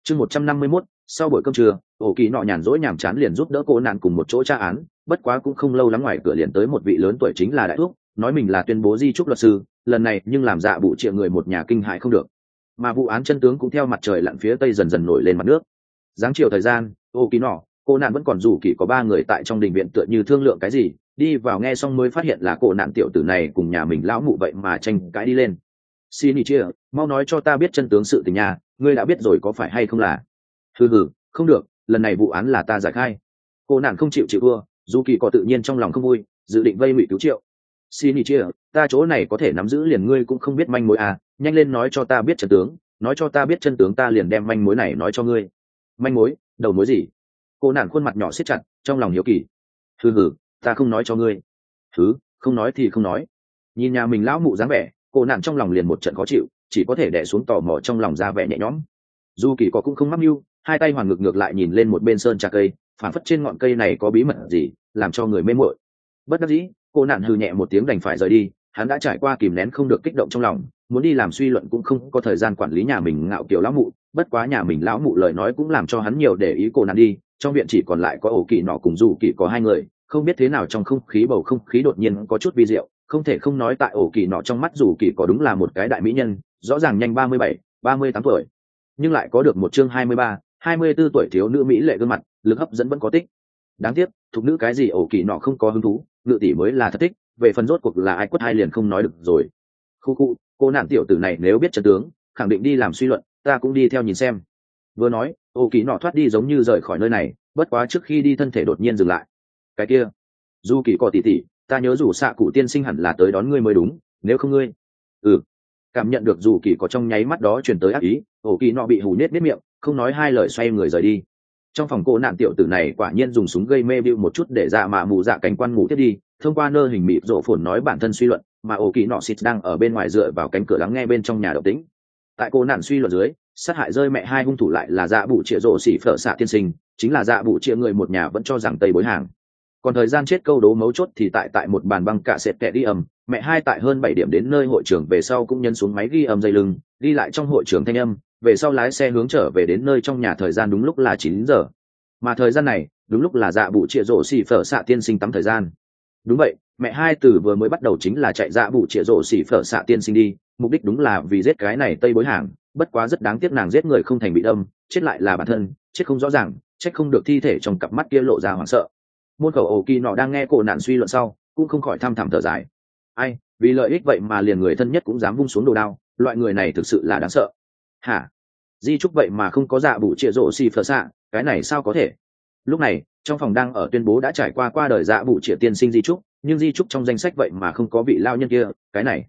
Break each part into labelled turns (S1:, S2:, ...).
S1: Chương 151, sau buổi cơm trưa, ổ kỳ nọ nhàn rỗi nhàm chán liền giúp đỡ cô nạn cùng một chỗ tra án, bất quá cũng không lâu lắm ngoài cửa liền tới một vị lớn tuổi chính là đại thúc, nói mình là tuyên bố di chúc luật sư, lần này nhưng làm dạ bụ triệu người một nhà kinh hại không được. Mà vụ án chân tướng cũng theo mặt trời lặn phía tây dần dần nổi lên mặt nước. Giáng chiều thời gian, ổ kỳ nọ, cô nạn vẫn còn rủ kỳ có ba người tại trong đình viện tựa như thương lượng cái gì, đi vào nghe xong mới phát hiện là cô nạn tiểu tử này cùng nhà mình lão mụ vậy mà tranh cãi đi lên. Xin ý chia, mau nói cho ta biết chân tướng sự tình nhà, ngươi đã biết rồi có phải hay không là? Hừ, không được, lần này vụ án là ta giải khai. Cô nạn không chịu thua, dù kỳ có tự nhiên trong lòng không vui, dự định vây ngụy cứu triệu. Xin ý chia, ta chỗ này có thể nắm giữ liền ngươi cũng không biết manh mối à, nhanh lên nói cho ta biết chân tướng, nói cho ta biết chân tướng ta liền đem manh mối này nói cho ngươi. Manh mối? Đầu mối gì? Cô nạn khuôn mặt nhỏ siết chặt, trong lòng hiếu kỳ. Hừ, ta không nói cho ngươi. Không nói thì không nói. Nhìn nhà mình lão mụ dáng vẻ, cô nạn trong lòng liền một trận khó chịu, chỉ có thể đè xuống tò mò trong lòng ra vẻ nhẹ nhõm. Dù kỳ có cũng không mắc mưu, hai tay hoàn ngược lại nhìn lên một bên sơn trà cây, phản phất trên ngọn cây này có bí mật gì, làm cho người mê muội. Bất đắc dĩ, cô nạn hừ nhẹ một tiếng đành phải rời đi. Hắn đã trải qua kìm nén không được kích động trong lòng, muốn đi làm suy luận cũng không có thời gian quản lý nhà mình ngạo kiểu lão mụ. Bất quá nhà mình lão mụ lời nói cũng làm cho hắn nhiều để ý cô nạn đi. Trong viện chỉ còn lại có ổ kỳ nọ cùng dù kỳ có hai người, không biết thế nào trong bầu không khí đột nhiên có chút vi diệu. Không thể không nói tại ổ kỳ nọ trong mắt dù kỳ có đúng là một cái đại mỹ nhân, rõ ràng nhanh 37, 38 tuổi, nhưng lại có được một chương 23, 24 tuổi thiếu nữ mỹ lệ gương mặt, lực hấp dẫn vẫn có tích. Đáng tiếc, thục nữ cái gì ổ kỳ nọ không có hứng thú, ngự tỷ mới là thật thích, về phần rốt cuộc là ai quất hai liền không nói được rồi. Khu, cô nạn tiểu tử này nếu biết chân tướng, khẳng định đi làm suy luận, ta cũng đi theo nhìn xem. Vừa nói, ổ kỳ nọ thoát đi giống như rời khỏi nơi này, bất quá trước khi đi thân thể đột nhiên dừng lại. Cái kia, du kỳ có tỷ tỷ, ta nhớ rủ xạ cụ tiên sinh hẳn là tới đón ngươi mới đúng, nếu không ngươi. Cảm nhận được dù kỳ có trong nháy mắt đó truyền tới ác ý, ổ kỳ nọ bị hù nết miệng, không nói hai lời xoay người rời đi. Trong phòng cô nạn tiểu tử này quả nhiên dùng súng gây mê bịu một chút để dạ mà mù dạ cảnh quan ngủ tiếp đi, thông qua nơ hình mịt rộ phồn nói bản thân suy luận, mà ổ kỳ nọ xịt đang ở bên ngoài dựa vào cánh cửa lắng nghe bên trong nhà động tĩnh. Tại cô nạn suy luận dưới, sát hại rơi mẹ hai hung thủ lại là dạ bụ trịa rộ xỉ phở xạ tiên sinh, chính là dạ bụ trịa người một nhà vẫn cho rằng tây bối hàng. Còn thời gian chết câu đố mấu chốt thì tại một bàn băng cạ sệt kẹ ghi âm, mẹ hai tại hơn 7 điểm đến nơi hội trường về sau cũng nhấn xuống máy ghi âm dây lưng, ghi lại trong hội trường thanh âm, về sau lái xe hướng trở về đến nơi trong nhà thời gian đúng lúc là 9 giờ. Mà thời gian này, đúng lúc là dạ bụ trịa rộ xỉ phở xạ tiên sinh tắm thời gian. Đúng vậy, mẹ hai từ vừa mới bắt đầu chính là chạy dạ bụ trịa rộ xỉ phở xạ tiên sinh đi, mục đích đúng là vì giết cái này tây bối hàng, bất quá rất đáng tiếc nàng giết người không thành bị đâm, chết lại là bản thân, chết không rõ ràng, chết không được thi thể trong cặp mắt kia lộ ra hoảng sợ. Môn khẩu ổ kỳ nọ đang nghe cổ nạn suy luận sau, cũng không khỏi thăm thẳm thở dài. Ai, vì lợi ích vậy mà liền người thân nhất cũng dám vung xuống đồ đao, loại người này thực sự là đáng sợ. Hả? Di trúc vậy mà không có dạ bụ trịa rộ xì phở xạ, cái này sao có thể? Lúc này, trong phòng đang ở tuyên bố đã trải qua đời dạ bụ trịa tiên sinh di trúc, nhưng di trúc trong danh sách vậy mà không có vị lao nhân kia, cái này.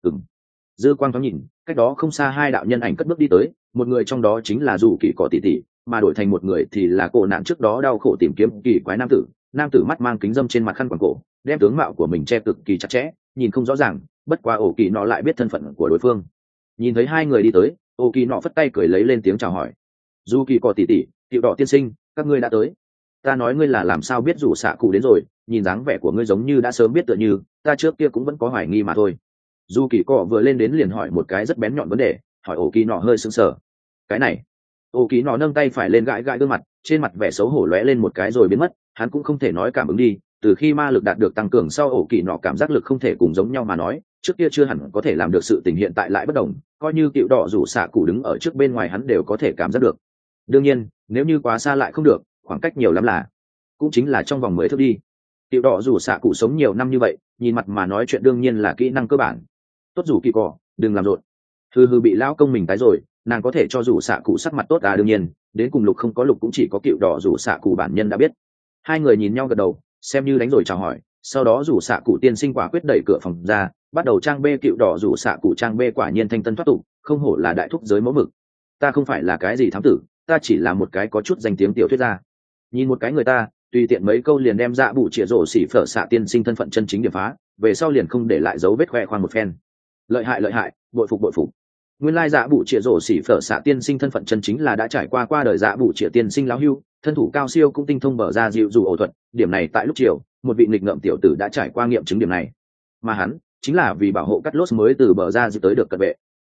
S1: Dư quang thoáng nhìn, cách đó không xa hai đạo nhân ảnh cất bước đi tới, một người trong đó chính là dù kỳ cỏ tỷ tỷ, mà đổi thành một người thì là cổ nạn trước đó đau khổ tìm kiếm kỳ quái nam tử mắt mang kính dâm trên mặt khăn quàng cổ, đem tướng mạo của mình che cực kỳ chặt chẽ, nhìn không rõ ràng, bất quá ổ kỳ nọ lại biết thân phận của đối phương. Nhìn thấy hai người đi tới, ổ kỳ nọ phất tay cười lấy lên tiếng chào hỏi. Du kỳ cỏ tỷ tỷ, Tiểu Đỏ tiên sinh, các ngươi đã tới. Ta nói ngươi là làm sao biết rủ xạ cụ đến rồi, nhìn dáng vẻ của ngươi giống như đã sớm biết tựa như, ta trước kia cũng vẫn có hoài nghi mà thôi. Du kỳ cỏ vừa lên đến liền hỏi một cái rất bén nhọn vấn đề, hỏi ổ kỳ nọ hơi sững sờ. Cái này, ổ kỳ nọ nâng tay phải lên gãi gãi gương mặt, trên mặt vẻ xấu hổ lóe lên một cái rồi biến mất, hắn cũng không thể nói cảm ứng đi, từ khi ma lực đạt được tăng cường sau ổ kỳ nọ cảm giác lực không thể cùng giống nhau mà nói, trước kia chưa hẳn có thể làm được sự tình hiện tại lại bất đồng, coi như Tiểu Đỏ rủ xạ cụ đứng ở trước bên ngoài hắn đều có thể cảm giác được. Đương nhiên, nếu như quá xa lại không được, khoảng cách nhiều lắm là cũng chính là trong vòng 10 thước đi. Tiểu Đỏ rủ xạ cụ sống nhiều năm như vậy, nhìn mặt mà nói chuyện đương nhiên là kỹ năng cơ bản. Tốt rủ kỳ cỏ, đừng làm rộn. Hừ bị lão công mình tái rồi, nàng có thể cho rủ xạ cụ sắc mặt tốt à, đương nhiên đến cùng lục không có lục cũng chỉ có Tiểu Đỏ rủ xạ cụ bản nhân đã biết. Hai người nhìn nhau gật đầu, xem như đánh rồi chào hỏi, sau đó rủ xạ cụ tiên sinh quả quyết đẩy cửa phòng ra, bắt đầu trang bê. Tiểu Đỏ rủ xạ cụ trang bê quả nhiên thanh tân thoát tục, không hổ là đại thúc giới mẫu mực. Ta không phải là cái gì thám tử, ta chỉ là một cái có chút danh tiếng tiểu thuyết gia. Nhìn một cái người ta, tùy tiện mấy câu liền đem dạ bụ trịa rổ xỉ phở xạ tiên sinh thân phận chân chính điểm phá, về sau liền không để lại dấu vết khoe khoang một phen. Lợi hại, bội phục. Nguyên lai dạ bụ trịa rổ xỉ phở xạ tiên sinh thân phận chân chính là đã trải qua đời dạ bụ trịa tiên sinh lão hưu, thân thủ cao siêu cũng tinh thông bờ ra dịu dù ổ thuật, điểm này tại lúc chiều, một vị nghịch ngợm tiểu tử đã trải qua nghiệm chứng điểm này. Mà hắn chính là vì bảo hộ cắt lốt mới từ bờ ra dịu tới được cận vệ.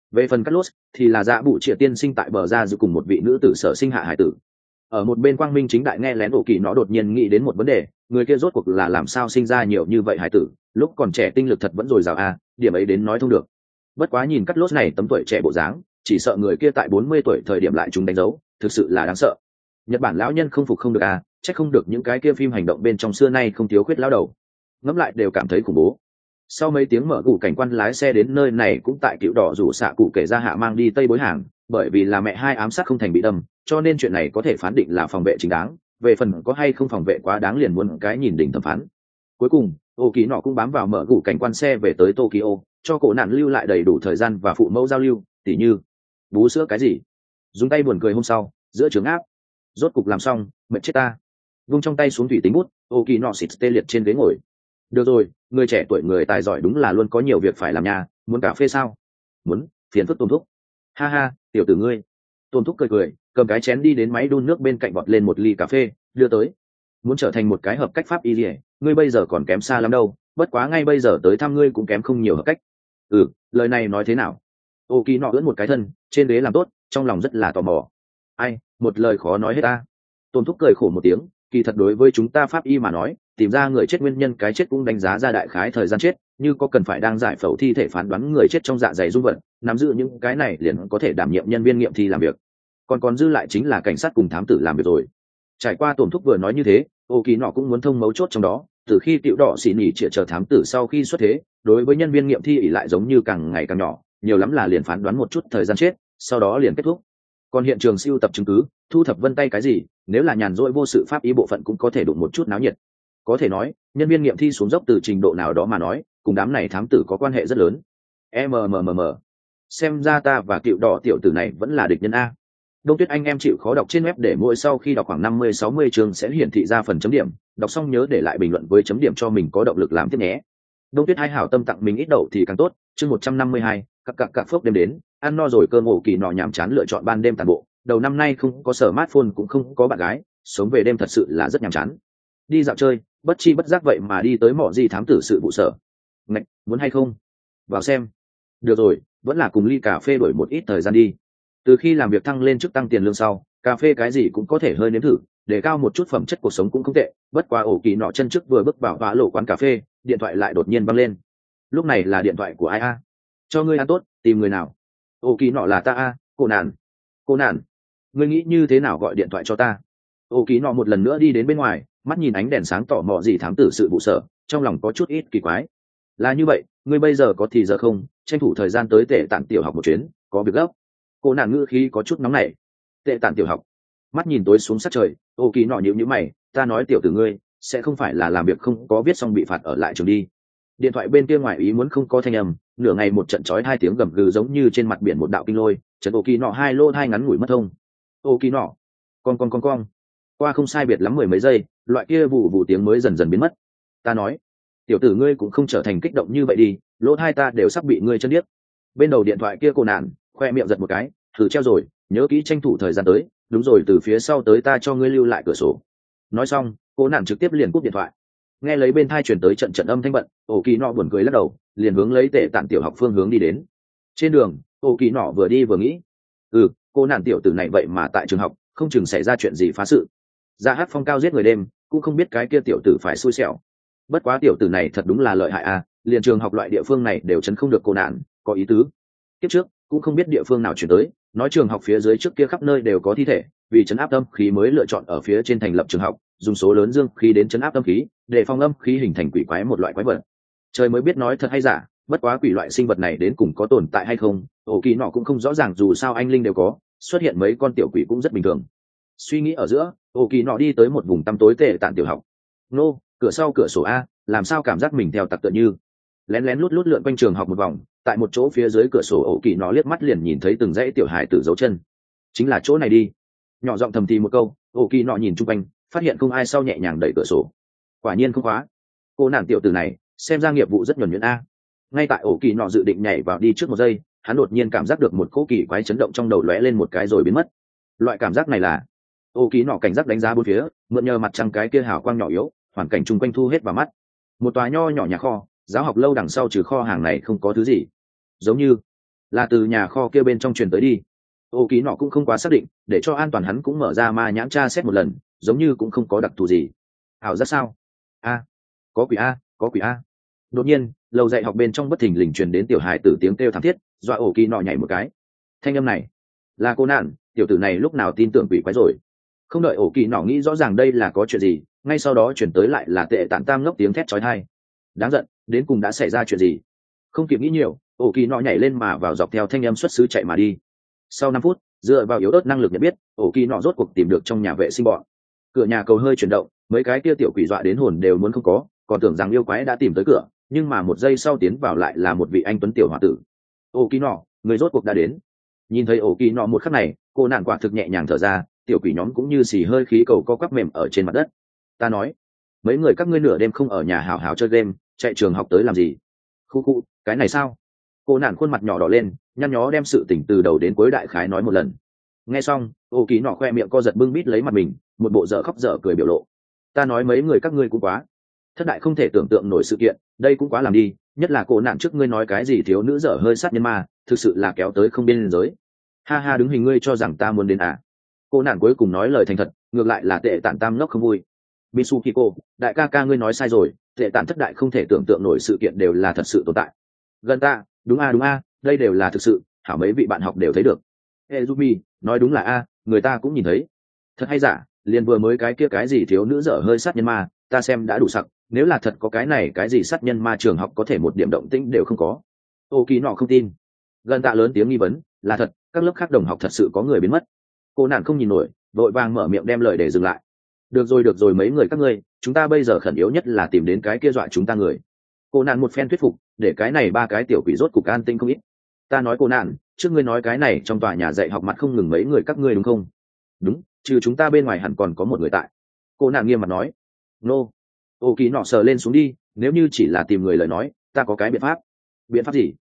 S1: Về phần Carlos thì là dạ bụ triệt tiên sinh tại bờ ra giữ cùng một vị nữ tử sở sinh hạ hải tử. Ở một bên quang minh chính đại nghe lén ổ kỳ nó đột nhiên nghĩ đến một vấn đề, người kia rốt cuộc là làm sao sinh ra nhiều như vậy hải tử, lúc còn trẻ tinh lực thật vẫn dồi dào à, điểm ấy đến nói thông được. Bất quá nhìn Carlos này tấm tuổi trẻ bộ dáng, chỉ sợ người kia tại 40 tuổi thời điểm lại chúng đánh dấu, thực sự là đáng sợ. Nhật Bản lão nhân không phục không được à, chắc không được những cái kia phim hành động bên trong xưa nay không thiếu khuyết lão đầu. Ngẫm lại đều cảm thấy khủng bố. Sau mấy tiếng mở cụ cảnh quan lái xe đến nơi này cũng tại cựu đỏ rủ xạ cụ kể ra hạ mang đi tây bối hàng, bởi vì là mẹ hai ám sát không thành bị đâm, cho nên chuyện này có thể phán định là phòng vệ chính đáng, về phần có hay không phòng vệ quá đáng liền muốn cái nhìn đỉnh thẩm phán. Cuối cùng ô kỳ nọ cũng bám vào mở cụ cảnh quan xe về tới Tokyo, cho cổ nạn lưu lại đầy đủ thời gian và phụ mẫu giao lưu, tỉ như bú sữa cái gì, dùng tay buồn cười hôm sau giữa trường áp, rốt cục làm xong, mệt chết ta. Vung trong tay xuống thủy tính bút, ô kỳ nọ xịt tê liệt trên ghế ngồi. Được rồi, người trẻ tuổi người tài giỏi đúng là luôn có nhiều việc phải làm nha, muốn cà phê sao? Muốn, phiền phức Tôn Thúc. Ha ha, tiểu tử ngươi. Tôn Thúc cười cười, cầm cái chén đi đến máy đun nước bên cạnh bọt lên một ly cà phê, đưa tới. Muốn trở thành một cái hợp cách pháp y liề, ngươi bây giờ còn kém xa lắm đâu, bất quá ngay bây giờ tới thăm ngươi cũng kém không nhiều hợp cách. Ừ, lời này nói thế nào? Ô kỳ nọ ưỡn một cái thân, trên ghế làm tốt, trong lòng rất là tò mò. Ai, một lời khó nói hết ta. Tôn Thúc cười khổ một tiếng, kỳ thật đối với chúng ta pháp y mà nói, tìm ra người chết nguyên nhân cái chết cũng đánh giá ra đại khái thời gian chết, như có cần phải đang giải phẫu thi thể phán đoán người chết trong dạ dày dung vật, nắm giữ những cái này liền có thể đảm nhiệm nhân viên nghiệm thi làm việc. Còn dư lại chính là cảnh sát cùng thám tử làm việc rồi. Trải qua Tổn Thúc vừa nói như thế, ô kỳ nọ cũng muốn thông mấu chốt trong đó, từ khi tiểu đỏ xỉ nhỉ chĩa chờ thám tử sau khi xuất thế, đối với nhân viên nghiệm thi ỷ lại giống như càng ngày càng nhỏ, nhiều lắm là liền phán đoán một chút thời gian chết, sau đó liền kết thúc. Còn hiện trường siêu tập chứng cứ, thu thập vân tay cái gì, nếu là nhàn rỗi vô sự pháp y bộ phận cũng có thể đụng một chút náo nhiệt. Có thể nói nhân viên nghiệm thi xuống dốc từ trình độ nào đó mà nói, cùng đám này thám tử có quan hệ rất lớn. Xem ra ta và cựu đỏ tiểu tử này vẫn là địch nhân a. Đông Tuyết anh em chịu khó đọc trên web để mỗi sau khi đọc khoảng 50-60 chương sẽ hiển thị ra phần chấm điểm, đọc xong nhớ để lại bình luận với chấm điểm cho mình có động lực làm tiếp nhé. Đông Tuyết hai hảo tâm tặng mình ít đậu thì càng tốt. Chương 152, cặc phốc đêm đến, ăn no rồi cơn ngủ kỳ nọ nhàm chán lựa chọn ban đêm tàn bộ, đầu năm nay không có smartphone cũng không có bạn gái, sống về đêm thật sự là rất nhàm chán. Đi dạo chơi, bất chi bất giác vậy mà đi tới mỏ gì thám tử sự vụ sở. Ngạch, muốn hay không? Vào xem. Được rồi, vẫn là cùng ly cà phê đổi một ít thời gian đi. Từ khi làm việc thăng lên chức tăng tiền lương sau, cà phê cái gì cũng có thể hơi nếm thử, để cao một chút phẩm chất cuộc sống cũng không tệ. Bất quá ổ kỳ nọ chân trước vừa bước vào vã lộ quán cà phê, điện thoại lại đột nhiên văng lên. Lúc này là điện thoại của ai a? Cho ngươi ăn tốt, tìm người nào? Ổ kỳ nọ là ta a, cô nàn. Cô nàn, ngươi nghĩ như thế nào gọi điện thoại cho ta? Ổ kỳ nọ một lần nữa đi đến bên ngoài, mắt nhìn ánh đèn sáng tỏ mò gì thám tử sự vụ sở, trong lòng có chút ít kỳ quái. Là như vậy, ngươi bây giờ có thì giờ không, tranh thủ thời gian tới tệ tản tiểu học một chuyến, có việc gấp. Cô nàng ngữ khí có chút nóng nảy. Tệ tản tiểu học? Mắt nhìn tối xuống sát trời, ô kỳ nọ nhíu mày, ta nói tiểu tử ngươi sẽ không phải là làm việc không có viết xong bị phạt ở lại trường đi. Điện thoại bên kia ngoài ý muốn không có thanh âm, nửa ngày một trận chói hai tiếng gầm gừ giống như trên mặt biển một đạo kinh lôi, trận ô kỳ nọ hai lô hai ngắn ngủi mất thông. Ô kỳ nọ, con qua không sai biệt lắm mười mấy giây, loại kia vụ tiếng mới dần dần biến mất. Ta nói, tiểu tử ngươi cũng không trở thành kích động như vậy đi, lỗ hai ta đều sắp bị ngươi chân điếc. Bên đầu điện thoại kia cô nạn khoe miệng giật một cái, thử treo rồi, nhớ kỹ tranh thủ thời gian tới, đúng rồi từ phía sau tới ta cho ngươi lưu lại cửa sổ. Nói xong cô nạn trực tiếp liền cúp điện thoại. Nghe lấy bên thai chuyển tới trận âm thanh bận, ổ kỳ nọ buồn cười lắc đầu, liền hướng lấy tệ tản tiểu học phương hướng đi đến. Trên đường ổ kỳ nọ vừa đi vừa nghĩ, cô nạn tiểu tử này vậy mà tại trường học không chừng xảy ra chuyện gì phá sự, ra hát phong cao giết người đêm, cũng không biết cái kia tiểu tử phải xui xẻo. Bất quá tiểu tử này thật đúng là lợi hại à, liền trường học loại địa phương này đều chấn không được cô nạn, có ý tứ. Tiếp trước cũng không biết địa phương nào chuyển tới, nói trường học phía dưới trước kia khắp nơi đều có thi thể, vì chấn áp âm khí mới lựa chọn ở phía trên thành lập trường học, dùng số lớn dương khí đến chấn áp âm khí, để phong âm khí hình thành quỷ quái một loại quái vật. Trời mới biết nói thật hay giả, bất quá quỷ loại sinh vật này đến cùng có tồn tại hay không, ổ kỳ nọ cũng không rõ ràng, dù sao anh linh đều có, xuất hiện mấy con tiểu quỷ cũng rất bình thường. Suy nghĩ ở giữa, ổ kỳ nọ đi tới một vùng tăm tối tệ tản tiểu học. Nô, cửa sau cửa sổ a, làm sao cảm giác mình theo tặc tựa như. Lén lén lút lút lượn quanh trường học một vòng, tại một chỗ phía dưới cửa sổ ổ kỳ nọ liếc mắt liền nhìn thấy từng dãy tiểu hài tử dấu chân. Chính là chỗ này đi. Nhỏ giọng thầm thì một câu, ổ kỳ nọ nhìn chung quanh, phát hiện không ai sau nhẹ nhàng đẩy cửa sổ. Quả nhiên không khóa. Cô nàng tiểu tử này xem ra nghiệp vụ rất nhuần nhuyễn a. Ngay tại ổ kỳ nọ dự định nhảy vào đi trước một giây, hắn đột nhiên cảm giác được một cỗ kỳ quái chấn động trong đầu lóe lên một cái rồi biến mất. Loại cảm giác này là, ô ký nọ cảnh giác đánh giá bốn phía, mượn nhờ mặt trăng cái kia hào quang nhỏ yếu, hoàn cảnh chung quanh thu hết vào mắt. Một tòa nho nhỏ nhà kho, giáo học lâu đằng sau trừ kho hàng này không có thứ gì. Giống như là từ nhà kho kia bên trong truyền tới đi. Ô ký nọ cũng không quá xác định, để cho an toàn hắn cũng mở ra ma nhãn tra xét một lần, giống như cũng không có đặc thù gì. Ảo giác sao? A, có quỷ a, có quỷ a. Đột nhiên lầu dạy học bên trong bất thình lình truyền đến tiểu hài tử tiếng kêu thảm thiết, dọa ổ kỳ nọ nhảy một cái. Thanh âm này là cô nạn, tiểu tử này lúc nào tin tưởng quỷ quái rồi. Không đợi ổ kỳ nọ nghĩ rõ ràng đây là có chuyện gì, ngay sau đó chuyển tới lại là tệ tản tam ngốc tiếng thét chói tai. Đáng giận, đến cùng đã xảy ra chuyện gì? Không kịp nghĩ nhiều, ổ kỳ nọ nhảy lên mà vào dọc theo thanh âm xuất xứ chạy mà đi. Sau 5 phút, dựa vào yếu ớt năng lực nhận biết, ổ kỳ nọ rốt cuộc tìm được trong nhà vệ sinh bọn. Cửa nhà cầu hơi chuyển động, mấy cái kia tiểu quỷ dọa đến hồn đều muốn không có, còn tưởng rằng yêu quái đã tìm tới cửa, nhưng mà một giây sau tiến vào lại là một vị anh tuấn tiểu hòa tử. Ổ kỳ nọ, người rốt cuộc đã đến. Nhìn thấy ổ kỳ nọ một khắc này, cô nạn quả thực nhẹ nhàng thở ra, tiểu quỷ nhóm cũng như xì hơi khí cầu co quắp mềm ở trên mặt đất. Ta nói, mấy người các ngươi nửa đêm không ở nhà hào hào chơi game, chạy trường học tới làm gì? Khu khu, cái này sao? Cô nạn khuôn mặt nhỏ đỏ lên, nhăn nhó đem sự tỉnh từ đầu đến cuối đại khái nói một lần. Nghe xong, ổ kỳ nọ khoe miệng co giật bưng bít lấy mặt mình, một bộ dở khóc dở cười biểu lộ. Ta nói mấy người các ngươi cũng quá thất đại, không thể tưởng tượng nổi sự kiện, đây cũng quá làm đi, nhất là cô nạn trước ngươi nói cái gì thiếu nữ dở hơi sát nhân ma, thực sự là kéo tới không biên giới. Ha ha, đứng hình ngươi cho rằng ta muốn đến à? Cô nạn cuối cùng nói lời thành thật, ngược lại là tệ tản tam ngốc không vui. Bitsukiko, đại ca ca ngươi nói sai rồi, tệ tản thất đại không thể tưởng tượng nổi sự kiện đều là thật sự tồn tại. Gần ta, đúng a, đây đều là thực sự, hảo mấy vị bạn học đều thấy được. Ezumi, nói đúng là a, người ta cũng nhìn thấy. Thật hay giả, liền vừa mới cái kia cái gì thiếu nữ dở hơi sát nhân ma, ta xem đã đủ sặc, nếu là thật có cái này cái gì sát nhân ma trường học có thể một điểm động tĩnh đều không có. Ô kỳ nọ không tin. Gần tạ lớn tiếng nghi vấn, là thật, các lớp khác đồng học thật sự có người biến mất. Cô nạn không nhìn nổi, vội vàng mở miệng đem lời để dừng lại. Được rồi mấy người các ngươi, chúng ta bây giờ khẩn yếu nhất là tìm đến cái kia dọa chúng ta người. Cô nạn một phen thuyết phục, để cái này ba cái tiểu quỷ rốt cục an tinh không ít. Ta nói cô nạn, trước ngươi nói cái này trong tòa nhà dạy học mặt không ngừng mấy người các ngươi đúng không? Đúng, trừ chúng ta bên ngoài hẳn còn có một người tại. Cô nạn nghiêm mặt nói. Nô. Ô kỳ nọ sờ lên xuống đi, nếu như chỉ là tìm người lời nói, ta có cái biện pháp. Biện pháp gì?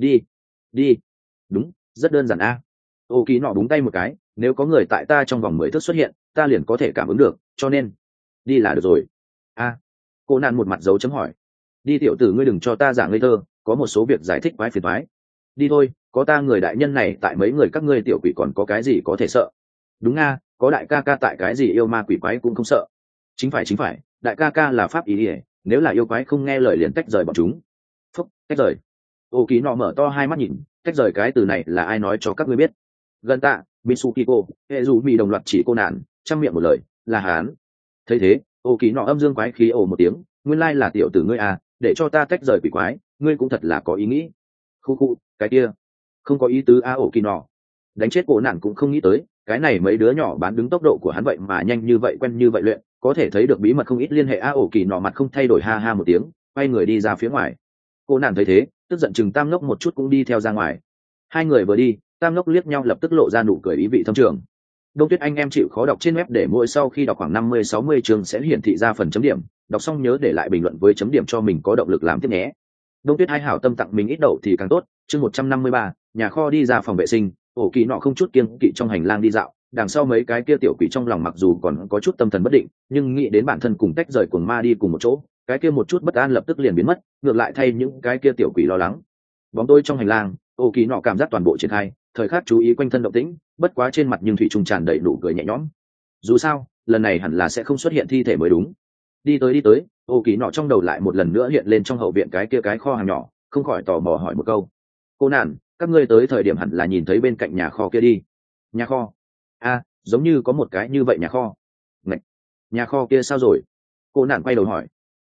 S1: Đi. Đúng, rất đơn giản a. Ô kỳ nọ búng tay một cái, nếu có người tại ta trong vòng 10 thước xuất hiện, ta liền có thể cảm ứng được, cho nên đi là được rồi. A. Cô nạn một mặt dấu chấm hỏi. Đi tiểu tử ngươi đừng cho ta giả ngây thơ, có một số việc giải thích quái phiền toái. Đi thôi, có ta người đại nhân này tại, mấy người các ngươi tiểu quỷ còn có cái gì có thể sợ? Đúng a, có đại ca ca tại, cái gì yêu ma quỷ quái cũng không sợ. Chính phải, đại ca ca là pháp ý ỉa, nếu là yêu quái không nghe lời liền tách rời bọn chúng. Phúc, tách rời. Ô kỳ nọ mở to hai mắt nhìn, tách rời cái từ này là ai nói cho các ngươi biết? Gần tạ, Bitsukiko, Ezumi đồng loạt chỉ cô nạn, trăm miệng một lời, là hán. Thấy thế, ô kỳ nọ âm dương quái khí ồ một tiếng, nguyên lai là tiểu tử ngươi à, để cho ta tách rời quỷ quái, ngươi cũng thật là có ý nghĩ. Khu, cái kia không có ý tứ a. Ổ kỳ nọ đánh chết cô nạn cũng không nghĩ tới, cái này mấy đứa nhỏ bán đứng tốc độ của hắn vậy mà nhanh như vậy, quen như vậy luyện, có thể thấy được bí mật không ít liên hệ a. Ổ kỳ nọ mặt không thay đổi, ha ha một tiếng, quay người đi ra phía ngoài. Cô nạn thấy thế, tức giận chừng tam ngốc một chút cũng đi theo ra ngoài. Hai người vừa đi, tam ngốc liếc nhau lập tức lộ ra nụ cười ý vị thâm trường. Đông Tuyết anh em chịu khó đọc trên web để mỗi sau khi đọc khoảng 50-60 chương sẽ hiển thị ra phần chấm điểm, đọc xong nhớ để lại bình luận với chấm điểm cho mình có động lực làm tiếp nhé. Đông Tuyết hai hảo tâm tặng mình ít đậu thì càng tốt. Chương 153, nhà kho đi ra phòng vệ sinh, ổ kỳ nọ không chút kiêng kỵ trong hành lang đi dạo, đằng sau mấy cái kia tiểu quỷ trong lòng mặc dù còn có chút tâm thần bất định, nhưng nghĩ đến bản thân cùng tách rời cuồng ma đi cùng một chỗ, cái kia một chút bất an lập tức liền biến mất, ngược lại thay những cái kia tiểu quỷ lo lắng. Bóng tôi trong hành lang, ổ kỳ nọ cảm giác toàn bộ triển khai, thời khắc chú ý quanh thân động tĩnh, bất quá trên mặt nhưng thủy trung tràn đầy nụ cười nhẹ nhõm. Dù sao, lần này hẳn là sẽ không xuất hiện thi thể mới đúng. Đi tới, ổ kỳ nọ trong đầu lại một lần nữa hiện lên trong hậu viện cái kia cái kho hàng nhỏ, không khỏi tò mò hỏi một câu. Cô nạn, các ngươi tới thời điểm hẳn là nhìn thấy bên cạnh nhà kho kia đi. Nhà kho? A, giống như có một cái như vậy nhà kho. Ngạch, nhà kho kia sao rồi? Cô nạn quay đầu hỏi.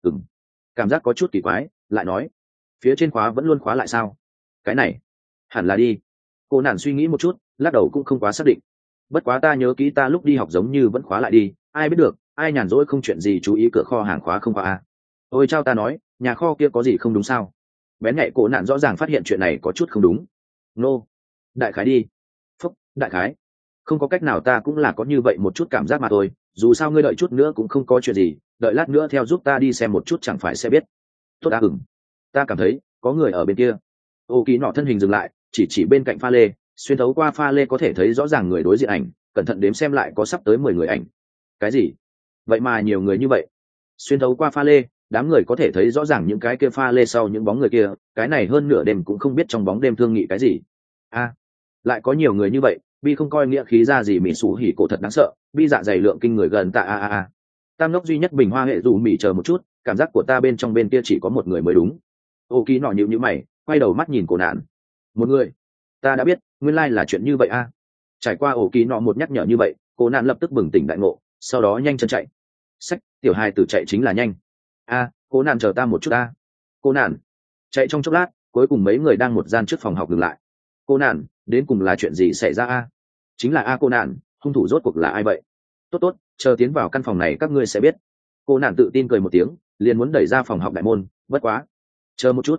S1: Cảm giác có chút kỳ quái, lại nói, phía trên khóa vẫn luôn khóa lại sao? Cái này hẳn là đi. Cô nạn suy nghĩ một chút, lắc đầu cũng không quá xác định. Bất quá ta nhớ kỹ ta lúc đi học giống như vẫn khóa lại đi, ai biết được, ai nhàn rỗi không chuyện gì chú ý cửa kho hàng khóa không khóa a. Ôi chao, ta nói, nhà kho kia có gì không đúng sao? Bén nhạy cổ nạn rõ ràng phát hiện chuyện này có chút không đúng. Nô, đại khái đi. Phúc, đại khái. Không có cách nào, ta cũng là có như vậy một chút cảm giác mà thôi, dù sao ngươi đợi chút nữa cũng không có chuyện gì, đợi lát nữa theo giúp ta đi xem một chút chẳng phải sẽ biết. Tốt đã, ta cảm thấy có người ở bên kia. Ô kỳ nọ thân hình dừng lại, chỉ bên cạnh pha lê, xuyên thấu qua pha lê có thể thấy rõ ràng người đối diện ảnh, cẩn thận đếm xem lại có sắp tới 10 người ảnh. Cái gì? Vậy mà nhiều người như vậy. Xuyên thấu qua pha lê, đám người có thể thấy rõ ràng những cái kia pha lê sau những bóng người kia, cái này hơn nửa đêm cũng không biết trong bóng đêm thương nghị cái gì. Lại có nhiều người như vậy, bi không coi nghĩa khí ra gì, mỹ sủ hỉ cổ thật đáng sợ, bi dạ dày lượng kinh người gần tạ. Tam ngốc duy nhất bình hoa hệ dù mỹ chờ một chút, cảm giác của ta bên trong bên kia chỉ có một người mới đúng. Ô kỳ nọ nhịu mày, quay đầu mắt nhìn cổ nạn. Một người? Ta đã biết, nguyên lai là chuyện như vậy Trải qua ổ kỳ nọ một nhắc nhở như vậy, cổ nạn lập tức bừng tỉnh đại ngộ, sau đó nhanh chân chạy. Sách, tiểu hài tử chạy chính là nhanh. Cổ nạn chờ ta một chút Cô nạn chạy trong chốc lát, cuối cùng mấy người đang một gian trước phòng học dừng lại. Cô nạn, đến cùng là chuyện gì xảy ra Chính là cô nạn, hung thủ rốt cuộc là ai vậy? Tốt, chờ tiến vào căn phòng này các ngươi sẽ biết. Cô nạn tự tin cười một tiếng, liền muốn đẩy ra phòng học đại môn, bất quá. Chờ một chút.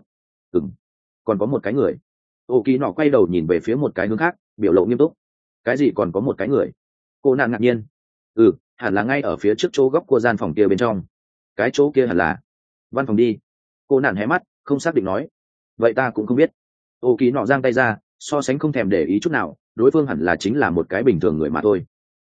S1: Còn có một cái người. Ô kỳ nọ quay đầu nhìn về phía một cái hướng khác, biểu lộ nghiêm túc. Cái gì còn có một cái người? Cô nạn ngạc nhiên. Hẳn là ngay ở phía trước chỗ góc của gian phòng kia bên trong. Cái chỗ kia hẳn là văn phòng đi. Cô nạn hé mắt, không xác định nói. Vậy ta cũng không biết. Ô kỳ nọ giang tay ra, so sánh không thèm để ý chút nào, đối phương hẳn là chính là một cái bình thường người mà thôi.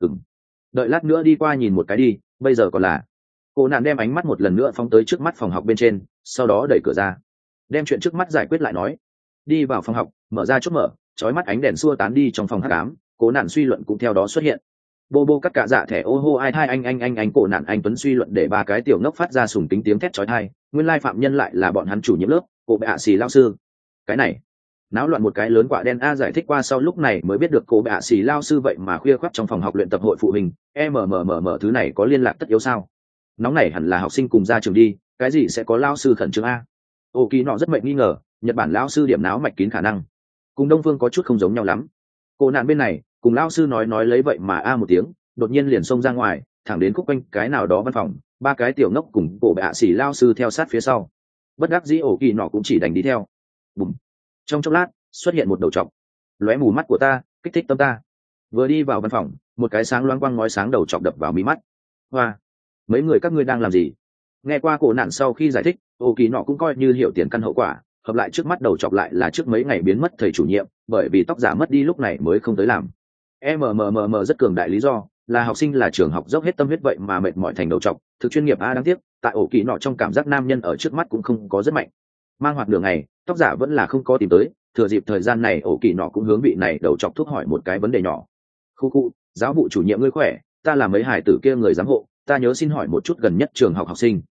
S1: Đợi lát nữa đi qua nhìn một cái đi, bây giờ còn là. Cô nạn đem ánh mắt một lần nữa phóng tới trước mắt phòng học bên trên, sau đó đẩy cửa ra, đem chuyện trước mắt giải quyết lại nói. Đi vào phòng học, mở ra chốt mở, chói mắt ánh đèn xua tán đi trong phòng hắc ám, cố nạn suy luận cũng theo đó xuất hiện. Bô cắt cả dạ thẻ ô hô ai thai anh cổ nạn anh tuấn suy luận để ba cái tiểu ngốc phát ra sùng tính tiếng thét chói tai, nguyên lai phạm nhân lại là bọn hắn chủ nhiệm lớp, cô bệ xì lao sư. Cái này náo loạn một cái lớn quả đen giải thích qua sau lúc này mới biết được cô bệ xì lao sư vậy mà khuya khoắt trong phòng học luyện tập hội phụ huynh, thứ này có liên lạc tất yếu sao? Nóng này hẳn là học sinh cùng ra trường đi, cái gì sẽ có lao sư khẩn trương Ô kỳ nọ rất mệnh nghi ngờ, Nhật Bản lao sư điểm náo mạch kín khả năng cùng Đông Phương có chút không giống nhau lắm. Cô nạn bên này cùng lao sư nói lấy vậy mà một tiếng, đột nhiên liền xông ra ngoài, thẳng đến khúc quanh cái nào đó văn phòng, ba cái tiểu ngốc cùng cổ bệ xỉ lao sư theo sát phía sau. Bất đắc dĩ ổ kỳ nọ cũng chỉ đành đi theo. Bùm. Trong chốc lát xuất hiện một đầu trọc, lóe mù mắt của ta, kích thích tâm ta. Vừa đi vào văn phòng, một cái sáng loáng quang ngói sáng đầu trọc đập vào mí mắt. Hoa, mấy người các ngươi đang làm gì? Nghe qua cổ nạn sau khi giải thích, ổ kỳ nọ cũng coi như hiểu tiền căn hậu quả, hợp lại trước mắt đầu chọc lại là trước mấy ngày biến mất thầy chủ nhiệm, bởi vì tóc giả mất đi lúc này mới không tới làm. Rất cường đại lý do là học sinh là trường học dốc hết tâm huyết vậy mà mệt mỏi thành đầu chọc, thực chuyên nghiệp đáng tiếc, tại ổ kỳ nọ trong cảm giác nam nhân ở trước mắt cũng không có rất mạnh. Mang hoạt đường này, tóc giả vẫn là không có tìm tới, thừa dịp thời gian này ổ kỳ nọ cũng hướng vị này đầu chọc thuốc hỏi một cái vấn đề nhỏ. Khu, giáo vụ chủ nhiệm ngươi khỏe, ta là mấy hải tử kia người giám hộ, ta nhớ xin hỏi một chút gần nhất trường học học sinh.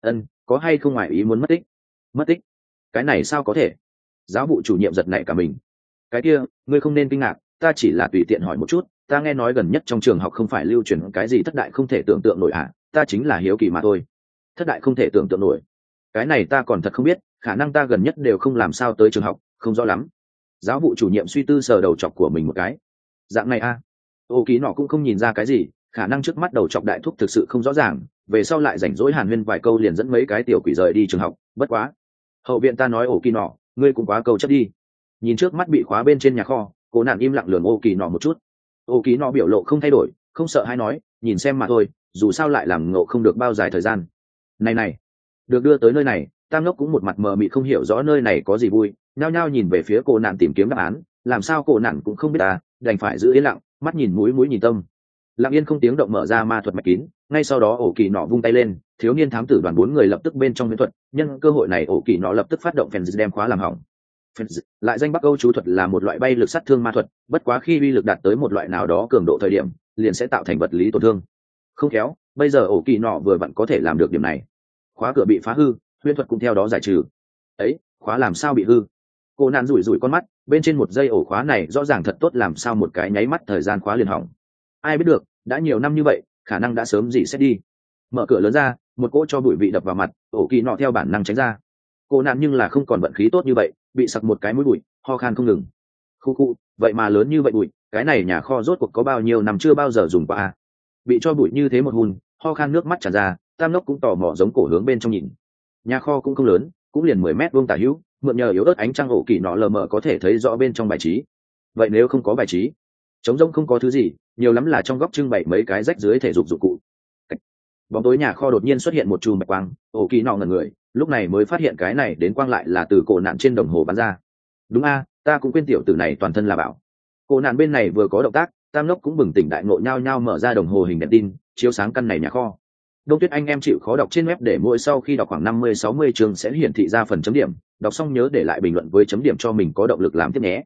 S1: Có hay không ngoài ý muốn mất tích? Cái này sao có thể? Giáo vụ chủ nhiệm giật nảy cả mình. Cái kia, ngươi không nên kinh ngạc, ta chỉ là tùy tiện hỏi một chút, ta nghe nói gần nhất trong trường học không phải lưu truyền cái gì thất đại không thể tưởng tượng nổi ta chính là hiếu kỳ mà thôi. Thất đại không thể tưởng tượng nổi? Cái này ta còn thật không biết, khả năng ta gần nhất đều không làm sao tới trường học, không rõ lắm. Giáo vụ chủ nhiệm suy tư sờ đầu chọc của mình một cái. Dạng này Ô ký nọ cũng không nhìn ra cái gì, khả năng trước mắt đầu chọc đại thúc thực sự không rõ ràng, về sau lại rảnh rỗi hàn huyên vài câu liền dẫn mấy cái tiểu quỷ rời đi trường học, bất quá. Hậu viện ta nói ổ kỳ nọ, ngươi cũng quá câu chấp đi. Nhìn trước mắt bị khóa bên trên nhà kho, cố nạn im lặng lườm ô kỳ nọ một chút. Ô kỳ nọ biểu lộ không thay đổi, không sợ hay nói, nhìn xem mà thôi, dù sao lại làm ngộ không được bao dài thời gian. Này, được đưa tới nơi này, tam ngốc cũng một mặt mờ mịt không hiểu rõ nơi này có gì vui, nhao nhao nhìn về phía cô nạn tìm kiếm đáp án, làm sao cô nạn cũng không biết đành phải giữ yên lặng, mắt nhìn mũi nhìn tâm. Lặng yên không tiếng động mở ra ma thuật mạch kín, ngay sau đó ổ kỳ nọ vung tay lên, thiếu niên thám tử đoàn 4 người lập tức bên trong huyễn thuật, nhân cơ hội này ổ kỳ nọ lập tức phát động Fence đem khóa làm hỏng. Fence, lại danh Bắc Âu chú thuật là một loại bay lực sát thương ma thuật, bất quá khi uy lực đạt tới một loại nào đó cường độ thời điểm, liền sẽ tạo thành vật lý tổn thương. Không khéo, bây giờ ổ kỳ nọ vừa vặn có thể làm được điểm này. Khóa cửa bị phá hư, huyễn thuật cũng theo đó giải trừ. Ấy, khóa làm sao bị hư? Cô nạn rủi con mắt, bên trên một dây ổ khóa này rõ ràng thật tốt, làm sao một cái nháy mắt thời gian khóa liền hỏng. Ai biết được, đã nhiều năm như vậy, khả năng đã sớm gì sẽ đi. Mở cửa lớn ra, một cỗ cho bụi vị đập vào mặt, ổ kỳ nọ theo bản năng tránh ra. Cô nạn nhưng là không còn vận khí tốt như vậy, bị sặc một cái mũi bụi, ho khan không ngừng. Khu, vậy mà lớn như vậy bụi, cái này nhà kho rốt cuộc có bao nhiêu năm chưa bao giờ dùng qua Bị cho bụi như thế một hun, ho khan nước mắt tràn ra, tam ngốc cũng tò mò giống cổ hướng bên trong nhìn. Nhà kho cũng không lớn, cũng liền 10 mét vuông tả hữu, mượn nhờ yếu ớt ánh trăng ổ kỳ nọ lờ mờ có thể thấy rõ bên trong bài trí. Vậy nếu không có bài trí, trống rỗng không có thứ gì, nhiều lắm là trong góc trưng bày mấy cái rách dưới thể dục dụng cụ. Bóng tối nhà kho đột nhiên xuất hiện một chùm bạch quang, ổ kỳ nọ ngẩn người, lúc này mới phát hiện cái này đến quang lại là từ cổ nạn trên đồng hồ bắn ra. Đúng ta cũng quên tiểu tử này toàn thân là bảo. Cổ nạn bên này vừa có động tác, tam lốc cũng bừng tỉnh đại ngộ, nhao nhao mở ra đồng hồ hình đèn tin, chiếu sáng căn này nhà kho. Đông Tuyết anh em chịu khó đọc trên web để mỗi sau khi đọc khoảng 50-60 chương sẽ hiển thị ra phần chấm điểm, đọc xong nhớ để lại bình luận với chấm điểm cho mình có động lực làm tiếp nhé.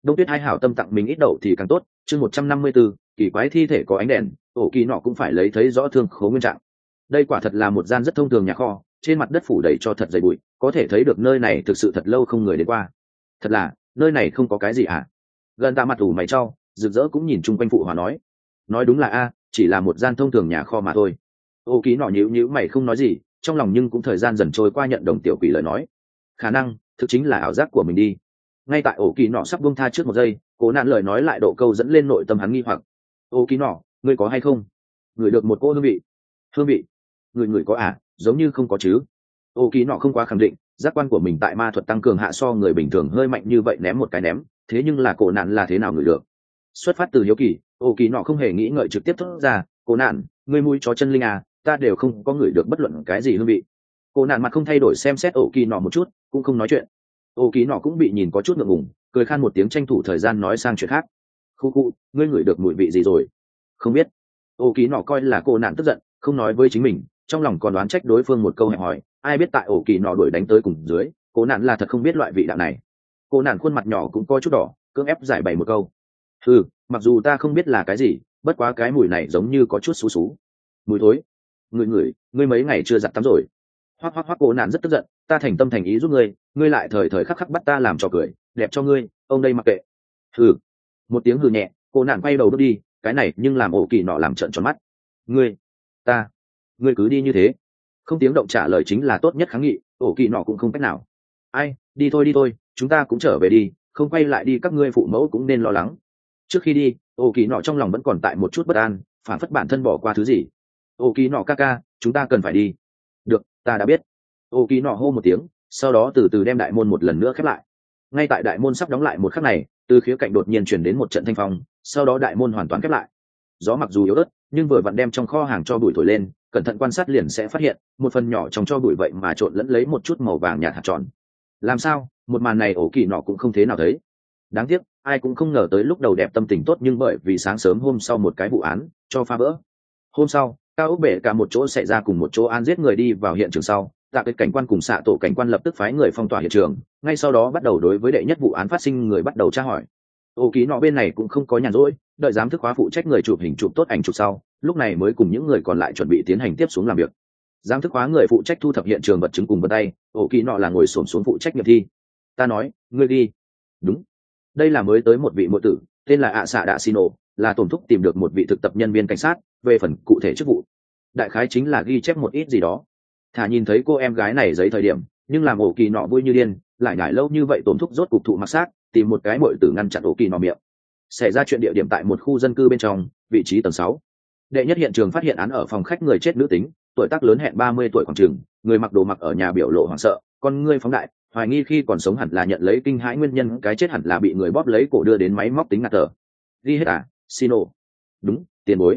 S1: Đông Tuyết hai hảo tâm tặng mình ít đậu thì càng tốt. Chương 154, kỳ quái thi thể có ánh đèn, ổ kỳ nọ cũng phải lấy thấy rõ thương khố nguyên trạng. Đây quả thật là một gian rất thông thường nhà kho, trên mặt đất phủ đầy cho thật dày bụi, có thể thấy được nơi này thực sự thật lâu không người đến qua. Thật là, nơi này không có cái gì à? Gần ta mặt ủ mày trao, rực rỡ cũng nhìn chung quanh phụ hòa nói đúng là a, chỉ là một gian thông thường nhà kho mà thôi. Ô ký nọ nhíu mày không nói gì, trong lòng nhưng cũng thời gian dần trôi qua nhận đồng tiểu quỷ lời nói. Khả năng thực chính là ảo giác của mình đi. Ngay tại ổ kỳ nọ sắp buông tha trước một giây, cố nạn lời nói lại độ câu dẫn lên nội tâm hắn nghi hoặc. Ô kỳ nọ, ngươi có hay không ngửi được một cỗ hương vị người có à, giống như không có chứ. Ô kỳ nọ không quá khẳng định, giác quan của mình tại ma thuật tăng cường hạ so người bình thường hơi mạnh như vậy ném một cái ném, thế nhưng là cổ nạn là thế nào ngửi được? Xuất phát từ hiếu kỳ, ô kỳ nọ không hề nghĩ ngợi trực tiếp thốt ra, cổ nạn, ngươi mũi chó chân linh à, ta đều không có ngửi được bất luận cái gì hương vị. Cổ nạn mặt không thay đổi xem xét ổ kỳ nọ một chút, cũng không nói chuyện. Ô kỳ nọ cũng bị nhìn có chút ngượng ngùng, cười khan một tiếng tranh thủ thời gian nói sang chuyện khác. Khu, ngươi ngửi được mùi vị gì rồi? Không biết. Ô kỳ nọ coi là cô nạn tức giận, không nói với chính mình, trong lòng còn đoán trách đối phương một câu hẹp hỏi, ai biết tại ổ kỳ nọ đuổi đánh tới cùng dưới, cô nạn là thật không biết loại vị đạo này. Cô nạn khuôn mặt nhỏ cũng có chút đỏ, cưỡng ép giải bày một câu. Mặc dù ta không biết là cái gì, bất quá cái mùi này giống như có chút xú xú. Mùi thối. Ngươi mấy ngày chưa giặt tắm rồi? Hoắc, cô nạn rất tức giận, ta thành tâm thành ý giúp ngươi lại thời thời khắc khắc bắt ta làm trò cười, đẹp cho ngươi, ông đây mặc kệ. Một tiếng hừ nhẹ, cô nạn quay đầu bước đi, cái này nhưng làm ổ kỳ nọ làm trợn tròn mắt. Ngươi cứ đi như thế. Không tiếng động trả lời chính là tốt nhất kháng nghị, ổ kỳ nọ cũng không cách nào. Ai, đi thôi, chúng ta cũng trở về đi, không quay lại đi các ngươi phụ mẫu cũng nên lo lắng. Trước khi đi, ổ kỳ nọ trong lòng vẫn còn tại một chút bất an, phản phất bản thân bỏ qua thứ gì. Ổ kỳ nọ ca, chúng ta cần phải đi. Được, ta đã biết. Ổ kỳ nọ hô một tiếng, sau đó từ từ đem đại môn một lần nữa khép lại. Ngay tại đại môn sắp đóng lại một khắc này, từ khía cạnh đột nhiên chuyển đến một trận thanh phong, sau đó đại môn hoàn toàn khép lại. Gió mặc dù yếu ớt, nhưng vừa vặn đem trong kho hàng cho bụi thổi lên, cẩn thận quan sát liền sẽ phát hiện một phần nhỏ trong cho bụi vậy mà trộn lẫn lấy một chút màu vàng nhạt hạt tròn. Làm sao một màn này ổ kỳ nọ cũng không thế nào thấy. Đáng tiếc ai cũng không ngờ tới lúc đầu đẹp tâm tình tốt nhưng bởi vì sáng sớm hôm sau một cái vụ án cho phá vỡ. Hôm sau cao ốc bể cả một chỗ xảy ra cùng một chỗ an giết người đi vào hiện trường sau, tạ cái cảnh quan cùng xạ tổ cảnh quan lập tức phái người phong tỏa hiện trường, ngay sau đó bắt đầu đối với đệ nhất vụ án phát sinh người bắt đầu tra hỏi. Ô ký nọ bên này cũng không có nhàn rỗi, đợi giám thức khóa phụ trách người chụp hình chụp tốt ảnh chụp sau, lúc này mới cùng những người còn lại chuẩn bị tiến hành tiếp xuống làm việc. Giám thức khóa người phụ trách thu thập hiện trường vật chứng cùng vân tay, ô ký nọ là ngồi xổm xuống phụ trách nghiệm thi. Ta nói, ngươi đi. Đúng. Đây là mới tới một vị muội tử, tên là ạ xạ đạ xì nổ, là tổn thúc tìm được một vị thực tập nhân viên cảnh sát, về phần cụ thể chức vụ đại khái chính là ghi chép một ít gì đó. Thả nhìn thấy cô em gái này giấy thời điểm, nhưng làm ổ kỳ nọ vui như điên, lại nhải lâu như vậy tổn thúc rốt cục thụ mặc xác, tìm một cái muội tử ngăn chặn ổ kỳ nọ miệng. Xảy ra chuyện địa điểm tại một khu dân cư bên trong, vị trí tầng 6. Đệ nhất hiện trường phát hiện án ở phòng khách người chết nữ tính, tuổi tác lớn hẹn 30 tuổi khoảng chừng, người mặc đồ mặc ở nhà biểu lộ hoảng sợ, con ngươi phóng đại, hoài nghi khi còn sống hẳn là nhận lấy kinh hãi nguyên nhân cái chết hẳn là bị người bóp lấy cổ đưa đến máy móc tính ngạt thở. Ghi hết à, Sino. Đúng, tiền bối.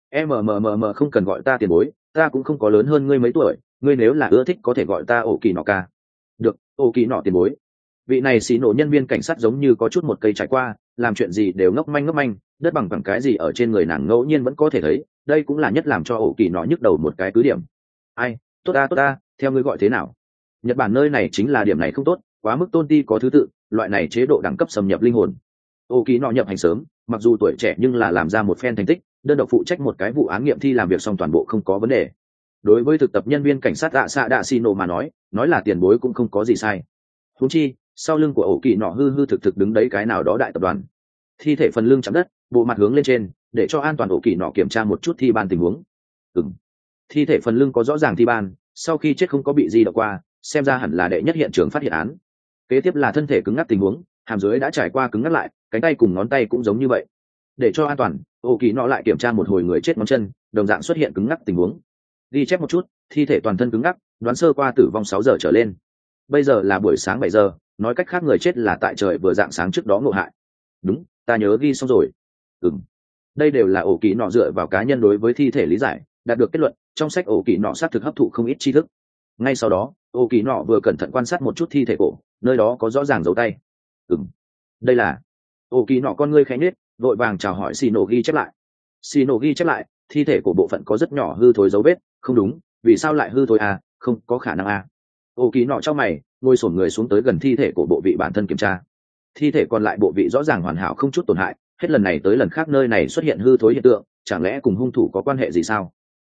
S1: Không cần gọi ta tiền bối, ta cũng không có lớn hơn ngươi mấy tuổi, ngươi nếu là ưa thích có thể gọi ta ổ kỳ nọ ca. Được, ổ kỳ nọ tiền bối. Vị này xì nổ nhân viên cảnh sát giống như có chút một cây trải qua, làm chuyện gì đều ngốc manh, đất bằng cái gì ở trên người nàng ngẫu nhiên vẫn có thể thấy, đây cũng là nhất làm cho ổ kỳ nọ nhức đầu một cái cứ điểm. Ai, tốt ta, theo ngươi gọi thế nào? Nhật Bản nơi này chính là điểm này không tốt, quá mức tôn ti có thứ tự, loại này chế độ đẳng cấp xâm nhập linh hồn. Ổ kỳ nọ nhập hành sớm, mặc dù tuổi trẻ nhưng là làm ra một phen thành tích, đơn độc phụ trách một cái vụ án nghiệm thi làm việc xong toàn bộ không có vấn đề. Đối với thực tập nhân viên cảnh sát ạ xạ đạ xì nổ mà nói là tiền bối cũng không có gì sai. Huống chi sau lưng của ổ kỳ nọ hư thực đứng đấy cái nào đó đại tập đoàn. Thi thể phần lưng chạm đất, bộ mặt hướng lên trên, để cho an toàn ổ kỳ nọ kiểm tra một chút thi ban tình huống. Thi thể phần lưng có rõ ràng thi ban, sau khi chết không có bị gì đọc qua, xem ra hẳn là đệ nhất hiện trường phát hiện án. Kế tiếp là thân thể cứng ngắc tình huống, hàm dưới đã trải qua cứng ngắc lại, cánh tay cùng ngón tay cũng giống như vậy. Để cho an toàn, ổ kỳ nọ lại kiểm tra một hồi người chết ngón chân, đồng dạng xuất hiện cứng ngắc tình huống. Ghi chép một chút, thi thể toàn thân cứng ngắc, đoán sơ qua tử vong 6 giờ trở lên. Bây giờ là buổi sáng 7 giờ, nói cách khác người chết là tại trời vừa rạng sáng trước đó ngộ hại. Đúng, ta nhớ ghi xong rồi. Đây đều là ổ kỳ nọ dựa vào cá nhân đối với thi thể lý giải, đạt được kết luận, trong sách ổ kỳ nọ xác thực hấp thụ không ít tri thức. Ngay sau đó, ổ kỳ nọ vừa cẩn thận quan sát một chút thi thể cổ, nơi đó có rõ ràng dấu tay. Đây là... Ổ kỳ nọ con ngươi khẽ nhếch, vội vàng chào hỏi Sino ghi chép lại. Sino ghi chép lại, thi thể của bộ phận có rất nhỏ hư thối dấu vết, không đúng, vì sao lại hư thối à, không có khả năng à. Ổ kỳ nọ trong mày, ngồi xổm người xuống tới gần thi thể của bộ vị bản thân kiểm tra. thi thể còn lại bộ vị rõ ràng hoàn hảo không chút tổn hại, hết lần này tới lần khác nơi này xuất hiện hư thối hiện tượng, chẳng lẽ cùng hung thủ có quan hệ gì sao?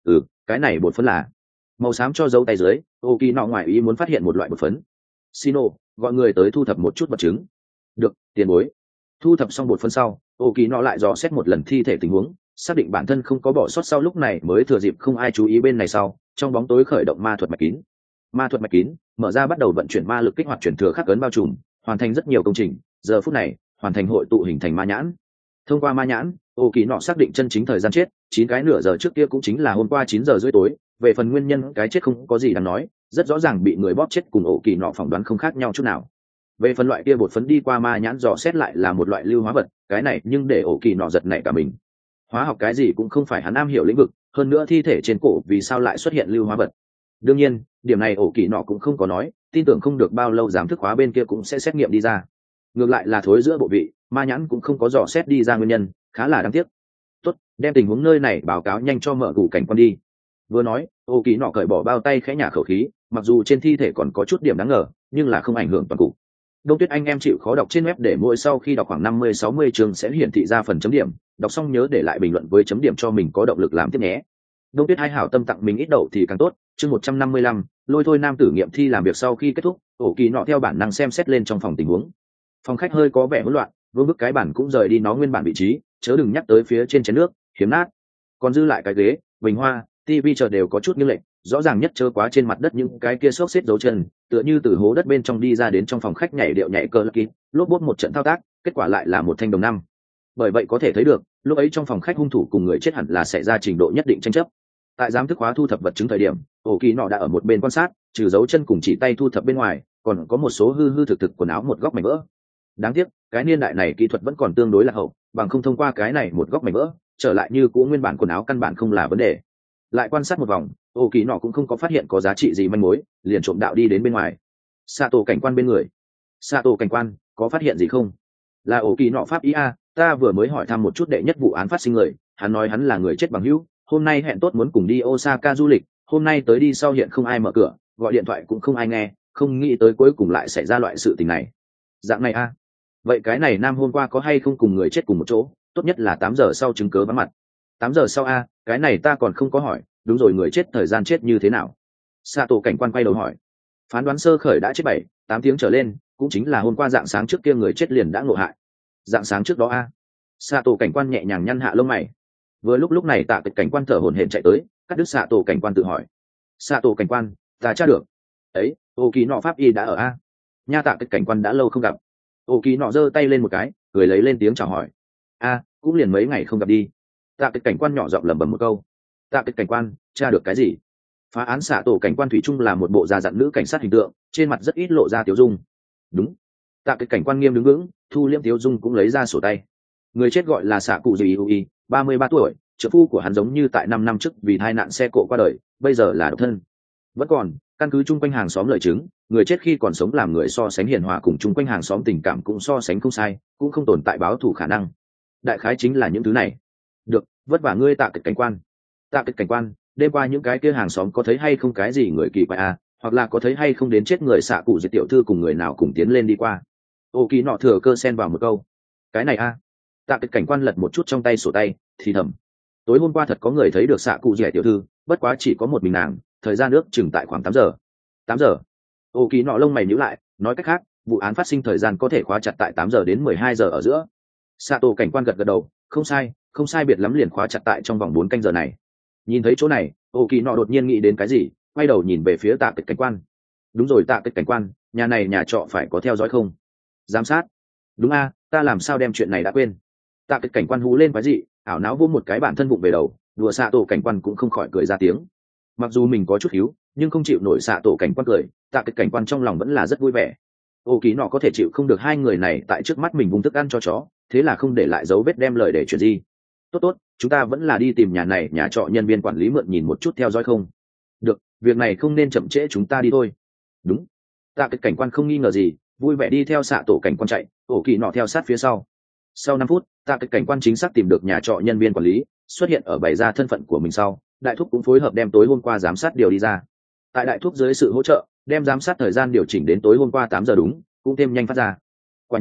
S1: Cái này bột phấn là màu xám cho dấu tay dưới. Ô kỳ nọ ngoài ý muốn phát hiện một loại bột phấn. Sino, gọi người tới thu thập một chút vật chứng. Được, tiền bối. Thu thập xong bột phấn sau, ô kỳ nọ lại dò xét một lần thi thể tình huống, xác định bản thân không có bỏ sót, sau lúc này mới thừa dịp không ai chú ý bên này sau, trong bóng tối khởi động ma thuật mạch kín. Ma thuật mạch kín mở ra, bắt đầu vận chuyển ma lực kích hoạt chuyển thừa khắc ấn bao trùm, hoàn thành rất nhiều công trình. Giờ phút này hoàn thành hội tụ hình thành ma nhãn. Thông qua ma nhãn, ô kỳ nọ xác định chân chính thời gian chết, 9 cái nửa giờ trước kia cũng chính là hôm qua 9 giờ rưỡi tối. Về phần nguyên nhân cái chết không có gì đáng nói, rất rõ ràng bị người bóp chết, cùng ổ kỳ nọ phỏng đoán không khác nhau chút nào. Về phần loại kia bột phấn đi qua ma nhãn dò xét lại là một loại lưu hóa vật, cái này nhưng để ổ kỳ nọ giật nảy cả mình. Hóa học cái gì cũng không phải hắn am hiểu lĩnh vực, hơn nữa thi thể trên cổ vì sao lại xuất hiện lưu hóa vật. Đương nhiên điểm này ổ kỳ nọ cũng không có nói, tin tưởng không được bao lâu giám thức khóa bên kia cũng sẽ xét nghiệm đi ra. Ngược lại là thối giữa bộ vị, ma nhãn cũng không có dò xét đi ra nguyên nhân, khá là đáng tiếc. Tốt, đem tình huống nơi này báo cáo nhanh cho mở gù cảnh quan đi. Vừa nói, ô kỳ nọ cởi bỏ bao tay, khẽ nhả khẩu khí, mặc dù trên thi thể còn có chút điểm đáng ngờ, nhưng là không ảnh hưởng toàn cục. Đông Tuyết anh em chịu khó đọc trên web, để mỗi sau khi đọc khoảng 50-60 chương sẽ hiển thị ra phần chấm điểm, đọc xong nhớ để lại bình luận với chấm điểm cho mình có động lực làm tiếp nhé. Đông Tuyết hai hảo tâm tặng mình ít đậu thì càng tốt. Chương 155, lôi thôi nam tử nghiệm thi làm việc sau khi kết thúc, ổ kỳ nọ theo bản năng xem xét lên trong phòng tình huống. Phòng khách hơi có vẻ hỗn loạn, vương bức cái bản cũng rời đi nó nguyên bản vị trí, chớ đừng nhắc tới phía trên chén nước hiếm nát, còn dư lại cái ghế, bình hoa, tivi chờ đều có chút nghiêng lệch, rõ ràng nhất chớ quá trên mặt đất những cái kia xốc xếp dấu chân, tựa như từ hố đất bên trong đi ra đến trong phòng khách nhảy điệu nhảy cơ lắc kín, lốp bốt một trận thao tác, kết quả lại là một thanh đồng năm. Bởi vậy có thể thấy được, lúc ấy trong phòng khách hung thủ cùng người chết hẳn là xảy ra trình độ nhất định tranh chấp. Tại giám thức khóa thu thập vật chứng thời điểm, ổ kỳ nọ đã ở một bên quan sát, trừ dấu chân cùng chỉ tay thu thập bên ngoài, còn có một số hư hư thực thực quần áo một góc mảnh vỡ. Đáng tiếc cái niên đại này kỹ thuật vẫn còn tương đối lạc hậu, bằng không thông qua cái này một góc mảnh vỡ trở lại như cũ nguyên bản quần áo căn bản không là vấn đề. Lại quan sát một vòng, ô kỳ nọ cũng không có phát hiện có giá trị gì manh mối, liền trộm đạo đi đến bên ngoài. Sato cảnh quan bên người. Sato cảnh quan, có phát hiện gì không? Là ổ kỳ nọ pháp ý a, ta vừa mới hỏi thăm một chút đệ nhất vụ án phát sinh người, hắn nói hắn là người chết bằng hữu, hôm nay hẹn tốt muốn cùng đi Osaka du lịch, hôm nay tới đi sau hiện không ai mở cửa, gọi điện thoại cũng không ai nghe, không nghĩ tới cuối cùng lại xảy ra loại sự tình này. Dạng này a. Vậy cái này nam hôm qua có hay không cùng người chết cùng một chỗ, tốt nhất là 8 giờ sau chứng cớ vắng mặt. 8 giờ sau a, cái này ta còn không có hỏi, đúng rồi, người chết thời gian chết như thế nào? Sato cảnh quan quay đầu hỏi. Phán đoán sơ khởi đã chết 7-8 tiếng trở lên, cũng chính là hôm qua dạng sáng trước kia người chết liền đã ngộ hại. Dạng sáng trước đó a. Sato cảnh quan nhẹ nhàng nhăn hạ lông mày. Vừa lúc này Tạ Kịch cảnh quan thở hổn hển chạy tới, cắt đứt Sato cảnh quan tự hỏi. Sato cảnh quan, ta tra được. Ấy, ô kỳ nọ pháp y đã ở a. Nha, Tạ Kịch cảnh quan đã lâu không gặp. Ô kỳ nọ giơ tay lên một cái, cười lấy lên tiếng chào hỏi. A, cũng liền mấy ngày không gặp đi. Tạ Kịch cảnh quan nhỏ giọng lẩm bẩm một câu. Tạ Kịch cảnh quan, tra được cái gì? Phá án xạ tổ cảnh quan thủy chung là một bộ già dặn nữ cảnh sát hình tượng, trên mặt rất ít lộ ra tiếu dung. Đúng. Tạ Kịch cảnh quan nghiêm đứng vững, thu liễm tiếu dung cũng lấy ra sổ tay. Người chết gọi là xạ cụ gì ui, 33 tuổi, trợ phu của hắn giống như tại 5 năm trước vì tai nạn xe cộ qua đời, bây giờ là độc thân. Vẫn còn, căn cứ chung quanh hàng xóm lời chứng, người chết khi còn sống làm người so sánh hiền hòa, cùng chung quanh hàng xóm tình cảm cũng so sánh không sai, cũng không tồn tại báo thù khả năng. Đại khái chính là những thứ này. Được, vất vả ngươi Tạ Kịch cảnh quan. Tạ Kịch cảnh quan, đêm qua những cái kia hàng xóm có thấy hay không cái gì người kỳ quái à, hoặc là có thấy hay không đến chết người xạ cụ diệt tiểu thư cùng người nào cùng tiến lên đi qua? Ô kỳ nọ thừa cơ xen vào một câu. Cái này a. Tạ Kịch cảnh quan lật một chút trong tay sổ tay, thì thầm. Tối hôm qua thật có người thấy được xạ cụ diệt tiểu thư, bất quá chỉ có một mình nàng, thời gian ước chừng tại khoảng 8 giờ. 8 giờ. Ô kỳ nọ lông mày nhíu lại, nói cách khác, vụ án phát sinh thời gian có thể khóa chặt tại 8 giờ đến 12 giờ ở giữa. Sato cảnh quan gật gật đầu, không sai biệt lắm, liền khóa chặt tại trong vòng 4 canh giờ này. Nhìn thấy chỗ này, ô kỳ nọ đột nhiên nghĩ đến cái gì, quay đầu nhìn về phía Tạ Kịch cảnh quan. Đúng rồi Tạ Kịch cảnh quan, nhà này nhà trọ phải có theo dõi không? Giám sát? Đúng a, ta làm sao đem chuyện này đã quên. Tạ Kịch cảnh quan hú lên quái dị, ảo não vô một cái bản thân vụng về đầu, đùa Sato cảnh quan cũng không khỏi cười ra tiếng. Mặc dù mình có chút hiếu, nhưng không chịu nổi Sato cảnh quan cười, Tạ Kịch cảnh quan trong lòng vẫn là rất vui vẻ. Ô kỳ nọ có thể chịu không được hai người này tại trước mắt mình vung thức ăn cho chó, thế là không để lại dấu vết đem lời để chuyện gì. Tốt, chúng ta vẫn là đi tìm nhà này nhà trọ nhân viên quản lý mượn nhìn một chút theo dõi không? Được, việc này không nên chậm trễ, chúng ta đi thôi. Đúng. Tạ Kịch cảnh quan không nghi ngờ gì, vui vẻ đi theo Sato cảnh quan chạy, ổ kỳ nọ theo sát phía sau. Sau 5 phút, Tạ Kịch cảnh quan chính xác tìm được nhà trọ nhân viên quản lý, xuất hiện ở bày ra thân phận của mình sau, đại thúc cũng phối hợp đem tối hôm qua giám sát điều đi ra. Tại đại thúc dưới sự hỗ trợ, đem giám sát thời gian điều chỉnh đến tối hôm qua 8 giờ đúng, cũng thêm nhanh phát ra. Quả nhiên,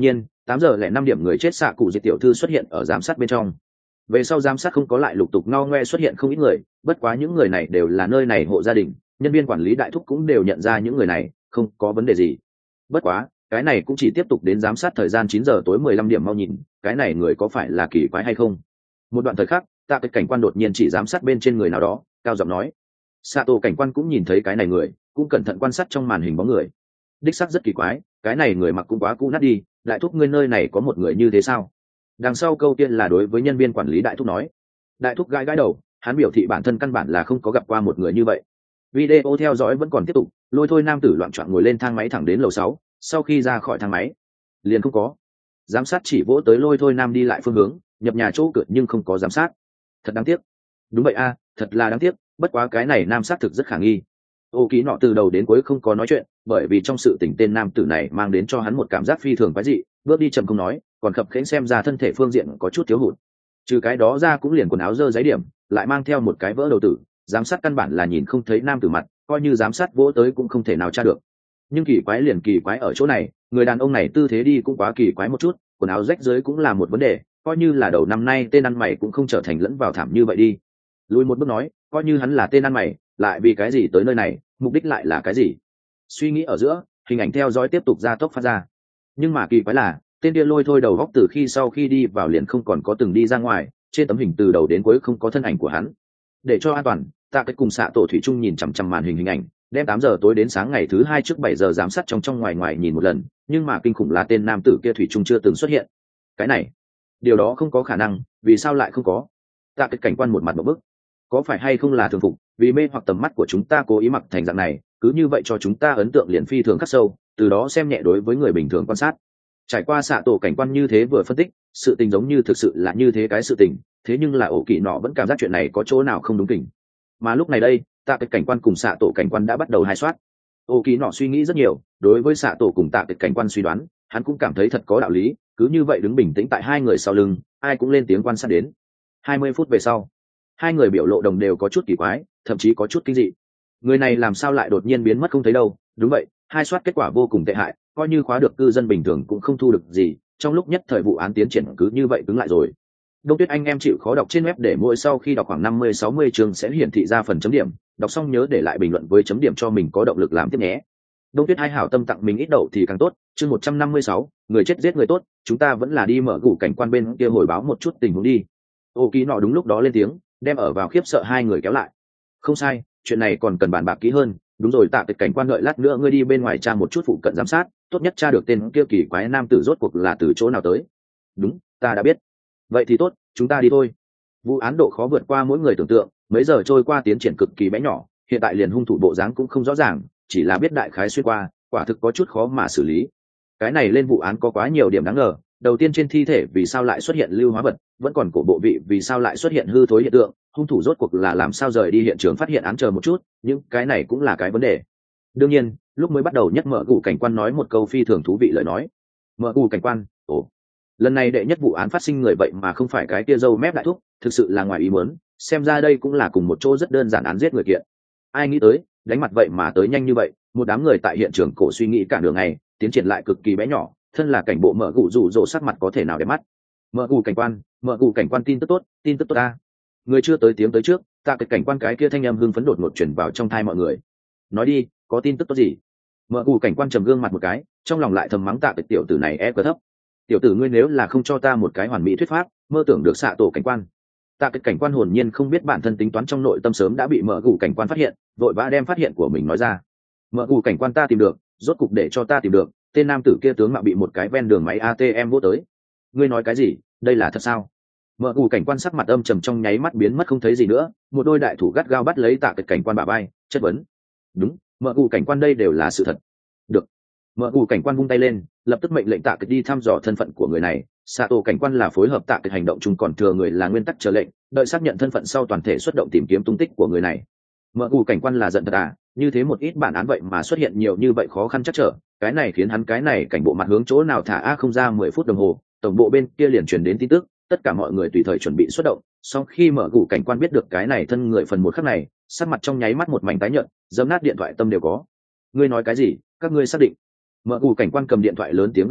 S1: 8:05 người chết xạ cụ diệt tiểu thư xuất hiện ở giám sát bên trong. Về sau giám sát không có lại lục tục ngao ngoe xuất hiện không ít người, bất quá những người này đều là nơi này hộ gia đình, nhân viên quản lý đại thúc cũng đều nhận ra những người này không có vấn đề gì. Bất quá cái này cũng chỉ tiếp tục đến giám sát thời gian 9 giờ tối 15 điểm, mau nhìn cái này người có phải là kỳ quái hay không. Một đoạn thời khắc, tạ cái cảnh quan đột nhiên chỉ giám sát bên trên người nào đó, cao giọng nói. Sato cảnh quan cũng nhìn thấy cái này người, cũng cẩn thận quan sát trong màn hình bóng người. Đích xác rất kỳ quái, cái này người mặc cũng quá cũ nát đi, đại thúc ngươi nơi này có một người như thế sao? Đằng sau câu tiên là đối với nhân viên quản lý đại thúc nói. Đại thúc gãi gãi đầu, hắn biểu thị bản thân căn bản là không có gặp qua một người như vậy. Video theo dõi vẫn còn tiếp tục, lôi thôi nam tử loạn trọn ngồi lên thang máy thẳng đến lầu 6, sau khi ra khỏi thang máy liền không có. Giám sát chỉ vỗ tới lôi thôi nam đi lại phương hướng, nhập nhà chỗ cửa nhưng không có giám sát. Thật đáng tiếc. Đúng vậy a, thật là đáng tiếc, bất quá cái này nam sát thực rất khả nghi. Ô Ký Nọ từ đầu đến cuối không có nói chuyện, bởi vì trong sự tình tên nam tử này mang đến cho hắn một cảm giác phi thường quái dị, bước đi chậm không nói, còn khập khiễng xem ra thân thể phương diện có chút thiếu hụt. Trừ cái đó ra cũng liền quần áo dơ giấy điểm, lại mang theo một cái vỡ đầu tử, giám sát căn bản là nhìn không thấy nam tử mặt, coi như giám sát vỗ tới cũng không thể nào tra được. Nhưng kỳ quái liền kỳ quái ở chỗ này, người đàn ông này tư thế đi cũng quá kỳ quái một chút, quần áo rách rưới cũng là một vấn đề, coi như là đầu năm nay tên ăn mày cũng không trở thành lẫn vào thảm như vậy đi. Lùi một bước nói, coi như hắn là tên ăn mày, lại vì cái gì tới nơi này, mục đích lại là cái gì? Suy nghĩ ở giữa, hình ảnh theo dõi tiếp tục gia tốc phát ra. Nhưng mà kỳ quái là, tên kia lôi thôi đầu góc từ khi sau khi đi vào liền không còn có từng đi ra ngoài, trên tấm hình từ đầu đến cuối không có thân ảnh của hắn. Để cho an toàn, Tạ Cách cùng Xạ Tổ Thủy Chung nhìn chằm chằm màn hình ảnh, đem 8 giờ tối đến sáng ngày thứ 2 trước 7 giờ giám sát trong ngoài ngoài nhìn một lần, nhưng mà kinh khủng là tên nam tử kia Thủy Chung chưa từng xuất hiện. Cái này, điều đó không có khả năng, vì sao lại không có? Tạ Cách cảnh quan một mặt một bức. Có phải hay không là thường phục, vì mê hoặc tầm mắt của chúng ta cố ý mặc thành dạng này, cứ như vậy cho chúng ta ấn tượng liền phi thường khắc sâu, từ đó xem nhẹ đối với người bình thường quan sát. Trải qua Xạ Tổ cảnh quan như thế vừa phân tích, sự tình giống như thực sự là như thế cái sự tình, thế nhưng là Ổ Kỵ Nọ vẫn cảm giác chuyện này có chỗ nào không đúng kỉnh. Mà lúc này đây, Tạ Cách cảnh quan cùng Xạ Tổ cảnh quan đã bắt đầu hai soát. Ổ Kỵ Nọ suy nghĩ rất nhiều, đối với Xạ Tổ cùng Tạ Cách cảnh quan suy đoán, hắn cũng cảm thấy thật có đạo lý, cứ như vậy đứng bình tĩnh tại hai người sau lưng, ai cũng lên tiếng quan sát đến. 20 phút về sau, hai người biểu lộ đồng đều có chút kỳ quái, thậm chí có chút kinh dị. Người này làm sao lại đột nhiên biến mất không thấy đâu? Đúng vậy, hai soát kết quả vô cùng tệ hại, coi như khóa được cư dân bình thường cũng không thu được gì, trong lúc nhất thời vụ án tiến triển cứ như vậy cứng lại rồi. Đông Tuyết anh em chịu khó đọc trên web để mỗi sau khi đọc khoảng 50-60 chương sẽ hiển thị ra phần chấm điểm, đọc xong nhớ để lại bình luận với chấm điểm cho mình có động lực làm tiếp nhé. Đông Tuyết hai hảo tâm tặng mình ít đậu thì càng tốt, chương 156, người chết giết người tốt, chúng ta vẫn là đi mở gủ cảnh quan bên kia hồi báo một chút tình huống đi. Ô Ký Nọ đúng lúc đó lên tiếng, đem ở vào khiếp sợ hai người kéo lại. Không sai, chuyện này còn cần bàn bạc kỹ hơn, đúng rồi, Tạ Cách cảnh quan đợi lát nữa ngươi đi bên ngoài tra một chút phụ cận giám sát, tốt nhất tra được tên kia kỳ quái nam tử rốt cuộc là từ chỗ nào tới. Đúng, ta đã biết. Vậy thì tốt, chúng ta đi thôi. Vụ án độ khó vượt qua mỗi người tưởng tượng, mấy giờ trôi qua tiến triển cực kỳ bé nhỏ, hiện tại liền hung thủ bộ dáng cũng không rõ ràng, chỉ là biết đại khái xuyên qua, quả thực có chút khó mà xử lý. Cái này lên vụ án có quá nhiều điểm đáng ngờ, đầu tiên trên thi thể vì sao lại xuất hiện lưu hóa vật, vẫn còn cổ bộ vị vì sao lại xuất hiện hư thối hiện tượng, hung thủ rốt cuộc là làm sao rời đi hiện trường phát hiện án chờ một chút, nhưng cái này cũng là cái vấn đề. Đương nhiên, lúc mới bắt đầu nhất mở gù cảnh quan nói một câu phi thường thú vị lời nói. Mở gù cảnh quan, ồ, lần này đệ nhất vụ án phát sinh người vậy mà không phải cái kia dâu mép đại thúc, thực sự là ngoài ý muốn, xem ra đây cũng là cùng một chỗ rất đơn giản án giết người kiện. Ai nghĩ tới, đánh mặt vậy mà tới nhanh như vậy, một đám người tại hiện trường cổ suy nghĩ cả đường ngày, tiến triển lại cực kỳ bé nhỏ, thân là cảnh bộ mở gù rủ rỗ sắc mặt có thể nào để mắt. Mở gù cảnh quan tin tức tốt ta. Người chưa tới tiếng tới trước, Tạ Cách cảnh quan cái kia thanh âm hưng phấn đột ngột truyền vào trong tai mọi người. Nói đi, có tin tức tốt gì? Mở gù cảnh quan trầm gương mặt một cái, trong lòng lại thầm mắng Tạ Cách tiểu tử này e cờ thấp. Tiểu tử ngươi nếu là không cho ta một cái hoàn mỹ thuyết pháp, mơ tưởng được Xạ Tổ cảnh quan. Tạ Cách cảnh quan hồn nhiên không biết bản thân tính toán trong nội tâm sớm đã bị mở gù cảnh quan phát hiện, vội vã đem phát hiện của mình nói ra. Mở gù cảnh quan ta tìm được, rốt cục để cho ta tìm được, tên nam tử kia tướng mạo bị một cái ven đường máy ATM vô tới. Ngươi nói cái gì? Đây là thật sao? Mở gù cảnh quan sắc mặt âm trầm trong nháy mắt biến mất không thấy gì nữa, một đôi đại thủ gắt gao bắt lấy Tạ Cách cảnh quan bả vai, chất vấn. Đúng, mở gù cảnh quan đây đều là sự thật. Được. Mở gù cảnh quan vung tay lên, lập tức mệnh lệnh Tạ Cách đi thăm dò thân phận của người này. Sato cảnh quan là phối hợp Tạ Cách hành động chung, còn thừa người là nguyên tắc chờ lệnh, đợi xác nhận thân phận sau toàn thể xuất động tìm kiếm tung tích của người này. Mở gù cảnh quan là giận thật à, như thế một ít bản án vậy mà xuất hiện nhiều như vậy khó khăn chắc trở, cái này khiến hắn cái này cảnh bộ mặt hướng chỗ nào thả a không ra 10 phút đồng hồ, tổng bộ bên kia liền truyền đến tin tức, tất cả mọi người tùy thời chuẩn bị xuất động. Sau khi mở gù cảnh quan biết được cái này thân người phần một khắc này, sắc mặt trong nháy mắt một mảnh tái nhợt, giấm nát điện thoại tâm đều có. Ngươi nói cái gì? Các ngươi xác định? Mở gù cảnh quan cầm điện thoại lớn tiếng gầm thét,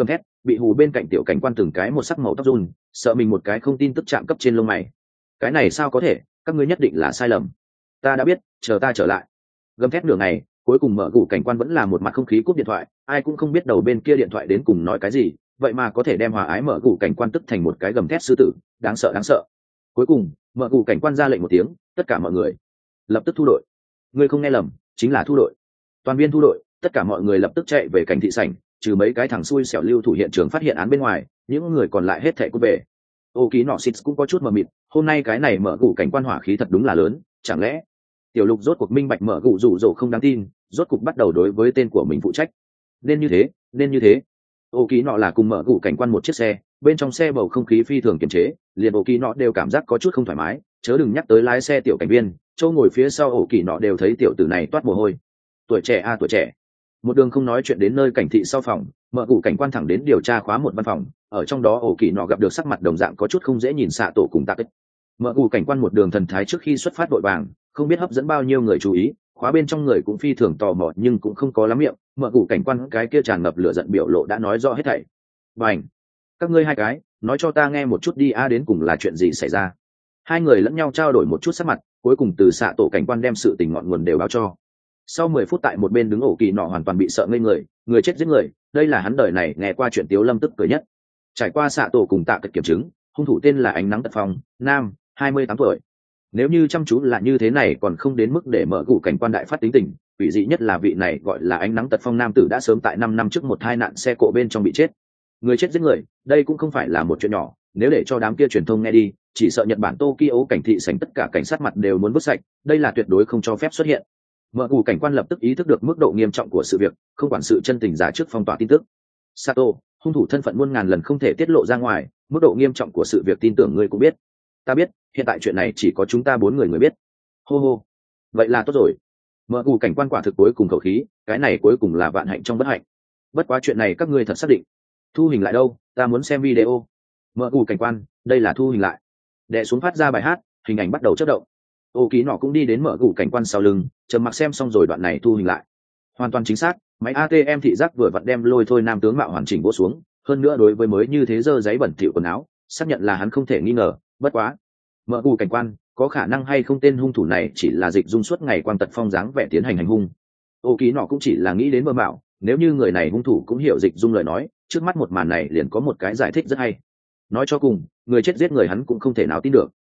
S1: bị hù bên cạnh tiểu cảnh quan từng cái một sắc màu tóc run, sợ mình một cái không tin tức chạm cấp trên lông mày. Cái này sao có thể, các ngươi nhất định là sai lầm. Ta đã biết, chờ ta trở lại. Gầm thét nửa ngày, cuối cùng mở gù cảnh quan vẫn là một mặt không khí cúp điện thoại, ai cũng không biết đầu bên kia điện thoại đến cùng nói cái gì, vậy mà có thể đem hòa ái mở gù cảnh quan tức thành một cái gầm thét sư tử, đáng sợ đáng sợ. Cuối cùng mở gù cảnh quan ra lệnh một tiếng, tất cả mọi người lập tức thu đội. Ngươi không nghe lầm, chính là thu đội. Toàn viên thu đội, tất cả mọi người lập tức chạy về cảnh thị sảnh, trừ mấy cái thằng xui xẻo lưu thủ hiện trường phát hiện án bên ngoài, những người còn lại hết thảy cút về. Ô Ký Nọ Xịt cũng có chút mờ mịt, hôm nay cái này mở gù cảnh quan hỏa khí thật đúng là lớn, chẳng lẽ tiểu lục rốt cuộc minh bạch mở gù rủ rỗ không đáng tin, rốt cuộc bắt đầu đối với tên của mình phụ trách. Nên như thế, nên như thế. Ô Ký Nọ là cùng mở gù cảnh quan một chiếc xe, bên trong xe bầu không khí phi thường kiềm chế, liền Ô Ký Nọ đều cảm giác có chút không thoải mái, chớ đừng nhắc tới lái xe tiểu cảnh viên, châu ngồi phía sau Ô Ký Nọ đều thấy tiểu tử này toát mồ hôi. Tuổi trẻ a tuổi trẻ. Một đường không nói chuyện đến nơi cảnh thị sau phòng, mở gù cảnh quan thẳng đến điều tra khóa một văn phòng, ở trong đó Ô Ký Nọ gặp được sắc mặt đồng dạng có chút không dễ nhìn xạ tổ cùng Tạ Kích. Mở gù cảnh quan một đường thần thái trước khi xuất phát vội vàng, không biết hấp dẫn bao nhiêu người chú ý, khóa bên trong người cũng phi thường tò mò nhưng cũng không có lắm miệng, mở gù cảnh quan cái kia tràn ngập lửa giận biểu lộ đã nói rõ hết thảy. Bành, các ngươi hai cái, nói cho ta nghe một chút đi a, đến cùng là chuyện gì xảy ra. Hai người lẫn nhau trao đổi một chút sắc mặt, cuối cùng từ xạ tổ cảnh quan đem sự tình ngọn nguồn đều báo cho. Sau 10 phút tại một bên đứng Ổ Kỳ Nọ hoàn toàn bị sợ ngây người chết giết người, đây là hắn đời này nghe qua chuyện Tiếu Lâm tức cười nhất. Trải qua xạ tổ cùng Tạ Kịch kiểm chứng, hung thủ tên là Ánh Nắng Tật Phong, nam, 28 tuổi. Nếu như chăm chú là như thế này còn không đến mức để mở gù cảnh quan đại phát tính tình, quỷ dị nhất là vị này gọi là Ánh Nắng Tật Phong nam tử đã sớm tại 5 năm trước một tai nạn xe cộ bên trong bị chết. Người chết giết người, đây cũng không phải là một chuyện nhỏ, nếu để cho đám kia truyền thông nghe đi, chỉ sợ Nhật Bản Tokyo cảnh thị sảnh tất cả cảnh sát mặt đều muốn vứt sạch, đây là tuyệt đối không cho phép xuất hiện. Mở gù cảnh quan lập tức ý thức được mức độ nghiêm trọng của sự việc, không quản sự chân tình giả trước phong tỏa tin tức. Sato, hung thủ thân phận muôn ngàn lần không thể tiết lộ ra ngoài, mức độ nghiêm trọng của sự việc tin tưởng ngươi cũng biết. Ta biết, hiện tại chuyện này chỉ có chúng ta 4 người biết. Hô hô, vậy là tốt rồi. Mở gù cảnh quan quả thực cuối cùng khẩu khí, cái này cuối cùng là vạn hạnh trong bất hạnh. Bất quá chuyện này các ngươi thật xác định. Thu hình lại đâu, ta muốn xem video. Mở gù cảnh quan, đây là thu hình lại. Đè xuống phát ra bài hát, hình ảnh bắt đầu chớp động. Ô Ký Nọ cũng đi đến mở gù cảnh quan sau lưng, trầm mặc xem xong rồi đoạn này thu hình lại. Hoàn toàn chính xác, máy ATM thị giác vừa vặn đem lôi thôi nam tướng mạo hoàn chỉnh vỗ xuống, hơn nữa đối với mới như thế dơ giấy bẩn thỉu quần áo, xác nhận là hắn không thể nghi ngờ. Bất quá, mở gù cảnh quan, có khả năng hay không tên hung thủ này chỉ là dịch dung suốt ngày Quang Tật Phong dáng vẻ tiến hành hành hung. Ô Ký Nọ cũng chỉ là nghĩ đến mơ mạo, nếu như người này hung thủ cũng hiểu dịch dung lời nói, trước mắt một màn này liền có một cái giải thích rất hay. Nói cho cùng, người chết giết người hắn cũng không thể nào tin được.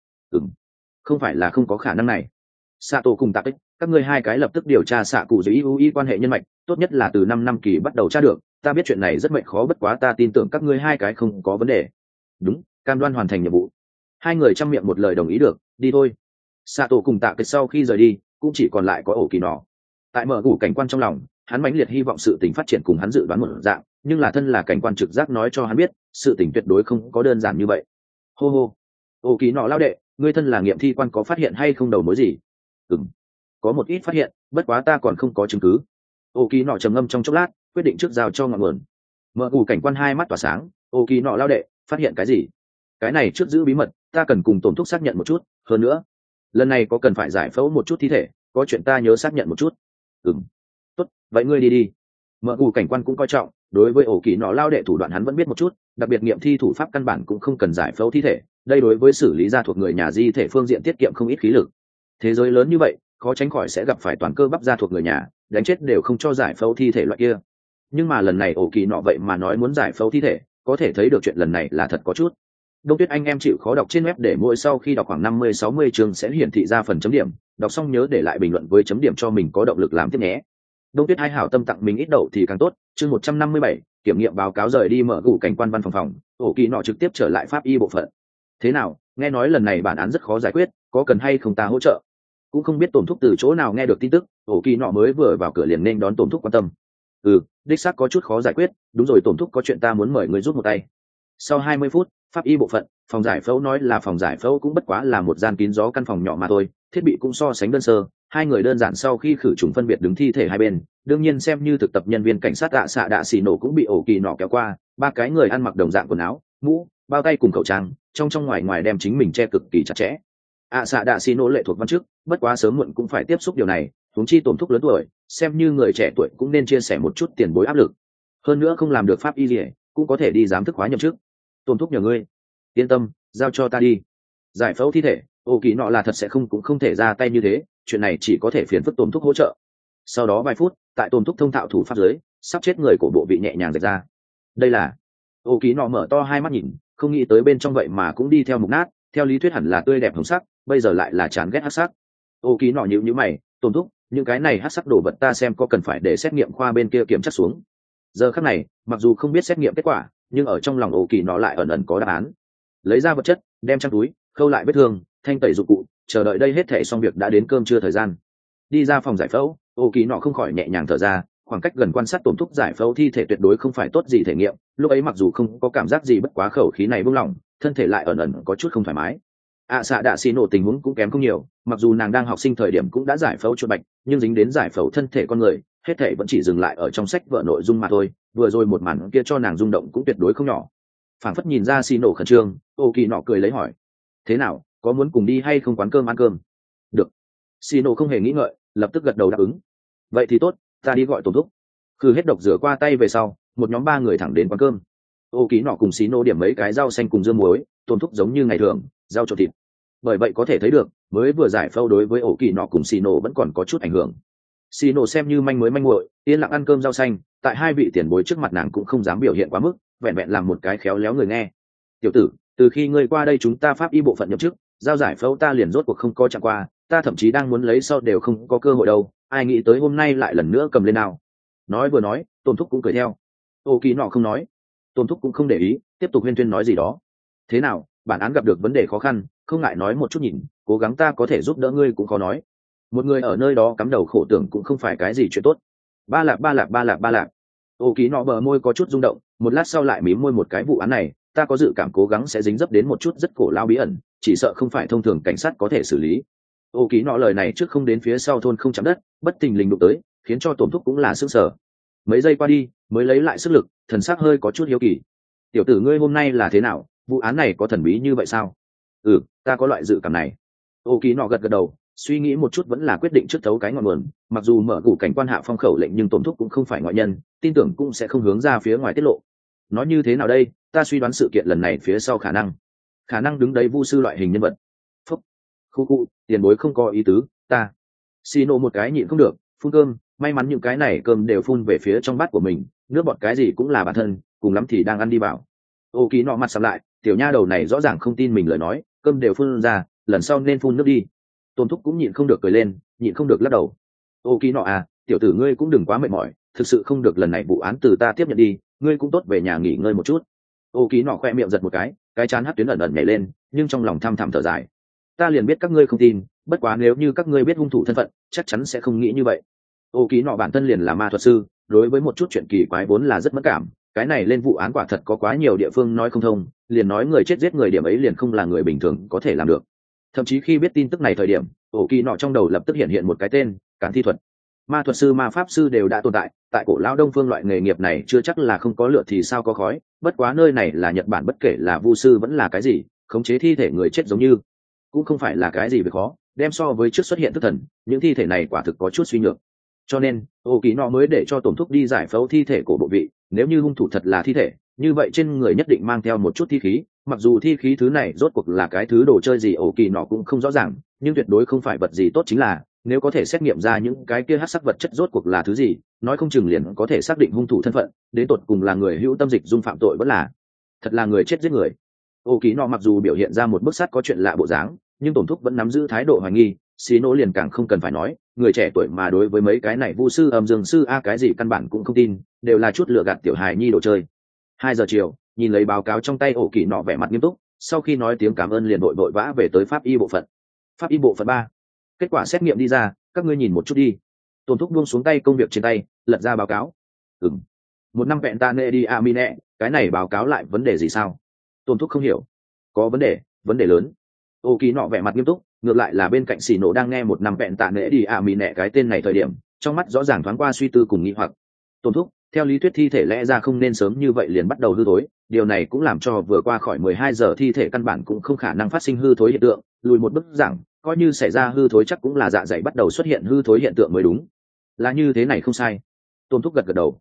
S1: Không phải là không có khả năng này. Sato cùng Tạ Kích, các ngươi hai cái lập tức điều tra xạ cụ dưới UI quan hệ nhân mạch, tốt nhất là từ 5 năm kỳ bắt đầu tra được, ta biết chuyện này rất mệnh khó, bất quá ta tin tưởng các ngươi hai cái không có vấn đề. Đúng, cam đoan hoàn thành nhiệm vụ. Hai người trăm miệng một lời đồng ý được, đi thôi. Sato cùng Tạ Kích sau khi rời đi, cũng chỉ còn lại có Ổ Kỳ Nọ. Tại mở gù cảnh quan trong lòng, hắn mãnh liệt hy vọng sự tình phát triển cùng hắn dự đoán một dạng, nhưng là thân là cảnh quan trực giác nói cho hắn biết, sự tình tuyệt đối không có đơn giản như vậy. Hô hô, Ổ Kỳ Nọ lao đệ, ngươi thân là nghiệm thi quan có phát hiện hay không đầu mối gì? Có một ít phát hiện, bất quá ta còn không có chứng cứ. Ô Kỳ Nọ trầm ngâm trong chốc lát, quyết định trước giao cho ngọn nguồn. Mở gù cảnh quan hai mắt tỏa sáng, Ô Kỳ Nọ lao đệ, phát hiện cái gì? Cái này trước giữ bí mật, ta cần cùng tổn thúc xác nhận một chút, hơn nữa, lần này có cần phải giải phẫu một chút thi thể, có chuyện ta nhớ xác nhận một chút. Tốt, vậy ngươi đi đi. Mở gù cảnh quan cũng coi trọng, đối với Ổ Kỳ Nọ lao đệ thủ đoạn hắn vẫn biết một chút, đặc biệt nghiệm thi thủ pháp căn bản cũng không cần giải phẫu thi thể, đây đối với xử lý gia thuộc người nhà di thể phương diện tiết kiệm không ít khí lực. Thế giới lớn như vậy, khó tránh khỏi sẽ gặp phải toàn cơ bắp gia thuộc người nhà, đánh chết đều không cho giải phẫu thi thể loại kia. Nhưng mà lần này Ổ Kỳ Nọ vậy mà nói muốn giải phẫu thi thể, có thể thấy được chuyện lần này là thật có chút. Đông Tuyết anh em chịu khó đọc trên web để mỗi sau khi đọc khoảng 50-60 chương sẽ hiển thị ra phần chấm điểm, đọc xong nhớ để lại bình luận với chấm điểm cho mình có động lực làm tiếp nhé. Đông Tuyết hai hảo tâm tặng mình ít đậu thì càng tốt. Chương 157, kiểm nghiệm báo cáo rời đi mở gù cảnh quan văn phòng. Ổ Kỳ Nọ trực tiếp trở lại pháp y bộ phận. Thế nào, nghe nói lần này bản án rất khó giải quyết, có cần hay không ta hỗ trợ? Cũng không biết tổn thúc từ chỗ nào nghe được tin tức, Ổ Kỳ Nọ mới vừa vào cửa liền nên đón tổn thúc quan tâm. Đích xác có chút khó giải quyết, đúng rồi tổn thúc có chuyện ta muốn mời người giúp một tay. Sau 20 phút, pháp y bộ phận, phòng giải phẫu nói là phòng giải phẫu cũng bất quá là một gian kín gió căn phòng nhỏ mà thôi, thiết bị cũng so sánh đơn sơ. Hai người đơn giản sau khi khử trùng phân biệt đứng thi thể hai bên, đương nhiên xem như thực tập nhân viên cảnh sát xạ đạ xì nổ cũng bị Ổ Kỳ Nọ kéo qua, ba cái người ăn mặc đồng dạng quần áo, mũ, bao tay cùng khẩu trang, trong ngoài ngoài đem chính mình che cực kỳ chặt chẽ. Xạ đạ xì nổ lệ thuộc văn chức, bất quá sớm muộn cũng phải tiếp xúc điều này, huống chi tổn thúc lớn tuổi, xem như người trẻ tuổi cũng nên chia sẻ một chút tiền bối áp lực. Hơn nữa không làm được pháp y liễu, cũng có thể đi giám thức hóa nhậm chức. Tôn thúc nhờ ngươi, yên tâm, giao cho ta đi. Giải phẫu thi thể, ổ kỳ nọ là thật sẽ cũng không thể ra tay như thế, chuyện này chỉ có thể phiền phức Tôn thúc hỗ trợ. Sau đó vài phút, tại Tôn thúc thông thạo thủ pháp giới, sắp chết người của bộ vị nhẹ nhàng rạch ra. Đây là, ổ kỳ nọ mở to hai mắt nhìn, không nghĩ tới bên trong vậy mà cũng đi theo mục nát, theo lý thuyết hẳn là tươi đẹp hồng sắc, bây giờ lại là chán ghét hắc sắc. Ổ kỳ nọ nhíu nhíu mày, Tôn thúc, những cái này hắc sắc đồ vật ta xem có cần phải để xét nghiệm khoa bên kia kiểm tra xuống. Giờ khắc này, mặc dù không biết xét nghiệm kết quả, nhưng ở trong lòng ổ kỳ nọ lại ẩn ẩn có đáp án. Lấy ra vật chất, đem trong túi, khâu lại vết thương, thanh tẩy dụng cụ, chờ đợi đây hết thể xong việc đã đến cơm trưa thời gian. Đi ra phòng giải phẫu, ổ kỳ nọ không khỏi nhẹ nhàng thở ra, khoảng cách gần quan sát tổn thúc giải phẫu thi thể tuyệt đối không phải tốt gì thể nghiệm, lúc ấy mặc dù không có cảm giác gì, bất quá khẩu khí này buông lỏng, thân thể lại ẩn ẩn có chút không thoải mái. Xạ đạ xì nổ tình huống cũng kém không nhiều, mặc dù nàng đang học sinh thời điểm cũng đã giải phẫu chuột bạch, nhưng dính đến giải phẫu thân thể con người, hết thể vẫn chỉ dừng lại ở trong sách vở nội dung mà thôi. Vừa rồi một màn kia cho nàng rung động cũng tuyệt đối không nhỏ. Phảng phất nhìn ra xì nổ khẩn trương, ô kỳ nọ cười lấy hỏi, thế nào, có muốn cùng đi hay không, quán cơm ăn cơm? Được. Xì nổ không hề nghĩ ngợi, lập tức gật đầu đáp ứng. Vậy thì tốt, ta đi gọi Tôn thúc. Khử hết độc rửa qua tay về sau, một nhóm 3 người thẳng đến quán cơm. Ô kỳ nọ cùng xì nổ điểm mấy cái rau xanh cùng dưa muối, Tôn thúc giống như ngày thường, rau trộn thịt. Bởi vậy có thể thấy được, mới vừa giải phẫu đối với ổ kỳ nọ cùng xì nổ vẫn còn có chút ảnh hưởng. Xì nổ xem như manh muội, yên lặng ăn cơm rau xanh, tại hai vị tiền bối trước mặt nàng cũng không dám biểu hiện quá mức, vẹn vẹn làm một cái khéo léo người nghe. Tiểu tử, từ khi ngươi qua đây chúng ta pháp y bộ phận nhậm chức, giao giải phẫu ta liền rốt cuộc không có chạm qua, ta thậm chí đang muốn lấy sau đều không có cơ hội đâu, ai nghĩ tới hôm nay lại lần nữa cầm lên nào. Nói vừa nói, Tôn thúc cũng cười theo. Ô kỳ nọ không nói, Tôn thúc cũng không để ý, tiếp tục huyên thuyên nói gì đó. Thế nào, bản án gặp được vấn đề khó khăn, không ngại nói một chút nhìn, cố gắng ta có thể giúp đỡ ngươi cũng khó nói. Một người ở nơi đó cắm đầu khổ tưởng cũng không phải cái gì chuyện tốt. Ba lạp. Ô ký nọ bờ môi có chút rung động, một lát sau lại mím môi một cái, vụ án này ta có dự cảm cố gắng sẽ dính dấp đến một chút rất cổ lao bí ẩn, chỉ sợ không phải thông thường cảnh sát có thể xử lý. Ô ký nọ lời này trước không đến phía sau thôn không chạm đất, bất thình lình đụng tới, khiến cho Tôn thúc cũng là sức sở. Mấy giây qua đi mới lấy lại sức lực, thần sắc hơi có chút hiếu kỳ. Tiểu tử ngươi hôm nay là thế nào, vụ án này có thần bí như vậy sao? Ta có loại dự cảm này. Ô kỳ nọ gật gật đầu, suy nghĩ một chút vẫn là quyết định trước thấu cái ngọn nguồn, mặc dù mở củ cảnh quan hạ phong khẩu lệnh nhưng Tôn thúc cũng không phải ngoại nhân, tin tưởng cũng sẽ không hướng ra phía ngoài tiết lộ. Nói như thế nào đây, ta suy đoán sự kiện lần này phía sau khả năng đứng đấy vu sư loại hình nhân vật. Phúc, khu tiền bối không có ý tứ, ta xin nộ một cái nhịn không được, phun cơm, may mắn những cái này cơm đều phun về phía trong bát của mình, nước bọt cái gì cũng là bản thân, cùng lắm thì đang ăn đi bảo. Ô kỳ nọ mặt sầm lại, tiểu nha đầu này rõ ràng không tin mình lời nói, cơm đều phun ra, lần sau nên phun nước đi. Tôn thúc cũng nhịn không được cười lên, nhịn không được lắc đầu. Ô kỳ nọ à, tiểu tử ngươi cũng đừng quá mệt mỏi, thực sự không được lần này vụ án từ ta tiếp nhận đi, ngươi cũng tốt về nhà nghỉ ngơi một chút. Ô kỳ nọ khoe miệng giật một cái chán hắt tuyến ẩn ẩn nhảy lên, nhưng trong lòng thăm thẳm thở dài. Ta liền biết các ngươi không tin, bất quá nếu như các ngươi biết hung thủ thân phận, chắc chắn sẽ không nghĩ như vậy. Ô kỳ nọ bản thân liền là ma thuật sư, đối với một chút chuyện kỳ quái vốn là rất mất cảm, cái này lên vụ án quả thật có quá nhiều địa phương nói không thông, liền nói người chết giết người điểm ấy liền không là người bình thường có thể làm được. Thậm chí khi biết tin tức này thời điểm, ổ kỳ nọ trong đầu lập tức hiện hiện một cái tên, Cản Thi Thuật. Ma thuật sư ma pháp sư đều đã tồn tại cổ lão Đông phương loại nghề nghiệp này chưa chắc là không có lửa thì sao có khói, bất quá nơi này là Nhật Bản, bất kể là vu sư vẫn là cái gì, khống chế thi thể người chết giống như cũng không phải là cái gì về khó, đem so với trước xuất hiện thức thần, những thi thể này quả thực có chút suy nhược. Cho nên ổ kỳ nọ mới để cho Tôn thúc đi giải phẫu thi thể của bộ vị, nếu như hung thủ thật là thi thể, như vậy trên người nhất định mang theo một chút thi khí, mặc dù thi khí thứ này rốt cuộc là cái thứ đồ chơi gì ổ kỳ nọ cũng không rõ ràng, nhưng tuyệt đối không phải vật gì tốt, chính là nếu có thể xét nghiệm ra những cái kia hắc sắc vật chất rốt cuộc là thứ gì, nói không chừng liền có thể xác định hung thủ thân phận, đến tột cùng là người hữu tâm dịch dung phạm tội vẫn là thật là người chết giết người. Ổ kỳ nọ mặc dù biểu hiện ra một bức sát có chuyện lạ bộ dáng, nhưng Tôn thúc vẫn nắm giữ thái độ hoài nghi, xí nỗ liền càng không cần phải nói, người trẻ tuổi mà đối với mấy cái này vu sư âm dương sư cái gì căn bản cũng không tin, đều là chút lừa gạt tiểu hài nhi đồ chơi. 2 giờ chiều, nhìn lấy báo cáo trong tay, ổ kỳ nọ vẻ mặt nghiêm túc, sau khi nói tiếng cảm ơn liền vội vã về tới pháp y bộ phận. Pháp y bộ phận 3. Kết quả xét nghiệm đi ra, các ngươi nhìn một chút đi. Tôn thúc buông xuống tay công việc trên tay, lật ra báo cáo. Một năm vẹn ta nê đi amine, cái này báo cáo lại vấn đề gì sao? Tôn thúc không hiểu. Có vấn đề lớn. Ổ kỳ nọ vẻ mặt nghiêm túc, ngược lại là bên cạnh xì nổ đang nghe một năm vẹn tạ nễ đi amine cái tên này thời điểm, trong mắt rõ ràng thoáng qua suy tư cùng nghi hoặc. Tôn thúc, theo lý thuyết thi thể lẽ ra không nên sớm như vậy liền bắt đầu hư thối, điều này cũng làm cho vừa qua khỏi 12 giờ thi thể căn bản cũng không khả năng phát sinh hư thối hiện tượng, lùi một bước rằng coi như xảy ra hư thối chắc cũng là dạ dày bắt đầu xuất hiện hư thối hiện tượng mới đúng. Là như thế này không sai. Tôn thúc gật gật đầu.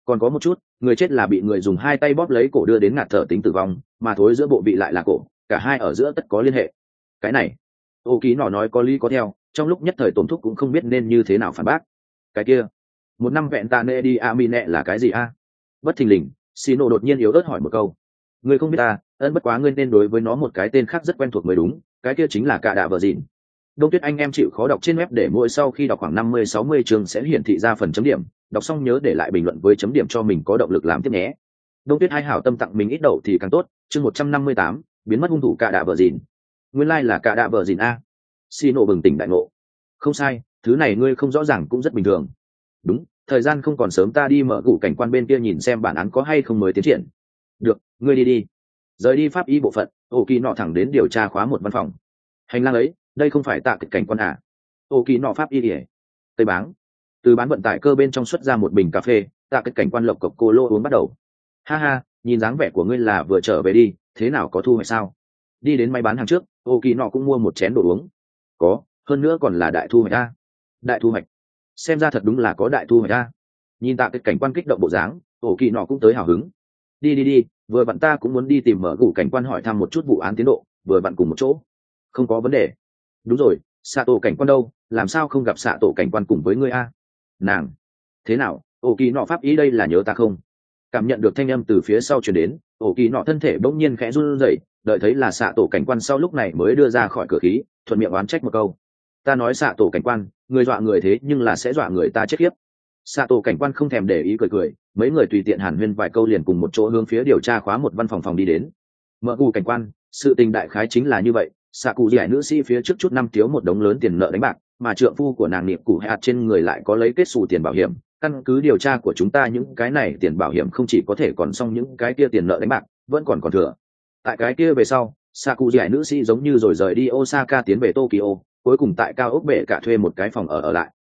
S1: Còn có một chút, người chết là bị người dùng hai tay bóp lấy cổ đưa đến ngạt thở tính tử vong, mà thối giữa bộ vị lại là cổ, cả hai ở giữa tất có liên hệ. Cái này, ô ký nọ nói có lý có theo, trong lúc nhất thời tổn thúc cũng không biết nên như thế nào phản bác. Cái kia, một năm vẹn tạ nệ đi a mi nệ là cái gì a? Bất thình lình, xì nổ đột nhiên yếu ớt hỏi một câu. Ngươi không biết ta, bất quá ngươi nên đối với nó một cái tên khác rất quen thuộc mới đúng, cái kia chính là Cạ Đạ Vợ Dìn. Đông Tuyết anh em chịu khó đọc trên web để mỗi sau khi đọc khoảng 50-60 chương sẽ hiển thị ra phần chấm điểm, đọc xong nhớ để lại bình luận với chấm điểm cho mình có động lực làm tiếp nhé. Đông Tuyết hai hảo tâm tặng mình ít đậu thì càng tốt, chương 158, biến mất hung thủ Cạ Đạ Vợ Dìn. Nguyên lai là Cạ Đạ Vợ Dìn a. Xì nổ bừng tỉnh đại ngộ. Không sai, thứ này ngươi không rõ ràng cũng rất bình thường. Đúng, thời gian không còn sớm, ta đi mở gụ cảnh quan bên kia nhìn xem bản án có hay không mới tiến triển. Được, ngươi đi đi. Rời đi pháp y bộ phận, ô kỳ nọ thẳng đến điều tra khóa một văn phòng. Hành lang ấy, đây không phải tạ kịch cảnh quan à? Ô kỳ nọ pháp y ỉa. Tây báng. Từ bán vận tải cơ bên trong xuất ra một bình cà phê, tạ kịch cảnh quan lộc cộc cô lô uống bắt đầu. Ha ha, nhìn dáng vẻ của ngươi là vừa trở về đi, thế nào có thu hoạch sao? Đi đến máy bán hàng trước, ô kỳ nọ cũng mua một chén đồ uống. Có, hơn nữa còn là đại thu hoạch a. Đại thu hoạch. Xem ra thật đúng là có đại thu hoạch a. Nhìn tạ kịch cảnh quan kích động bộ dáng, ô kỳ nọ cũng tới hào hứng. Đi đi đi, vừa vặn ta cũng muốn đi tìm mở gủ cảnh quan hỏi thăm một chút vụ án tiến độ, vừa vặn cùng một chỗ. Không có vấn đề. Đúng rồi, xạ tổ cảnh quan đâu, làm sao không gặp xạ tổ cảnh quan cùng với ngươi a? Nàng. Thế nào, ổ kỳ nọ pháp ý đây là nhớ ta không? Cảm nhận được thanh âm từ phía sau truyền đến, ổ kỳ nọ thân thể bỗng nhiên khẽ run rẩy, đợi thấy là xạ tổ cảnh quan sau lúc này mới đưa ra khỏi cửa khí, thuận miệng oán trách một câu. Ta nói xạ tổ cảnh quan, người dọa người thế nhưng là sẽ dọa người ta chết khiếp. Xạ tổ cảnh quan không thèm để ý cười cười, mấy người tùy tiện hàn huyên vài câu liền cùng một chỗ hướng phía điều tra khóa một văn phòng đi đến. Mở gù cảnh quan, sự tình đại khái chính là như vậy. Xạ cụ dẻ nữ sĩ phía trước chút năm thiếu một đống lớn tiền nợ đánh bạc, mà trượng phu của nàng niệm cụ hạt trên người lại có lấy kết xù tiền bảo hiểm. Căn cứ điều tra của chúng ta, những cái này tiền bảo hiểm không chỉ có thể còn xong những cái kia tiền nợ đánh bạc, vẫn còn thừa. Tại cái kia về sau, xạ cụ dẻ nữ sĩ giống như rồi rời đi Osaka tiến về Tokyo, cuối cùng tại cao ốc bệ cả thuê một cái phòng ở lại.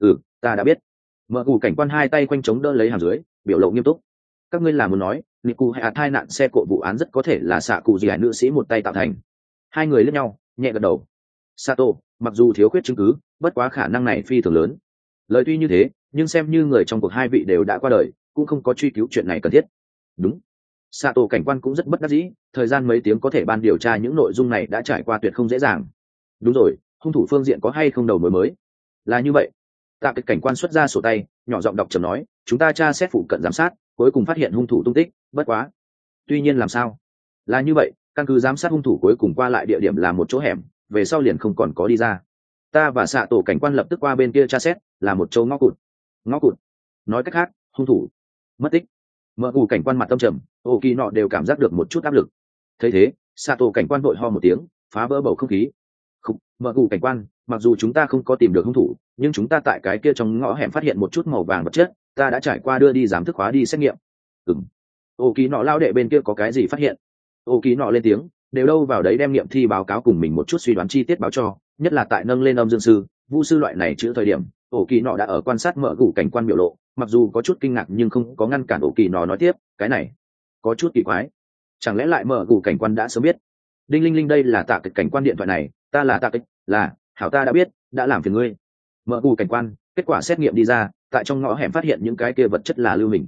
S1: Ta đã biết. Mở gù cảnh quan hai tay quanh chống đỡ lấy hàm dưới, biểu lộ nghiêm túc. Các ngươi là muốn nói niệm cụ hạt tai nạn xe cộ vụ án rất có thể là xạ cụ dẻ nữ sĩ một tay tạo thành? Hai người liếc nhau, nhẹ gật đầu. Sato, mặc dù thiếu khuyết chứng cứ, bất quá khả năng này phi thường lớn. Lời tuy như thế, nhưng xem như người trong cuộc hai vị đều đã qua đời, cũng không có truy cứu chuyện này cần thiết. Đúng. Sato cảnh quan cũng rất bất đắc dĩ, thời gian mấy tiếng có thể ban điều tra những nội dung này đã trải qua tuyệt không dễ dàng. Đúng rồi, hung thủ phương diện có hay không đầu mối mới? Là như vậy. Tạ Kịch cảnh quan xuất ra sổ tay, nhỏ giọng đọc trầm nói, chúng ta tra xét phụ cận giám sát, cuối cùng phát hiện hung thủ tung tích, bất quá. Tuy nhiên làm sao? Là như vậy, căn cứ giám sát hung thủ cuối cùng qua lại địa điểm là một chỗ hẻm, về sau liền không còn có đi ra. Ta và xạ tổ cảnh quan lập tức qua bên kia tra xét, là một chỗ ngõ cụt. Ngõ cụt. Nói cách khác, hung thủ mất tích. Mở gù cảnh quan mặt tâm trầm, ô kỳ nọ đều cảm giác được một chút áp lực. Thấy thế, xạ tổ cảnh quan vội ho một tiếng, phá vỡ bầu không khí. Không, mở gù cảnh quan, mặc dù chúng ta không có tìm được hung thủ, nhưng chúng ta tại cái kia trong ngõ hẻm phát hiện một chút màu vàng vật chất, ta đã trải qua đưa đi giám thức hóa đi xét nghiệm. Ô kỳ nọ lao đệ bên kia có cái gì phát hiện? Ô kỳ nọ lên tiếng, đều đâu vào đấy đem nghiệm thi báo cáo cùng mình một chút suy đoán chi tiết báo cho, nhất là tại nâng lên âm dương sư, vu sư loại này chữ thời điểm, ổ kỳ nọ đã ở quan sát mở gù cảnh quan biểu lộ, mặc dù có chút kinh ngạc nhưng không có ngăn cản ổ kỳ nọ nói tiếp, cái này có chút kỳ quái, chẳng lẽ lại mở gù cảnh quan đã sớm biết? Đinh linh linh, đây là Tạ Kịch cảnh quan điện thoại này, ta là Tạ Kịch, là hảo, ta đã biết, đã làm phiền ngươi. Mở gù cảnh quan, kết quả xét nghiệm đi ra, tại trong ngõ hẻm phát hiện những cái kia vật chất là lưu hình.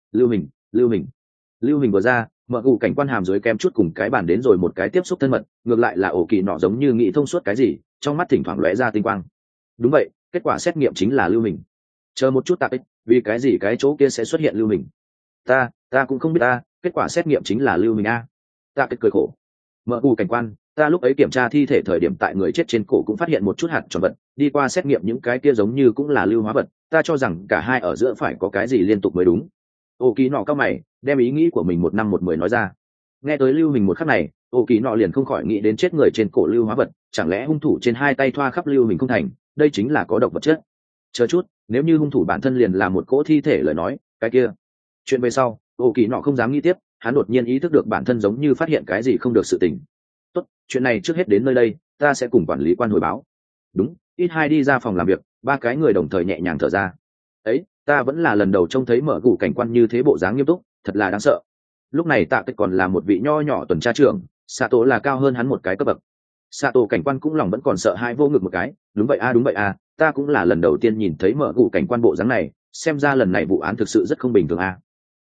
S1: Lưu hình vừa ra, mở gù cảnh quan hàm dưới kem chút cùng cái bàn đến rồi một cái tiếp xúc thân mật, ngược lại là ổ kỳ nọ giống như nghĩ thông suốt cái gì, trong mắt thỉnh thoảng lóe ra tinh quang. Đúng vậy, kết quả xét nghiệm chính là lưu hình. Chờ một chút Tạ Kịch, vì cái gì cái chỗ kia sẽ xuất hiện lưu hình? Ta cũng không biết ta, kết quả xét nghiệm chính là lưu hình a. Tạ Kịch cười khổ. Mở gù cảnh quan, ta lúc ấy kiểm tra thi thể thời điểm tại người chết trên cổ cũng phát hiện một chút hạt tròn vật, đi qua xét nghiệm những cái kia giống như cũng là lưu hóa vật, ta cho rằng cả hai ở giữa phải có cái gì liên tục mới đúng. Ô kỳ nọ cao mày, đem ý nghĩ của mình 1 năm 1 mười nói ra. Nghe tới lưu hình một khắc này, ô kỳ nọ liền không khỏi nghĩ đến chết người trên cổ lưu hóa vật, chẳng lẽ hung thủ trên hai tay thoa khắp lưu hình không thành, đây chính là có độc vật chất. Chờ chút, nếu như hung thủ bản thân liền là một cỗ thi thể lời nói, cái kia. Chuyện về sau, ô kỳ nọ không dám nghĩ tiếp, hắn đột nhiên ý thức được bản thân giống như phát hiện cái gì không được sự tình. Tốt, chuyện này trước hết đến nơi đây, ta sẽ cùng quản lý quan hồi báo. Đúng, ít hai đi ra phòng làm việc, ba cái người đồng thời nhẹ nhàng thở ra. Ấy, ta vẫn là lần đầu trông thấy mở gù cảnh quan như thế bộ dáng nghiêm túc, thật là đáng sợ. Lúc này Tạ Kịch còn là một vị nho nhỏ tuần tra trưởng, Sato là cao hơn hắn một cái cấp bậc. Sato cảnh quan cũng lòng vẫn còn sợ hai, vô ngực một cái, đúng vậy a, ta cũng là lần đầu tiên nhìn thấy mở gù cảnh quan bộ dáng này, xem ra lần này vụ án thực sự rất không bình thường a.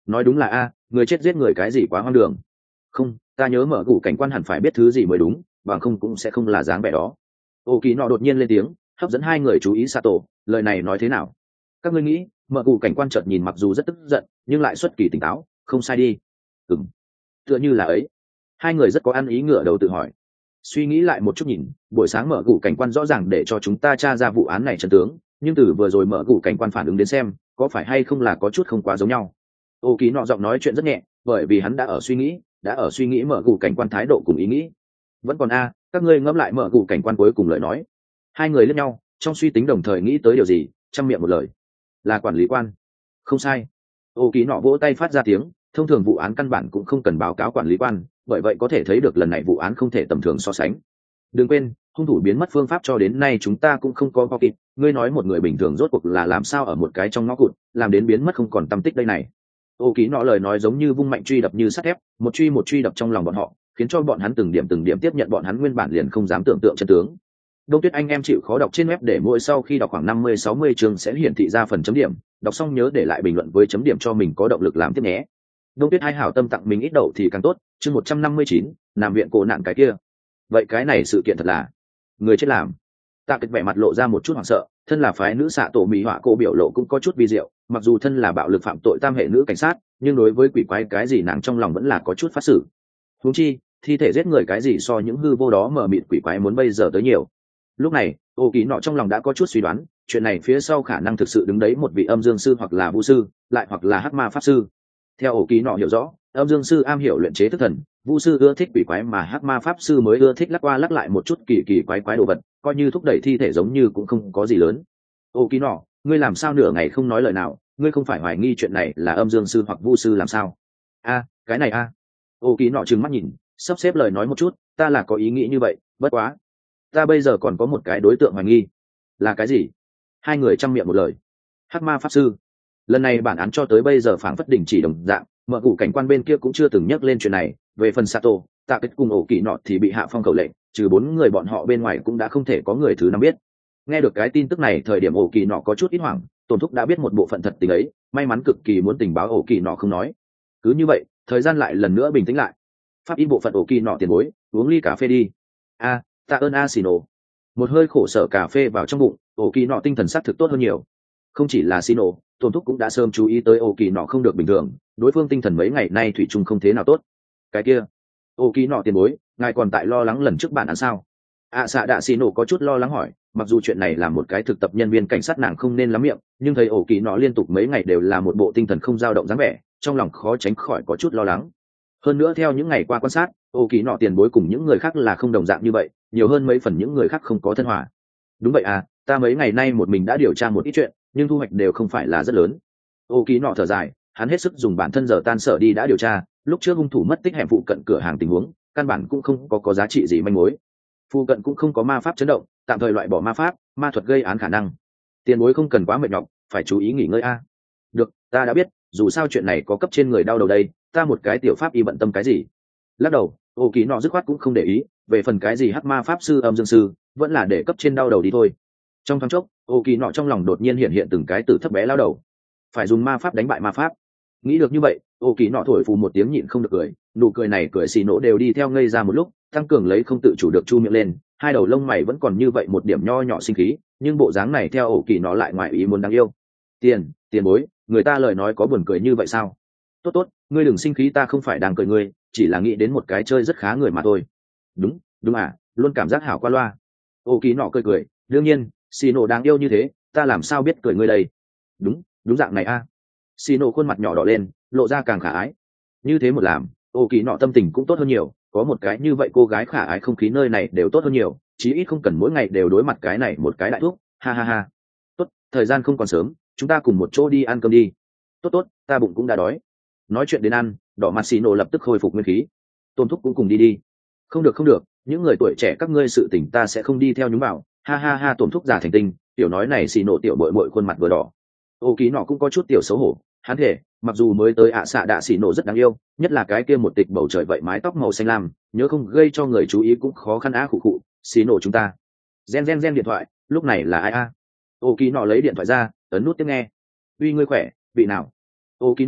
S1: nói đúng là a, người chết giết người cái gì quá hoang đường. Không, ta nhớ mở cụ cảnh quan hẳn phải biết thứ gì mới đúng, bằng không cũng sẽ không là dáng vẻ đó. Ô kỳ nọ đột nhiên lên tiếng, hấp dẫn hai người chú ý. Sato, lời này nói thế nào? Các ngươi nghĩ? Mở cụ cảnh quan chợt nhìn mặc dù rất tức giận nhưng lại xuất kỳ tỉnh táo. Không sai đi. Ừm, tựa như là ấy. Hai người rất có ăn ý ngửa đầu tự hỏi. Suy nghĩ lại một chút nhìn, buổi sáng mở cụ cảnh quan rõ ràng để cho chúng ta tra ra vụ án này chân tướng, nhưng từ vừa rồi mở cụ cảnh quan phản ứng đến xem có phải hay không là có chút không quá giống nhau. Ô ký nọ giọng nói chuyện rất nhẹ, bởi vì hắn đã ở suy nghĩ mở cụ cảnh quan thái độ cùng ý nghĩ. Vẫn còn a, các ngươi ngẫm lại mở cụ cảnh quan cuối cùng lời nói. Hai người liếc nhau, trong suy tính đồng thời nghĩ tới điều gì, chăm miệng một lời. Là quản lý quan. Không sai. Ô ký nọ vỗ tay phát ra tiếng, thông thường vụ án căn bản cũng không cần báo cáo quản lý quan, bởi vậy có thể thấy được lần này vụ án không thể tầm thường so sánh. Đừng quên, hung thủ biến mất phương pháp cho đến nay chúng ta cũng không có kịp. Ngươi nói một người bình thường rốt cuộc là làm sao ở một cái trong ngõ cụt làm đến biến mất không còn tăm tích đây này. Ô ký nọ lời nói giống như vung mạnh truy đập như sắt thép, một truy đập trong lòng bọn họ, khiến cho bọn hắn từng điểm tiếp nhận bọn hắn nguyên bản liền không dám tưởng tượng chân tướng. Đông Tuyết anh em chịu khó đọc trên web để mỗi sau khi đọc khoảng 50-60 chương sẽ hiển thị ra phần chấm điểm, đọc xong nhớ để lại bình luận với chấm điểm cho mình có động lực làm tiếp nhé. Đông Tuyết hai hảo tâm tặng mình ít đậu thì càng tốt, chương 159, nằm viện cổ nạn cái kia. Vậy cái này sự kiện thật là người chết làm. Tạ Kịch vẻ mặt lộ ra một chút hoảng sợ, thân là phái nữ xạ tổ mỹ họa cô biểu lộ cũng có chút vi diệu, mặc dù thân là bạo lực phạm tội tam hệ nữ cảnh sát, nhưng đối với quỷ quái cái gì nàng trong lòng vẫn là có chút phát xử. Huống chi, thi thể giết người cái gì so những hư vô đó mờ mịt quỷ quái muốn bây giờ tới nhiều. Lúc này, Ô Kỳ nọ trong lòng đã có chút suy đoán, chuyện này phía sau khả năng thực sự đứng đấy một vị âm dương sư hoặc là vu sư, lại hoặc là hắc ma pháp sư. Theo Ô Kỳ nọ hiểu rõ, âm dương sư am hiểu luyện chế thức thần, vu sư ưa thích quỷ quái mà hắc ma pháp sư mới ưa thích lắc qua lắc lại một chút kỳ quái đồ vật, coi như thúc đẩy thi thể giống như cũng không có gì lớn. Ô Kỳ nọ, ngươi làm sao nửa ngày không nói lời nào, ngươi không phải hoài nghi chuyện này là âm dương sư hoặc vu sư làm sao? A, cái này a. Ô Kỳ nọ trừng mắt nhìn, sắp xếp lời nói một chút, ta là có ý nghĩ như vậy, bất quá ta bây giờ còn có một cái đối tượng hoài nghi. Là cái gì? Hai người chăm miệng một lời. Hắc ma pháp sư. Lần này bản án cho tới bây giờ phảng phất đình chỉ đồng dạng, mở cụ cảnh quan bên kia cũng chưa từng nhắc lên chuyện này. Về phần Sato, Tạ Kết cùng Ổ Kỳ nọ thì bị hạ phong khẩu lệnh, trừ 4 người bọn họ bên ngoài cũng đã không thể có người thứ năm biết. Nghe được cái tin tức này, thời điểm Ổ Kỳ nọ có chút ít hoảng, Tổn Thúc đã biết một bộ phận thật tình ấy, may mắn cực kỳ muốn tình báo Ổ Kỳ nọ không nói. Cứ như vậy, thời gian lại lần nữa bình tĩnh lại. Pháp y bộ phận Ổ Kỳ nọ tiền bối, uống ly cà phê đi. A, tạ ơn a xì nổ. Một hơi khổ sở cà phê vào trong bụng, Ổ Kỳ nọ tinh thần sắc thực tốt hơn nhiều. Không chỉ là xì nổ, Tổn Thúc cũng đã sớm chú ý tới Ổ Kỳ nọ không được bình thường, đối phương tinh thần mấy ngày nay thủy chung không thế nào tốt. Cái kia, Ổ Kỳ nọ tiền bối, ngài còn tại lo lắng lần trước bản án sao? Xạ đạ xì nổ có chút lo lắng hỏi, mặc dù chuyện này là một cái thực tập nhân viên cảnh sát nàng không nên lắm miệng, nhưng thấy Ổ Kỳ nọ liên tục mấy ngày đều là một bộ tinh thần không dao động dáng vẻ, trong lòng khó tránh khỏi có chút lo lắng. Hơn nữa theo những ngày qua quan sát, Ổ Kỳ nọ tiền bối cùng những người khác là không đồng dạng như vậy, nhiều hơn mấy phần những người khác không có thân hòa. Đúng vậy à, ta mấy ngày nay một mình đã điều tra một ít chuyện, nhưng thu hoạch đều không phải là rất lớn. Ổ Kỳ nọ thở dài, hắn hết sức dùng bản thân giờ tan sở đi đã điều tra, lúc trước hung thủ mất tích hẻm phụ cận cửa hàng tình huống, căn bản cũng không có giá trị gì manh mối. Phụ cận cũng không có ma pháp chấn động, tạm thời loại bỏ ma pháp, ma thuật gây án khả năng. Tiền bối không cần quá mệt nhọc, phải chú ý nghỉ ngơi a. Được, ta đã biết, dù sao chuyện này có cấp trên người đau đầu đây, ta một cái tiểu pháp y bận tâm cái gì. Lắc đầu, Ổ Kỳ nọ dứt khoát cũng không để ý, về phần cái gì hắc ma pháp sư âm dương sư, vẫn là để cấp trên đau đầu đi thôi. Trong thoáng chốc, Ổ Kỳ nọ trong lòng đột nhiên hiện từng cái tử thấp bé lao đầu. Phải dùng ma pháp đánh bại ma pháp. Nghĩ được như vậy, Ổ Kỳ nọ thổi phù một tiếng nhịn không được cười, nụ cười này cười xì nổ đều đi theo ngây ra một lúc, tăng cường lấy không tự chủ được chu miệng lên, hai đầu lông mày vẫn còn như vậy một điểm nho nhỏ sinh khí, nhưng bộ dáng này theo Ổ Kỳ nọ lại ngoài ý muốn đáng yêu. Tiền bối, người ta lời nói có buồn cười như vậy sao? Tốt, ngươi đừng sinh khí, ta không phải đang cười ngươi, chỉ là nghĩ đến một cái chơi rất khá người mà thôi. Đúng à, luôn cảm giác hảo qua loa. Ổ Kỳ nọ cười, đương nhiên, xì nổ đáng yêu như thế, ta làm sao biết cười ngươi đây? Đúng dạng này a. Xì nổ khuôn mặt nhỏ đỏ lên, lộ ra càng khả ái. Như thế một làm, Ổ Kỳ nọ tâm tình cũng tốt hơn nhiều, có một cái như vậy cô gái khả ái không khí nơi này đều tốt hơn nhiều, chí ít không cần mỗi ngày đều đối mặt cái này một cái đại thuốc, ha. Tốt, thời gian không còn sớm, chúng ta cùng một chỗ đi ăn cơm đi. Tốt, ta bụng cũng đã đói. Nói chuyện đến ăn, đỏ mặt xì nổ lập tức khôi phục nguyên khí. Tôn Thúc cũng cùng đi. Không được, những người tuổi trẻ các ngươi sự tình ta sẽ không đi theo nhúng vào, ha. Tôn Thúc giả thành tinh, tiểu nói này xì nổ tiểu bội khuôn mặt vừa đỏ. Ô Ký nọ cũng có chút tiểu xấu hổ, hắn thể mặc dù mới tới xạ đạ xì nổ rất đáng yêu, nhất là cái kia một tịch bầu trời vậy mái tóc màu xanh lam, nhớ không gây cho người chú ý cũng khó khăn khụ xì nổ chúng ta. Gen điện thoại, lúc này là ai a? Ô Ký nọ lấy điện thoại ra, ấn nút tiếp nghe. Uy ngươi khỏe, vị nào? Ô Ký nọ,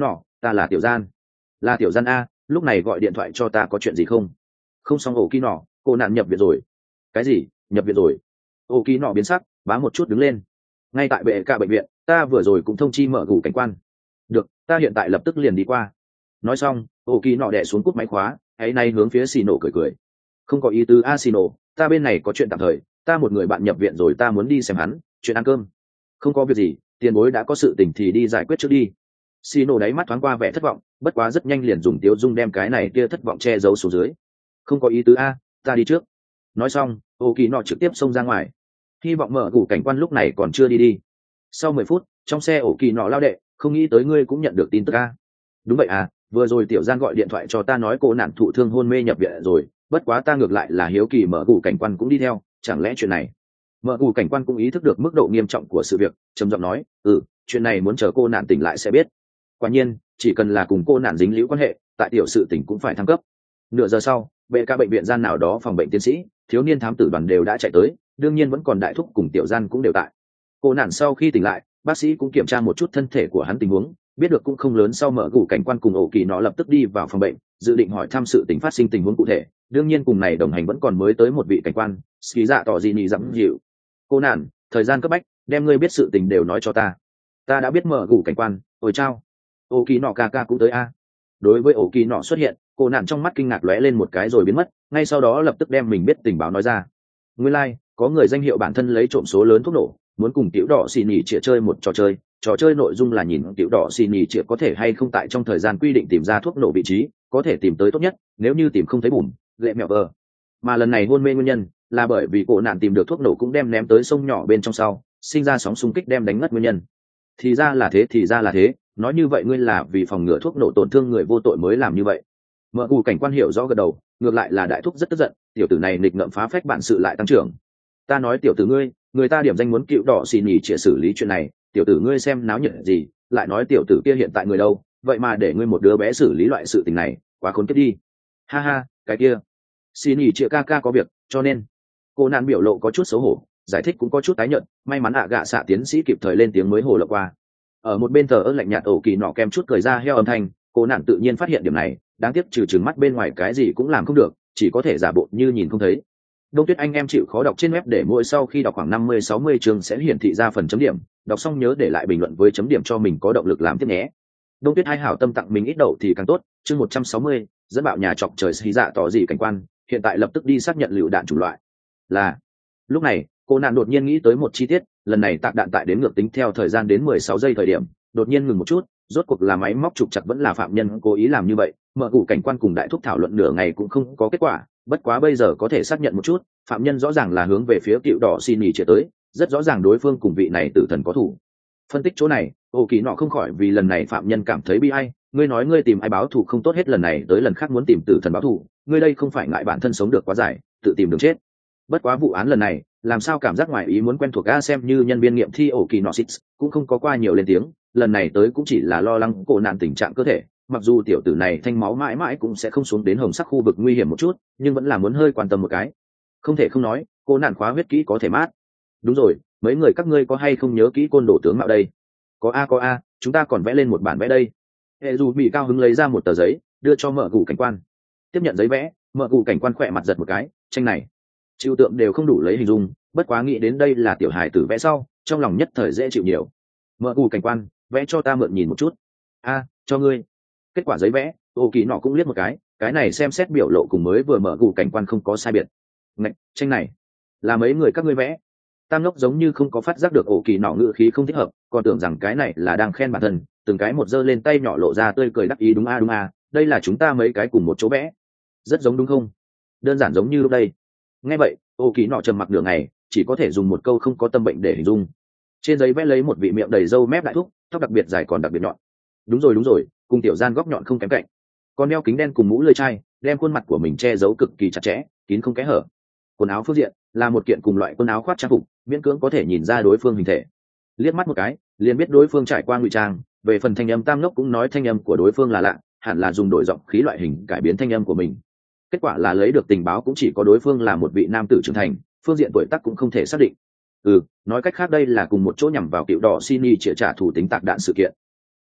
S1: ta là tiểu gian. Là tiểu gian a, lúc này gọi điện thoại cho ta có chuyện gì không? Không xong ổ kỳ nọ, cô nạn nhập viện rồi. Cái gì? Nhập viện rồi? Ổ kỳ nọ biến sắc, bá một chút đứng lên. Ngay tại bệ cả bệnh viện, ta vừa rồi cũng thông chi mở gù cảnh quan. Được, ta hiện tại lập tức liền đi qua. Nói xong, ổ kỳ nọ đè xuống cúp máy khóa, ấy nay hướng phía xì nổ cười cười. Không có ý tứ a xì nổ, ta bên này có chuyện tạm thời, ta một người bạn nhập viện rồi ta muốn đi xem hắn, chuyện ăn cơm. Không có việc gì, tiền bối đã có sự tình thì đi giải quyết trước đi. Xì nổ đáy mắt thoáng qua vẻ thất vọng, bất quá rất nhanh liền dùng tiếu dung đem cái này kia thất vọng che giấu xuống dưới. Không có ý tứ a, ta đi trước. Nói xong, ô kỳ nọ trực tiếp xông ra ngoài. Hy vọng mở gù cảnh quan lúc này còn chưa đi. Sau 10 phút, trong xe ổ kỳ nọ lao đệ, không nghĩ tới ngươi cũng nhận được tin tức a. Đúng vậy à, vừa rồi tiểu gian gọi điện thoại cho ta nói cô nạn thụ thương hôn mê nhập viện rồi, bất quá ta ngược lại là hiếu kỳ mở gù cảnh quan cũng đi theo, chẳng lẽ chuyện này. Mở gù cảnh quan cũng ý thức được mức độ nghiêm trọng của sự việc, trầm giọng nói, chuyện này muốn chờ cô nạn tỉnh lại sẽ biết. Quả nhiên, chỉ cần là cùng cô nạn dính líu quan hệ, tại tiểu sự tỉnh cũng phải thăng cấp. Nửa giờ sau, bệ ca bệnh viện gian nào đó phòng bệnh tiến sĩ, thiếu niên thám tử đoàn đều đã chạy tới, đương nhiên vẫn còn đại thúc cùng tiểu gian cũng đều tại. Cô nạn sau khi tỉnh lại, bác sĩ cũng kiểm tra một chút thân thể của hắn tình huống, biết được cũng không lớn, sau mở gù cảnh quan cùng ổ kỳ nó lập tức đi vào phòng bệnh, dự định hỏi thăm sự tình phát sinh tình huống cụ thể. Đương nhiên cùng này đồng hành vẫn còn mới tới một vị cảnh quan, ski dạ tỏ gì nhị dặm dịu. Cô nạn, thời gian cấp bách, đem ngươi biết sự tình đều nói cho ta. Ta đã biết mở gù cảnh quan, ôi chao. Ổ kỳ nọ ca ca cũng tới a. Đối với ổ kỳ nọ xuất hiện, cô nạn trong mắt kinh ngạc lóe lên một cái rồi biến mất, ngay sau đó lập tức đem mình biết tình báo nói ra. Nguyên lai, có người danh hiệu bản thân lấy trộm số lớn thuốc nổ, muốn cùng tiểu đỏ xì nhì chĩa chơi một trò chơi nội dung là nhìn tiểu đỏ xì nhì chĩa có thể hay không tại trong thời gian quy định tìm ra thuốc nổ vị trí, có thể tìm tới tốt nhất, nếu như tìm không thấy bùm gậy mẹo vờ. Mà lần này hôn mê nguyên nhân là bởi vì cổ nạn tìm được thuốc nổ cũng đem ném tới sông nhỏ bên trong sau, sinh ra sóng xung kích đem đánh ngất nguyên nhân. Thì ra là thế, nói như vậy ngươi là vì phòng ngừa thuốc nổ tổn thương người vô tội mới làm như vậy. Mở cù cảnh quan hiểu rõ gật đầu, ngược lại là đại thúc rất tức giận, tiểu tử này nghịch ngợm phá phách bản sự lại tăng trưởng. Ta nói tiểu tử ngươi, người ta điểm danh muốn cựu đỏ xì nhì chĩa xử lý chuyện này, tiểu tử ngươi xem náo nhiệt gì, lại nói tiểu tử kia hiện tại người đâu, vậy mà để ngươi một đứa bé xử lý loại sự tình này, quá khốn kiếp đi. Ha ha, cái kia xì nhì chĩa ca ca có việc, cho nên cô nạn biểu lộ có chút xấu hổ, giải thích cũng có chút tái nhợt, may mắn gạ xạ tiến sĩ kịp thời lên tiếng mới hồ lộ qua. Ở một bên thờ ơ lạnh nhạt ổ kỳ nọ kem chút cười ra heo âm thanh, cô nạn tự nhiên phát hiện điểm này, đáng tiếc trừng mắt bên ngoài cái gì cũng làm không được, chỉ có thể giả bộ như nhìn không thấy. Đông Tuyết anh em chịu khó đọc trên web để mỗi sau khi đọc khoảng 50-60 chương sẽ hiển thị ra phần chấm điểm, đọc xong nhớ để lại bình luận với chấm điểm cho mình có động lực làm tiếp nhé. Đông Tuyết hai hảo tâm tặng mình ít đậu thì càng tốt, chương 160, dẫn bạo nhà chọc trời xí dạ tỏ gì cảnh quan, hiện tại lập tức đi xác nhận lựu đạn chủng loại. Là. Lúc này, cô nạn đột nhiên nghĩ tới một chi tiết, lần này tạc đạn tại đến ngược tính theo thời gian đến 16 giây thời điểm, đột nhiên ngừng một chút, rốt cuộc là máy móc trục chặt vẫn là phạm nhân cố ý làm như vậy, mở cụ cảnh quan cùng đại thúc thảo luận nửa ngày cũng không có kết quả, bất quá bây giờ có thể xác nhận một chút, phạm nhân rõ ràng là hướng về phía cựu đỏ xin nhì chia tới, rất rõ ràng đối phương cùng vị này tử thần có thủ. Phân tích chỗ này, ô kỳ nọ không khỏi vì lần này phạm nhân cảm thấy bi ai, ngươi nói ngươi tìm ai báo thù không tốt hết lần này tới lần khác muốn tìm tử thần báo thù, ngươi đây không phải ngại bản thân sống được quá dài, tự tìm đường chết. Bất quá vụ án lần này, làm sao cảm giác ngoài ý muốn quen thuộc ga xem như nhân viên nghiệm thi ổ kỳ nọ xít cũng không có qua nhiều lên tiếng, lần này tới cũng chỉ là lo lắng cổ nạn tình trạng cơ thể, mặc dù tiểu tử này thanh máu mãi mãi cũng sẽ không xuống đến hồng sắc khu vực nguy hiểm một chút, nhưng vẫn là muốn hơi quan tâm một cái. Không thể không nói, cô nạn khóa huyết kỹ có thể mát. Đúng rồi, mấy người các ngươi có hay không nhớ kỹ côn đồ tướng mạo đây? Có a, chúng ta còn vẽ lên một bản vẽ đây. Hệ dù bị cao hứng lấy ra một tờ giấy, đưa cho mở cụ cảnh quan. Tiếp nhận giấy vẽ, mở cụ cảnh quan khỏe mặt giật một cái, tranh này chịu tượng đều không đủ lấy hình dung, bất quá nghĩ đến đây là tiểu hài tử vẽ sau, trong lòng nhất thời dễ chịu nhiều. Mở cụ cảnh quan, vẽ cho ta mượn nhìn một chút. Cho ngươi. Kết quả giấy vẽ, ô kỳ nọ cũng liếc một cái này xem xét biểu lộ cùng mới vừa mở cụ cảnh quan không có sai biệt. Ngạch, tranh này là mấy người các ngươi vẽ? Tam Ngốc giống như không có phát giác được ổ kỳ nọ ngữ khí không thích hợp, còn tưởng rằng cái này là đang khen bản thân, từng cái một giơ lên tay nhỏ lộ ra tươi cười đắc ý. Đúng a, đây là chúng ta mấy cái cùng một chỗ vẽ. Rất giống đúng không? Đơn giản giống như lúc đây. Nghe vậy, ổ kỳ nọ trầm mặc nửa ngày, chỉ có thể dùng một câu không có tâm bệnh để hình dung. Trên giấy vẽ lấy một vị miệng đầy râu mép đại thúc, tóc đặc biệt dài còn đặc biệt nhọn. Đúng rồi, cùng tiểu gian góc nhọn không kém cạnh. Còn đeo kính đen cùng mũ lưỡi chai, đem khuôn mặt của mình che giấu cực kỳ chặt chẽ, kín không kẽ hở. Quần áo phương diện là một kiện cùng loại quần áo khoác trang phục, miễn cưỡng có thể nhìn ra đối phương hình thể. Liếc mắt một cái, liền biết đối phương trải qua ngụy trang. Về phần thanh âm, Tam Ngốc cũng nói thanh âm của đối phương là lạ, hẳn là dùng đổi giọng khí loại hình cải biến thanh âm của mình. Kết quả là lấy được tình báo cũng chỉ có đối phương là một vị nam tử trưởng thành, phương diện tuổi tác cũng không thể xác định. Nói cách khác đây là cùng một chỗ nhằm vào cựu đỏ Sini chĩa trả thủ tính tạc đạn sự kiện. Đúng,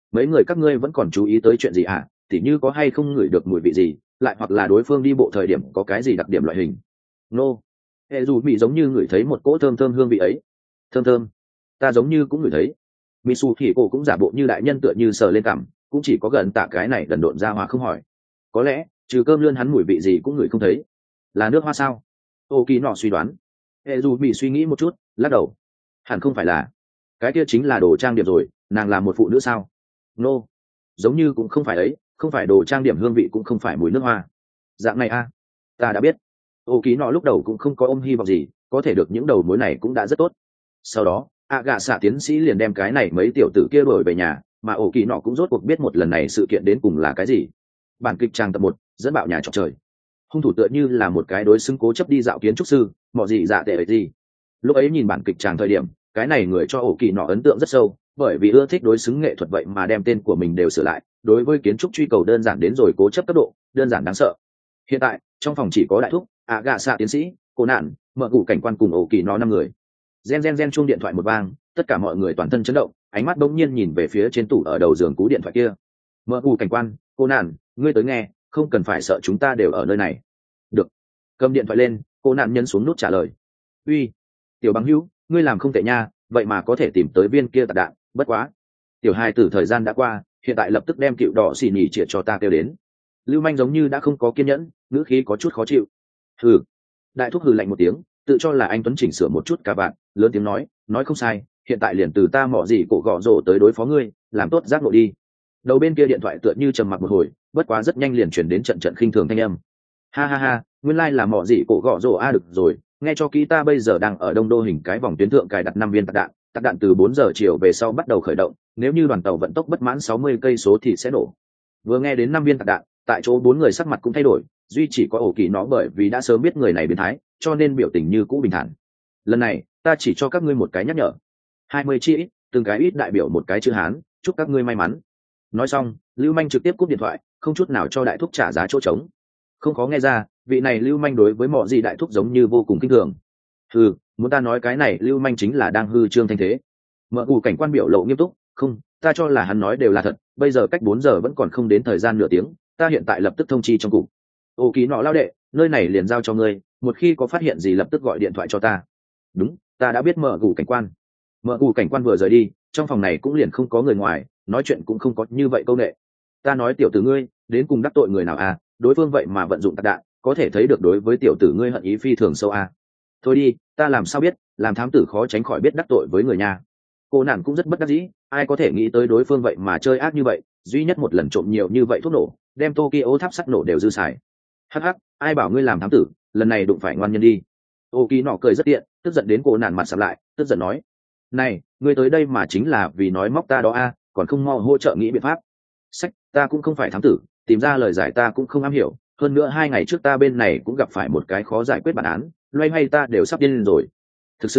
S1: mấy người các ngươi vẫn còn chú ý tới chuyện gì à, tỉ như có hay không ngửi được mùi vị gì, lại hoặc là đối phương đi bộ thời điểm có cái gì đặc điểm loại hình. Nô, hệ dù mỹ giống như ngửi thấy một cỗ thơm thơm hương vị ấy. Thơm thơm, ta giống như cũng ngửi thấy. Mitsu thì cô cũng giả bộ như đại nhân tựa như sờ lên cằm, cũng chỉ có gần tạ cái này đần độn ra hòa không hỏi. Có lẽ trừ cơm lươn hắn mùi vị gì cũng ngửi không thấy. Là nước hoa sao? Ô kỳ nọ suy đoán. Hệ dù bị suy nghĩ một chút, lắc đầu. Hẳn không phải là. Cái kia chính là đồ trang điểm rồi, nàng là một phụ nữ sao? Nô, giống như cũng không phải ấy, không phải đồ trang điểm, hương vị cũng không phải mùi nước hoa. Dạng này a, ta đã biết. Ô kỳ nọ lúc đầu cũng không có ôm hy vọng gì, có thể được những đầu mối này cũng đã rất tốt. Sau đó ạ gạ xạ tiến sĩ liền đem cái này mấy tiểu tử kia đuổi về nhà, mà ổ kỳ nọ cũng rốt cuộc biết một lần này sự kiện đến cùng là cái gì. Bản kịch trang tập 1, dẫn bạo nhà trọc trời. Hung thủ tựa như là một cái đối xứng cố chấp đi dạo kiến trúc sư, mọ gì dạ tệ ấy gì. Lúc ấy nhìn bản kịch tràng thời điểm, cái này người cho ổ kỳ nọ ấn tượng rất sâu, bởi vì ưa thích đối xứng nghệ thuật vậy mà đem tên của mình đều sửa lại, đối với kiến trúc truy cầu đơn giản đến rồi cố chấp cấp độ, đơn giản đáng sợ. Hiện tại trong phòng chỉ có đại thúc, ạ gạ xạ tiến sĩ, cô nạn, mở cụ cảnh quan cùng ổ kỳ nọ 5 người. Gen chuông điện thoại một vang, tất cả mọi người toàn thân chấn động, ánh mắt bỗng nhiên nhìn về phía trên tủ ở đầu giường cú điện thoại kia. Mở cụ cảnh quan, cô nạn, ngươi tới nghe, không cần phải sợ, chúng ta đều ở nơi này. Được. Cầm điện thoại lên, cô nạn nhấn xuống nút trả lời. Uy, tiểu bằng hữu, ngươi làm không tệ nha, vậy mà có thể tìm tới viên kia tạc đạn, bất quá tiểu hai tử thời gian đã qua, hiện tại lập tức đem cựu đỏ xì nhỉ triệt cho ta kêu đến. Lưu manh giống như đã không có kiên nhẫn, ngữ khí có chút khó chịu. Hừ. Đại thúc hừ lạnh một tiếng, tự cho là anh tuấn chỉnh sửa một chút cả bạn, lớn tiếng nói không sai, hiện tại liền từ ta mỏ gì cổ gõ rổ tới đối phó ngươi, làm tốt giác ngộ đi. Đầu bên kia điện thoại tựa như trầm mặc một hồi, bất quá rất nhanh liền chuyển đến trận trận khinh thường thanh âm. Ha ha ha, nguyên lai là mỏ gì cổ gõ rổ a, được rồi, nghe cho kỹ, ta bây giờ đang ở đông đô hình cái vòng tuyến thượng cài đặt 5 viên tạc đạn từ 4 giờ chiều về sau bắt đầu khởi động, nếu như đoàn tàu vận tốc bất mãn 60 cây số thì sẽ nổ. Vừa nghe đến 5 viên tạc đạn, tại chỗ 4 người sắc mặt cũng thay đổi, duy chỉ có ổ kỳ nó bởi vì đã sớm biết người này biến thái, cho nên biểu tình như cũ bình thản. Lần này ta chỉ cho các ngươi một cái nhắc nhở, 20 chi ít, từng cái ít đại biểu một cái chữ Hán, chúc các ngươi may mắn. Nói xong, Lưu Manh trực tiếp cúp điện thoại, không chút nào cho đại thúc trả giá chỗ trống. Không khó nghe ra, vị này Lưu Manh đối với mọi gì đại thúc giống như vô cùng kinh thường. Muốn ta nói cái này Lưu Manh chính là đang hư trương thanh thế. Mở cụ cảnh quan biểu lộ nghiêm túc, không, ta cho là hắn nói đều là thật, bây giờ cách 4 giờ vẫn còn không đến thời gian nửa tiếng, ta hiện tại lập tức thông chi trong cục. Ô ký nọ lao đệ, nơi này liền giao cho ngươi, một khi có phát hiện gì lập tức gọi điện thoại cho ta. Đúng, ta đã biết. Mở cụ cảnh quan. Mở cụ cảnh quan vừa rời đi, trong phòng này cũng liền không có người ngoài, nói chuyện cũng không có như vậy câu nệ. Ta nói tiểu tử ngươi, đến cùng đắc tội người nào à, đối phương vậy mà vận dụng tạc đạn, có thể thấy được đối với tiểu tử ngươi hận ý phi thường sâu à. Thôi đi, ta làm sao biết, làm thám tử khó tránh khỏi biết đắc tội với người nhà. Cô nàng cũng rất bất đắc dĩ, ai có thể nghĩ tới đối phương vậy mà chơi ác như vậy, duy nhất một lần trộm nhiều như vậy thuốc nổ, đem Tokyo tháp sắt nổ đều dư xài. Hắc hắc, ai bảo ngươi làm thám tử, lần này đụng phải ngoan nhân đi. Ô kỳ nọ cười rất tiện, tức giận đến cô nàng mặt sầm lại, tức giận nói: này, ngươi tới đây mà chính là vì nói móc ta đó a, còn không mau hỗ trợ nghĩ biện pháp. Sách, ta cũng không phải thám tử, tìm ra lời giải ta cũng không am hiểu, hơn nữa 2 ngày trước ta bên này cũng gặp phải một cái khó giải quyết bản án, loay hoay ta đều sắp điên lên rồi. Thực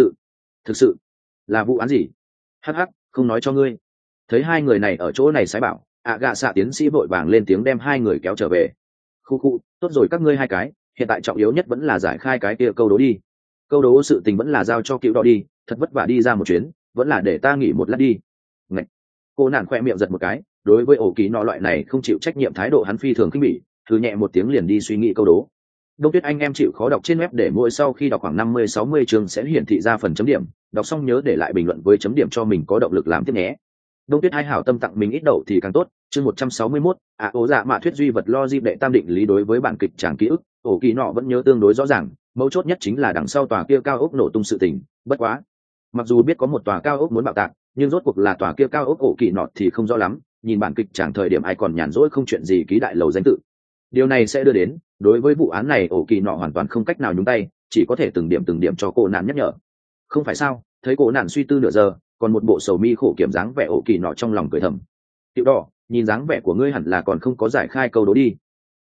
S1: sự là vụ án gì? Hắc hắc, không nói cho ngươi. Thấy 2 người này ở chỗ này sái bảo, ạ gạ xạ tiến sĩ vội vàng lên tiếng đem 2 người kéo trở về. Khu, tốt rồi các ngươi 2 cái, hiện tại trọng yếu nhất vẫn là giải khai cái kia câu đố đi. Câu đố sự tình vẫn là giao cho cựu đỏ đi, thật vất vả đi ra một chuyến, vẫn là để ta nghỉ một lát đi. Ngậy. Cô nàng khoe miệng giật một cái, đối với ổ ký nọ loại này không chịu trách nhiệm thái độ hắn phi thường khinh bỉ, thư nhẹ một tiếng liền đi suy nghĩ câu đố. Đông Tuyết anh em chịu khó đọc trên web để mỗi sau khi đọc khoảng 50-60 chương sẽ hiển thị ra phần chấm điểm, đọc xong nhớ để lại bình luận với chấm điểm cho mình có động lực làm tiếp nhé. Đông Tuyết hai hảo tâm tặng mình ít đậu thì càng tốt. Chương 161, ố dạ mạ thuyết duy vật logic đệ tam định lý. Đối với bản kịch tràng ký ức, ổ kỳ nọ vẫn nhớ tương đối rõ ràng, mấu chốt nhất chính là đằng sau tòa kia cao ốc nổ tung sự tình. Bất quá, mặc dù biết có một tòa cao ốc muốn bạo tạc, nhưng rốt cuộc là tòa kia cao ốc ổ kỳ nọ thì không rõ lắm. Nhìn bản kịch tràng thời điểm ai còn nhàn rỗi không chuyện gì ký đại lầu danh tự. Điều này sẽ đưa đến, đối với vụ án này ổ kỳ nọ hoàn toàn không cách nào nhúng tay, chỉ có thể từng điểm cho cô nạn nhắc nhở. Không phải sao? Thấy cô nạn suy tư nửa giờ, còn một bộ sầu mi khổ kiểm dáng vẻ, ổ kỳ nọ trong lòng cười thầm. Tiểu đỏ, nhìn dáng vẻ của ngươi hẳn là còn không có giải khai câu đố đi.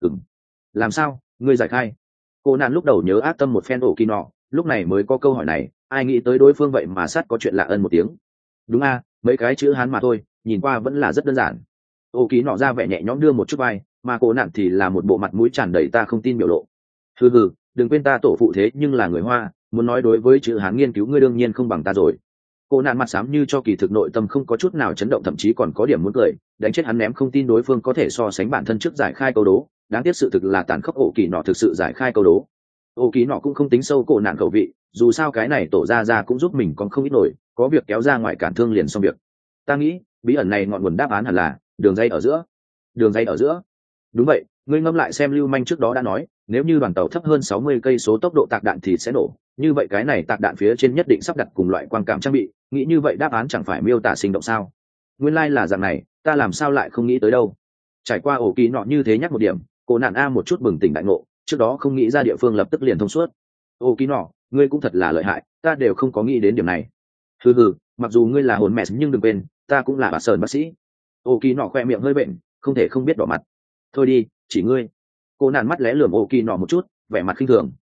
S1: Làm sao ngươi giải khai? Cô nạn lúc đầu nhớ ác tâm một phen ổ kỳ nọ, lúc này mới có câu hỏi này, ai nghĩ tới đối phương vậy mà sát có chuyện lạ ân một tiếng. Đúng a, mấy cái chữ Hán mà thôi, nhìn qua vẫn là rất đơn giản. Ổ kỳ nọ ra vẻ nhẹ nhõm đưa một chút vai, mà cô nạn thì là một bộ mặt mũi tràn đầy ta không tin biểu lộ. Hừ, đừng quên ta tổ phụ thế nhưng là người Hoa, muốn nói đối với chữ Hán nghiên cứu ngươi đương nhiên không bằng ta rồi. Cô nạn mặt xám như cho kỳ thực nội tâm không có chút nào chấn động, thậm chí còn có điểm muốn cười, đánh chết hắn ném không tin đối phương có thể so sánh bản thân trước giải khai câu đố. Đáng tiếc sự thực là tàn khốc, ổ kỳ nọ thực sự giải khai câu đố. Ổ kỳ nọ cũng không tính sâu cổ nạn khẩu vị, dù sao cái này tổ ra cũng giúp mình còn không ít nổi, có việc kéo ra ngoài cản thương liền xong việc. Ta nghĩ bí ẩn này ngọn nguồn đáp án hẳn là đường dây ở giữa. Đường dây ở giữa? Đúng vậy, ngươi ngẫm lại xem, Lưu Manh trước đó đã nói nếu như đoàn tàu thấp hơn 60 cây số tốc độ tạc đạn thì sẽ nổ, như vậy cái này tạc đạn phía trên nhất định sắp đặt cùng loại quang cảm trang bị, nghĩ như vậy đáp án chẳng phải miêu tả sinh động sao? Nguyên lai、like、là dạng này, ta làm sao lại không nghĩ tới đâu. Trải qua ổ kỳ nọ như thế nhắc một điểm, cô nạn a một chút bừng tỉnh đại ngộ, trước đó không nghĩ ra địa phương lập tức liền thông suốt. Ổ kỳ nọ, ngươi cũng thật là lợi hại, ta đều không có nghĩ đến điểm này. Hừ, mặc dù ngươi là hồn mẹ nhưng đừng quên ta cũng là bà sơn bác sĩ. Ổ kỳ nọ khoe miệng hơi bệnh, không thể không biết đỏ mặt. Thôi đi, chỉ ngươi. Cô nạn mắt lé lườm ổ kỳ nọ một chút, vẻ mặt khinh thường.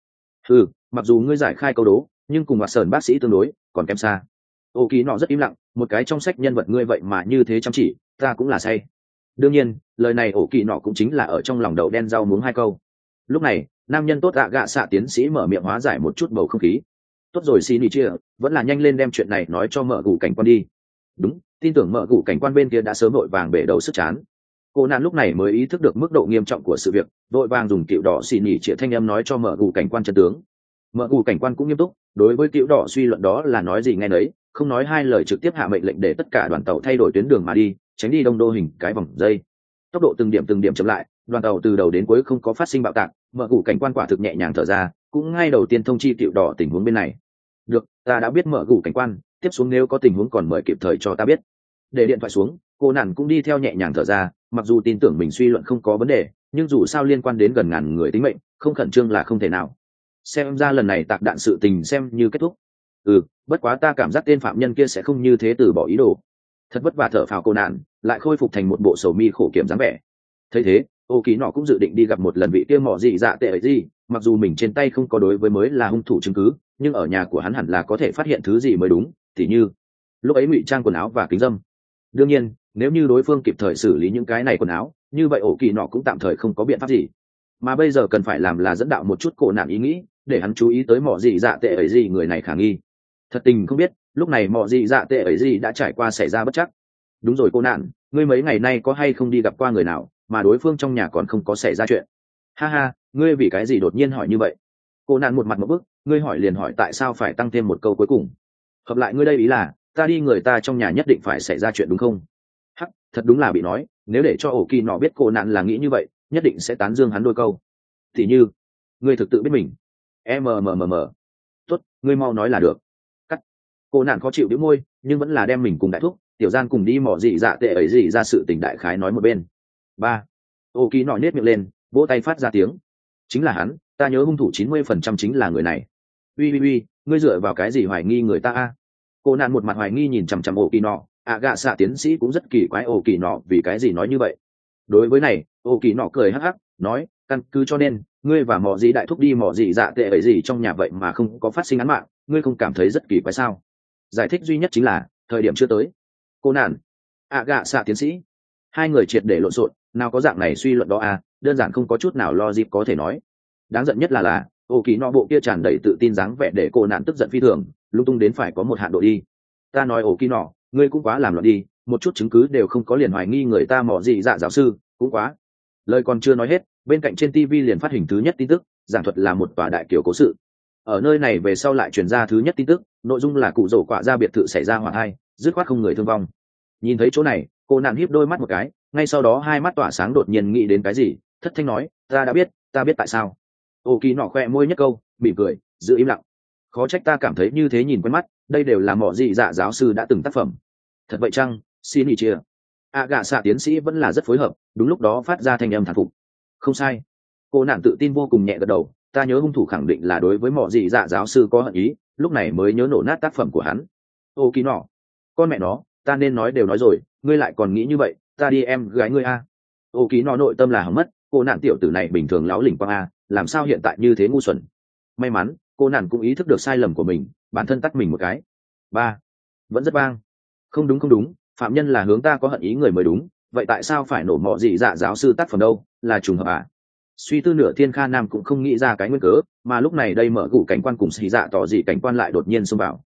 S1: Mặc dù ngươi giải khai câu đố nhưng cùng bà sơn bác sĩ tương đối còn kém xa. Ổ kỳ nọ rất im lặng, một cái trong sách nhân vật ngươi vậy mà như thế chăm chỉ, ta cũng là say. Đương nhiên lời này ổ kỳ nọ cũng chính là ở trong lòng đậu đen rau muống hai câu. Lúc này nam nhân tốt gạ xạ tiến sĩ mở miệng hóa giải một chút bầu không khí. Tốt rồi, xin ý chia, vẫn là nhanh lên đem chuyện này nói cho mở gù cảnh quan đi. Đúng, tin tưởng mở gù cảnh quan bên kia đã sớm vội vàng bể đầu sức chán. Cô nạn lúc này mới ý thức được mức độ nghiêm trọng của sự việc, vội vàng dùng cựu đỏ xin nhỉ trịa thanh âm nói cho mở gù cảnh quan chân tướng. Mở gù cảnh quan cũng nghiêm túc, đối với cựu đỏ suy luận đó là nói gì nghe nấy, không nói hai lời trực tiếp hạ mệnh lệnh để tất cả đoàn tàu thay đổi tuyến đường mà đi, tránh đi đông đô hình cái vòng dây. Tốc độ từng điểm chậm lại, đoàn tàu từ đầu đến cuối không có phát sinh bạo tạc. Mở gù cảnh quan quả thực nhẹ nhàng thở ra, cũng ngay đầu tiên thông chi cựu đỏ tình huống bên này. Được, ta đã biết mở gù cảnh quan, tiếp xuống nếu có tình huống còn mời kịp thời cho ta biết. Để điện thoại xuống, cô nản cũng đi theo nhẹ nhàng thở ra, mặc dù tin tưởng mình suy luận không có vấn đề, nhưng dù sao liên quan đến gần ngàn người tính mệnh, không khẩn trương là không thể nào. Xem ra lần này tạc đạn sự tình xem như kết thúc. Bất quá ta cảm giác tên phạm nhân kia sẽ không như thế từ bỏ ý đồ. Thật vất vả thở phào cô nạn, lại khôi phục thành một bộ sầu mi khổ kiểm dáng vẻ. Thấy thế, ô kỳ nọ cũng dự định đi gặp một lần vị kia mỏ dị dạ tệ ấy gì, mặc dù mình trên tay không có đối với mới là hung thủ chứng cứ, nhưng ở nhà của hắn hẳn là có thể phát hiện thứ gì mới đúng, tỉ như lúc ấy ngụy trang quần áo và kính dâm. Đương nhiên nếu như đối phương kịp thời xử lý những cái này quần áo, như vậy ổ kỳ nọ cũng tạm thời không có biện pháp gì, mà bây giờ cần phải làm là dẫn đạo một chút cổ nạn ý nghĩ, để hắn chú ý tới mỏ dị dạ tệ ấy gì người này khả nghi. Thật tình không biết lúc này mỏ dị dạ tệ ấy gì đã trải qua xảy ra bất chắc. Đúng rồi cô nạn, ngươi mấy ngày nay có hay không đi gặp qua người nào mà đối phương trong nhà còn không có xảy ra chuyện? Ha ha, ngươi vì cái gì đột nhiên hỏi như vậy? Cô nạn một mặt một bức, ngươi hỏi liền hỏi tại sao phải tăng thêm một câu cuối cùng. Hợp lại ngươi đây ý là ta đi người ta trong nhà nhất định phải xảy ra chuyện đúng không? Hắc, thật đúng là bị nói, nếu để cho ổ kỳ nọ biết cô nạn là nghĩ như vậy, nhất định sẽ tán dương hắn đôi câu. Thì như, ngươi thực tự biết mình. Tốt, ngươi mau nói là được. Cắt. Cô nạn khó chịu đĩu môi, nhưng vẫn là đem mình cùng đại thúc tiểu gian cùng đi mỏ dị dạ tệ ấy gì ra sự tình đại khái nói một bên. Ba. Ổ kỳ nọ nết miệng lên, vỗ tay phát ra tiếng. Chính là hắn, ta nhớ hung thủ 90% chính là người này. Uy, ngươi dựa vào cái gì hoài nghi người ta a? Cô nạn một mặt hoài nghi nhìn chằm chằm ổ kỳ nọ, gạ xạ tiến sĩ cũng rất kỳ quái ổ kỳ nọ vì cái gì nói như vậy. Đối với này, ổ kỳ nọ cười hắc hắc, nói, căn cứ cho nên ngươi và mỏ dị đại thúc đi mỏ dị dạ tệ ấy gì trong nhà vậy mà không có phát sinh án mạng, ngươi không cảm thấy rất kỳ quái sao? Giải thích duy nhất chính là thời điểm chưa tới. Cô nạn, gạ xạ tiến sĩ, hai người triệt để lộn xộn, nào có dạng này suy luận đó à, đơn giản không có chút nào lo dịp có thể nói. Đáng giận nhất là ổ kỳ nọ bộ kia tràn đầy tự tin dáng vẻ để cô nạn tức giận phi thường, lung tung đến phải có một hạn độ đi. Ta nói ổ kỳ nọ, ngươi cũng quá làm loạn đi, một chút chứng cứ đều không có liền hoài nghi người ta mỏ dị dạ giáo sư, cũng quá. Lời còn chưa nói hết, bên cạnh trên TV liền phát hình thứ nhất tin tức, giảng thuật là một tòa đại kiểu cố sự. Ở nơi này về sau lại truyền ra thứ nhất tin tức, nội dung là cụ rổ quạ ra biệt thự xảy ra hỏa hai, dứt khoát không người thương vong. Nhìn thấy chỗ này, cô nạn híp đôi mắt một cái, ngay sau đó hai mắt tỏa sáng, đột nhiên nghĩ đến cái gì, thất thanh nói, ta biết tại sao. Ô kỳ nọ khoe môi nhất câu, mỉm cười, giữ im lặng. Khó trách ta cảm thấy như thế, nhìn quen mắt, đây đều là mỏ dị dạ giáo sư đã từng tác phẩm. Thật vậy chăng? Xin ý chia. Gạ xạ tiến sĩ vẫn là rất phối hợp, đúng lúc đó phát ra thanh âm thán phục. Không sai. Cô nạn tự tin vô cùng nhẹ gật đầu, ta nhớ hung thủ khẳng định là đối với mỏ dị dạ giáo sư có hận ý, lúc này mới nhớ nổ nát tác phẩm của hắn. Ô kỳ nọ, con mẹ nó, ta nên nói đều nói rồi, ngươi lại còn nghĩ như vậy, ta đi em gái ngươi a. Ô kỳ nọ nội tâm là hỏng mất, cô nạn tiểu tử này bình thường láo lỉnh quang a, làm sao hiện tại như thế ngu xuẩn. May mắn cô nạn cũng ý thức được sai lầm của mình, bản thân tắt mình một cái. Ba, vẫn rất vang. Không đúng, phạm nhân là hướng ta có hận ý người mới đúng, vậy tại sao phải nổ mọ dị dạ giáo sư tác phẩm đâu, là trùng hợp à? Suy tư nửa thiên Kha Nam cũng không nghĩ ra cái nguyên cớ, mà lúc này đây mở gủ cảnh quan cùng xì dạ tỏ dị cảnh quan lại đột nhiên xông vào.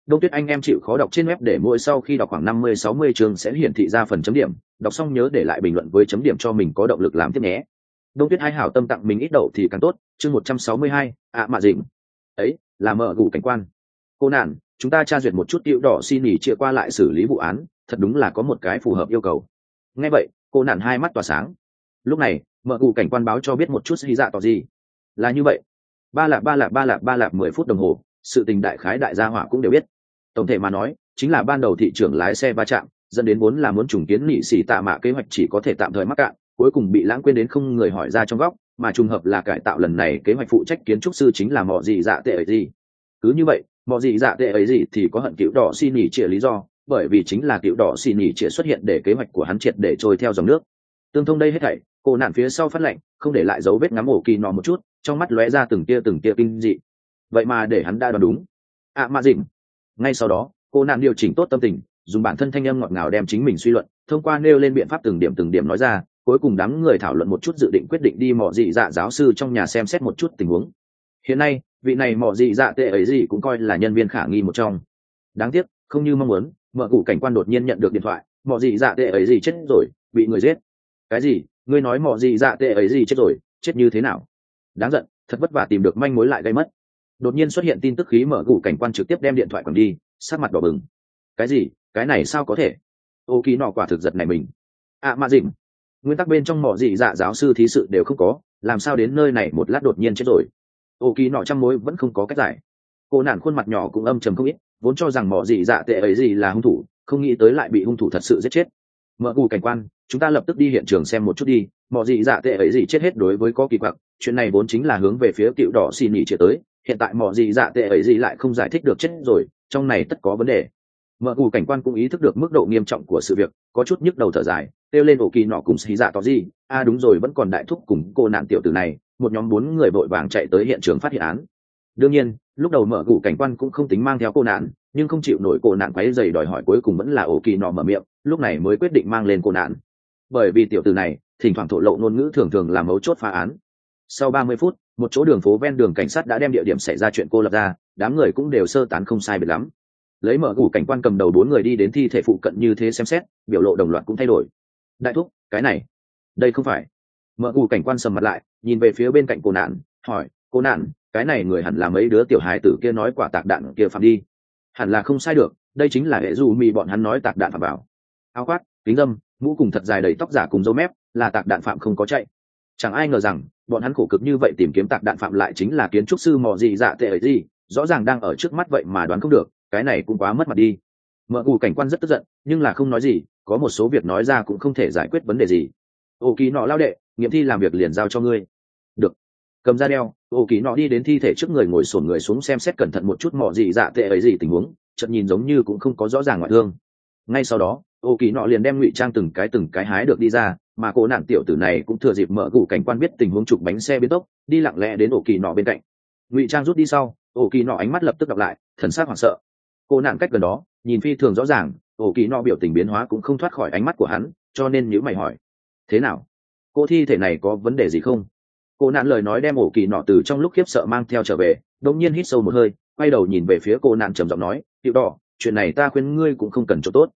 S1: Đông Tuyết anh em chịu khó đọc trên web để mỗi sau khi đọc khoảng 50-60 chương sẽ hiển thị ra phần chấm điểm, đọc xong nhớ để lại bình luận với chấm điểm cho mình có động lực làm tiếp nhé. Đông Tuyết hai hảo tâm tặng mình ít đậu thì càng tốt, chương 162, mạ dịnh. Ấy, là mở gù cảnh quan. Cô nạn, chúng ta tra duyệt một chút tiểu đỏ xin nghỉ chia qua lại xử lý vụ án, thật đúng là có một cái phù hợp yêu cầu. Nghe vậy, cô nạn hai mắt tỏa sáng. Lúc này, mở gù cảnh quan báo cho biết một chút lý dạ tỏ gì. Là như vậy. Ba lạp 10 phút đồng hồ, sự tình đại khái đại gia hỏa cũng đều biết. Tổng thể mà nói, chính là ban đầu thị trưởng lái xe va chạm, dẫn đến vốn là muốn trùng kiến nghị sĩ tạ mạ kế hoạch chỉ có thể tạm thời mắc cạn, cuối cùng bị lãng quên đến không người hỏi ra trong góc, mà trùng hợp là cải tạo lần này kế hoạch phụ trách kiến trúc sư chính là mọ gì dạ tệ ấy gì. Cứ như vậy, mọ gì dạ tệ ấy gì thì có hận cựu đỏ xin nghỉ trịa lý do, bởi vì chính là cựu đỏ xin nghỉ trịa xuất hiện để kế hoạch của hắn triệt để trôi theo dòng nước. Tương thông đây hết thảy, cô nạn phía sau phát lệnh, không để lại dấu vết ngắm ổ kỳ nọ một chút, trong mắt lóe ra từng tia kinh dị. Vậy mà để hắn đã đoán đúng. Mạ dịnh. Ngay sau đó, cô nạn điều chỉnh tốt tâm tình, dùng bản thân thanh âm ngọt ngào đem chính mình suy luận, thông qua nêu lên biện pháp từng điểm nói ra, cuối cùng đám người thảo luận một chút dự định quyết định đi mọ dị dạ giáo sư trong nhà xem xét một chút tình huống. Hiện nay, vị này mọ dị dạ tệ ấy gì cũng coi là nhân viên khả nghi một trong. Đáng tiếc, không như mong muốn, mở cụ cảnh quan đột nhiên nhận được điện thoại, mọ dị dạ tệ ấy gì chết rồi, bị người giết. Cái gì? Ngươi nói mọ dị dạ tệ ấy gì chết rồi, chết như thế nào? Đáng giận, thật vất vả tìm được manh mối lại gây mất. Đột nhiên xuất hiện tin tức khí mở cụ cảnh quan trực tiếp đem điện thoại cầm đi, sát mặt đỏ bừng. Cái gì? Cái này sao có thể? Ô kỳ nọ quả thực giật này mình. Mạ dịnh. Nguyên tắc bên trong mọ dị dạ giáo sư thí sự đều không có, làm sao đến nơi này một lát đột nhiên chết rồi? Ô kỳ nọ trăm mối vẫn không có cách giải. Cô nản khuôn mặt nhỏ cũng âm trầm không ít, vốn cho rằng mọ dị dạ tệ ấy gì là hung thủ, không nghĩ tới lại bị hung thủ thật sự giết chết. Mở cụ cảnh quan, chúng ta lập tức đi hiện trường xem một chút đi, mọ dị dạ tệ ấy gì chết hết đối với có kỳ quặc, chuyện này vốn chính là hướng về phía cựu đỏ xin nghỉ chia tới, hiện tại mọ dị dạ tệ ấy gì lại không giải thích được chết rồi, trong này tất có vấn đề. Mở cụ cảnh quan cũng ý thức được mức độ nghiêm trọng của sự việc, có chút nhức đầu thở dài, kêu lên ổ kỳ nọ cùng xí dạ tỏ gì. Đúng rồi, vẫn còn đại thúc cùng cô nạn tiểu tử này, một nhóm 4 người vội vàng chạy tới hiện trường phát hiện án. Đương nhiên, lúc đầu mở cụ cảnh quan cũng không tính mang theo cô nạn, nhưng không chịu nổi cô nạn quấy rầy đòi hỏi, cuối cùng vẫn là ổ kỳ nọ mở miệng, lúc này mới quyết định mang lên cô nạn. Bởi vì tiểu tử này thỉnh thoảng thổ lộ ngôn ngữ thường thường làm mấu chốt phá án. Sau 30 phút, một chỗ đường phố ven đường cảnh sát đã đem địa điểm xảy ra chuyện cô lập ra, đám người cũng đều sơ tán không sai biệt lắm. Lấy mở cụ cảnh quan cầm đầu 4 người đi đến thi thể phụ cận như thế xem xét, biểu lộ đồng loạt cũng thay đổi. Đại thúc, cái này, đây không phải. Mở cụ cảnh quan sầm mặt lại, nhìn về phía bên cạnh cô nạn, hỏi, cô nạn, cái này người hẳn là mấy đứa tiểu hài tử kia nói quả tạc đạn kia phạm đi. Hẳn là không sai được, đây chính là hệ dù mì bọn hắn nói tạc đạn phạm vào. Áo khoác, kính dâm, mũ cùng thật dài đầy tóc giả cùng râu mép, là tạc đạn phạm không có chạy. Chẳng ai ngờ rằng bọn hắn khổ cực như vậy tìm kiếm tạc đạn phạm lại chính là kiến trúc sư mò gì dạ tệ ấy gì, rõ ràng đang ở trước mắt vậy mà đoán không được, cái này cũng quá mất mặt đi. Mở cụ cảnh quan rất tức giận, nhưng là không nói gì, có một số việc nói ra cũng không thể giải quyết vấn đề gì. Ô kỳ nọ lao đệ, nghiệm thi làm việc liền giao cho ngươi. Được. Cầm ra đeo, ô kỳ nọ đi đến thi thể trước người, ngồi xổm người xuống xem xét cẩn thận một chút mò gì dạ tệ ấy gì tình huống, chợt nhìn giống như cũng không có rõ ràng ngoại thương. Ngay sau đó, ô kỳ nọ liền đem ngụy trang từng cái hái được đi ra, mà cô nạn tiểu tử này cũng thừa dịp mở cụ cảnh quan biết tình huống chụp bánh xe biến tốc, đi lặng lẽ đến ổ kỳ nọ bên cạnh. Ngụy trang rút đi sau, ổ kỳ nọ ánh mắt lập tức đọc lại, thần sắc hoảng sợ. Cô nạn cách gần đó, nhìn phi thường rõ ràng, ổ kỳ nọ biểu tình biến hóa cũng không thoát khỏi ánh mắt của hắn, cho nên nhíu mày hỏi, thế nào, cô thi thể này có vấn đề gì không? Cô nạn lời nói đem ổ kỳ nọ từ trong lúc khiếp sợ mang theo trở về, đống nhiên hít sâu một hơi, quay đầu nhìn về phía cô nạn trầm giọng nói, tiểu đỏ, chuyện này ta khuyên ngươi cũng không cần cho tốt.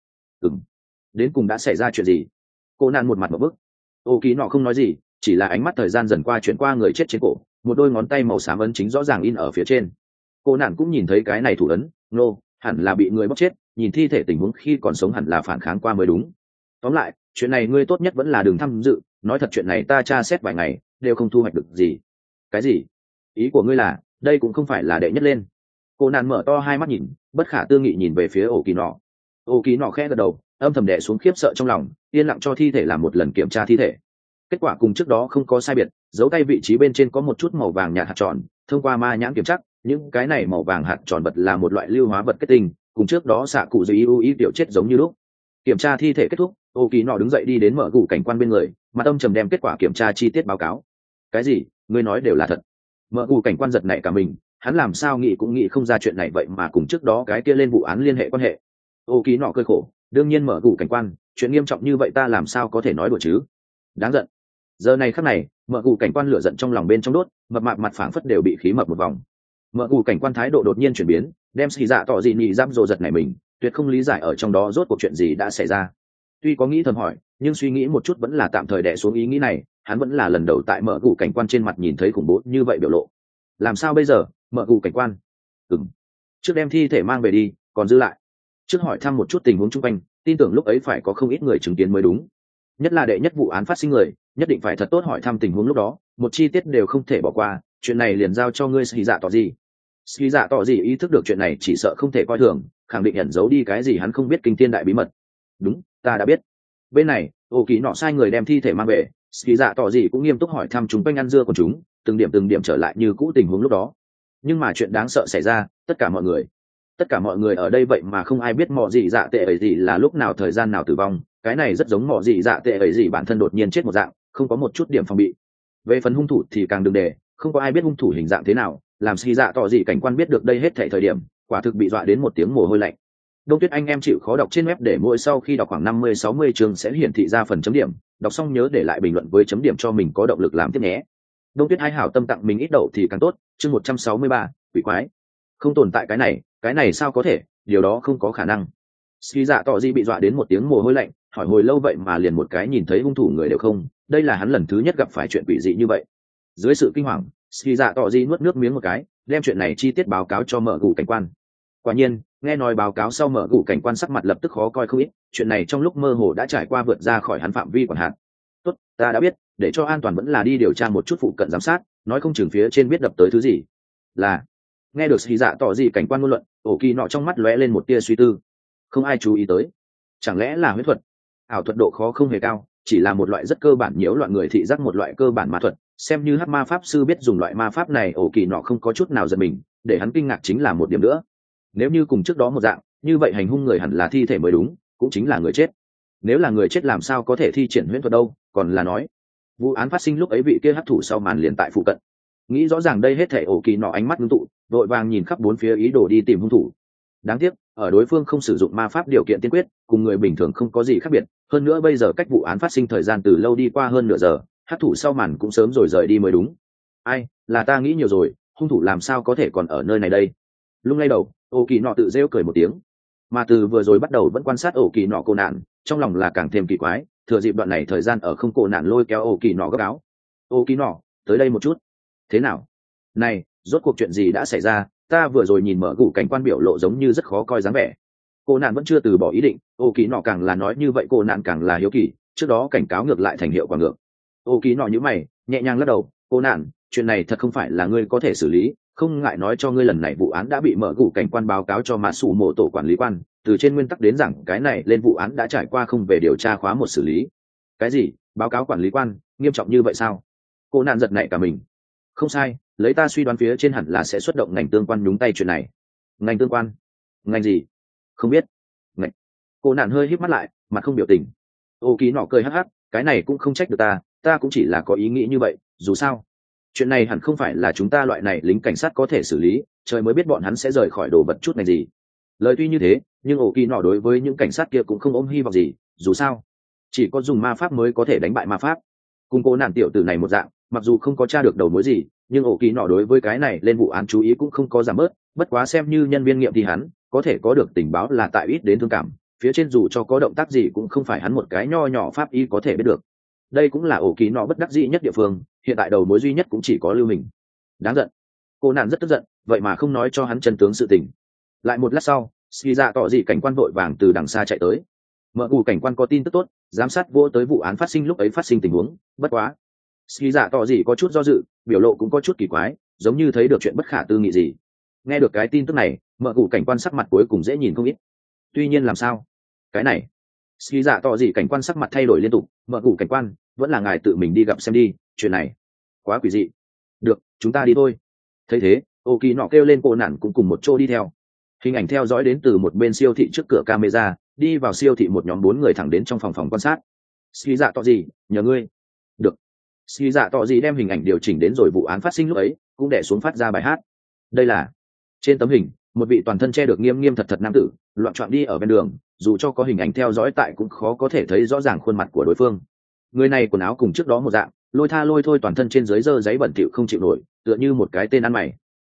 S1: Đến cùng đã xảy ra chuyện gì? Cô nạn một mặt một bức. Ô kỳ nọ không nói gì, chỉ là ánh mắt thời gian dần qua chuyển qua người chết trên cổ, một đôi ngón tay màu xám ấn chính rõ ràng in ở phía trên. Cô nạn cũng nhìn thấy cái này thủ ấn, hẳn là bị người bóc chết, nhìn thi thể tình huống khi còn sống hẳn là phản kháng qua mới đúng. Tóm lại, chuyện này ngươi tốt nhất vẫn là đừng tham dự, nói thật chuyện này ta tra xét vài ngày, đều không thu hoạch được gì. Cái gì? Ý của ngươi là, đây cũng không phải là đệ nhất lên. Cô nạn mở to hai mắt nhìn, bất khả tư nghị nhìn về phía ổ kỳ nọ. Ổ kỳ nọ khẽ gật đầu, âm thầm đè xuống khiếp sợ trong lòng, yên lặng cho thi thể làm một lần kiểm tra thi thể. Kết quả cùng trước đó không có sai biệt, dấu tay vị trí bên trên có một chút màu vàng nhạt hạt tròn, thông qua ma nhãn kiểm tra, những cái này màu vàng hạt tròn vật là một loại lưu hóa vật kết tinh, cùng trước đó xạ cụ dây ý tiểu chết giống như lúc. Kiểm tra thi thể kết thúc, ô kỳ nọ đứng dậy đi đến mở cụ cảnh quan bên người, mà tâm trầm đem kết quả kiểm tra chi tiết báo cáo. Cái gì? Ngươi nói đều là thật? Mở cụ cảnh quan giật nảy cả mình, hắn làm sao nghĩ cũng nghĩ không ra chuyện này vậy mà cùng trước đó cái kia lên vụ án liên hệ quan hệ. Ô kỳ nọ cười khổ, đương nhiên mở cụ cảnh quan, chuyện nghiêm trọng như vậy ta làm sao có thể nói đùa chứ? Đáng giận. Giờ này khắc này, mở cụ cảnh quan lửa giận trong lòng bên trong đốt, mập mạp mặt phảng phất đều bị khí mập một vòng. Mở cụ cảnh quan thái độ đột nhiên chuyển biến, đem xì dạ tỏ gì nhị giáp rồ giật này mình, tuyệt không lý giải ở trong đó rốt cuộc chuyện gì đã xảy ra. Tuy có nghĩ thầm hỏi, nhưng suy nghĩ một chút vẫn là tạm thời đè xuống ý nghĩ này, hắn vẫn là lần đầu tại mở cụ cảnh quan trên mặt nhìn thấy khủng bố như vậy biểu lộ. Làm sao bây giờ, mở cụ cảnh quan? Trước đem thi thể mang về đi, còn giữ lại. Trước hỏi thăm một chút tình huống chung quanh, tin tưởng lúc ấy phải có không ít người chứng kiến mới đúng. Nhất là đệ nhất vụ án phát sinh người, nhất định phải thật tốt hỏi thăm tình huống lúc đó, một chi tiết đều không thể bỏ qua, chuyện này liền giao cho ngươi xì dạ tỏ gì. Xì dạ tỏ gì ý thức được chuyện này chỉ sợ không thể coi thường, khẳng định ẩn giấu đi cái gì hắn không biết kinh thiên đại bí mật. Đúng, ta đã biết. Bên này, ổ kỳ nọ sai người đem thi thể mang về, xì dạ tỏ gì cũng nghiêm túc hỏi thăm chúng quanh ăn dưa của chúng, từng điểm trở lại như cũ tình huống lúc đó. Nhưng mà chuyện đáng sợ xảy ra, tất cả mọi người ở đây vậy mà không ai biết mọ gì dạ tệ ấy gì là lúc nào thời gian nào tử vong, cái này rất giống mọ gì dạ tệ ấy gì bản thân đột nhiên chết một dạng, không có một chút điểm phòng bị. Về phần hung thủ thì càng đừng đề, không có ai biết hung thủ hình dạng thế nào, làm xì dạ tỏ gì cảnh quan biết được đây hết thảy thời điểm, quả thực bị dọa đến một tiếng mồ hôi lạnh. Đông Tuyết anh em chịu khó đọc trên web để mỗi sau khi đọc khoảng 50-60 chương sẽ hiển thị ra phần chấm điểm, đọc xong nhớ để lại bình luận với chấm điểm cho mình có động lực làm tiếp nhé. Đông Tuyết hai hảo tâm tặng mình ít đậu thì càng tốt, chương 163, quỷ quái. Không tồn tại cái này sao có thể, điều đó không có khả năng. Ski dạ tỏ gì bị dọa đến một tiếng mồ hôi lạnh, hỏi hồi lâu vậy mà liền một cái nhìn thấy hung thủ người đều không, đây là hắn lần thứ nhất gặp phải chuyện quỷ dị như vậy. Dưới sự kinh hoàng, Ski dạ tỏ gì nuốt nước miếng một cái, đem chuyện này chi tiết báo cáo cho mở cụ cảnh quan. Quả nhiên, nghe nói báo cáo sau mở cụ cảnh quan sắc mặt lập tức khó coi không ít, chuyện này trong lúc mơ hồ đã trải qua vượt ra khỏi hắn phạm vi quản hạt. Tốt, ta đã biết, để cho an toàn vẫn là đi điều tra một chút phụ cận giám sát, nói không chừng phía trên biết đập tới thứ gì. Là nghe được xì dạ tỏ gì cảnh quan ngôn luận, ổ kỳ nọ trong mắt lóe lên một tia suy tư. Không ai chú ý tới, chẳng lẽ là huyết thuật? Ảo thuật độ khó không hề cao, chỉ là một loại rất cơ bản nhiễu loạn người thị giác, một loại cơ bản ma thuật, xem như hắc ma pháp sư biết dùng loại ma pháp này. Ổ kỳ nọ không có chút nào giật mình, để hắn kinh ngạc chính là một điểm nữa. Nếu như cùng trước đó một dạng, như vậy hành hung người hẳn là thi thể mới đúng, cũng chính là người chết. Nếu là người chết làm sao có thể thi triển huyễn thuật đâu, còn là nói vụ án phát sinh lúc ấy vị kia hắc thủ sau màn liền tại phụ cận. Nghĩ rõ ràng đây hết thể, ổ kỳ nọ ánh mắt ngưng tụ, vội vàng nhìn khắp bốn phía ý đồ đi tìm hung thủ. Đáng tiếc ở đối phương không sử dụng ma pháp điều kiện tiên quyết, cùng người bình thường không có gì khác biệt, hơn nữa bây giờ cách vụ án phát sinh thời gian từ lâu đi qua hơn nửa giờ, hắc thủ sau màn cũng sớm rồi rời đi mới đúng. Ai, là ta nghĩ nhiều rồi, hung thủ làm sao có thể còn ở nơi này đây. Lung lay đầu, ổ kỳ nọ tự rêu cười một tiếng, mà từ vừa rồi bắt đầu vẫn quan sát ổ kỳ nọ cô nạn, trong lòng là càng thêm kỳ quái, thừa dịp đoạn này thời gian ở không cô nạn lôi kéo ổ kỳ nọ gấp áo. Ổ kỳ nọ, tới đây một chút. Thế nào? Này, rốt cuộc chuyện gì đã xảy ra? Ta vừa rồi nhìn mở gủ cảnh quan biểu lộ giống như rất khó coi dáng vẻ. Cô nạn vẫn chưa từ bỏ ý định, ổ kỳ nọ càng là nói như vậy cô nạn càng là hiếu kỳ, trước đó cảnh cáo ngược lại thành hiệu quả ngược. Ổ kỳ nọ nhíu mày, nhẹ nhàng lắc đầu, cô nạn, chuyện này thật không phải là ngươi có thể xử lý, không ngại nói cho ngươi lần này vụ án đã bị mở gủ cảnh quan báo cáo cho mà sủ mộ tổ quản lý quan, từ trên nguyên tắc đến rằng cái này lên vụ án đã trải qua không về điều tra khóa một xử lý. Cái gì? Báo cáo quản lý quan? Nghiêm trọng như vậy sao? Cô nạn giật nảy cả mình. Không sai, lấy ta suy đoán phía trên hẳn là sẽ xuất động ngành tương quan nhúng tay chuyện này. Ngành tương quan? Ngành gì? Không biết. Ngành. Cô nạn hơi híp mắt lại, mặt không biểu tình. Ô ký nọ cười hắc hắc, cái này cũng không trách được ta cũng chỉ là có ý nghĩ như vậy, dù sao chuyện này hẳn không phải là chúng ta loại này lính cảnh sát có thể xử lý, trời mới biết bọn hắn sẽ rời khỏi đồ vật chút này gì. Lời tuy như thế, nhưng ổ kỳ nọ đối với những cảnh sát kia cũng không ôm hy vọng gì, dù sao chỉ có dùng ma pháp mới có thể đánh bại ma pháp. Cùng cô nàng tiểu tử này một dạng, mặc dù không có tra được đầu mối gì, nhưng ổ kỳ nọ đối với cái này lên vụ án chú ý cũng không có giảm bớt, bất quá xem như nhân viên nghiệm thì hắn có thể có được tình báo là tại ít đến thương cảm, phía trên dù cho có động tác gì cũng không phải hắn một cái nho nhỏ pháp y có thể biết được. Đây cũng là ổ kỳ nọ bất đắc dĩ nhất địa phương, hiện tại đầu mối duy nhất cũng chỉ có lưu hình. Đáng giận. Cô nạn rất tức giận, vậy mà không nói cho hắn chân tướng sự tình. Lại một lát sau, Ski dạ tỏ dị cảnh quan vội vàng từ đằng xa chạy tới. Mở cụ cảnh quan có tin tức tốt, giám sát vô tới vụ án phát sinh lúc ấy phát sinh tình huống, bất quá Ski dạ tỏ dị có chút do dự, biểu lộ cũng có chút kỳ quái, giống như thấy được chuyện bất khả tư nghị gì. Nghe được cái tin tức này, mở cụ cảnh quan sắc mặt cuối cùng dễ nhìn không ít. Tuy nhiên làm sao? Cái này Ski dạ tỏ dị cảnh quan sắc mặt thay đổi liên tục, mở cụ cảnh quan, vẫn là ngài tự mình đi gặp xem đi, chuyện này quá quỷ dị. Được, chúng ta đi thôi. Thấy thế, ô kỳ nọ kêu lên cô nản cũng cùng một chỗ đi theo. Hình ảnh theo dõi đến từ một bên siêu thị trước cửa camera, đi vào siêu thị một nhóm 4 người thẳng đến trong phòng quan sát. Ski dạ tỏ gì, nhờ ngươi. Được. Ski dạ tỏ gì đem hình ảnh điều chỉnh đến rồi vụ án phát sinh lúc ấy, cũng để xuống phát ra bài hát. Đây là trên tấm hình, một vị toàn thân che được nghiêm nghiêm thật thật nam tử, loạn trọn đi ở bên đường, dù cho có hình ảnh theo dõi tại cũng khó có thể thấy rõ ràng khuôn mặt của đối phương. Người này quần áo cùng trước đó một dạng, lôi thôi toàn thân trên dưới dơ giấy bẩn thỉu không chịu nổi, tựa như một cái tên ăn mày.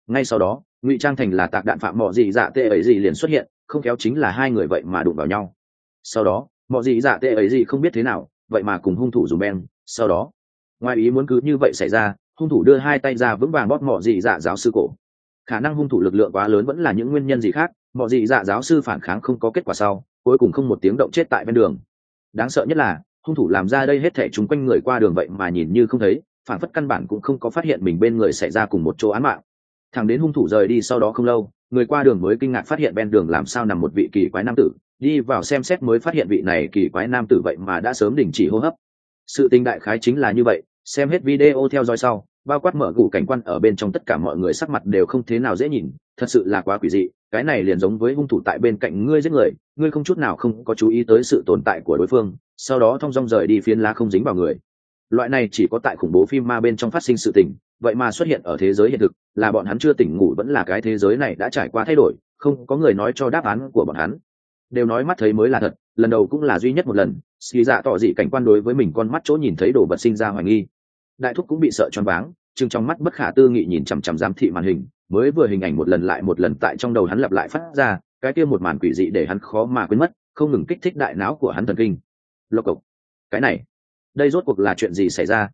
S1: Ngay sau đó ngụy trang thành là tạc đạn phạm mọ dị dạ tệ ấy gì liền xuất hiện, không khéo chính là hai người vậy mà đụng vào nhau. Sau đó mọ dị dạ tệ ấy gì không biết thế nào vậy mà cùng hung thủ dùng beng. Sau đó ngoài ý muốn cứ như vậy xảy ra, hung thủ đưa hai tay ra vững vàng bóp mọ dị dạ giáo sư cổ. Khả năng hung thủ lực lượng quá lớn vẫn là những nguyên nhân gì khác, mọ dị dạ giáo sư phản kháng không có kết quả sau cuối cùng không một tiếng động chết tại bên đường. Đáng sợ nhất là hung thủ làm ra đây hết thảy chúng quanh người qua đường vậy mà nhìn như không thấy, phản phất căn bản cũng không có phát hiện mình bên người xảy ra cùng một chỗ án mạng. Thẳng đến hung thủ rời đi sau đó không lâu, người qua đường mới kinh ngạc phát hiện bên đường làm sao nằm một vị kỳ quái nam tử, đi vào xem xét mới phát hiện vị này kỳ quái nam tử vậy mà đã sớm đình chỉ hô hấp. Sự tình đại khái chính là như vậy. Xem hết video theo dõi sau, bao quát mở gù cảnh quan ở bên trong tất cả mọi người sắc mặt đều không thế nào dễ nhìn, thật sự là quá quỷ dị. Cái này liền giống với hung thủ tại bên cạnh ngươi giết người, ngươi không chút nào không có chú ý tới sự tồn tại của đối phương, sau đó thong dong rời đi phiến lá không dính vào người. Loại này chỉ có tại khủng bố phim ma bên trong phát sinh sự tình, vậy mà xuất hiện ở thế giới hiện thực, là bọn hắn chưa tỉnh ngủ vẫn là cái thế giới này đã trải qua thay đổi, không có người nói cho đáp án của bọn hắn. Đều nói mắt thấy mới là thật, lần đầu cũng là duy nhất một lần, Ski Dạ tỏ dị cảnh quan đối với mình con mắt chỗ nhìn thấy đồ vật sinh ra hoài nghi. Đại thúc cũng bị sợ choáng váng, chừng trong mắt bất khả tư nghị nhìn chằm chằm giám thị màn hình, mới vừa hình ảnh một lần lại một lần tại trong đầu hắn lặp lại phát ra, cái kia một màn quỷ dị để hắn khó mà quên mất, không ngừng kích thích đại não của hắn thần kinh. Lộc cộc, cái này, đây rốt cuộc là chuyện gì xảy ra,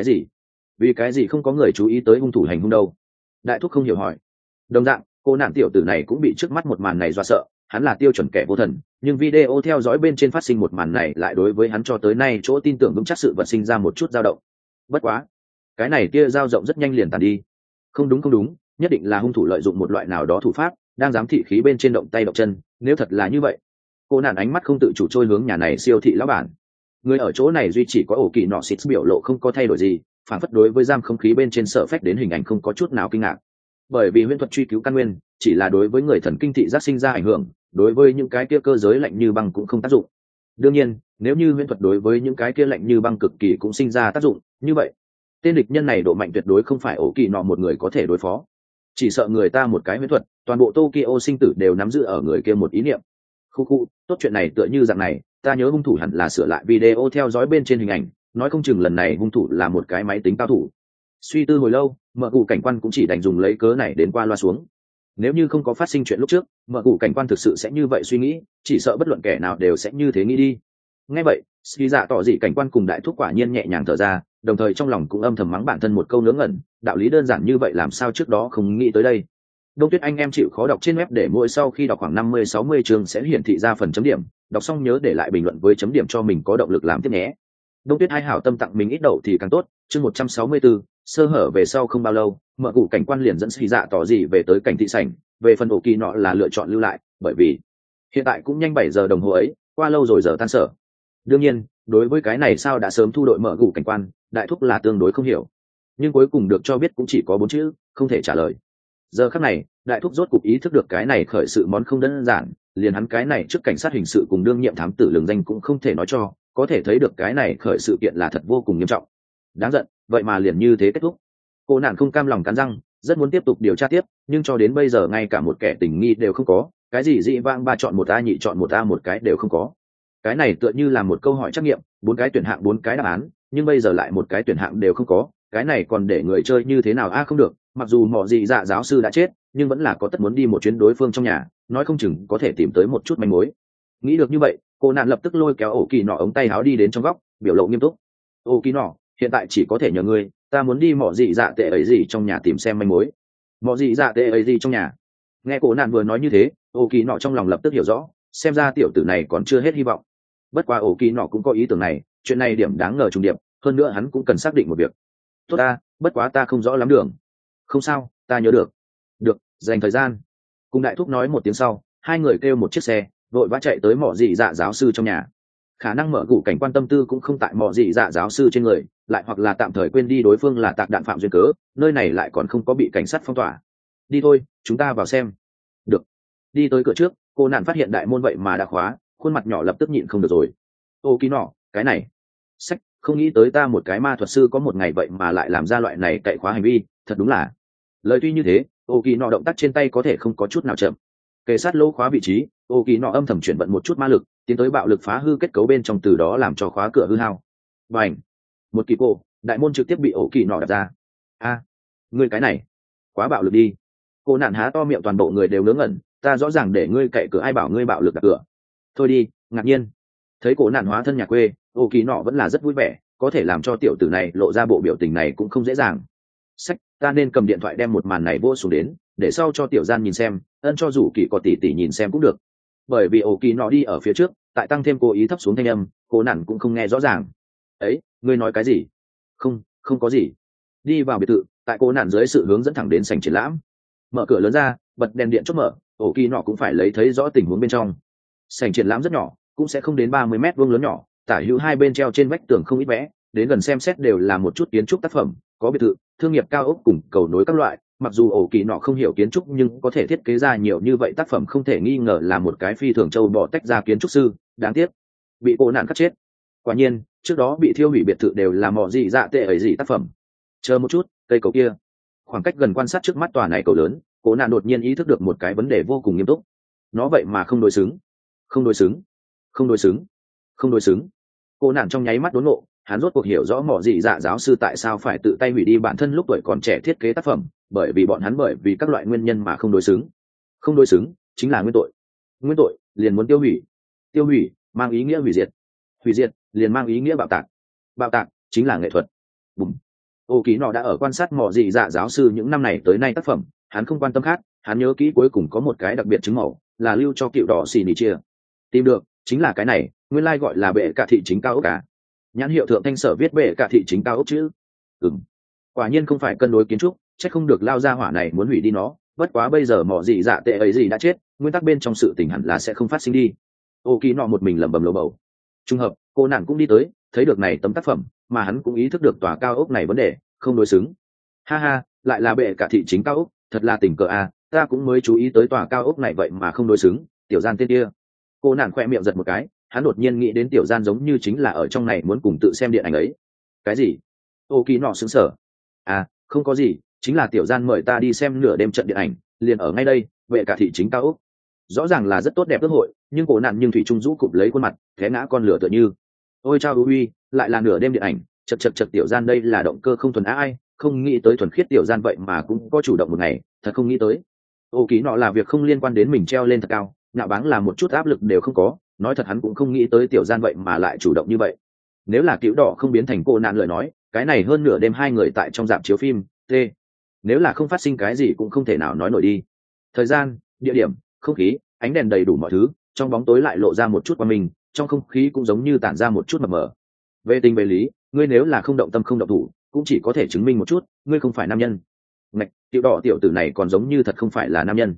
S1: vì cái gì không có người chú ý tới hung thủ hành hung đâu? Đại thúc không hiểu hỏi. Đồng dạng, cô nạn tiểu tử này cũng bị trước mắt một màn này dọa sợ, hắn là tiêu chuẩn kẻ vô thần, nhưng video theo dõi bên trên phát sinh một màn này lại đối với hắn cho tới nay chỗ tin tưởng vững chắc sự vật sinh ra một chút dao động. Bất quá, cái này kia dao rộng rất nhanh liền tàn đi. Không đúng, nhất định là hung thủ lợi dụng một loại nào đó thủ pháp, đang giám thị khí bên trên động tay động chân, nếu thật là như vậy. Cô nạn ánh mắt không tự chủ trôi hướng nhà này siêu thị lão bản. Người ở chỗ này duy chỉ có ổ kỳ nọ xịt biểu lộ không có thay đổi gì, phản phất đối với giam không khí bên trên sợ phách đến hình ảnh không có chút nào kinh ngạc. Bởi vì huyễn thuật truy cứu căn nguyên chỉ là đối với người thần kinh thị giác sinh ra ảnh hưởng, đối với những cái kia cơ giới lạnh như băng cũng không tác dụng. Đương nhiên, nếu như huyễn thuật đối với những cái kia lạnh như băng cực kỳ cũng sinh ra tác dụng, như vậy tên địch nhân này độ mạnh tuyệt đối không phải ổ kỳ nọ một người có thể đối phó. Chỉ sợ người ta một cái huyễn thuật, toàn bộ Tokyo sinh tử đều nắm giữ ở người kia một ý niệm. Khu, tốt, chuyện này tựa như dạng này, ta nhớ hung thủ hẳn là sửa lại video theo dõi bên trên hình ảnh, nói không chừng lần này hung thủ là một cái máy tính cao thủ. Suy tư hồi lâu, mở cụ cảnh quan cũng chỉ đành dùng lấy cớ này đến qua loa xuống. Nếu như không có phát sinh chuyện lúc trước, mở cụ cảnh quan thực sự sẽ như vậy suy nghĩ, chỉ sợ bất luận kẻ nào đều sẽ như thế nghĩ đi. Nghe vậy, Ski Dạ tỏ dị cảnh quan cùng đại thúc quả nhiên nhẹ nhàng thở ra, đồng thời trong lòng cũng âm thầm mắng bản thân một câu ngớ ngẩn, đạo lý đơn giản như vậy làm sao trước đó không nghĩ tới đây. Đông Tuyết anh em chịu khó đọc trên web để mỗi sau khi đọc khoảng 50-60 chương sẽ hiển thị ra phần chấm điểm, đọc xong nhớ để lại bình luận với chấm điểm cho mình có động lực làm tiếp nhé. Đông Tuyết hai hảo tâm tặng mình ít đậu thì càng tốt. Chương 164, sơ hở về sau không bao lâu, mở cụ cảnh quan liền dẫn Ski Dạ tỏ gì về tới cảnh thị sảnh, về phần ổ kỳ nọ là lựa chọn lưu lại, bởi vì hiện tại cũng nhanh 7 giờ đồng hồ ấy, qua lâu rồi giờ tan sở. Đương nhiên, đối với cái này sao đã sớm thu đội mở cụ cảnh quan, đại thúc là tương đối không hiểu, nhưng cuối cùng được cho biết cũng chỉ có 4 chữ, không thể trả lời. Giờ khắc này, đại thúc rốt cục ý thức được cái này khởi sự món không đơn giản, liền hắn cái này trước cảnh sát hình sự cùng đương nhiệm thám tử lường danh cũng không thể nói cho, có thể thấy được cái này khởi sự kiện là thật vô cùng nghiêm trọng. Đáng giận, vậy mà liền như thế kết thúc. Cô nạn không cam lòng cắn răng, rất muốn tiếp tục điều tra tiếp, nhưng cho đến bây giờ ngay cả một kẻ tình nghi đều không có, cái gì dị vãng ba chọn một a nhị chọn một a một cái đều không có. Cái này tựa như là một câu hỏi trắc nghiệm, 4 cái tuyển hạng 4 cái đáp án, nhưng bây giờ lại một cái tuyển hạng đều không có, cái này còn để người chơi như thế nào a không được, mặc dù mọ dị dạ giáo sư đã chết, nhưng vẫn là có tất muốn đi một chuyến đối phương trong nhà, nói không chừng có thể tìm tới một chút manh mối. Nghĩ được như vậy, cô nạn lập tức lôi kéo ổ kỳ nọ ống tay áo đi đến trong góc, biểu lộ nghiêm túc. Ổ kỳ nọ, hiện tại chỉ có thể nhờ ngươi, ta muốn đi mọ dị dạ tệ ấy gì trong nhà tìm xem manh mối. Mọ dị dạ tệ ấy gì trong nhà? Nghe cô nạn vừa nói như thế, ổ kỳ nọ trong lòng lập tức hiểu rõ, xem ra tiểu tử này còn chưa hết hy vọng. Bất quá ổ kỳ nọ cũng có ý tưởng này, chuyện này điểm đáng ngờ trùng điệp, hơn nữa hắn cũng cần xác định một việc. Tốt ta, bất quá ta không rõ lắm đường. Không sao, ta nhớ được. Được, dành thời gian. Cùng đại thúc nói một tiếng sau, hai người kêu một chiếc xe, vội vã chạy tới mọ dị dạ giáo sư trong nhà. Khả năng mở cụ cảnh quan tâm tư cũng không tại mọ dị dạ giáo sư trên người, lại hoặc là tạm thời quên đi đối phương là tạc đạn phạm duyên cớ, nơi này lại còn không có bị cảnh sát phong tỏa. Đi thôi, chúng ta vào xem. Được. Đi tới cửa trước, cô nạn phát hiện đại môn vậy mà đã khóa, khuôn mặt nhỏ lập tức nhịn không được rồi. Ô kỳ nọ, cái này sách, không nghĩ tới ta một cái ma thuật sư có một ngày vậy mà lại làm ra loại này cậy khóa hành vi, thật đúng là. Lời tuy như thế, ô kỳ nọ động tác trên tay có thể không có chút nào chậm. Kề sát lỗ khóa vị trí, ô kỳ nọ âm thầm chuyển vận một chút ma lực, tiến tới bạo lực phá hư kết cấu bên trong, từ đó làm cho khóa cửa hư hao. Bành! Một kỳ cổ, đại môn trực tiếp bị ổ kỳ nọ đập ra. A, ngươi cái này quá bạo lực đi. Cô nạn há to miệng, toàn bộ người đều ngớ ngẩn. Ta rõ ràng để ngươi cậy cửa, ai bảo ngươi bạo lực đặt cửa. Thôi đi. Ngạc nhiên thấy cổ nạn hóa thân nhà quê, ô kỳ nọ vẫn là rất vui vẻ, có thể làm cho tiểu tử này lộ ra bộ biểu tình này cũng không dễ dàng. Sách, ta nên cầm điện thoại đem một màn này vô xuống đến, để sau cho tiểu gian nhìn xem, ân cho dù kỳ có tỷ tỷ nhìn xem cũng được. Bởi vì ô kỳ nọ đi ở phía trước, tại tăng thêm cố ý thấp xuống thanh âm, cổ nạn cũng không nghe rõ ràng. Ấy, ngươi nói cái gì? Không có gì. Đi vào biệt thự, tại cổ nạn dưới sự hướng dẫn thẳng đến sảnh triển lãm. Mở cửa lớn ra, bật đèn điện chốt mở, ô kỳ nọ cũng phải lấy thấy rõ tình huống bên trong. Sảnh triển lãm rất nhỏ, cũng sẽ không đến 30 mét vuông lớn nhỏ, tả hữu hai bên treo trên vách tường không ít vẽ, đến gần xem xét đều là một chút kiến trúc tác phẩm, có biệt thự, thương nghiệp cao ốc cùng cầu nối các loại. Mặc dù ổ kỳ nọ không hiểu kiến trúc nhưng có thể thiết kế ra nhiều như vậy tác phẩm, không thể nghi ngờ là một cái phi thường châu bò tách ra kiến trúc sư. Đáng tiếc bị cô nạn cắt chết. Quả nhiên trước đó bị thiêu hủy biệt thự đều là mỏ gì dạ tệ ấy gì tác phẩm. Chờ một chút, cây cầu kia, khoảng cách gần quan sát trước mắt tòa này cầu lớn, cô nạn đột nhiên ý thức được một cái vấn đề vô cùng nghiêm túc. Nó vậy mà không đối xứng. Cô nạn trong nháy mắt đốn ngộ, hắn rốt cuộc hiểu rõ mỏ dị dạ giáo sư tại sao phải tự tay hủy đi bản thân lúc tuổi còn trẻ thiết kế tác phẩm, bởi vì bọn hắn bởi vì các loại nguyên nhân mà không đối xứng chính là nguyên tội liền muốn tiêu hủy mang ý nghĩa hủy diệt liền mang ý nghĩa bạo tạc chính là nghệ thuật. Bùm. Ô ký nọ đã ở quan sát mỏ dị dạ giáo sư những năm này tới nay tác phẩm, hắn không quan tâm khác, hắn nhớ kỹ cuối cùng có một cái đặc biệt chứng màu là lưu cho cựu đỏ xì nỉ chia. Tìm được chính là cái này, nguyên lai gọi là bệ cả thị chính cao ốc cả. Nhãn hiệu thượng thanh sở viết bệ cả thị chính cao ốc chứ. Quả nhiên không phải cân đối kiến trúc, chắc không được lao ra hỏa này muốn hủy đi nó. Bất quá bây giờ mỏ dị dạ tệ ấy gì đã chết, nguyên tắc bên trong sự tình hẳn là sẽ không phát sinh đi. Ô kỳ nọ một mình lẩm bẩm lầu bầu. Trùng hợp cô nàng cũng đi tới, thấy được này tấm tác phẩm, mà hắn cũng ý thức được tòa cao ốc này vấn đề không đối xứng. Ha ha, lại là bệ cả thị chính cao ốc, thật là tình cờ à, ta cũng mới chú ý tới tòa cao ốc này vậy mà không đối xứng. Tiểu gian tên kia. Cô nàng khoe miệng giật một cái, hắn đột nhiên nghĩ đến tiểu gian giống như chính là ở trong này muốn cùng tự xem điện ảnh ấy. Cái gì? Ô kỳ nọ sững sờ. À, không có gì, chính là tiểu gian mời ta đi xem nửa đêm trận điện ảnh, liền ở ngay đây, vệ cả thị chính cao ốc. Rõ ràng là rất tốt đẹp cơ hội, nhưng cổ nạn nhưng thủy trung rũ cụp lấy khuôn mặt, té ngã con lửa tựa như. Ôi chao uy, lại là nửa đêm điện ảnh, chật tiểu gian đây là động cơ không thuần ai, không nghĩ tới thuần khiết tiểu gian vậy mà cũng có chủ động một ngày, thật không nghĩ tới. Ô kỳ nọ là việc không liên quan đến mình treo lên thật cao, nhạo báng là một chút áp lực đều không có, nói thật hắn cũng không nghĩ tới tiểu gian vậy mà lại chủ động như vậy. Nếu là Cựu Đỏ không biến thành cô nạn lời nói, cái này hơn nửa đêm hai người tại trong rạp chiếu phim nếu là không phát sinh cái gì cũng không thể nào nói nổi đi. Thời gian, địa điểm, không khí, ánh đèn đầy đủ mọi thứ, trong bóng tối lại lộ ra một chút qua mình, trong không khí cũng giống như tản ra một chút mập mờ. Về tình về lý, ngươi nếu là không động tâm không động thủ, cũng chỉ có thể chứng minh một chút ngươi không phải nam nhân. Ngạch, Cựu Đỏ tiểu tử này còn giống như thật không phải là nam nhân.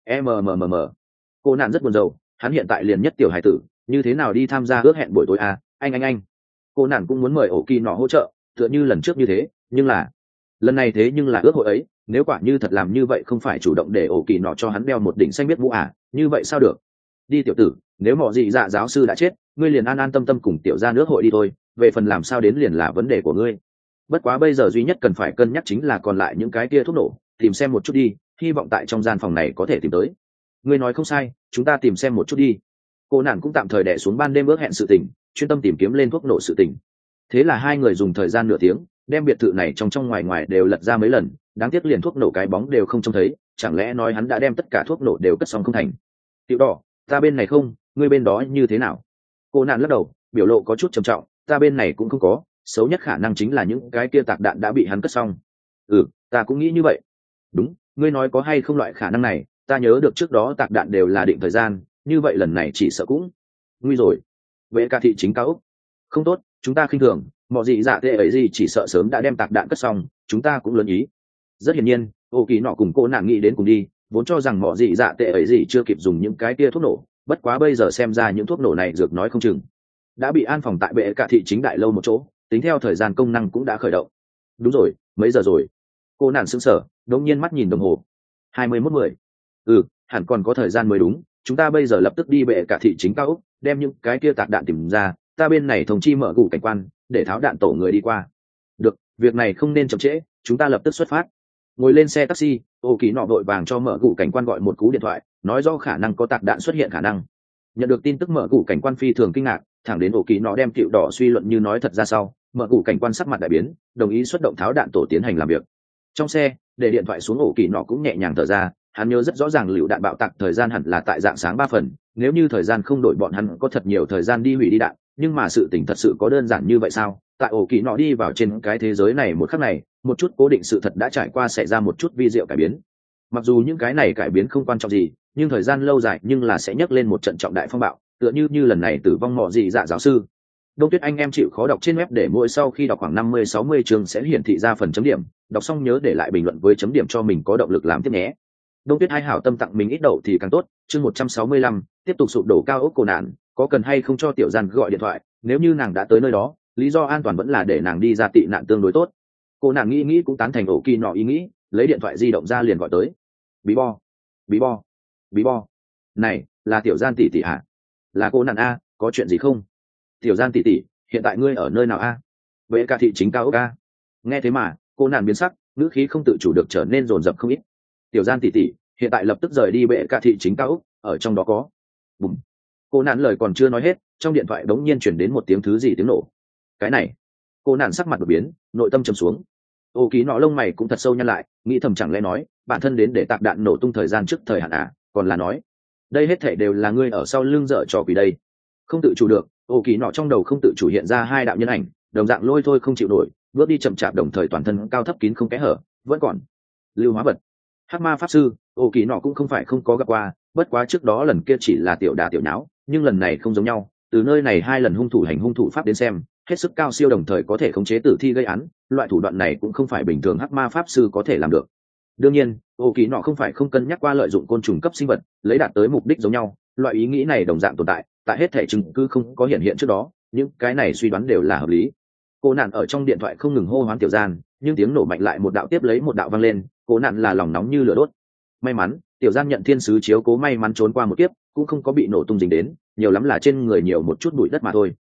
S1: Cô nạn rất buồn rầu, hắn hiện tại liền nhất tiểu hài tử, như thế nào đi tham gia ước hẹn buổi tối à? Anh. Cô nạn cũng muốn mời ổ kỳ nọ hỗ trợ, tựa như lần trước như thế, nhưng là lần này thế nhưng là ước hội ấy, nếu quả như thật làm như vậy không phải chủ động để ổ kỳ nọ cho hắn đeo một đỉnh xanh biết mũ à, như vậy sao được? Đi tiểu tử, nếu mỏ dị dạ giáo sư đã chết, ngươi liền an tâm cùng tiểu ra nước hội đi thôi, về phần làm sao đến liền là vấn đề của ngươi. Bất quá bây giờ duy nhất cần phải cân nhắc chính là còn lại những cái kia thuốc nổ, tìm xem một chút đi, hy vọng tại trong gian phòng này có thể tìm tới. Ngươi nói không sai, chúng ta tìm xem một chút đi. Cô nạn cũng tạm thời đẻ xuống ban đêm ước hẹn sự tình, chuyên tâm tìm kiếm lên thuốc nổ sự tình. Thế là hai người dùng thời gian nửa tiếng đem biệt thự này trong ngoài đều lật ra mấy lần, đáng tiếc liền thuốc nổ cái bóng đều không trông thấy, chẳng lẽ nói hắn đã đem tất cả thuốc nổ đều cất xong không thành. Tiểu Đỏ, ta bên này không, ngươi bên đó như thế nào? Cô nạn lắc đầu, biểu lộ có chút trầm trọng, ta bên này cũng không có, xấu nhất khả năng chính là những cái kia tạc đạn đã bị hắn cất xong. Ta cũng nghĩ như vậy. Đúng, ngươi nói có hay không loại khả năng này, ta nhớ được trước đó tạc đạn đều là định thời gian, như vậy lần này chỉ sợ cũng nguy rồi. Vệ cả thị chính cao ốc, không tốt, chúng ta khinh thường, mọi gì dạ tệ ấy gì chỉ sợ sớm đã đem tạc đạn cất xong, chúng ta cũng lớn ý. Rất hiển nhiên, ô kỳ nọ cùng cô nàng nghĩ đến cùng đi, vốn cho rằng mọi gì dạ tệ ấy gì chưa kịp dùng những cái kia thuốc nổ, bất quá bây giờ xem ra những thuốc nổ này dược nói không chừng đã bị an phòng tại bệ cả thị chính đại lâu một chỗ, tính theo thời gian công năng cũng đã khởi động. Đúng rồi, mấy giờ rồi? Cô nàng sững sờ, đột nhiên mắt nhìn đồng hồ. 21:10. Hẳn còn có thời gian mới đúng, chúng ta bây giờ lập tức đi bệ cả thị chính cao ốc, đem những cái kia tạc đạn tìm ra, ta bên này thông chi mở gù cảnh quan để tháo đạn tổ người đi qua. Được, việc này không nên chậm trễ, chúng ta lập tức xuất phát. Ngồi lên xe taxi, ô kỳ nọ vội vàng cho mở gù cảnh quan gọi một cú điện thoại, nói do khả năng có tạc đạn xuất hiện khả năng. Nhận được tin tức, mở gù cảnh quan phi thường kinh ngạc, thẳng đến ổ kỳ nọ đem Cựu Đỏ suy luận như nói thật ra sau, mở gù cảnh quan sắc mặt đại biến, đồng ý xuất động tháo đạn tổ tiến hành làm việc. Trong xe, để điện thoại xuống, ổ kỳ nọ cũng nhẹ nhàng thở ra. Hắn nhớ rất rõ ràng lựu đạn bạo tạc thời gian hẳn là tại dạng sáng 3 phần, nếu như thời gian không đổi bọn hắn có thật nhiều thời gian đi hủy đi đạn, nhưng mà sự tình thật sự có đơn giản như vậy sao? Tại ổ kỳ nọ đi vào trên cái thế giới này một khắc này, một chút cố định sự thật đã trải qua xảy ra một chút vi diệu cải biến. Mặc dù những cái này cải biến không quan trọng gì, nhưng thời gian lâu dài nhưng là sẽ nhấc lên một trận trọng đại phong bạo, tựa như lần này tử vong mọ dị dạ giáo sư. Đông Tuyết anh em chịu khó đọc trên web để mỗi sau khi đọc khoảng 50-60 chương sẽ hiển thị ra phần chấm điểm, đọc xong nhớ để lại bình luận với chấm điểm cho mình có động lực làm tiếp nhé. Đông Tuyết hai hảo tâm tặng mình ít đậu thì càng tốt. Chương 165, tiếp tục sụp đổ cao ốc cổ nạn, có cần hay không cho tiểu gian gọi điện thoại, nếu như nàng đã tới nơi đó, lý do an toàn vẫn là để nàng đi ra tị nạn tương đối tốt. Cô nàng nghĩ cũng tán thành ổ kỳ nọ ý nghĩ, lấy điện thoại di động ra liền gọi tới. Bí bo, bí bo, bí bo. Này, là tiểu gian tỷ tỷ hả? Là cô nạn a, có chuyện gì không? Tiểu gian tỷ tỷ, hiện tại ngươi ở nơi nào a? Vệ ca thị chính cao ốc a. Nghe thế mà, cô nạn biến sắc, ngữ khí không tự chủ được trở nên rồn rập không ít. Tiểu gian tỷ tỷ, hiện tại lập tức rời đi bệ ca thị chính cao ốc, ở trong đó có. Bùm. Cô nạn lời còn chưa nói hết, trong điện thoại đống nhiên chuyển đến một tiếng thứ gì tiếng nổ. Cái này, cô nạn sắc mặt đột biến, nội tâm trầm xuống. Ô ký nọ lông mày cũng thật sâu nhăn lại, nghĩ thầm chẳng lẽ nói bản thân đến để tạc đạn nổ tung thời gian trước thời hạn à, còn là nói đây hết thể đều là ngươi ở sau lưng dở trò quỷ đây. Không tự chủ được, ô ký nọ trong đầu không tự chủ hiện ra hai đạo nhân ảnh, đồng dạng lôi thôi không chịu nổi, bước đi chậm chạp đồng thời toàn thân cao thấp kín không kẽ hở, vẫn còn lưu hóa vật. Hắc ma pháp sư, ô kỳ nọ cũng không phải không có gặp qua, bất quá trước đó lần kia chỉ là tiểu đà tiểu nháo, nhưng lần này không giống nhau. Từ nơi này hai lần hung thủ pháp đến xem, hết sức cao siêu đồng thời có thể khống chế tử thi gây án, loại thủ đoạn này cũng không phải bình thường hắc ma pháp sư có thể làm được. Đương nhiên, ô kỳ nọ không phải không cân nhắc qua lợi dụng côn trùng cấp sinh vật lấy đạt tới mục đích giống nhau, loại ý nghĩ này đồng dạng tồn tại hết thể chứng cứ không có hiện hiện trước đó, những cái này suy đoán đều là hợp lý. Cô nạn ở trong điện thoại không ngừng hô hoán tiểu gian, nhưng tiếng nổ mạnh lại một đạo tiếp lấy một đạo vang lên, cô nạn là lòng nóng như lửa đốt. May mắn tiểu gian nhận thiên sứ chiếu cố, may mắn trốn qua một kiếp, cũng không có bị nổ tung dính đến, nhiều lắm là trên người nhiều một chút bụi đất mà thôi.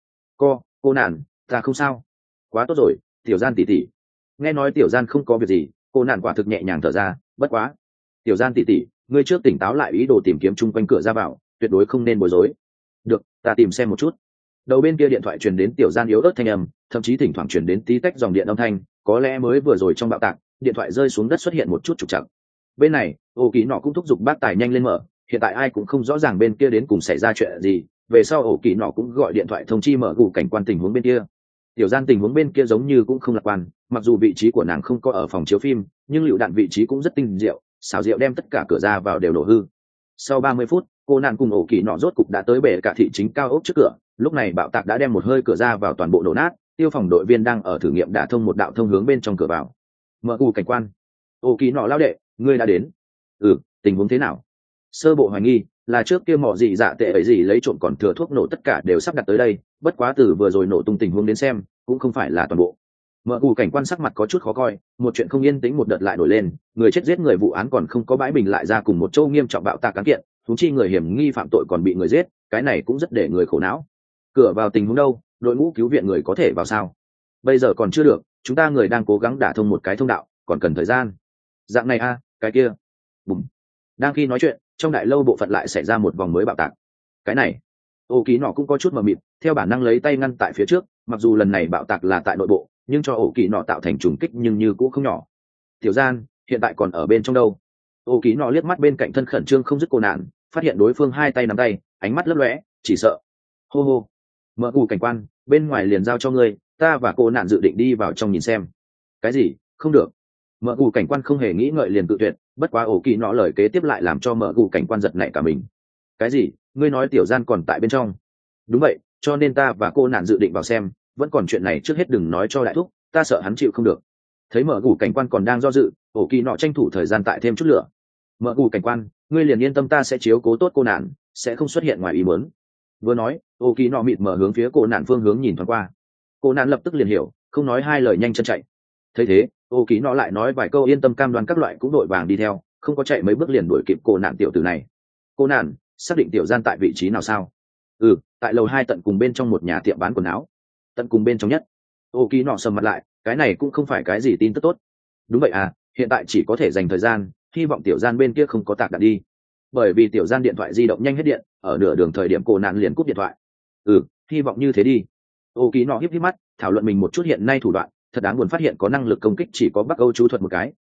S1: Cô nạn, ta không sao. Quá tốt rồi, tiểu gian tỷ tỷ. Nghe nói tiểu gian không có việc gì, cô nạn quả thực nhẹ nhàng thở ra. Bất quá, tiểu gian tỷ tỷ, ngươi trước tỉnh táo lại, ý đồ tìm kiếm chung quanh cửa ra vào, tuyệt đối không nên bối rối. Được, ta tìm xem một chút. Đầu bên kia điện thoại truyền đến tiểu gian yếu ớt thanh âm, thậm chí thỉnh thoảng truyền đến tí tách dòng điện âm thanh, có lẽ mới vừa rồi trong bạo tạc, điện thoại rơi xuống đất xuất hiện một chút trục trặc. Bên này, ô kỳ nọ cũng thúc giục bác tài nhanh lên mở, hiện tại ai cũng không rõ ràng bên kia đến cùng xảy ra chuyện gì. Về sau ổ kỳ nọ cũng gọi điện thoại thông chi mở gù cảnh quan tình huống bên kia. Tiểu gian tình huống bên kia giống như cũng không lạc quan, mặc dù vị trí của nàng không có ở phòng chiếu phim, nhưng lựu đạn vị trí cũng rất tinh diệu, xảo diệu đem tất cả cửa ra vào đều nổ hư. Sau 30 phút, cô nàng cùng ổ kỳ nọ rốt cục đã tới bể cả thị chính cao ốc trước cửa. Lúc này bạo tạc đã đem một hơi cửa ra vào toàn bộ nổ nát, tiêu phòng đội viên đang ở thử nghiệm đả thông một đạo thông hướng bên trong cửa vào. Mở gù cảnh quan, ổ kỳ nọ lao đệ, ngươi đã đến. Tình huống thế nào? Sơ bộ hoài nghi là trước kia mỏ gì dạ tệ ấy gì lấy trộm còn thừa thuốc nổ tất cả đều sắp đặt tới đây, bất quá từ vừa rồi nổ tung tình huống đến xem cũng không phải là toàn bộ. Mở gù cảnh quan sắc mặt có chút khó coi, một chuyện không yên tĩnh một đợt lại nổi lên, người chết giết người vụ án còn không có bãi bình lại ra cùng một châu nghiêm trọng bạo tạc cán kiện, thúng chi người hiểm nghi phạm tội còn bị người giết, cái này cũng rất để người khổ não. Cửa vào tình huống đâu, đội ngũ cứu viện người có thể vào sao? Bây giờ còn chưa được, chúng ta người đang cố gắng đả thông một cái thông đạo, còn cần thời gian. Dạng này a, cái kia. Bùm. Đang khi nói chuyện, trong đại lâu bộ phận lại xảy ra một vòng mới bạo tạc. Cái này, ổ kỳ nọ cũng có chút mờ mịt, theo bản năng lấy tay ngăn tại phía trước, mặc dù lần này bạo tạc là tại nội bộ, nhưng cho ổ kỳ nọ tạo thành trùng kích nhưng như cũng không nhỏ. Tiểu gian, hiện tại còn ở bên trong đâu? Ổ kỳ nọ liếc mắt bên cạnh thân khẩn trương không dứt cô nạn, phát hiện đối phương hai tay nắm tay, ánh mắt lấp lóe, chỉ sợ. Hô hô. Mở gù cảnh quan, bên ngoài liền giao cho ngươi, ta và cô nạn dự định đi vào trong nhìn xem. Cái gì? Không được. Mở gù cảnh quan không hề nghĩ ngợi liền tự tuyệt, bất quá ổ kỳ nọ lời kế tiếp lại làm cho mở gù cảnh quan giật nảy cả mình. Cái gì? Ngươi nói tiểu gian còn tại bên trong? Đúng vậy, cho nên ta và cô nạn dự định vào xem, vẫn còn chuyện này trước hết đừng nói cho đại thúc, ta sợ hắn chịu không được. Thấy mở gù cảnh quan còn đang do dự, ổ kỳ nọ tranh thủ thời gian tại thêm chút lửa. Mở gù cảnh quan, ngươi liền yên tâm, ta sẽ chiếu cố tốt cô nạn, sẽ không xuất hiện ngoài ý muốn. Vừa nói, ổ kỳ nọ mịt mở hướng phía cô nạn phương hướng nhìn thoáng qua. Cô nạn lập tức liền hiểu, không nói hai lời nhanh chân chạy. Thấy thế, ô ký nọ lại nói vài câu yên tâm cam đoan các loại cũng đội vàng đi theo, không có chạy mấy bước liền đuổi kịp cô nạn tiểu tử này. Cô nạn, xác định tiểu gian tại vị trí nào sao? Tại lầu 2 tận cùng bên trong một nhà tiệm bán quần áo. Tận cùng bên trong nhất. Ô ký nọ sầm mặt lại, cái này cũng không phải cái gì tin tức tốt. Đúng vậy à, hiện tại chỉ có thể dành thời gian, hy vọng tiểu gian bên kia không có tạc đạn đi. Bởi vì tiểu gian điện thoại di động nhanh hết điện, ở nửa đường thời điểm cô nạn liền cúp điện thoại. Hy vọng như thế đi. Ô ký nọ híp híp mắt, thảo luận mình một chút hiện nay thủ đoạn, thật đáng buồn phát hiện có năng lực công kích chỉ có Bắc Âu chú thuật một cái,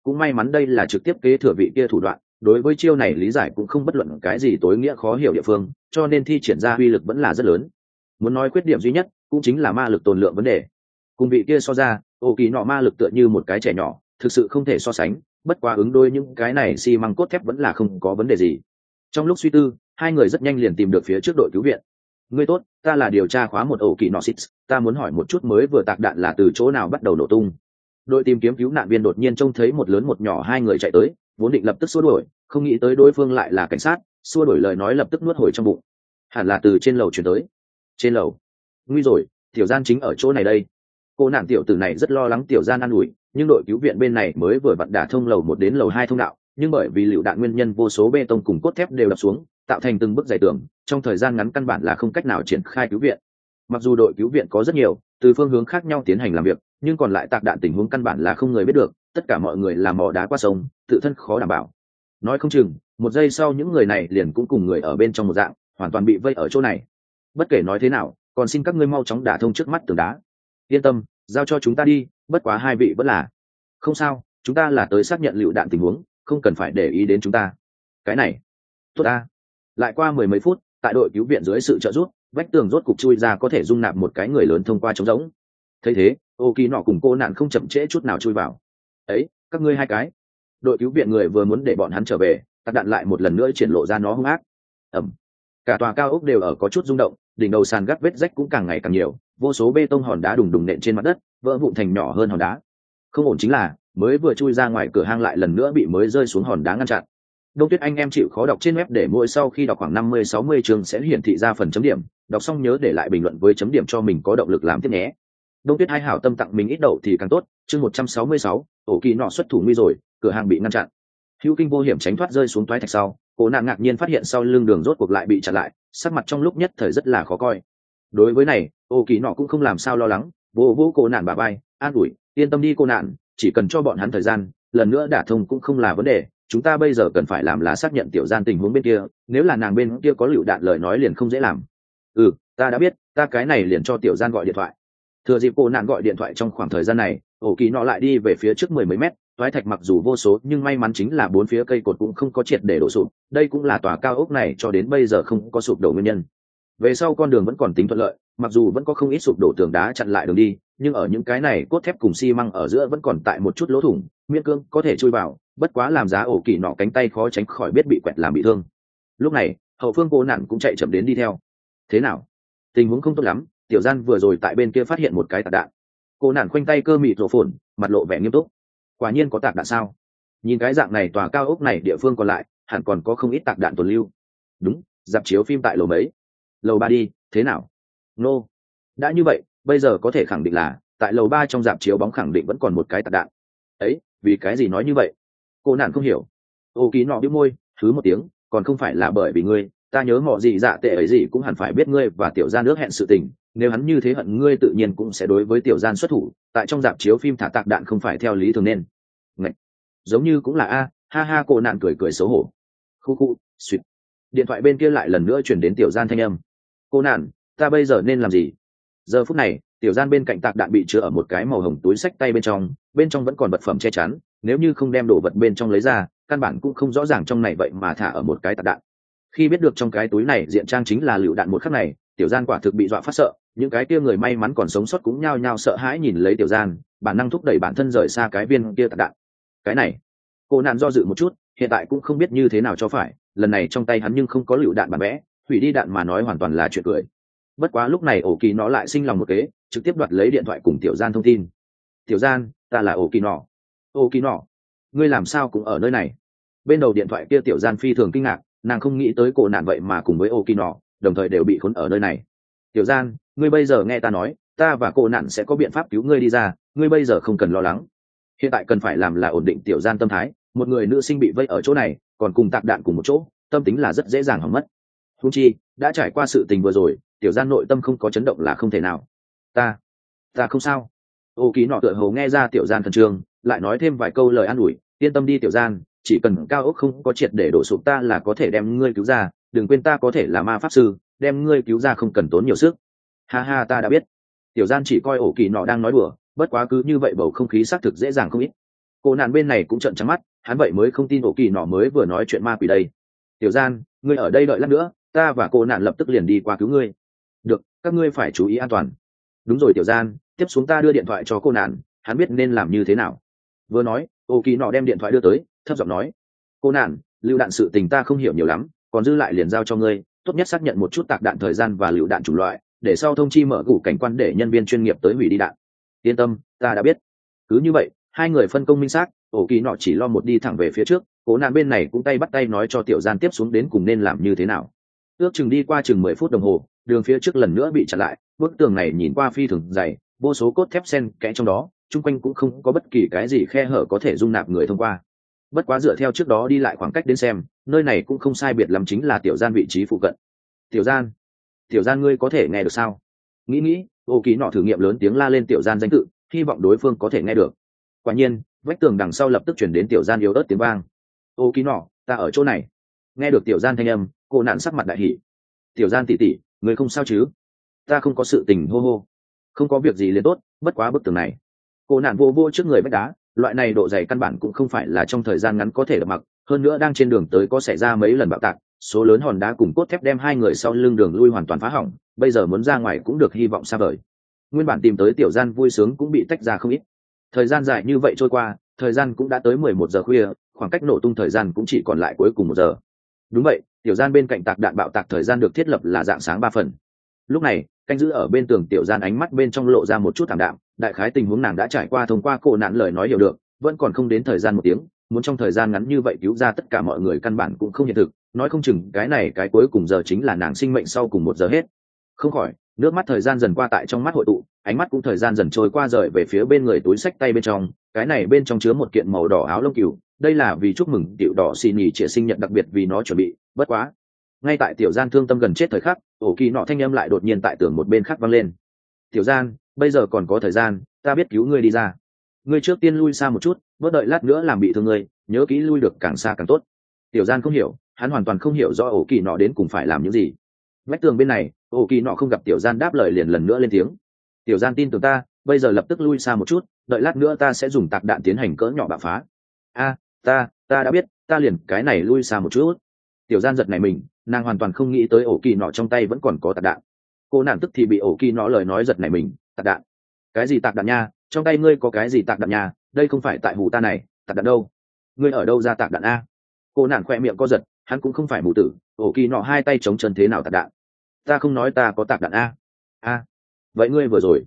S1: cũng may mắn đây là trực tiếp kế thừa vị kia thủ đoạn, đối với chiêu này lý giải cũng không bất luận cái gì tối nghĩa khó hiểu địa phương, cho nên thi triển ra uy lực vẫn là rất lớn. Muốn nói khuyết điểm duy nhất cũng chính là ma lực tồn lượng vấn đề. Cùng vị kia so ra, ổ kỳ nọ ma lực tựa như một cái trẻ nhỏ, thực sự không thể so sánh, bất quá ứng đôi những cái này xi măng cốt thép vẫn là không có vấn đề gì. Trong lúc suy tư, hai người rất nhanh liền tìm được phía trước đội cứu viện. Ngươi tốt, ta là điều tra khóa một ổ kỳ nọ xít, ta muốn hỏi một chút mới vừa tạc đạn là từ chỗ nào bắt đầu nổ tung. Đội tìm kiếm cứu nạn viên đột nhiên trông thấy một lớn một nhỏ hai người chạy tới, vốn định lập tức xua đuổi, không nghĩ tới đối phương lại là cảnh sát, xua đuổi lời nói lập tức nuốt hồi trong bụng. Hẳn là từ trên lầu chuyển tới. Trên lầu? Nguy rồi, tiểu gian chính ở chỗ này đây. Cô nạn tiểu tử này rất lo lắng tiểu gian an ủi, nhưng đội cứu viện bên này mới vừa vặn đả thông lầu 1 đến lầu 2 thông đạo, nhưng bởi vì lựu đạn nguyên nhân vô số bê tông cùng cốt thép đều đập xuống, tạo thành từng bức dày tường, trong thời gian ngắn căn bản là không cách nào triển khai cứu viện. Mặc dù đội cứu viện có rất nhiều, từ phương hướng khác nhau tiến hành làm việc, nhưng còn lại tạc đạn tình huống căn bản là không người biết được, tất cả mọi người làm mò đá qua sông, tự thân khó đảm bảo. Nói không chừng, một giây sau những người này liền cũng cùng người ở bên trong một dạng, hoàn toàn bị vây ở chỗ này. Bất kể nói thế nào, còn xin các ngươi mau chóng đả thông trước mắt tường đá. Yên tâm, giao cho chúng ta đi, bất quá hai vị vẫn là. Không sao, chúng ta là tới xác nhận lựu đạn tình huống, không cần phải để ý đến chúng ta. Cái này, tốt ta. Lại qua mười mấy phút, tại đội cứu viện dưới sự trợ giúp, vách tường rốt cục chui ra có thể dung nạp một cái người lớn thông qua trống rỗng. Thấy thế, ô kỳ nọ cùng cô nạn không chậm trễ chút nào chui vào. Ấy, các ngươi hai cái. Đội cứu viện người vừa muốn để bọn hắn trở về, tạc đạn lại một lần nữa triển lộ ra nó hung ác. Ẩm. Cả tòa cao ốc đều ở có chút rung động, đỉnh đầu sàn gác vết rách cũng càng ngày càng nhiều, vô số bê tông hòn đá đùng đùng nện trên mặt đất, vỡ vụn thành nhỏ hơn hòn đá. Không ổn chính là, mới vừa chui ra ngoài cửa hang lại lần nữa bị mới rơi xuống hòn đá ngăn chặn. Đông Tuyết anh em chịu khó đọc trên web để mỗi sau khi đọc khoảng 50-60 chương sẽ hiển thị ra phần chấm điểm, đọc xong nhớ để lại bình luận với chấm điểm cho mình có động lực làm tiếp nhé. Đông Tuyết hai hảo tâm tặng mình ít đậu thì càng tốt, chương 166, ổ kỳ nọ xuất thủ nguy rồi, cửa hàng bị ngăn chặn. Hữu Kinh vô hiểm tránh thoát rơi xuống toái thạch sau, cô nạn ngạc nhiên phát hiện sau lưng đường rốt cuộc lại bị chặn lại, sắc mặt trong lúc nhất thời rất là khó coi. Đối với này, ổ kỳ nọ cũng không làm sao lo lắng, vô cô nạn bà bay, an ủi, yên tâm đi cô nạn, chỉ cần cho bọn hắn thời gian, lần nữa đả thông cũng không là vấn đề. Chúng ta bây giờ cần phải làm là xác nhận tiểu gian tình huống bên kia, nếu là nàng bên kia có lựu đạn lời nói liền không dễ làm. Ta đã biết, ta cái này liền cho tiểu gian gọi điện thoại. Thừa dịp cô nạn gọi điện thoại trong khoảng thời gian này, ổ kỳ nọ lại đi về phía trước mười mấy mét, toái thạch mặc dù vô số nhưng may mắn chính là bốn phía cây cột cũng không có triệt để đổ sụp, đây cũng là tòa cao ốc này cho đến bây giờ không có sụp đổ nguyên nhân. Về sau con đường vẫn còn tính thuận lợi, mặc dù vẫn có không ít sụp đổ tường đá chặn lại đường đi, nhưng ở những cái này cốt thép cùng xi măng ở giữa vẫn còn tại một chút lỗ thủng, miễn cưỡng có thể chui vào, bất quá làm giá ổ kỳ nọ cánh tay khó tránh khỏi biết bị quẹt làm bị thương. Lúc này hậu phương cô nạn cũng chạy chậm đến đi theo. Thế nào, tình huống không tốt lắm, tiểu gian vừa rồi tại bên kia phát hiện một cái tạc đạn. Cô nạn khoanh tay cơ mịt rổ phồn, mặt lộ vẻ nghiêm túc. Quả nhiên có tạc đạn sao? Nhìn cái dạng này tòa cao ốc này địa phương còn lại hẳn còn có không ít tạc đạn tồn lưu. Đúng, dạp chiếu phim tại lầu mấy? Lầu 3 đi, thế nào? Nô. Đã như vậy, bây giờ có thể khẳng định là tại lầu 3 trong dạp chiếu bóng khẳng định vẫn còn một cái tạc đạn. Ấy, vì cái gì nói như vậy? Cô nạn không hiểu. Ô ký nọ bĩu môi, thứ một tiếng, còn không phải là bởi vì ngươi, ta nhớ họ gì dạ tệ ấy gì cũng hẳn phải biết ngươi và tiểu gian ước hẹn sự tình, nếu hắn như thế hận ngươi tự nhiên cũng sẽ đối với tiểu gian xuất thủ, tại trong dạp chiếu phim thả tạc đạn không phải theo lý thường nên. Ngậy. Giống như cũng là a, ha ha, cô nạn cười cười xấu hổ. Khu, suýt. Điện thoại bên kia lại lần nữa chuyển đến tiểu gian thanh âm. Cô nạn, ta bây giờ nên làm gì? Giờ phút này, tiểu gian bên cạnh tạc đạn bị chứa ở một cái màu hồng túi xách tay bên trong vẫn còn vật phẩm che chắn, nếu như không đem đồ vật bên trong lấy ra, căn bản cũng không rõ ràng trong này vậy mà thả ở một cái tạc đạn. Khi biết được trong cái túi này diện trang chính là lựu đạn một khắc này, tiểu gian quả thực bị dọa phát sợ, những cái kia người may mắn còn sống sót cũng nhao nhao sợ hãi nhìn lấy tiểu gian, bản năng thúc đẩy bản thân rời xa cái viên kia tạc đạn. Cái này, cô nạn do dự một chút, hiện tại cũng không biết như thế nào cho phải, lần này trong tay hắn nhưng không có lựu đạn bản vẽ, hủy đi đạn mà nói hoàn toàn là chuyện cười. Bất quá lúc này ổ kỳ nó lại sinh lòng một kế, trực tiếp đoạt lấy điện thoại cùng tiểu gian thông tin. Tiểu gian, ta là ổ kỳ nọ. Ổ kỳ nọ, ngươi làm sao cũng ở nơi này? Bên đầu điện thoại kia tiểu gian phi thường kinh ngạc, nàng không nghĩ tới cổ nạn vậy mà cùng với ổ kỳ nọ đồng thời đều bị khốn ở nơi này. Tiểu gian, ngươi bây giờ nghe ta nói, ta và cổ nạn sẽ có biện pháp cứu ngươi đi ra, ngươi bây giờ không cần lo lắng. Hiện tại cần phải làm là ổn định tiểu gian tâm thái, một người nữ sinh bị vây ở chỗ này còn cùng tạc đạn cùng một chỗ, tâm tính là rất dễ dàng hỏng mất. Huống chi đã trải qua sự tình vừa rồi, tiểu gian nội tâm không có chấn động là không thể nào. Ta không sao. Ô ký nọ tựa hồ nghe ra tiểu gian khẩn trương, lại nói thêm vài câu lời an ủi, yên tâm đi tiểu gian, chỉ cần cao ốc không có triệt để đổ sụp ta là có thể đem ngươi cứu ra, đừng quên ta có thể là ma pháp sư, đem ngươi cứu ra không cần tốn nhiều sức. Ha ha, ta đã biết. Tiểu gian chỉ coi ổ kỳ nọ đang nói đùa, bất quá cứ như vậy bầu không khí xác thực dễ dàng không ít. Cô nạn bên này cũng trợn trắng mắt, hắn vậy mới không tin ổ kỳ nọ mới vừa nói chuyện ma quỷ đây. Tiểu gian, ngươi ở đây đợi lát nữa, ta và cô nạn lập tức liền đi qua cứu ngươi. Được, các ngươi phải chú ý an toàn. Đúng rồi tiểu gian, tiếp xuống ta đưa điện thoại cho cô nạn, hắn biết nên làm như thế nào. Vừa nói, ổ kỳ nọ đem điện thoại đưa tới, thấp giọng nói: cô nạn, lựu đạn sự tình ta không hiểu nhiều lắm, còn dư lại liền giao cho ngươi, tốt nhất xác nhận một chút tạc đạn thời gian và lựu đạn chủng loại, để sau thông chi mở gủ cảnh quan để nhân viên chuyên nghiệp tới hủy đi đạn. Yên tâm, ta đã biết. Cứ như vậy, hai người phân công minh xác, ổ kỳ nọ chỉ lo một đi thẳng về phía trước, cố nạn bên này cũng tay bắt tay nói cho tiểu gian tiếp xuống đến cùng nên làm như thế nào. Ước chừng đi qua chừng 10 phút đồng hồ, đường phía trước lần nữa bị chặn lại, bức tường này nhìn qua phi thường dày, vô số cốt thép xen kẽ trong đó, chung quanh cũng không có bất kỳ cái gì khe hở có thể dung nạp người thông qua. Bất quá dựa theo trước đó đi lại khoảng cách đến xem, nơi này cũng không sai biệt lắm chính là tiểu gian vị trí phụ cận. Tiểu gian ngươi có thể nghe được sao? Nghĩ, ô kỳ nọ thử nghiệm lớn tiếng la lên tiểu gian danh tự, hy vọng đối phương có thể nghe được. Quả nhiên, vách tường đằng sau lập tức chuyển đến tiểu gian yếu ớt tiếng vang. Ô kỳ nọ, ta ở chỗ này. Nghe được tiểu gian thanh âm, cô nạn sắc mặt đại hỉ. Tiểu gian tỉ tỉ, ngươi không sao chứ? Ta không có sự tình, hô hô. Không có việc gì liền tốt, bất quá bức tường này. Cô nạn vô trước người vách đá, loại này độ dày căn bản cũng không phải là trong thời gian ngắn có thể đập mặc, hơn nữa đang trên đường tới có xảy ra mấy lần bạo tạc, số lớn hòn đá cùng cốt thép đem hai người sau lưng đường lui hoàn toàn phá hỏng, bây giờ muốn ra ngoài cũng được hy vọng xa vời. Nguyên bản tìm tới tiểu gian vui sướng cũng bị tách ra không ít. Thời gian dài như vậy trôi qua, thời gian cũng đã tới 11 giờ khuya, khoảng cách nổ tung thời gian cũng chỉ còn lại cuối cùng 1 giờ. Đúng vậy, tiểu gian bên cạnh tạc đạn bạo tạc thời gian được thiết lập là dạng sáng 3 phần. Lúc này, canh giữ ở bên tường tiểu gian ánh mắt bên trong lộ ra một chút thảm đạm, đại khái tình huống nàng đã trải qua thông qua cổ nạn lời nói hiểu được, vẫn còn không đến thời gian 1 tiếng, muốn trong thời gian ngắn như vậy cứu ra tất cả mọi người căn bản cũng không hiện thực, nói không chừng cái này cái cuối cùng giờ chính là nàng sinh mệnh sau cùng 1 giờ hết. Không khỏi, nước mắt thời gian dần qua tại trong mắt hội tụ, ánh mắt cũng thời gian dần trôi qua rời về phía bên người túi xách tay bên trong, cái này bên trong chứa một kiện màu đỏ áo lông cừu, đây là vì chúc mừng tiểu đỏ xì nhì trẻ sinh nhật đặc biệt vì nó chuẩn bị, bất quá. Ngay tại tiểu gian thương tâm gần chết thời khắc, ổ kỳ nọ thanh âm lại đột nhiên tại tường một bên khác vang lên. Tiểu gian, bây giờ còn có thời gian, ta biết cứu ngươi đi ra. Ngươi trước tiên lui xa một chút, bớt đợi lát nữa làm bị thương ngươi, nhớ kỹ lui được càng xa càng tốt. Tiểu gian không hiểu, hắn hoàn toàn không hiểu rõ ổ kỳ nọ đến cùng phải làm những gì. Vách tường bên này, ổ kỳ nọ không gặp tiểu gian đáp lời liền lần nữa lên tiếng. Tiểu gian tin tưởng ta, bây giờ lập tức lui xa một chút, đợi lát nữa ta sẽ dùng tạc đạn tiến hành cỡ nhỏ bạo phá. Ta đã biết, ta liền cái này lui xa một chút. Tiểu gian giật này mình, nàng hoàn toàn không nghĩ tới ổ kỳ nọ trong tay vẫn còn có tạc đạn. Cô nàng tức thì bị ổ kỳ nọ lời nói giật này mình, tạc đạn? Cái gì tạc đạn nha, trong tay ngươi có cái gì tạc đạn nha, đây không phải tại hù ta này, tạc đạn đâu? Ngươi ở đâu ra tạc đạn a? Cô nàng khoe miệng co giật, hắn cũng không phải mù tử, ổ kỳ nọ hai tay chống chân thế nào tạc đạn? Ta không nói ta có tạc đạn a. Vậy ngươi vừa rồi?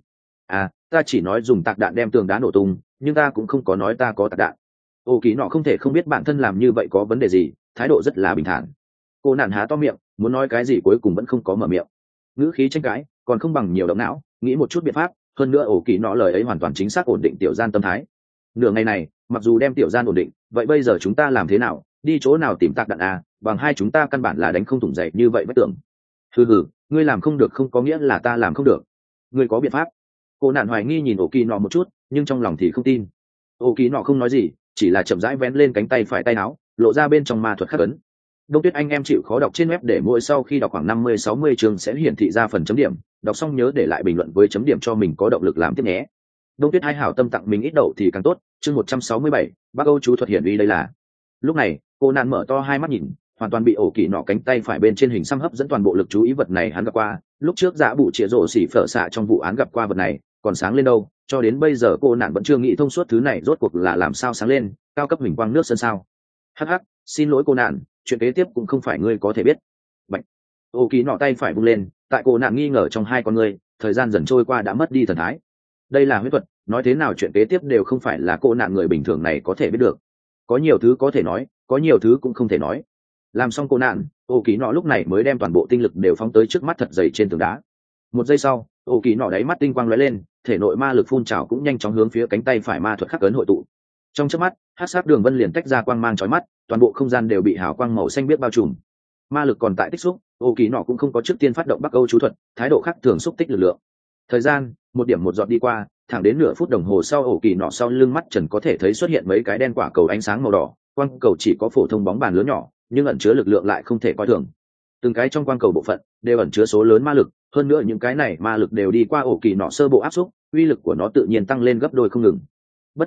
S1: Ta chỉ nói dùng tạc đạn đem tường đá nổ tung, nhưng ta cũng không có nói ta có tạc đạn. Ổ kỳ nọ không thể không biết bản thân làm như vậy có vấn đề gì, thái độ rất là bình thản. Cô nạn há to miệng, muốn nói cái gì cuối cùng vẫn không có mở miệng. Ngữ khí tranh cãi, còn không bằng nhiều động não, nghĩ một chút biện pháp, hơn nữa ổ kỳ nọ lời ấy hoàn toàn chính xác ổn định tiểu gian tâm thái. Nửa ngày này, mặc dù đem tiểu gian ổn định, vậy bây giờ chúng ta làm thế nào, đi chỗ nào tìm tạc đạn bằng hai chúng ta căn bản là đánh không thủng dậy như vậy bất tưởng. Hừ, ngươi làm không được không có nghĩa là ta làm không được. Ngươi có biện pháp? Cô nạn hoài nghi nhìn ổ kỳ nọ một chút, nhưng trong lòng thì không tin. Ổ kỳ nọ không nói gì, chỉ là chậm rãi vén lên cánh tay phải tay áo, lộ ra bên trong ma thuật khắc ấn. Đông Tuyết anh em chịu khó đọc trên web để mỗi sau khi đọc khoảng 50-60 chương sẽ hiển thị ra phần chấm điểm, đọc xong nhớ để lại bình luận với chấm điểm cho mình có động lực làm tiếp nhé. Đông Tuyết hai hảo tâm tặng mình ít đậu thì càng tốt, chương 167, Bắc Âu chú thuật hiển uy đây là. Lúc này, cô nạn mở to hai mắt nhìn, hoàn toàn bị ổ kỳ nọ cánh tay phải bên trên hình xăm hấp dẫn toàn bộ lực chú ý vật này hắn gặp qua, lúc trước Dã Bụ Chĩa Rổ Xỉ Phở Xạ trong vụ án gặp qua vật này, còn sáng lên đâu, cho đến bây giờ cô nạn vẫn chưa nghĩ thông suốt thứ này rốt cuộc là làm sao sáng lên, cao cấp huỳnh quang nước sân sao. Hắc, xin lỗi cô nạn, chuyện kế tiếp cũng không phải ngươi có thể biết. Bạch. Ổ kỳ nọ tay phải vung lên, tại cô nạn nghi ngờ trong hai con ngươi, thời gian dần trôi qua đã mất đi thần thái. Đây là huyết thuật, nói thế nào chuyện kế tiếp đều không phải là cô nạn người bình thường này có thể biết được. Có nhiều thứ có thể nói, có nhiều thứ cũng không thể nói. Làm xong cô nạn, ổ kỳ nọ lúc này mới đem toàn bộ tinh lực đều phóng tới trước mắt thật dày trên tường đá. Một giây sau, ổ kỳ nọ đáy mắt tinh quang lóe lên, thể nội ma lực phun trào cũng nhanh chóng hướng phía cánh tay phải ma thuật khắc ấn hội tụ. Trong chớp mắt, hắc sắc đường vân liền tách ra quang mang chói mắt, toàn bộ không gian đều bị hào quang màu xanh biếc bao trùm. Ma lực còn tại tích xúc, ổ kỳ nọ cũng không có trước tiên phát động Bắc Âu chú thuật, thái độ khác thường xúc tích lực lượng. Thời gian, một điểm một giọt đi qua, thẳng đến nửa phút đồng hồ sau ổ kỳ nọ sau lưng mắt trần có thể thấy xuất hiện mấy cái đen quả cầu ánh sáng màu đỏ, quang cầu chỉ có phổ thông bóng bàn lớn nhỏ, nhưng ẩn chứa lực lượng lại không thể coi thường. Từng cái trong quang cầu bộ phận đều ẩn chứa số lớn ma lực, hơn nữa những cái này ma lực đều đi qua ổ kỳ nọ sơ bộ áp xúc, uy lực của nó tự nhiên tăng lên gấp đôi không ngừng. Bất quá,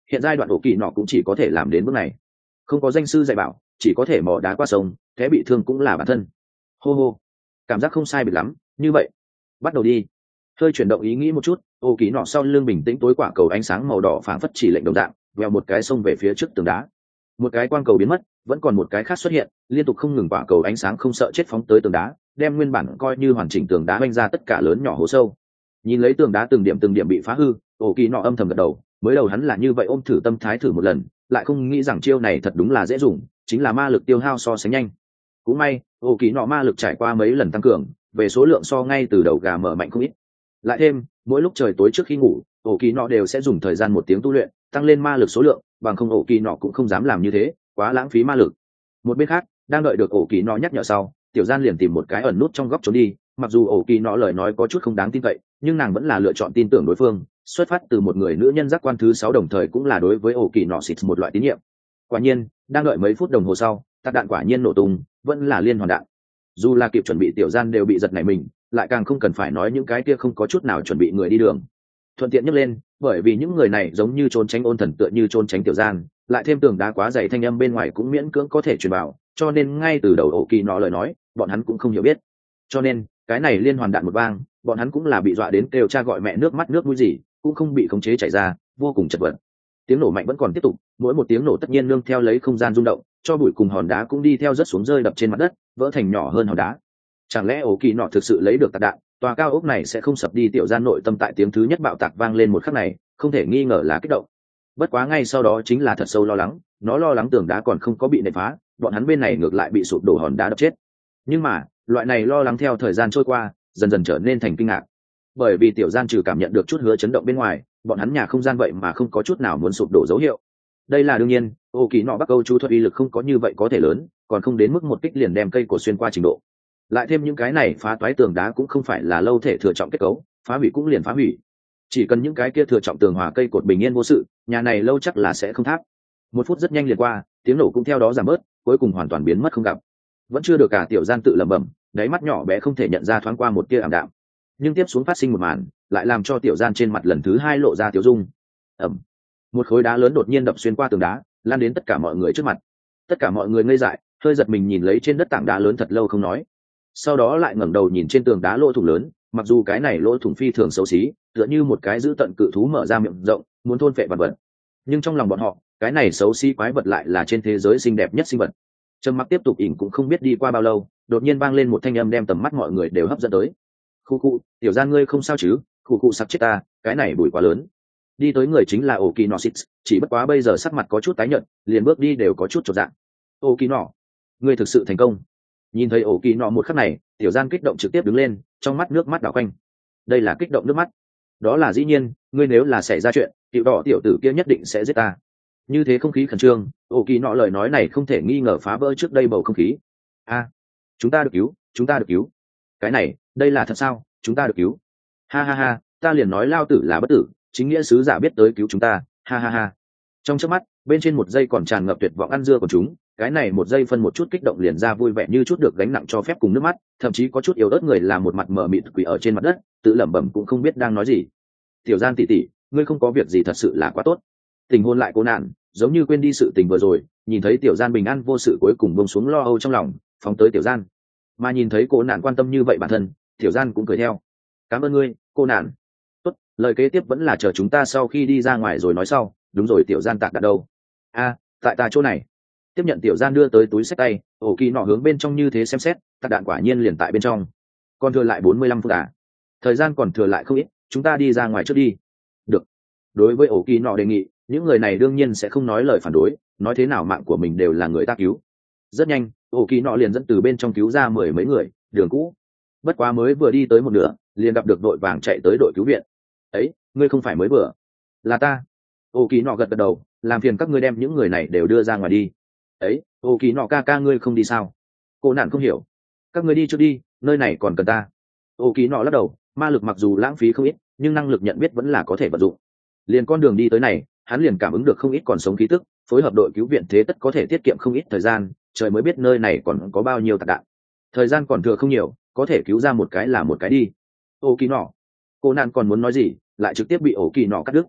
S1: hiện giai đoạn ổ kỳ nọ cũng chỉ có thể làm đến bước này, không có danh sư dạy bảo, chỉ có thể mò đá qua sông, thế bị thương cũng là bản thân. Hô hô, cảm giác không sai biệt lắm, như vậy bắt đầu đi. Hơi chuyển động ý nghĩ một chút, ổ kỳ nọ sau lưng bình tĩnh tối quả cầu ánh sáng màu đỏ phảng phất chỉ lệnh đồng dạng, vèo một cái xông về phía trước tường đá. Một cái quang cầu biến mất, vẫn còn một cái khác xuất hiện, liên tục không ngừng quả cầu ánh sáng không sợ chết phóng tới tường đá, đem nguyên bản coi như hoàn chỉnh tường đá vanh ra tất cả lớn nhỏ hố sâu. Nhìn lấy tường đá từng điểm bị phá hư, ổ kỳ nọ âm thầm gật đầu, mới đầu hắn là như vậy ôm thử tâm thái thử một lần, lại không nghĩ rằng chiêu này thật đúng là dễ dùng, chính là ma lực tiêu hao so sánh nhanh. Cũng may ổ kỳ nọ ma lực trải qua mấy lần tăng cường, về số lượng so ngay từ đầu gà mở mạnh không ít. Lại thêm mỗi lúc trời tối trước khi ngủ, ổ kỳ nọ đều sẽ dùng thời gian 1 tiếng tu luyện, tăng lên ma lực số lượng, bằng không ổ kỳ nọ cũng không dám làm như thế, quá lãng phí ma lực. Một bên khác, đang đợi được ổ kỳ nọ nhắc nhở sau, tiểu gian liền tìm một cái ẩn nút trong góc trốn đi. Mặc dù ổ kỳ nọ lời nói có chút không đáng tin cậy, nhưng nàng vẫn là lựa chọn tin tưởng đối phương, xuất phát từ một người nữ nhân giác quan thứ 6 đồng thời cũng là đối với ổ kỳ nọ xịt một loại tín nhiệm. Quả nhiên, đang đợi mấy phút đồng hồ sau, tạc đạn quả nhiên nổ tung, vẫn là liên hoàn đạn. Dù là kịp chuẩn bị tiểu gian đều bị giật nảy mình, lại càng không cần phải nói những cái kia không có chút nào chuẩn bị người đi đường. Thuận tiện nhấc lên, bởi vì những người này giống như trốn tránh ôn thần tựa như trốn tránh tiểu gian, lại thêm tường đá quá dày thanh âm bên ngoài cũng miễn cưỡng có thể truyền vào, cho nên ngay từ đầu ổ kỳ nọ lời nói, bọn hắn cũng không hiểu biết. Cho nên, cái này liên hoàn đạn một vang, bọn hắn cũng là bị dọa đến kêu cha gọi mẹ nước mắt nước mũi gì, cũng không bị khống chế chảy ra, vô cùng chật vật. Tiếng nổ mạnh vẫn còn tiếp tục, mỗi một tiếng nổ tất nhiên nương theo lấy không gian rung động, cho bụi cùng hòn đá cũng đi theo rớt xuống rơi đập trên mặt đất, vỡ thành nhỏ hơn hòn đá. Chẳng lẽ ổ kỳ nọ thực sự lấy được tạc đạn, tòa cao ốc này sẽ không sập đi? Tiểu gian nội tâm tại tiếng thứ nhất bạo tạc vang lên một khắc này, không thể nghi ngờ là kích động. Bất quá ngay sau đó chính là thật sâu lo lắng, nó lo lắng tường đá còn không có bị nện phá, bọn hắn bên này ngược lại bị sụp đổ hòn đá đập chết. Nhưng mà loại này lo lắng theo thời gian trôi qua dần dần trở nên thành kinh ngạc, bởi vì tiểu gian trừ cảm nhận được chút hứa chấn động bên ngoài, bọn hắn nhà không gian vậy mà không có chút nào muốn sụp đổ dấu hiệu. Đây là đương nhiên, ô kỳ nọ bắc âu chú thuật uy lực không có như vậy có thể lớn, còn không đến mức một kích liền đem cây cổ xuyên qua trình độ. Lại thêm những cái này phá toái tường đá cũng không phải là lâu thể thừa trọng kết cấu, phá hủy cũng liền phá hủy, chỉ cần những cái kia thừa trọng tường hòa cây cột bình yên vô sự, nhà này lâu chắc là sẽ không tháp. 1 phút rất nhanh liền qua, tiếng nổ cũng theo đó giảm bớt, cuối cùng hoàn toàn biến mất không gặp. Vẫn chưa được, cả tiểu gian tự lẩm bẩm, đáy mắt nhỏ bé không thể nhận ra thoáng qua một tia ảm đạm. Nhưng tiếp xuống phát sinh một màn lại làm cho tiểu gian trên mặt lần thứ 2 lộ ra tiểu dung. Ẩm, một khối đá lớn đột nhiên đập xuyên qua tường đá, lan đến tất cả mọi người trước mặt. Tất cả mọi người ngây dại, hơi giật mình nhìn lấy trên đất tảng đá lớn thật lâu không nói, sau đó lại ngẩng đầu nhìn trên tường đá lỗ thủng lớn. Mặc dù cái này lỗ thủng phi thường xấu xí, tựa như một cái dữ tận cự thú mở ra miệng rộng muốn thôn phệ vật vật, nhưng trong lòng bọn họ, cái này xấu xí quái vật lại là trên thế giới xinh đẹp nhất sinh vật. Trầm mặc tiếp tục ỉn cũng không biết đi qua bao lâu, đột nhiên vang lên một thanh âm đem tầm mắt mọi người đều hấp dẫn tới. Khu khu, tiểu gian ngươi không sao chứ? Khu khu, sắp chết ta, cái này bụi quá lớn. Đi tới người chính là Okinoshitsu, chỉ bất quá bây giờ sắc mặt có chút tái nhợt, liền bước đi đều có chút chột dạ. Okino, ngươi thực sự thành công. Nhìn thấy Okino một khắc này, tiểu gian kích động trực tiếp đứng lên, trong mắt nước mắt đảo quanh. Đây là kích động nước mắt? Đó là dĩ nhiên, ngươi nếu là xảy ra chuyện, tiểu đỏ tiểu tử kia nhất định sẽ giết ta. Như thế không khí khẩn trương, Okino lời nói này không thể nghi ngờ phá vỡ trước đây bầu không khí. A, chúng ta được cứu, chúng ta được cứu. Cái này, đây là thật sao? Chúng ta được cứu. Ha ha ha, ta liền nói lao tử là bất tử, chính nghĩa sứ giả biết tới cứu chúng ta. Ha ha ha. Trong chớp mắt, bên trên một giây còn tràn ngập tuyệt vọng ăn dưa của chúng, cái này một giây phân một chút kích động liền ra vui vẻ như chút được gánh nặng cho phép cùng nước mắt, thậm chí có chút yếu ớt người là một mặt mờ mịt quỳ ở trên mặt đất, tự lẩm bẩm cũng không biết đang nói gì. Tiểu gian tỷ tỷ, ngươi không có việc gì thật sự là quá tốt. Tình hôn lại cố nạn, giống như quên đi sự tình vừa rồi, nhìn thấy tiểu gian bình an vô sự cuối cùng buông xuống lo âu trong lòng, phóng tới tiểu gian. Mà nhìn thấy cô nạn quan tâm như vậy bản thân, tiểu gian cũng cười theo. Cảm ơn ngươi, cô nạn. Tốt, lời kế tiếp vẫn là chờ chúng ta sau khi đi ra ngoài rồi nói sau. Đúng rồi, tiểu gian tạc đặt đâu? A, tại ta chỗ này. Tiếp nhận tiểu gian đưa tới túi xách tay, ổ kỳ nọ hướng bên trong như thế xem xét, tạc đạn quả nhiên liền tại bên trong. Còn thừa lại 45 phút à? Thời gian còn thừa lại không ít, chúng ta đi ra ngoài trước đi. Được. Đối với ổ kỳ nọ đề nghị, những người này đương nhiên sẽ không nói lời phản đối, nói thế nào mạng của mình đều là người ta cứu. Rất nhanh, ổ kỳ nọ liền dẫn từ bên trong cứu ra 10 mấy người, đường cũ. Bất quá mới vừa đi tới một nửa, liền gặp được đội vàng chạy tới đội cứu viện. Ấy, ngươi không phải mới vừa? Là ta. Ổ kỳ nọ gật gật đầu, làm phiền các ngươi đem những người này đều đưa ra ngoài đi. Ấy, ổ kỳ nọ ca ca ngươi không đi sao? Cô nạn không hiểu. Các ngươi đi trước đi, nơi này còn cần ta. Ổ kỳ nọ lắc đầu, ma lực mặc dù lãng phí không ít, nhưng năng lực nhận biết vẫn là có thể vận dụng. Liền con đường đi tới này, hắn liền cảm ứng được không ít còn sống khí tức, phối hợp đội cứu viện thế tất có thể tiết kiệm không ít thời gian, trời mới biết nơi này còn có bao nhiêu tạc đạn. Thời gian còn thừa không nhiều, có thể cứu ra một cái là một cái đi. Ổ kỳ nọ. Cô nạn còn muốn nói gì, lại trực tiếp bị ổ kỳ nọ cắt đứt.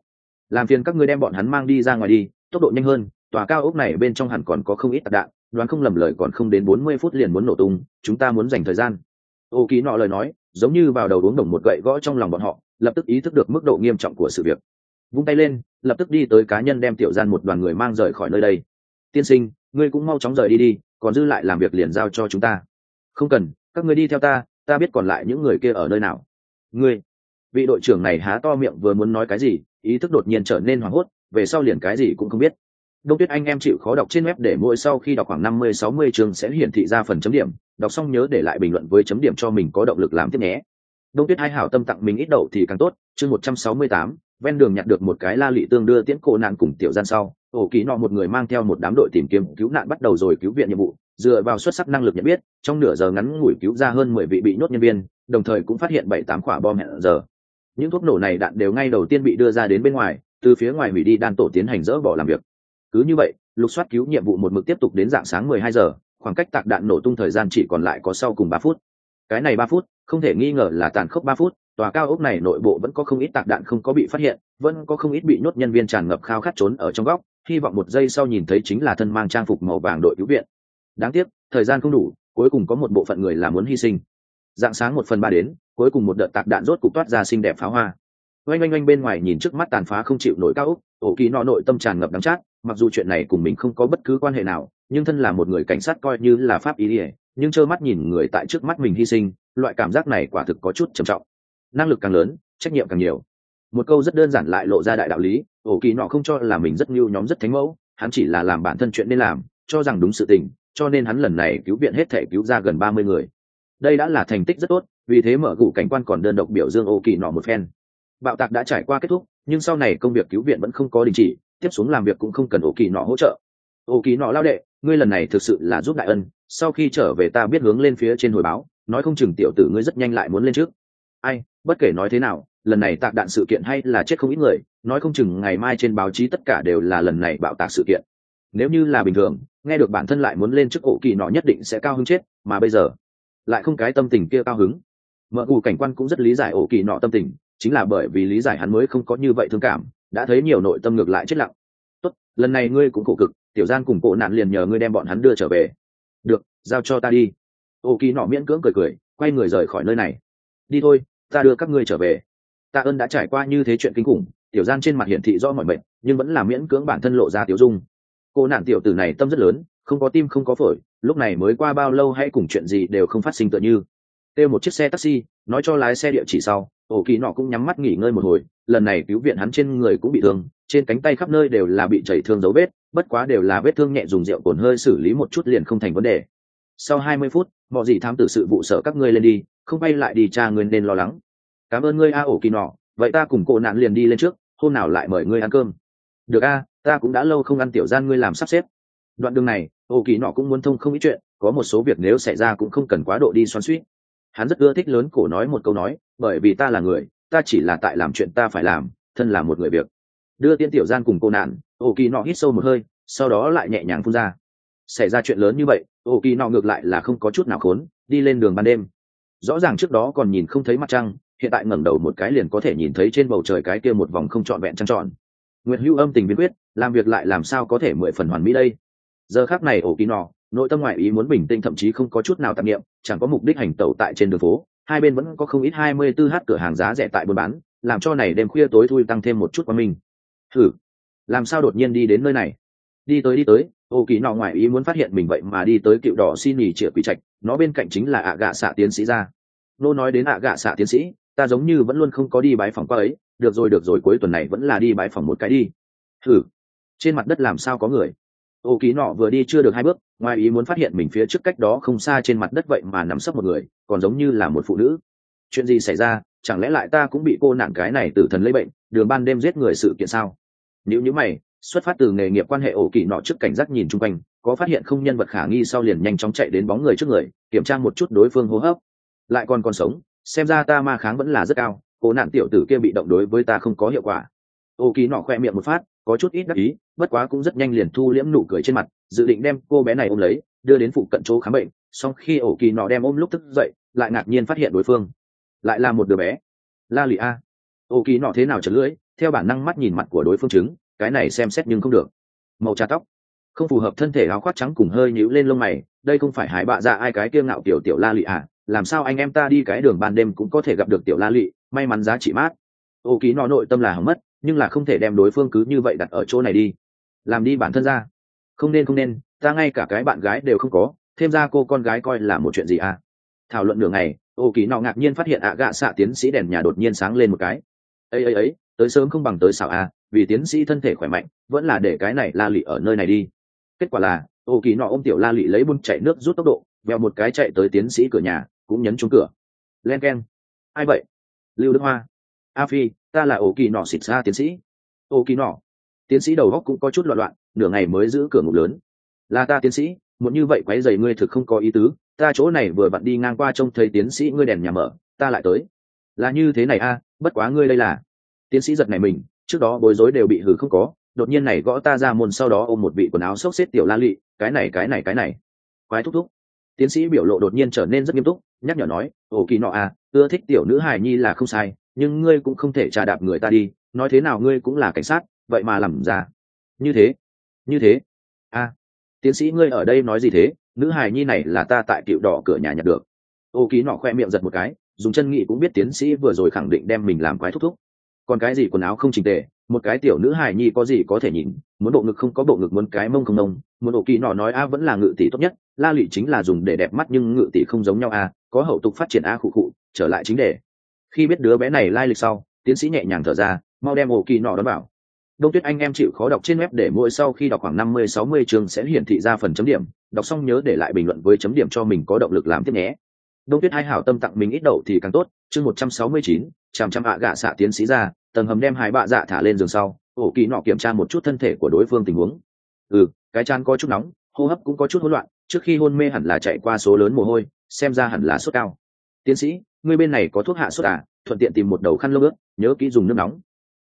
S1: làm phiền các ngươi đem bọn hắn mang đi ra ngoài đi, tốc độ nhanh hơn, tòa cao ốc này bên trong hẳn còn có không ít tạc đạn, đoán không lầm lời còn không đến 40 phút liền muốn nổ tung, chúng ta muốn dành thời gian. Ô Kỳ nọ lời nói giống như vào đầu uống đồng một gậy gõ trong lòng bọn họ, lập tức ý thức được mức độ nghiêm trọng của sự việc, vung tay lên lập tức đi tới cá nhân đem tiểu gian một đoàn người mang rời khỏi nơi đây. Tiên sinh, ngươi cũng mau chóng rời đi đi, còn dư lại làm việc liền giao cho chúng ta. Không cần, các ngươi đi theo ta, ta biết còn lại những người kia ở nơi nào. Ngươi, vị đội trưởng này há to miệng vừa muốn nói cái gì, ý thức đột nhiên trở nên hoảng hốt, về sau liền cái gì cũng không biết. Đông Tuyết anh em chịu khó đọc trên web để mỗi sau khi đọc khoảng 50-60 chương sẽ hiển thị ra phần chấm điểm, đọc xong nhớ để lại bình luận với chấm điểm cho mình có động lực làm tiếp nhé. Đông Tuyết hai hảo tâm tặng mình ít đậu thì càng tốt. Chương 168, ven đường nhặt được một cái la lị tương đưa tiễn cô nạn cùng tiểu gian sau, ổ kỳ nọ một người mang theo một đám đội tìm kiếm cứu nạn bắt đầu rồi cứu viện nhiệm vụ, dựa vào xuất sắc năng lực nhận biết, trong nửa giờ ngắn ngủi cứu ra hơn 10 vị bị nhốt nhân viên, đồng thời cũng phát hiện 7-8 quả bom hẹn giờ. Những thuốc nổ này đạn đều ngay đầu tiên bị đưa ra đến bên ngoài, từ phía ngoài hủy đi đan tổ tiến hành dỡ bỏ làm việc. Cứ như vậy, lục soát cứu nhiệm vụ một mực tiếp tục đến rạng sáng 12 giờ, khoảng cách tạc đạn nổ tung thời gian chỉ còn lại có sau cùng 3 phút. Cái này 3 phút, không thể nghi ngờ là tàn khốc 3 phút, tòa cao ốc này nội bộ vẫn có không ít tạc đạn không có bị phát hiện, vẫn có không ít bị nhốt nhân viên tràn ngập khao khát trốn ở trong góc, hy vọng một giây sau nhìn thấy chính là thân mang trang phục màu vàng đội cứu viện. Đáng tiếc, thời gian không đủ, cuối cùng có một bộ phận người là muốn hy sinh. Rạng sáng 1/3 đến, cuối cùng một đợt tạc đạn rốt cục toát ra xinh đẹp pháo hoa. Oanh oanh oanh bên ngoài nhìn trước mắt tàn phá không chịu nổi cao ốc, ổ kỳ nọ nội tâm tràn ngập đắng chát, mặc dù chuyện này cùng mình không có bất cứ quan hệ nào, nhưng thân là một người cảnh sát coi như là pháp ý ỉa, nhưng trơ mắt nhìn người tại trước mắt mình hy sinh, loại cảm giác này quả thực có chút trầm trọng. Năng lực càng lớn, trách nhiệm càng nhiều. Một câu rất đơn giản lại lộ ra đại đạo lý, ổ kỳ nọ không cho là mình rất nhu nhóm rất thánh mẫu, hắn chỉ là làm bản thân chuyện nên làm, cho rằng đúng sự tình, cho nên hắn lần này cứu viện hết thể cứu ra gần 30 người. Đây đã là thành tích rất tốt, vì thế mở gụ cảnh quan còn đơn độc biểu dương ổ kỳ nọ một phen. Bạo tạc đã trải qua kết thúc, nhưng sau này công việc cứu viện vẫn không có đình chỉ, tiếp xuống làm việc cũng không cần ổ kỳ nọ hỗ trợ. Ổ kỳ nọ lao đệ, ngươi lần này thực sự là giúp đại ân, sau khi trở về ta biết hướng lên phía trên hồi báo, nói không chừng tiểu tử ngươi rất nhanh lại muốn lên trước. Ai, bất kể nói thế nào, lần này tạc đạn sự kiện hay là chết không ít người, nói không chừng ngày mai trên báo chí tất cả đều là lần này bạo tạc sự kiện. Nếu như là bình thường, nghe được bản thân lại muốn lên trước ổ kỳ nọ nhất định sẽ cao hứng chết, mà bây giờ lại không cái tâm tình kia cao hứng. Mở gù cảnh quan cũng rất lý giải ổ kỳ nọ tâm tình, chính là bởi vì lý giải hắn mới không có như vậy thương cảm, đã thấy nhiều nội tâm ngược lại chết lặng. Tốt, lần này ngươi cũng khổ cực, tiểu gian cùng cổ nạn liền nhờ ngươi đem bọn hắn đưa trở về. Được, giao cho ta đi. Ổ kỳ nọ miễn cưỡng cười cười, quay người rời khỏi nơi này. Đi thôi, ta đưa các ngươi trở về. Tạ ơn đã trải qua như thế chuyện kinh khủng, tiểu gian trên mặt hiển thị do mọi mệnh, nhưng vẫn là miễn cưỡng bản thân lộ ra tiểu dung. Cô nạn tiểu tử này tâm rất lớn, không có tim không có phổi, lúc này mới qua bao lâu hay cùng chuyện gì đều không phát sinh tựa như. Kêu một chiếc xe taxi, nói cho lái xe địa chỉ sau, ổ kỳ nọ cũng nhắm mắt nghỉ ngơi một hồi, lần này cứu viện hắn trên người cũng bị thương, trên cánh tay khắp nơi đều là bị chảy thương dấu vết, bất quá đều là vết thương nhẹ, dùng rượu cồn hơi xử lý một chút liền không thành vấn đề. Sau 20 phút, mọi gì thám tử sự vụ sở các ngươi lên đi, không bay lại đi cha ngươi nên lo lắng. Cảm ơn ngươi a ổ kỳ nọ, vậy ta cùng cô nạn liền đi lên trước, hôm nào lại mời ngươi ăn cơm. Được a, ta cũng đã lâu không ăn tiểu gian ngươi làm sắp xếp. Đoạn đường này, ổ kỳ nọ cũng muốn thông không ít chuyện, có một số việc nếu xảy ra cũng không cần quá độ đi xoắn xuýt. Hắn rất ưa thích lớn cổ nói một câu nói, bởi vì ta là người, ta chỉ là tại làm chuyện ta phải làm, thân là một người việc. Đưa tiên tiểu gian cùng cô nạn, ổ kỳ nọ hít sâu một hơi, sau đó lại nhẹ nhàng phun ra. Xảy ra chuyện lớn như vậy, ổ kỳ nọ ngược lại là không có chút nào khốn, đi lên đường ban đêm. Rõ ràng trước đó còn nhìn không thấy mặt trăng, hiện tại ngẩng đầu một cái liền có thể nhìn thấy trên bầu trời cái kia một vòng không trọn vẹn trăng tròn. Nguyệt Hưu âm tình biến quyết, làm việc lại làm sao có thể 10 phần hoàn mỹ đây. Giờ khắc này ổ kỳ nọ, nội tâm ngoại ý muốn bình tĩnh, thậm chí không có chút nào tạp niệm, chẳng có mục đích hành tẩu tại trên đường phố, hai bên vẫn có không ít 24h cửa hàng giá rẻ tại buôn bán, làm cho này đêm khuya tối thui tăng thêm một chút quan minh. Thử, làm sao đột nhiên đi đến nơi này? Đi tới, ổ kỳ nọ ngoại ý muốn phát hiện mình vậy mà đi tới Cựu Đỏ xin nghỉ Triệu Quỷ Trạch, nó bên cạnh chính là ạ gạ xạ tiến sĩ ra. Nô nói đến ạ gạ xạ tiến sĩ, ta giống như vẫn luôn không có đi bái phỏng qua ấy, được rồi, cuối tuần này vẫn là đi bái phỏng một cái đi. Thử, trên mặt đất làm sao có người? Ô kỳ nọ vừa đi chưa được 2 bước, ngoài ý muốn phát hiện mình phía trước cách đó không xa trên mặt đất vậy mà nằm sấp một người, còn giống như là một phụ nữ. Chuyện gì xảy ra, chẳng lẽ lại ta cũng bị cô nạn cái này tử thần lấy bệnh, đường ban đêm giết người sự kiện sao? Nếu như mày, xuất phát từ nghề nghiệp quan hệ, ổ kỳ nọ trước cảnh giác nhìn chung quanh, có phát hiện không nhân vật khả nghi sau liền nhanh chóng chạy đến bóng người trước người, kiểm tra một chút đối phương hô hấp. Lại còn sống, xem ra ta ma kháng vẫn là rất cao, cô nạn tiểu tử kia bị động đối với ta không có hiệu quả. Ô kỳ nọ khoe miệng một phát, có chút ít đắc ý, bất quá cũng rất nhanh liền thu liễm nụ cười trên mặt, dự định đem cô bé này ôm lấy, đưa đến phụ cận chỗ khám bệnh. Song khi ổ kỳ nọ đem ôm lúc thức dậy, lại ngạc nhiên phát hiện đối phương lại là một đứa bé. La lị a. Ô kỳ nọ thế nào chật lưỡi, theo bản năng mắt nhìn mặt của đối phương chứng, cái này xem xét nhưng không được. Màu trà tóc không phù hợp thân thể, áo khoác trắng cùng hơi nhíu lên lông mày, đây không phải Hải Bạ Dạ ai cái kiêu ngạo tiểu tiểu La Lị à, làm sao anh em ta đi cái đường ban đêm cũng có thể gặp được tiểu La Lị, may mắn giá trị mát. Ô Ký Nọ nội tâm là hỏng mất, nhưng là không thể đem đối phương cứ như vậy đặt ở chỗ này đi. Làm đi bản thân ra. Không nên, ta ngay cả cái bạn gái đều không có, thêm ra cô con gái coi là một chuyện gì à. Thảo luận nửa ngày, Ô Ký Nọ ngạc nhiên phát hiện gạ xạ tiến sĩ đèn nhà đột nhiên sáng lên một cái. Ấy, tới sớm không bằng tới xảo à, vì tiến sĩ thân thể khỏe mạnh, vẫn là để cái này La Lị ở nơi này đi. Kết quả là Ô Kỳ Nọ ôm tiểu La Lị lấy bun chạy nước rút tốc độ vèo một cái chạy tới tiến sĩ cửa nhà, cũng nhấn chuông cửa. Len keng. Ai vậy? Lưu Đức Hoa. A Phi, ta là Ô Kỳ Nọ xịt ra tiến sĩ. Ô Kỳ Nọ. Tiến sĩ đầu góc cũng có chút loạn loạn, nửa ngày mới giữ cửa ngục lớn. Là ta tiến sĩ, muốn như vậy quấy rầy ngươi thực không có ý tứ, ta chỗ này vừa vặn đi ngang qua trông thấy tiến sĩ ngươi đèn nhà mở, ta lại tới. Là như thế này a, bất quá ngươi đây là. Tiến sĩ giật này mình, trước đó bối rối đều bị hử không có, đột nhiên này gõ ta ra môn, sau đó ôm một vị quần áo xốc xếp tiểu La Lị, cái này quái thúc. Tiến sĩ biểu lộ đột nhiên trở nên rất nghiêm túc, nhắc nhở nói, Ô Kỳ Nọ à, ưa thích tiểu nữ hài nhi là không sai, nhưng ngươi cũng không thể trà đạp người ta đi, nói thế nào ngươi cũng là cảnh sát, vậy mà làm ra như thế a. Tiến sĩ ngươi ở đây nói gì thế, nữ hài nhi này là ta tại Cựu Đỏ cửa nhà nhặt được. Ô Kỳ Nọ khoe miệng giật một cái, dùng chân nghị cũng biết tiến sĩ vừa rồi khẳng định đem mình làm quái thúc. Còn cái gì quần áo không chỉnh tề, một cái tiểu nữ hài nhi có gì có thể nhìn, muốn bộ ngực không có bộ ngực, muốn cái mông không nông, muốn Ô Kỳ Nọ nói a vẫn là ngự tỷ tốt nhất, La Lị chính là dùng để đẹp mắt nhưng ngự tỷ không giống nhau a, có hậu tục phát triển a khụ khụ, trở lại chính đề. Khi biết đứa bé này lai lịch sau, tiến sĩ nhẹ nhàng thở ra, mau đem Ô Kỳ Nọ đón bảo. Đông Tuyết anh em chịu khó đọc trên web để mỗi sau khi đọc khoảng 50-60 chương sẽ hiển thị ra phần chấm điểm, đọc xong nhớ để lại bình luận với chấm điểm cho mình có động lực làm tiếp nhé. Đông Tuyết hai hảo tâm tặng mình ít đậu thì càng tốt, chương 169, chằm gạ xạ tiến sĩ ra, tầng hầm đem Hải Bạ Dạ thả lên giường sau, Ô Kỳ Nọ kiểm tra một chút thân thể của đối phương tình huống. Cái trán có chút nóng, hô hấp cũng có chút hỗn loạn, trước khi hôn mê hẳn là chạy qua số lớn mồ hôi, xem ra hẳn là sốt cao. Tiến sĩ, ngươi bên này có thuốc hạ sốt à? Thuận tiện tìm một đầu khăn lông ướt, nhớ kỹ dùng nước nóng.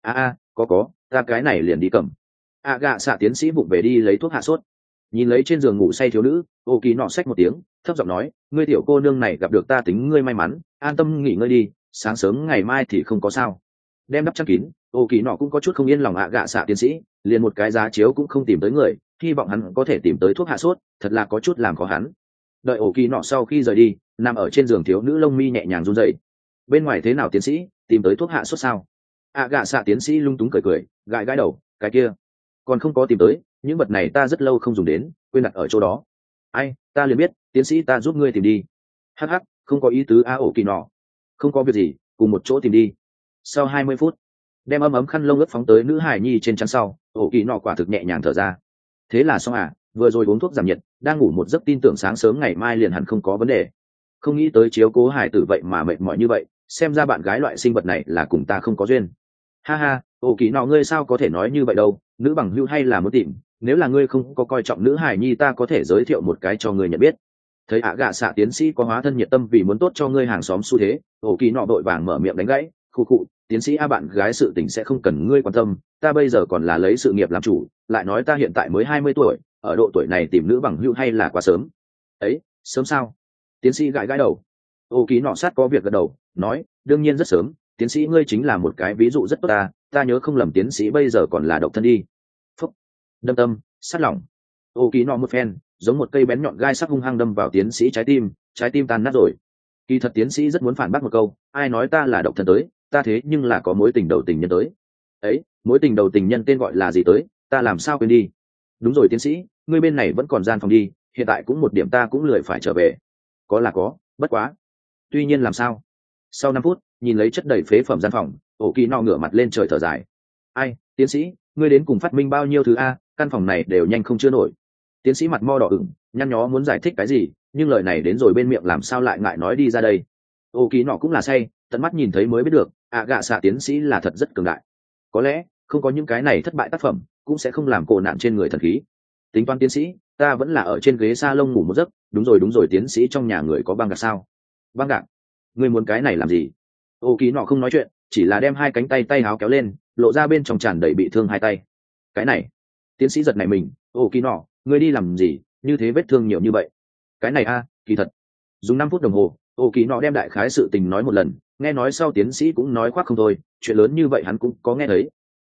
S1: Có, ta cái này liền đi cầm. Gạ xạ tiến sĩ vụng về đi lấy thuốc hạ sốt. Nhìn lấy trên giường ngủ say thiếu nữ, Ô Kỳ Nọ xách một tiếng, thấp giọng nói, ngươi tiểu cô nương này gặp được ta tính ngươi may mắn, an tâm nghỉ ngơi đi, sáng sớm ngày mai thì không có sao. Đem đắp chăn kín, Ô Kỳ Nọ cũng có chút không yên lòng gạ xạ tiến sĩ, liền một cái giá chiếu cũng không tìm tới người, hy vọng hắn có thể tìm tới thuốc hạ sốt, thật là có chút làm khó hắn. Đợi Ô Kỳ Nọ sau khi rời đi, nằm ở trên giường thiếu nữ lông mi nhẹ nhàng run rẩy. Bên ngoài thế nào tiến sĩ, tìm tới thuốc hạ sốt sao? Gạ xạ tiến sĩ lung túng cười, gãi gãi đầu, cái kia còn không có tìm tới, những vật này ta rất lâu không dùng đến, quên đặt ở chỗ đó. Ai, ta liền biết, tiến sĩ ta giúp ngươi tìm đi. Hắc, không có ý tứ Ô Kỳ Nọ. Không có việc gì, cùng một chỗ tìm đi. Sau 20 phút, đem ấm khăn lông ướt phóng tới nữ hài nhi trên chắn sau, Ô Kỳ Nọ quả thực nhẹ nhàng thở ra. Thế là xong à, vừa rồi uống thuốc giảm nhiệt, đang ngủ một giấc tin tưởng sáng sớm ngày mai liền hẳn không có vấn đề. Không nghĩ tới chiếu cố hài tử vậy mà mệt mỏi như vậy, xem ra bạn gái loại sinh vật này là cùng ta không có duyên. Ha, Ô Kỳ Nọ ngươi sao có thể nói như vậy đâu, nữ bằng hữu hay là muốn tìm, nếu là ngươi không có coi trọng nữ hài nhi ta có thể giới thiệu một cái cho ngươi nhận biết. Thấy gạ xạ tiến sĩ có hóa thân nhiệt tâm vì muốn tốt cho ngươi hàng xóm xu thế, Ô Kỳ Nọ vội vàng mở miệng đánh gãy, khụ, tiến sĩ bạn gái sự tình sẽ không cần ngươi quan tâm, ta bây giờ còn là lấy sự nghiệp làm chủ, lại nói ta hiện tại mới 20 tuổi, ở độ tuổi này tìm nữ bằng hữu hay là quá sớm. Ấy, sớm sao? Tiến sĩ gãi đầu. Ô Kỳ Nọ sát có việc gật đầu, nói, đương nhiên rất sớm, tiến sĩ ngươi chính là một cái ví dụ rất tốt ta nhớ không lầm tiến sĩ bây giờ còn là độc thân đi. Phúc, đâm tâm, sát lỏng. Ô Kỳ Nọ một phen, giống một cây bén nhọn gai sắc hung hăng đâm vào tiến sĩ trái tim tan nát rồi. Kỳ thật tiến sĩ rất muốn phản bác một câu, ai nói ta là độc thân tới, ta thế nhưng là có mối tình đầu tình nhân tới. Ấy, mối tình đầu tình nhân tên gọi là gì tới, ta làm sao quên đi. Đúng rồi tiến sĩ, ngươi bên này vẫn còn gian phòng đi, hiện tại cũng một điểm ta cũng lười phải trở về. Có là có, bất quá. Tuy nhiên làm sao? Sau 5 phút, nhìn lấy chất đầy phế phẩm gian phòng, Ô Kỳ Nọ ngửa mặt lên trời thở dài. Ai, tiến sĩ, ngươi đến cùng phát minh bao nhiêu thứ a, căn phòng này đều nhanh không chứa nổi. Tiến sĩ mặt mo đỏ ửng, nhăn nhó muốn giải thích cái gì, nhưng lời này đến rồi bên miệng làm sao lại ngại nói đi ra đây. Ô Kỳ Nọ cũng là say, tận mắt nhìn thấy mới biết được, gạ xạ tiến sĩ là thật rất cường đại. Có lẽ không có những cái này thất bại tác phẩm, cũng sẽ không làm cổ nạn trên người thần khí. Tính toán tiến sĩ, ta vẫn là ở trên ghế salon ngủ một giấc. Đúng rồi, tiến sĩ trong nhà người có băng gạc sao? Băng gạc? Ngươi muốn cái này làm gì? Ô Kỳ Nọ không nói chuyện, chỉ là đem hai cánh tay háo kéo lên, lộ ra bên trong tràn đầy bị thương hai tay. Cái này, tiến sĩ giật này mình, Ô Kỳ Nọ, ngươi đi làm gì, như thế vết thương nhiều như vậy? Cái này kỳ thật. Dùng 5 phút đồng hồ, Ô Kỳ Nọ đem đại khái sự tình nói một lần, nghe nói sau tiến sĩ cũng nói khoác không thôi, chuyện lớn như vậy hắn cũng có nghe thấy,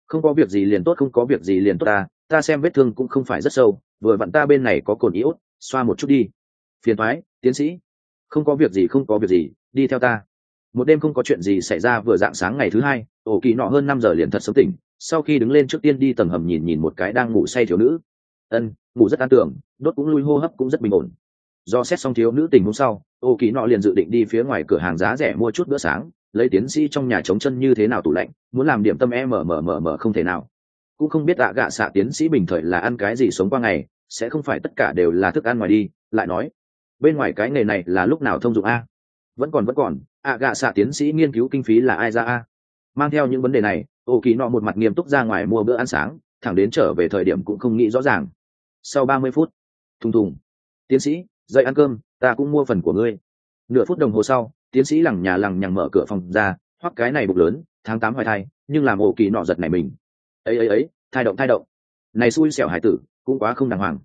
S1: Không có việc gì liền tốt, không có việc gì liền tốt, ta xem vết thương cũng không phải rất sâu, vừa vặn ta bên này có cồn iốt, xoa một chút đi. Phiền thoái, tiến sĩ. Không có việc gì, không có việc gì, đi theo ta. Một đêm không có chuyện gì xảy ra, vừa rạng sáng ngày thứ hai, ổ kỳ nọ hơn 5 giờ liền thật sớm tỉnh. Sau khi đứng lên trước tiên đi tầng hầm nhìn nhìn một cái đang ngủ say thiếu nữ. Ngủ rất an tưởng, đốt cũng lui, hô hấp cũng rất bình ổn. Do xét xong thiếu nữ tình hôm sau, ổ kỳ nọ liền dự định đi phía ngoài cửa hàng giá rẻ mua chút bữa sáng, lấy tiến sĩ trong nhà trống chân như thế nào tủ lạnh, muốn làm điểm tâm không thể nào. Cũng không biết ạ gạ xạ tiến sĩ bình thời là ăn cái gì sống qua ngày, sẽ không phải tất cả đều là thức ăn ngoài đi. Lại nói, bên ngoài cái nghề này là lúc nào thông dụng a? Vẫn còn, ạ gạ xạ tiến sĩ nghiên cứu kinh phí là ai ra a? Mang theo những vấn đề này, ổ kỳ nọ một mặt nghiêm túc ra ngoài mua bữa ăn sáng, thẳng đến trở về thời điểm cũng không nghĩ rõ ràng. Sau 30 phút, thùng thùng, tiến sĩ dậy ăn cơm, ta cũng mua phần của ngươi. Nửa phút đồng hồ sau, tiến sĩ lằng nhằng mở cửa phòng ra, hoắc cái này bụng lớn, tháng 8 hoài thai, nhưng làm ổ kỳ nọ giật này mình. Ấy, thai động, này xui xẻo hải tử, cũng quá không đàng hoàng.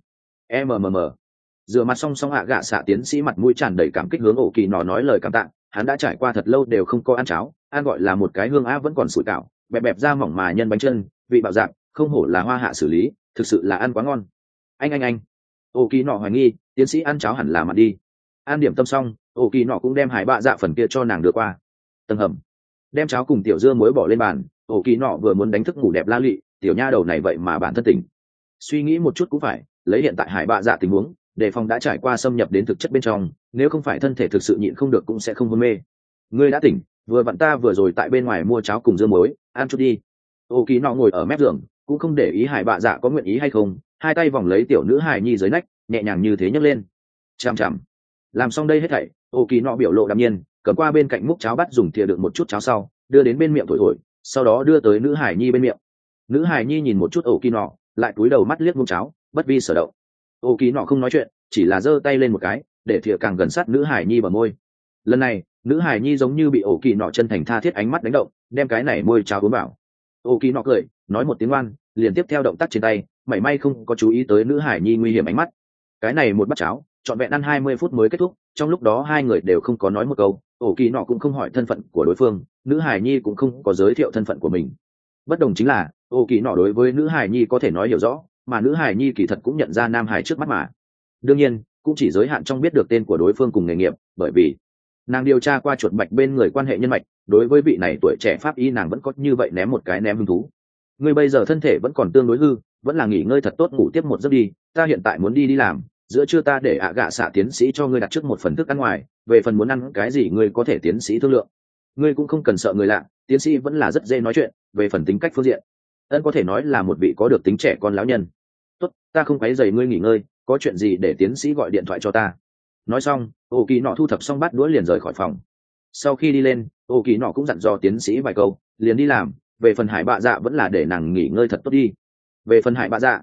S1: Rửa mặt xong ạ gạ xạ tiến sĩ mặt mũi tràn đầy cảm kích hướng ổ kỳ nọ nói lời cảm tạ. Hắn đã trải qua thật lâu đều không có ăn cháo, ăn gọi là một cái hương á vẫn còn sủi cảo, bẹp ra mỏng mà nhân bánh chân, vị bạo dạng, không hổ là hoa hạ xử lý, thực sự là ăn quá ngon. Anh, ổ kỳ nọ hoài nghi, tiến sĩ ăn cháo hẳn là mặt đi. Ăn điểm tâm xong, ổ kỳ nọ cũng đem hải bạ dạ phần kia cho nàng đưa qua tầng hầm, đem cháo cùng tiểu dưa muối bỏ lên bàn. Ổ kỳ nọ vừa muốn đánh thức ngủ đẹp la lị, tiểu nha đầu này vậy mà bản thân tỉnh. Suy nghĩ một chút cũng phải, lấy hiện tại hải bạ dạ tình huống, đề phòng đã trải qua xâm nhập đến thực chất bên trong, nếu không phải thân thể thực sự nhịn không được cũng sẽ không hôn mê. Ngươi đã tỉnh, vừa vặn ta vừa rồi tại bên ngoài mua cháo cùng dưa muối, ăn chút đi. Ổ kỳ nọ ngồi ở mép giường, cũng không để ý hải bạ dạ có nguyện ý hay không, hai tay vòng lấy tiểu nữ hài nhi dưới nách, nhẹ nhàng như thế nhấc lên. Chằm làm xong đây hết thảy, ổ kỳ nọ biểu lộ đạm nhiên, cầm qua bên cạnh múc cháo bắt dùng thìa đựng một chút cháo sau, đưa đến bên miệng thổi, sau đó đưa tới nữ hài nhi bên miệng. Nữ hài nhi nhìn một chút ổ kỳ nọ, lại cúi đầu mắt liếc muỗng cháo, bất vi sở động. Ổ kỳ nọ không nói chuyện, chỉ là giơ tay lên một cái, để thìa càng gần sát nữ hài nhi bờ môi. Lần này, nữ hài nhi giống như bị ổ kỳ nọ chân thành tha thiết ánh mắt đánh động, đem cái này môi cháo uống vào. Ổ kỳ nọ cười, nói một tiếng ngoan, liền tiếp theo động tác trên tay, mảy may không có chú ý tới nữ hài nhi nguy hiểm ánh mắt. Cái này một bát cháo, trọn vẹn ăn 20 phút mới kết thúc, trong lúc đó hai người đều không có nói một câu, ổ kỳ nọ cũng không hỏi thân phận của đối phương, nữ hài nhi cũng không có giới thiệu thân phận của mình. Bất đồng chính là, ổ kỳ nọ đối với nữ hài nhi có thể nói hiểu rõ, mà nữ hài nhi kỳ thật cũng nhận ra nam hài trước mắt mà. Đương nhiên, cũng chỉ giới hạn trong biết được tên của đối phương cùng nghề nghiệp, bởi vì nàng điều tra qua chuột bạch bên người quan hệ nhân mạch, đối với vị này tuổi trẻ pháp y nàng vẫn có như vậy ném một cái ném hứng thú. Ngươi bây giờ thân thể vẫn còn tương đối hư, vẫn là nghỉ ngơi thật tốt, ngủ tiếp một giấc đi, ta hiện tại muốn đi làm, giữa trưa ta để ạ gạ xạ tiến sĩ cho ngươi đặt trước một phần thức ăn ngoài, về phần muốn ăn cái gì ngươi có thể tiến sĩ thương lượng. Ngươi cũng không cần sợ người lạ, tiến sĩ vẫn là rất dễ nói chuyện, về phần tính cách phương diện, có thể nói là một vị có được tính trẻ con lão nhân. Tốt, ta không quấy rầy ngươi nghỉ ngơi, có chuyện gì để tiến sĩ gọi điện thoại cho ta. Nói xong, ổ kỳ nọ thu thập xong bát đũa liền rời khỏi phòng. Sau khi đi lên, ổ kỳ nọ cũng dặn dò tiến sĩ vài câu, liền đi làm. Về phần hải bạ dạ vẫn là để nàng nghỉ ngơi thật tốt đi. Về phần hải bạ dạ,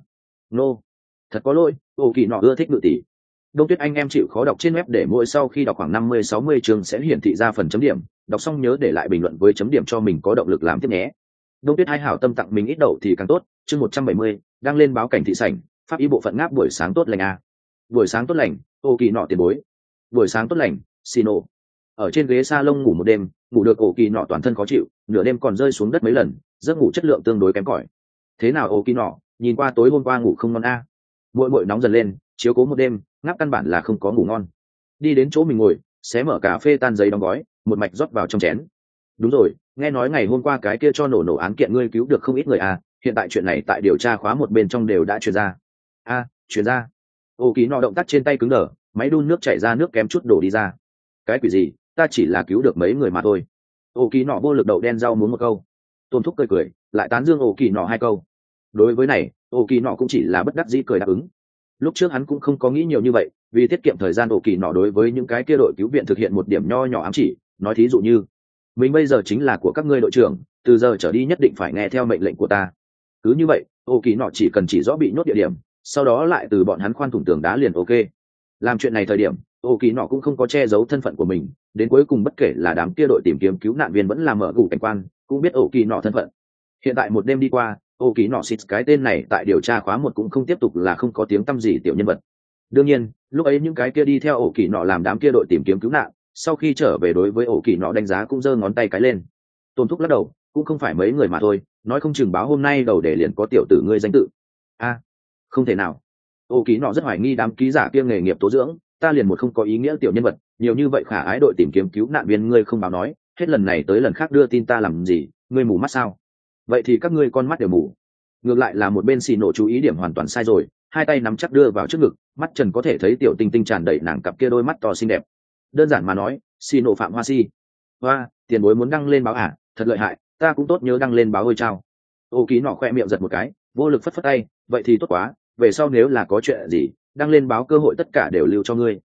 S1: thật có lỗi, ổ kỳ nọ ưa thích ngự tỷ. Đông Tuyết anh em chịu khó đọc trên web để mỗi sau khi đọc khoảng 50-60 chương sẽ hiển thị ra phần chấm điểm, đọc xong nhớ để lại bình luận với chấm điểm cho mình có động lực làm tiếp nhé. Đông Tuyết hai hảo tâm tặng mình ít đậu thì càng tốt, chương 170, đăng lên báo cảnh thị sảnh, pháp y bộ phận ngáp buổi sáng tốt lành a. Buổi sáng tốt lành, ổ kỳ nọ tiền bối. Buổi sáng tốt lành, Sino. Ở trên ghế salon ngủ một đêm, ngủ được ổ kỳ nọ toàn thân khó chịu, nửa đêm còn rơi xuống đất mấy lần, giấc ngủ chất lượng tương đối kém cỏi. Thế nào ổ kỳ nọ, nhìn qua tối hôm qua ngủ không ngon a? Muội nóng dần lên, chiếu cố một đêm, ngáp căn bản là không có ngủ ngon. Đi đến chỗ mình ngồi, xé mở cà phê tan giấy đóng gói, một mạch rót vào trong chén. Đúng rồi, nghe nói ngày hôm qua cái kia cho nổ án kiện ngươi cứu được không ít người à, hiện tại chuyện này tại điều tra khóa một bên trong đều đã truyền ra. Truyền ra. Ổ kỳ nọ động tác trên tay cứng đờ, máy đun nước chảy ra nước kém chút đổ đi ra. Cái quỷ gì, ta chỉ là cứu được mấy người mà thôi. Ổ kỳ nọ vô lực đậu đen rau muốn một câu. Tôn Thúc cười, lại tán dương ổ kỳ nọ hai câu. Đối với này, ổ kỳ nọ cũng chỉ là bất đắc dĩ cười đáp ứng. Lúc trước hắn cũng không có nghĩ nhiều như vậy, vì tiết kiệm thời gian ổ kỳ nọ đối với những cái kia đội cứu viện thực hiện một điểm nho nhỏ ám chỉ, nói thí dụ như mình bây giờ chính là của các ngươi đội trưởng, từ giờ trở đi nhất định phải nghe theo mệnh lệnh của ta. Cứ như vậy, ổ kỳ nọ chỉ cần chỉ rõ bị nhốt địa điểm, sau đó lại từ bọn hắn khoan thủng tường đá liền ok. Làm chuyện này thời điểm, ổ kỳ nọ cũng không có che giấu thân phận của mình, đến cuối cùng bất kể là đám kia đội tìm kiếm cứu nạn viên vẫn là mở gù cảnh quan, cũng biết ổ kỳ nọ thân phận. Hiện tại một đêm đi qua, ổ kỳ nọ xịt cái tên này tại điều tra khóa một cũng không tiếp tục là không có tiếng tăm gì tiểu nhân vật. Đương nhiên, lúc ấy những cái kia đi theo ổ kỳ nọ làm đám kia đội tìm kiếm cứu nạn, sau khi trở về đối với ổ kỳ nọ đánh giá cũng giơ ngón tay cái lên. Tôn Thúc lắc đầu, cũng không phải mấy người mà thôi, nói không chừng báo hôm nay đầu để liền có tiểu tử ngươi danh tự. A, không thể nào. Ô ký nọ rất hoài nghi đám ký giả kia nghề nghiệp tố dưỡng, ta liền một không có ý nghĩa tiểu nhân vật, nhiều như vậy khả ái đội tìm kiếm cứu nạn viên ngươi không báo nói, hết lần này tới lần khác đưa tin ta làm gì, ngươi mù mắt sao? Vậy thì các ngươi con mắt đều mù. Ngược lại là một bên xì nổ chú ý điểm hoàn toàn sai rồi, hai tay nắm chắc đưa vào trước ngực, mắt trần có thể thấy tiểu tinh tinh tràn đầy nàng cặp kia đôi mắt to xinh đẹp. Đơn giản mà nói, xì nổ phạm hoa si. Hoa, tiền bối muốn đăng lên báo à, thật lợi hại, ta cũng tốt nhớ đăng lên báo ơi chao. Ô ký nọ khoe miệng giật một cái, vô lực phất phất tay, vậy thì tốt quá, về sau nếu là có chuyện gì đăng lên báo cơ hội tất cả đều lưu cho ngươi.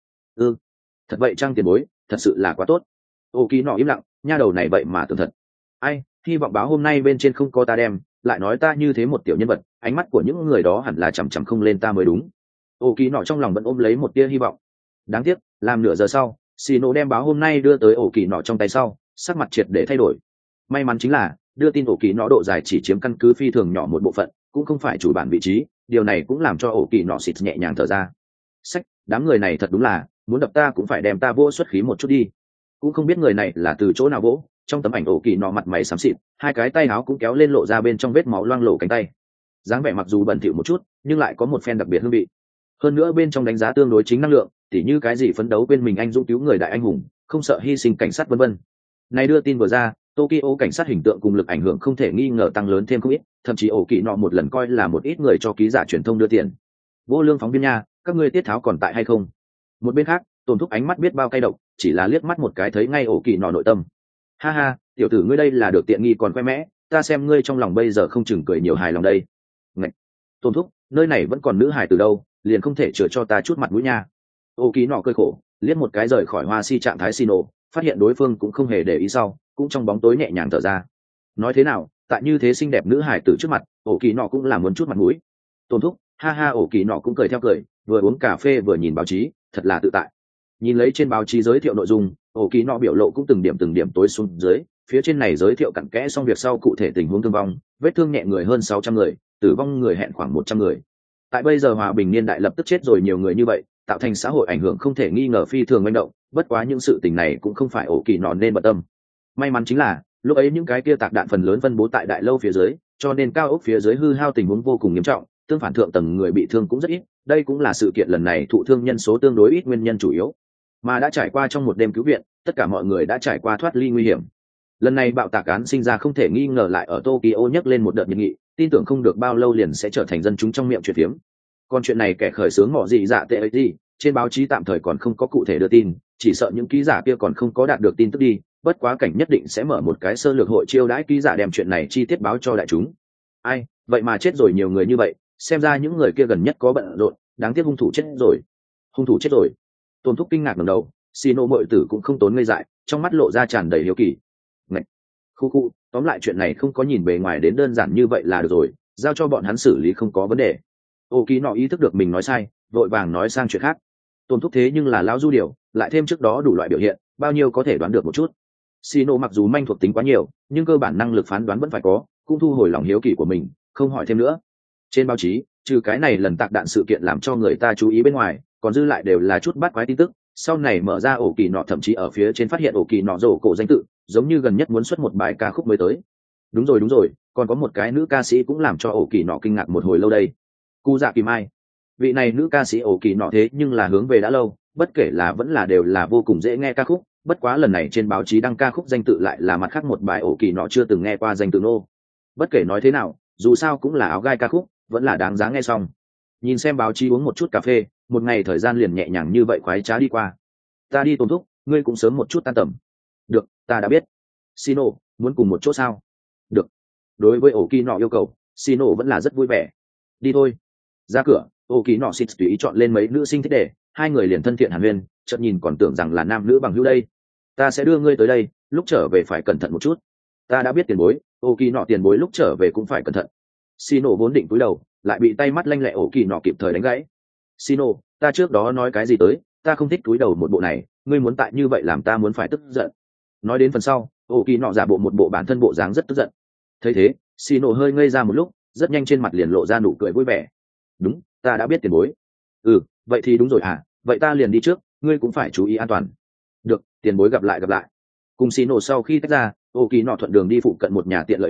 S1: Thật vậy chăng tiền bối, thật sự là quá tốt. Ô ký nọ im lặng, nha đầu này vậy mà tưởng thật. Ai, hy vọng báo hôm nay bên trên không có ta đem lại nói ta như thế một tiểu nhân vật, ánh mắt của những người đó hẳn là chằm chằm không lên ta mới đúng. Ô ký nọ trong lòng vẫn ôm lấy một tia hy vọng. Đáng tiếc làm nửa giờ sau, xì nổ đem báo hôm nay đưa tới ổ kỳ nọ trong tay sau, sắc mặt triệt để thay đổi. May mắn chính là đưa tin ổ kỳ nọ độ dài chỉ chiếm căn cứ phi thường nhỏ một bộ phận, cũng không phải chủ bản vị trí, điều này cũng làm cho ổ kỳ nọ xịt nhẹ nhàng thở ra. Sách, đám người này thật đúng là muốn đập ta cũng phải đem ta vô xuất khí một chút đi. Cũng không biết người này là từ chỗ nào vỗ. Trong tấm ảnh ổ kỳ nọ mặt mày xám xịt, hai cái tay áo cũng kéo lên lộ ra bên trong vết máu loang lổ cánh tay, dáng vẻ mặc dù bẩn thỉu một chút nhưng lại có một phen đặc biệt hương vị. Hơn nữa bên trong đánh giá tương đối chính năng lượng, tỉ như cái gì phấn đấu bên mình anh dũng cứu người đại anh hùng, không sợ hy sinh cảnh sát vân vân. Này đưa tin vừa ra, Tokyo cảnh sát hình tượng cùng lực ảnh hưởng không thể nghi ngờ tăng lớn thêm không ít, thậm chí ổ kỳ nọ một lần coi là một ít người cho ký giả truyền thông đưa tiền. Vô lương phóng viên nha, các ngươi tiết tháo còn tại hay không? Một bên khác, Tồn Thúc ánh mắt biết bao cay độc, chỉ là liếc mắt một cái thấy ngay ổ kỳ nọ nội tâm. Ha ha, tiểu tử ngươi đây là được tiện nghi còn khoe mẽ, ta xem ngươi trong lòng bây giờ không chừng cười nhiều hài lòng đây. Ngạch, Tồn Thúc, nơi này vẫn còn nữ hài từ đâu, liền không thể chữa cho ta chút mặt mũi nha. Ổ kỳ nọ cười khổ, liếc một cái rời khỏi hoa si trạng thái xì nổ, phát hiện đối phương cũng không hề để ý sau, cũng trong bóng tối nhẹ nhàng thở ra. Nói thế nào, tại như thế xinh đẹp nữ hài tử trước mặt, ổ kỳ nọ cũng là muốn chút mặt mũi. Tồn Thúc, ha ha, ổ kỳ nọ cũng cười theo cười, vừa uống cà phê vừa nhìn báo chí, thật là tự tại. Nhìn lấy trên báo chí giới thiệu nội dung, ổ kỳ nọ biểu lộ cũng từng điểm tối xuống dưới, phía trên này giới thiệu cặn kẽ xong việc sau cụ thể tình huống thương vong, vết thương nhẹ người hơn 600 người, tử vong người hẹn khoảng 100 người. Tại bây giờ hòa bình niên đại lập tức chết rồi nhiều người như vậy, tạo thành xã hội ảnh hưởng không thể nghi ngờ phi thường manh động, bất quá những sự tình này cũng không phải ổ kỳ nọ nên bận tâm. May mắn chính là lúc ấy những cái kia tạc đạn phần lớn phân bố tại đại lâu phía dưới, cho nên cao ốc phía dưới hư hao tình huống vô cùng nghiêm trọng, tương phản thượng tầng người bị thương cũng rất ít, đây cũng là sự kiện lần này thụ thương nhân số tương đối ít nguyên nhân chủ yếu. Mà đã trải qua trong một đêm cứu viện, tất cả mọi người đã trải qua thoát ly nguy hiểm. Lần này bạo tạc án sinh ra không thể nghi ngờ lại ở Tokyo nhấc lên một đợt nhiệt nghị, tin tưởng không được bao lâu liền sẽ trở thành dân chúng trong miệng chuyện phiếm. Còn chuyện này kẻ khởi xướng mỏ gì dạ tệ ấy gì, trên báo chí tạm thời còn không có cụ thể đưa tin, chỉ sợ những ký giả kia còn không có đạt được tin tức đi, bất quá cảnh nhất định sẽ mở một cái sơ lược hội chiêu đãi ký giả đem chuyện này chi tiết báo cho đại chúng. Ai, vậy mà chết rồi nhiều người như vậy, xem ra những người kia gần nhất có bận rộn, đáng tiếc hung thủ chết rồi. Hung thủ chết rồi. Tôn Thúc kinh ngạc ngẩng đầu, Sino muội tử cũng không tốn ngây dại, trong mắt lộ ra tràn đầy hiếu kỳ. Ngạch. Khu, tóm lại chuyện này không có nhìn bề ngoài đến đơn giản như vậy là được rồi, giao cho bọn hắn xử lý không có vấn đề. Ô Ký nọ ý thức được mình nói sai, vội vàng nói sang chuyện khác. Tôn Thúc thế nhưng là lão du điều, lại thêm trước đó đủ loại biểu hiện, bao nhiêu có thể đoán được một chút. Sino mặc dù manh thuộc tính quá nhiều, nhưng cơ bản năng lực phán đoán vẫn phải có, cũng thu hồi lòng hiếu kỳ của mình, không hỏi thêm nữa. Trên báo chí, trừ cái này lần tạc đạn sự kiện làm cho người ta chú ý bên ngoài, còn dư lại đều là chút bắt quái tin tức. Sau này mở ra ổ kỳ nọ thậm chí ở phía trên phát hiện ổ kỳ nọ rổ cổ danh tự, giống như gần nhất muốn xuất một bài ca khúc mới tới. Đúng rồi, còn có một cái nữ ca sĩ cũng làm cho ổ kỳ nọ kinh ngạc một hồi lâu đây. Cu Dạ Kỳ Mai. Vị này nữ ca sĩ ổ kỳ nọ thế nhưng là hướng về đã lâu, bất kể là vẫn là đều là vô cùng dễ nghe ca khúc, bất quá lần này trên báo chí đăng ca khúc danh tự lại là mặt khác một bài ổ kỳ nọ chưa từng nghe qua danh tự nô. Bất kể nói thế nào, dù sao cũng là áo gai ca khúc, vẫn là đáng giá nghe xong. Nhìn xem báo chí uống một chút cà phê, một ngày thời gian liền nhẹ nhàng như vậy khoái trá đi qua. Ta đi Tôn Thúc, ngươi cũng sớm một chút tan tầm. Được, ta đã biết. Sino, muốn cùng một chỗ sao? Được. Đối với ổ kỳ nọ yêu cầu, Sino vẫn là rất vui vẻ. Đi thôi. Ra cửa, ổ kỳ nọ xịt tùy ý chọn lên mấy nữ sinh thích để, hai người liền thân thiện hàn huyên, chợt nhìn còn tưởng rằng là nam nữ bằng hữu đây. Ta sẽ đưa ngươi tới đây, lúc trở về phải cẩn thận một chút. Ta đã biết tiền bối, ổ kỳ nọ tiền bối lúc trở về cũng phải cẩn thận. Sino vốn định cúi đầu, lại bị tay mắt lanh lẹ ổ kỳ nọ kịp thời đánh gãy. Sino, ta trước đó nói cái gì tới, ta không thích cúi đầu một bộ này, ngươi muốn tại như vậy làm ta muốn phải tức giận. Nói đến phần sau, ổ kỳ nọ giả bộ một bộ bản thân bộ dáng rất tức giận. Thấy thế, Sino hơi ngây ra một lúc, rất nhanh trên mặt liền lộ ra nụ cười vui vẻ. Đúng, ta đã biết tiền bối. Ừ, vậy thì đúng rồi à, vậy ta liền đi trước, ngươi cũng phải chú ý an toàn. Được, tiền bối gặp lại. Cùng Sino sau khi tách ra, ổ kỳ nọ thuận đường đi phụ cận một nhà tiện lợi điểm,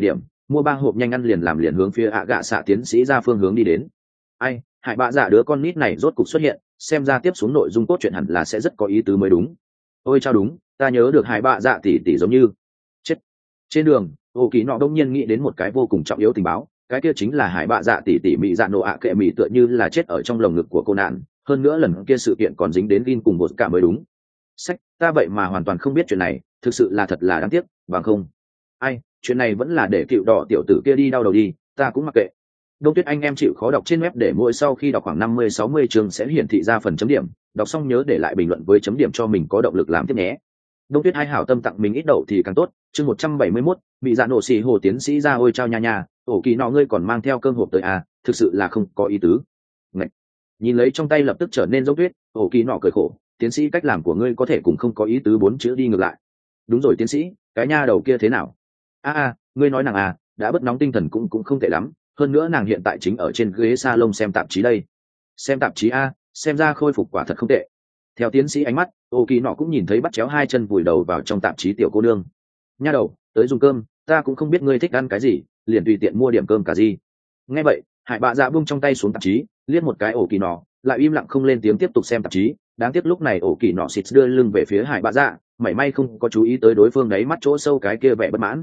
S1: mua 3 hộp nhanh ăn liền làm liền hướng phía ạ gạ xạ tiến sĩ ra phương hướng đi đến. Ai, Hải Bạ Dạ đứa con nít này rốt cục xuất hiện, xem ra tiếp xuống nội dung cốt truyện hẳn là sẽ rất có ý tứ mới đúng. Ôi chao đúng, ta nhớ được Hải Bạ Dạ tỷ tỷ giống như chết. Trên đường, Ô Kỳ Nọ đông nhiên nghĩ đến một cái vô cùng trọng yếu tình báo, cái kia chính là Hải Bạ Dạ tỷ tỷ Mị Dạ Nộ ạ kệ Mị tựa như là chết ở trong lồng ngực của cô nạn, hơn nữa lần kia sự kiện còn dính đến Gin cùng một cả mới đúng. Sách, ta vậy mà hoàn toàn không biết chuyện này, thực sự là thật là đáng tiếc, bằng không. Ai, chuyện này vẫn là để cựu đỏ tiểu tử kia đi đau đầu đi, ta cũng mặc kệ. Đông Tuyết anh em chịu khó đọc trên web để mỗi sau khi đọc khoảng 50-60 chương sẽ hiển thị ra phần chấm điểm, đọc xong nhớ để lại bình luận với chấm điểm cho mình có động lực làm tiếp nhé. Đông Tuyết hai hảo tâm tặng mình ít đậu thì càng tốt, chương 171, bị dạ nổ xì hồ tiến sĩ ra ôi trao nha nha, ổ Kỳ Nọ ngươi còn mang theo cơm hộp tới à, thực sự là không có ý tứ. Ngậy. Nhìn lấy trong tay lập tức trở nên giống tuyết, ổ Kỳ Nọ cười khổ, tiến sĩ cách làm của ngươi có thể cùng không có ý tứ 4 chữ đi ngược lại. Đúng rồi tiến sĩ, cái nha đầu kia thế nào? Ngươi nói nàng à, đã bất nóng tinh thần cũng không tệ lắm, hơn nữa nàng hiện tại chính ở trên ghế salon xem tạp chí đây. Xem tạp chí xem ra khôi phục quả thật không tệ. Theo tiến sĩ ánh mắt, Ô Kỳ Nọ cũng nhìn thấy bắt chéo 2 chân vùi đầu vào trong tạp chí tiểu cô nương. Nha đầu, tới dùng cơm, ta cũng không biết ngươi thích ăn cái gì, liền tùy tiện mua điểm cơm cả gì. Nghe vậy, Hải Bạ Dạ buông trong tay xuống tạp chí, liếc một cái Ô Kỳ Nọ, lại im lặng không lên tiếng tiếp tục xem tạp chí. Đáng tiếc lúc này Ô Kỳ Nọ xịt đưa lưng về phía Hải Bạ Dạ, mảy may không có chú ý tới đối phương đấy mắt chỗ sâu cái kia vẻ bất mãn.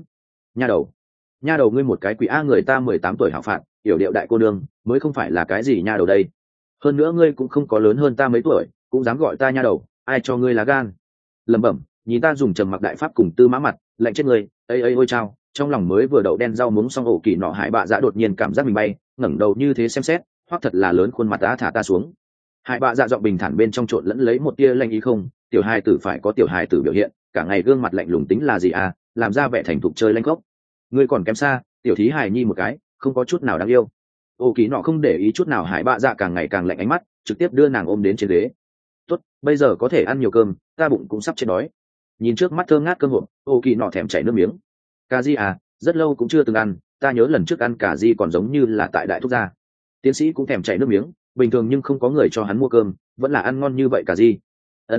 S1: Nha đầu ngươi một cái quỷ người ta 18 tuổi hảo phạt, yểu điệu đại cô nương, mới không phải là cái gì nha đầu đây. Hơn nữa ngươi cũng không có lớn hơn ta mấy tuổi, cũng dám gọi ta nha đầu, ai cho ngươi lá gan. Lẩm bẩm, nhìn ta dùng trầm mặc đại pháp cùng tư mã mặt, lạnh chết ngươi, ôi chao, trong lòng mới vừa đậu đen rau muống xong Ổ Kỳ Nọ Hải Bạ Dạ đột nhiên cảm giác mình bay, ngẩng đầu như thế xem xét, hoặc thật là lớn khuôn mặt đã thả ta xuống. Hải Bạ Dạ giọng bình thản bên trong trộn lẫn lấy một tia lanh ý không, tiểu hài tử phải có tiểu hài tử biểu hiện, cả ngày gương mặt lạnh lùng tính là gì làm ra vẻ thành thục chơi lanh gốc. Ngươi còn kém xa, tiểu thí hài nhi một cái, không có chút nào đáng yêu. Ô Kỳ Nọ không để ý chút nào Hải Bạ Dạ càng ngày càng lạnh ánh mắt, trực tiếp đưa nàng ôm đến trên ghế. Tốt, bây giờ có thể ăn nhiều cơm, ta bụng cũng sắp chết đói. Nhìn trước mắt thơm ngát cơm hộp, Ô Kỳ Nọ thèm chảy nước miếng. Cà ri rất lâu cũng chưa từng ăn, ta nhớ lần trước ăn cà ri còn giống như là tại đại thúc gia. Tiến sĩ cũng thèm chảy nước miếng, bình thường nhưng không có người cho hắn mua cơm, vẫn là ăn ngon như vậy cà ri.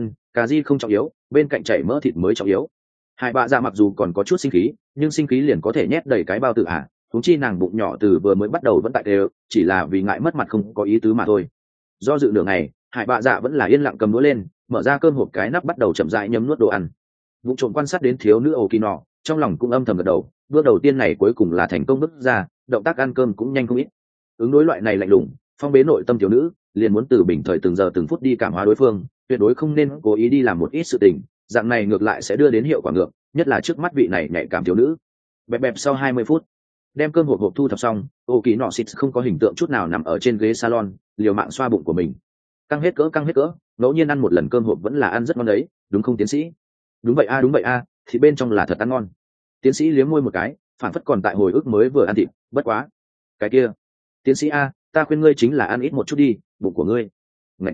S1: Cà ri không trọng yếu, bên cạnh chảy mỡ thịt mới trọng yếu. Hải Bạ Dạ mặc dù còn có chút sinh khí, nhưng sinh khí liền có thể nhét đầy cái bao tử huống chi nàng bụng nhỏ từ vừa mới bắt đầu vẫn tại đều, chỉ là vì ngại mất mặt không có ý tứ mà thôi. Do dự nửa ngày, Hải Bạ Dạ vẫn là yên lặng cầm đũa lên, mở ra cơm hộp cái nắp bắt đầu chậm rãi nhấm nuốt đồ ăn. Vụ trộm quan sát đến thiếu nữ Ô Kỳ Nọ, trong lòng cũng âm thầm gật đầu, bước đầu tiên này cuối cùng là thành công bước ra, động tác ăn cơm cũng nhanh không ít. Ứng đối loại này lạnh lùng, phong bế nội tâm thiếu nữ, liền muốn từ bình thời từng giờ từng phút đi cảm hóa đối phương, tuyệt đối không nên cố ý đi làm một ít sự tình, dạng này ngược lại sẽ đưa đến hiệu quả ngược, nhất là trước mắt vị này nhạy cảm thiếu nữ. Bẹp sau 20 phút, đem cơm hộp thu thập xong, Ô Kỳ Nọ xịt không có hình tượng chút nào nằm ở trên ghế salon, liều mạng xoa bụng của mình. Căng hết cỡ, ngẫu nhiên ăn một lần cơm hộp vẫn là ăn rất ngon đấy, đúng không tiến sĩ? Đúng vậy thì bên trong là thật ăn ngon. Tiến sĩ liếm môi một cái, phản phất còn tại hồi ức mới vừa ăn thịt, bất quá. Cái kia, tiến sĩ ta khuyên ngươi chính là ăn ít một chút đi, bụng của ngươi. Ngậy.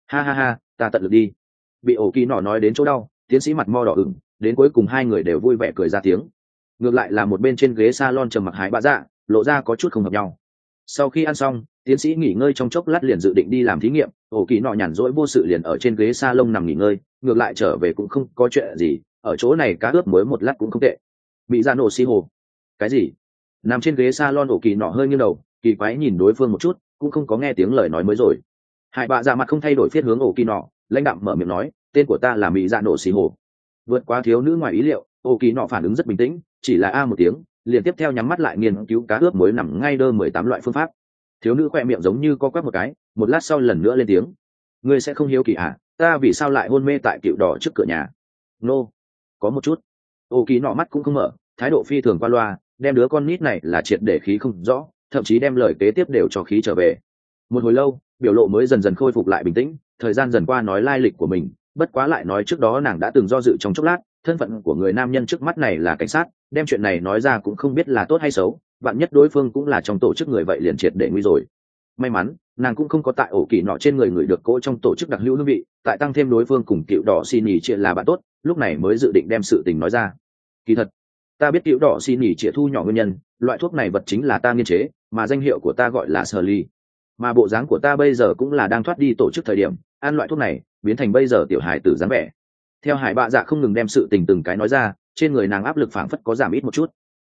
S1: Ha, ta tận lực đi. Bị Ô Kỳ Nọ nói đến chỗ đau, tiến sĩ mặt mo đỏ ửng, đến cuối cùng hai người đều vui vẻ cười ra tiếng. Ngược lại là một bên trên ghế salon trầm mặc Hải Bạ Dạ, lộ ra có chút không hợp nhau. Sau khi ăn xong, tiến sĩ nghỉ ngơi trong chốc lát liền dự định đi làm thí nghiệm, Ô Kỳ Nọ nhàn rỗi vô sự liền ở trên ghế salon nằm nghỉ ngơi, ngược lại trở về cũng không có chuyện gì, ở chỗ này cá ướp mới một lát cũng không tệ. Bị ra nổ xi hồ. Cái gì? Nằm trên ghế salon Ô Kỳ Nọ hơi nghiêng đầu, kỳ quái nhìn đối phương một chút, cũng không có nghe tiếng lời nói mới rồi. Hải Bạ Dạ mặt không thay đổi phiết hướng Ô Kỳ Nọ, lãnh đạm mở miệng nói, tên của ta là Mỹ Dạ nổ xi hồ. Vượt qua thiếu nữ ngoài ý liệu, Ô Kỳ Nọ phản ứng rất bình tĩnh, chỉ là một tiếng, liền tiếp theo nhắm mắt lại nghiên cứu cá ướp mới nằm ngay đơ 18 loại phương pháp. Thiếu nữ khoe miệng giống như co quắp một cái, một lát sau lần nữa lên tiếng, ngươi sẽ không hiếu kỳ ta vì sao lại hôn mê tại cựu đỏ trước cửa nhà? Nô, có một chút. Ô Kỳ Nọ mắt cũng không mở, thái độ phi thường qua loa, đem đứa con nít này là triệt để khí không rõ, thậm chí đem lời kế tiếp đều cho khí trở về. Một hồi lâu, biểu lộ mới dần dần khôi phục lại bình tĩnh, thời gian dần qua nói lai lịch của mình, bất quá lại nói trước đó nàng đã từng do dự trong chốc lát, thân phận của người nam nhân trước mắt này là cảnh sát, đem chuyện này nói ra cũng không biết là tốt hay xấu, vạn nhất đối phương cũng là trong tổ chức người vậy liền triệt để nguy rồi. May mắn nàng cũng không có tại Ô Kỳ Nọ trên người người được cỗ trong tổ chức đặc hữu hương vị, tại tăng thêm đối phương cùng cựu đỏ xin nhì chia là bạn tốt, lúc này mới dự định đem sự tình nói ra. Kỳ thật ta biết cựu đỏ xin nhì chia thu nhỏ nguyên nhân, loại thuốc này vật chính là ta nghiên chế, mà danh hiệu của ta gọi là Shirley, mà bộ dáng của ta bây giờ cũng là đang thoát đi tổ chức thời điểm ăn loại thuốc này biến thành bây giờ tiểu hài tử dáng vẻ. Theo Hải Bạ Dạ không ngừng đem sự tình từng cái nói ra, trên người nàng áp lực phảng phất có giảm ít một chút.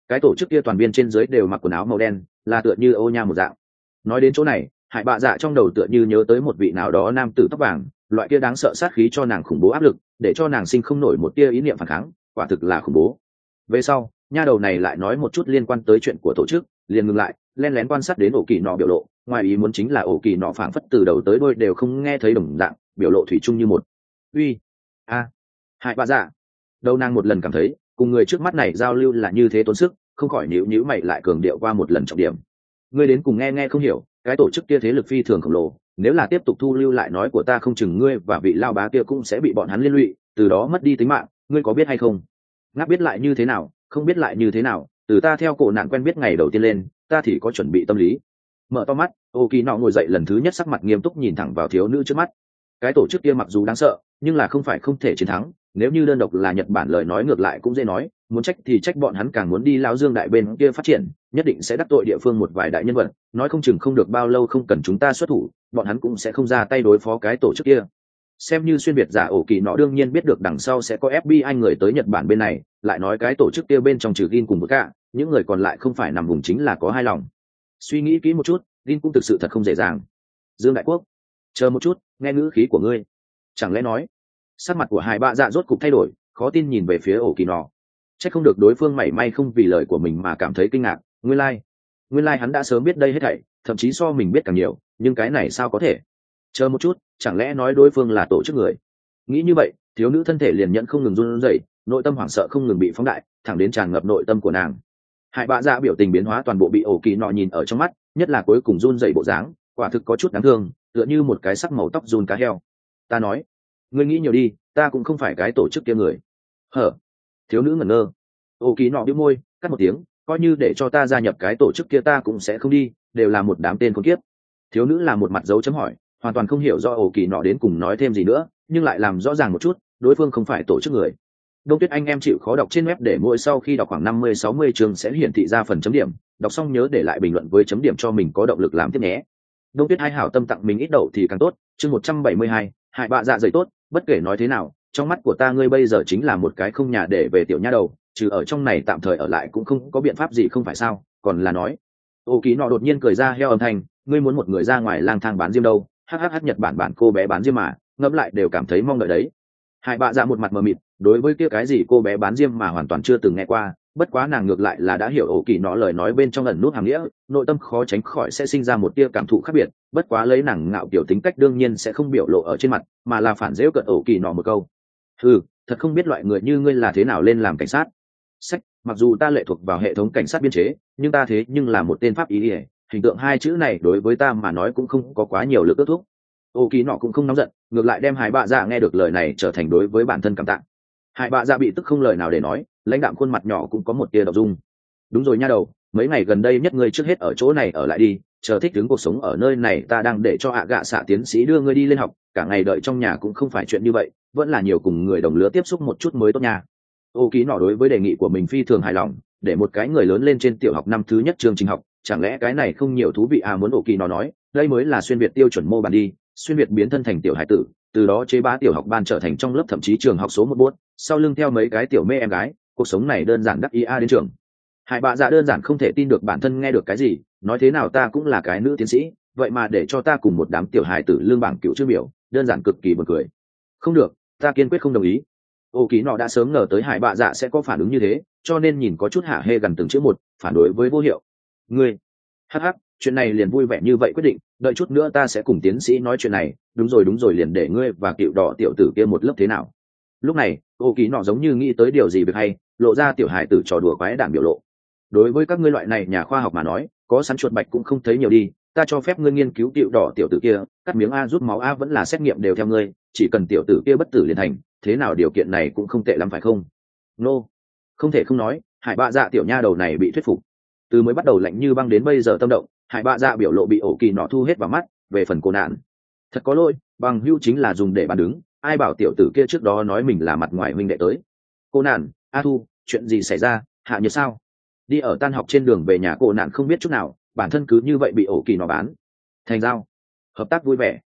S1: cái tổ chức kia toàn viên trên dưới đều mặc quần áo màu đen, là tựa như ô nha một dạng. Nói đến chỗ này, Hải Bạ Dạ trong đầu tựa như nhớ tới một vị nào đó nam tử tóc vàng, loại kia đáng sợ sát khí cho nàng khủng bố áp lực, để cho nàng sinh không nổi một tia ý niệm phản kháng, quả thực là khủng bố. Về sau, nha đầu này lại nói một chút liên quan tới chuyện của tổ chức, liền ngừng lại, lén lén quan sát đến ổ kỳ nọ biểu lộ, ngoài ý muốn chính là ổ kỳ nọ phảng phất từ đầu tới đuôi đều không nghe thấy đồng dạng, biểu lộ thủy chung như một. Uy, a, Hải Bạ Dạ. Đâu nàng một lần cảm thấy, cùng người trước mắt này giao lưu là như thế tốn sức, không khỏi nhíu mày lại cường điệu qua một lần trọng điểm. Ngươi đến cùng nghe không hiểu, cái tổ chức kia thế lực phi thường khổng lồ, nếu là tiếp tục thu lưu lại nói của ta không chừng ngươi và vị lao bá kia cũng sẽ bị bọn hắn liên lụy, từ đó mất đi tính mạng, ngươi có biết hay không? Ngáp biết lại như thế nào, không biết lại như thế nào, từ ta theo cổ nạn quen biết ngày đầu tiên lên, ta thì có chuẩn bị tâm lý. Mở to mắt, ô kỳ nọ ngồi dậy lần thứ nhất sắc mặt nghiêm túc nhìn thẳng vào thiếu nữ trước mắt. Cái tổ chức kia mặc dù đáng sợ, nhưng là không phải không thể chiến thắng, nếu như đơn độc là Nhật Bản lời nói ngược lại cũng dễ nói, muốn trách thì trách bọn hắn càng muốn đi lão dương đại bên kia phát triển, nhất định sẽ đắc tội địa phương một vài đại nhân vật, nói không chừng không được bao lâu không cần chúng ta xuất thủ, bọn hắn cũng sẽ không ra tay đối phó cái tổ chức kia. Xem như xuyên việt giả ổ kỳ nọ đương nhiên biết được đằng sau sẽ có FBI người tới Nhật Bản bên này, lại nói cái tổ chức kia bên trong trừ Gin cùng một cả, những người còn lại không phải nằm vùng chính là có hai lòng. Suy nghĩ kỹ một chút, Gin cũng thực sự thật không dễ dàng. Dương Đại Quốc, chờ một chút, nghe ngữ khí của ngươi, chẳng lẽ nói? Sắc mặt của Hải Bạ Dạ rốt cục thay đổi, khó tin nhìn về phía ổ kỳ nọ. Chắc không được đối phương mảy may không vì lời của mình mà cảm thấy kinh ngạc, nguyên lai hắn đã sớm biết đây hết thảy, thậm chí so mình biết càng nhiều, nhưng cái này sao có thể? Chờ một chút, chẳng lẽ nói đối phương là tổ chức người? Nghĩ như vậy, thiếu nữ thân thể liền nhận không ngừng run rẩy, nội tâm hoảng sợ không ngừng bị phóng đại, thẳng đến tràn ngập nội tâm của nàng. Hải Bạ Dạ biểu tình biến hóa toàn bộ bị ổ kỳ nọ nhìn ở trong mắt, nhất là cuối cùng run rẩy bộ dáng, quả thực có chút đáng thương, tựa như một cái sắc màu tóc run cá heo. Ta nói, ngươi nghĩ nhiều đi, ta cũng không phải cái tổ chức kia người. Hở? Thiếu nữ ngẩn ngơ. Ổ kỳ nọ bĩu môi, cắt một tiếng, coi như để cho ta gia nhập cái tổ chức kia ta cũng sẽ không đi, đều là một đám tên khốn kiếp. Thiếu nữ là một mặt dấu chấm hỏi, hoàn toàn không hiểu do ổ kỳ nọ đến cùng nói thêm gì nữa, nhưng lại làm rõ ràng một chút, đối phương không phải tổ chức người. Đông Tuyết anh em chịu khó đọc trên web để mỗi sau khi đọc khoảng 50-60 chương sẽ hiển thị ra phần chấm điểm, đọc xong nhớ để lại bình luận với chấm điểm cho mình có động lực làm tiếp nhé. Đông Tuyết hai hảo tâm tặng mình ít đậu thì càng tốt, chương 172, Hải Bạ Dạ dày tốt, bất kể nói thế nào, trong mắt của ta ngươi bây giờ chính là một cái không nhà để về tiểu nha đầu, trừ ở trong này tạm thời ở lại cũng không có biện pháp gì không phải sao, còn là nói. Ô Ký nọ đột nhiên cười ra heo âm thanh, ngươi muốn một người ra ngoài lang thang bán diêm đâu, hhh Nhật Bản cô bé bán diêm mà, ngẫm lại đều cảm thấy mong đợi đấy. Hải Bạ Dạ một mặt mờ mịt, đối với kia cái gì cô bé bán diêm mà hoàn toàn chưa từng nghe qua, bất quá nàng ngược lại là đã hiểu ổ kỳ nọ lời nói bên trong ẩn nút hàm nghĩa, nội tâm khó tránh khỏi sẽ sinh ra một tia cảm thụ khác biệt, bất quá lấy nàng ngạo kiểu tính cách đương nhiên sẽ không biểu lộ ở trên mặt, mà là phản giễu cợt ổ kỳ nọ một câu. Thật không biết loại người như ngươi là thế nào lên làm cảnh sát. Sách, mặc dù ta lệ thuộc vào hệ thống cảnh sát biên chế, nhưng ta thế nhưng là một tên pháp ý ỉa, hình tượng hai chữ này đối với ta mà nói cũng không có quá nhiều lực ước thúc. Ô kỳ nọ cũng không nóng giận, ngược lại đem Hải Bạ Dạ nghe được lời này trở thành đối với bản thân cảm tạ. Hải Bạ Dạ bị tức không lời nào để nói, lãnh đạm khuôn mặt nhỏ cũng có một tia đậu dung. Đúng rồi nha đầu, mấy ngày gần đây nhất ngươi trước hết ở chỗ này ở lại đi, chờ thích ứng cuộc sống ở nơi này ta đang để cho ạ gạ xạ tiến sĩ đưa ngươi đi lên học, cả ngày đợi trong nhà cũng không phải chuyện như vậy, vẫn là nhiều cùng người đồng lứa tiếp xúc một chút mới tốt nha. Ô ký nọ đối với đề nghị của mình phi thường hài lòng, để một cái người lớn lên trên tiểu học năm thứ nhất chương trình học, chẳng lẽ cái này không nhiều thú vị à? Muốn ổ kỳ nọ nói, đây mới là xuyên việt tiêu chuẩn mô bản đi, xuyên việt biến thân thành tiểu hải tử, từ đó chế bá tiểu học ban trở thành trong lớp thậm chí trường học số một bốt, sau lưng theo mấy cái tiểu mê em gái, cuộc sống này đơn giản đắc ý a đến trường. Hải Bạ Dạ đơn giản không thể tin được bản thân nghe được cái gì, nói thế nào ta cũng là cái nữ tiến sĩ, vậy mà để cho ta cùng một đám tiểu hài tử lương bảng cựu chữ biểu, đơn giản cực kỳ buồn cười. Không được, ta kiên quyết không đồng ý. Ô Ký nọ đã sớm ngờ tới Hải Bạ Dạ sẽ có phản ứng như thế, cho nên nhìn có chút hả hê gần từng chữ một, phản đối với vô hiệu. Ngươi, hắc, chuyện này liền vui vẻ như vậy quyết định, đợi chút nữa ta sẽ cùng tiến sĩ nói chuyện này. Đúng rồi liền để ngươi và cựu đỏ tiểu tử kia một lớp thế nào. Lúc này, Ô Ký nọ giống như nghĩ tới điều gì việc hay, lộ ra tiểu hài tử trò đùa quái đản biểu lộ. Đối với các ngươi loại này nhà khoa học mà nói, có sắn chuột bạch cũng không thấy nhiều đi, ta cho phép ngươi nghiên cứu cựu đỏ tiểu tử kia, cắt miếng a rút máu a vẫn là xét nghiệm đều theo ngươi, chỉ cần tiểu tử kia bất tử liền thành, thế nào điều kiện này cũng không tệ lắm phải không? Nô, không thể không nói, Hải Bạ Dạ tiểu nha đầu này bị thuyết phục. Từ mới bắt đầu lạnh như băng đến bây giờ tâm động, Hải Bạ Dạ biểu lộ bị ổ kỳ nọ thu hết vào mắt. Về phần cô nạn, thật có lỗi, bằng hữu chính là dùng để bàn đứng, ai bảo tiểu tử kia trước đó nói mình là mặt ngoài huynh đệ tới. Cô nạn, a thu, chuyện gì xảy ra, hạ nhiệt sao? Đi ở tan học trên đường về nhà cô nạn không biết chút nào, bản thân cứ như vậy bị ổ kỳ nọ bán thành dao. Hợp tác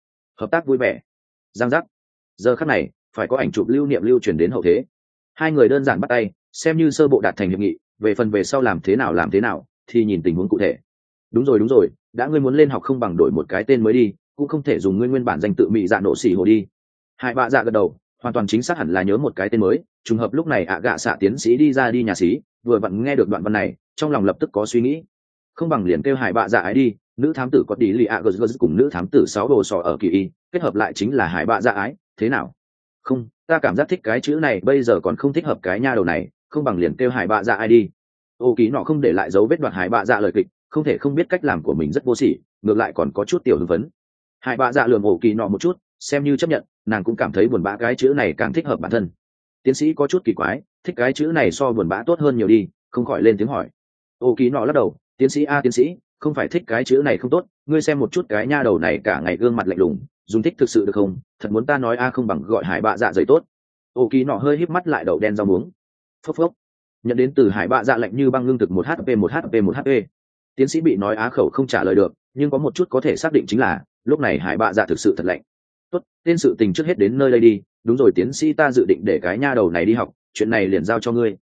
S1: vui vẻ. Giang giác. Giờ khắc này phải có ảnh chụp lưu niệm lưu truyền đến hậu thế. Hai người đơn giản bắt tay, xem như sơ bộ đạt thành hiệp nghị, về phần về sau làm thế nào thì nhìn tình huống cụ thể. Đúng rồi, đã ngươi muốn lên học không bằng đổi một cái tên mới đi, cũng không thể dùng ngươi nguyên bản danh tự Mị Dạ Nổ Xỉ Hồ đi. Hải Bạ Dạ gật đầu, hoàn toàn chính xác hẳn là nhớ một cái tên mới. Trùng hợp lúc này ạ gạ xạ tiến sĩ đi ra đi nhà xí, vừa vặn nghe được đoạn văn này, trong lòng lập tức có suy nghĩ. Không bằng liền kêu Hải Bạ Dạ ái đi, nữ thám tử có đi lì ạ gờ cùng nữ thám tử 6 đồ sò ở kỳ y, kết hợp lại chính là Hải Bạ Dạ ái, thế nào? Không, ta cảm giác thích cái chữ này bây giờ còn không thích hợp cái nha đầu này, không bằng liền kêu Hải Bạ Dạ ai đi. Ô Ký nọ không để lại dấu vết đoạt Hải Bạ Dạ lời kịch, không thể không biết cách làm của mình rất vô sỉ, ngược lại còn có chút tiểu hưng phấn. Hải Bạ Dạ lườm Ô Ký nọ một chút, xem như chấp nhận, nàng cũng cảm thấy buồn bã cái chữ này càng thích hợp bản thân. Tiến sĩ có chút kỳ quái, thích cái chữ này so buồn bã tốt hơn nhiều đi, không khỏi lên tiếng hỏi. Ô Ký nọ lắc đầu, tiến sĩ a tiến sĩ, không phải thích cái chữ này không tốt, ngươi xem một chút cái nha đầu này cả ngày gương mặt lạnh lùng, dùng thích thực sự được không? Thật muốn ta nói a không bằng gọi Hải Bạ Dạ giấy tốt. Ô Ký nọ hơi híp mắt lại đậu đen rau muống. Phốc phốc. Nhận đến từ Hải Bạ Dạ lạnh như băng ngưng thực 1 HP. Tiến sĩ bị nói á khẩu không trả lời được, nhưng có một chút có thể xác định chính là lúc này Hải Bạ Dạ thực sự thật lạnh. Tốt, tên sự tình trước hết đến nơi đây đi, đúng rồi tiến sĩ ta dự định để cái nha đầu này đi học, chuyện này liền giao cho ngươi.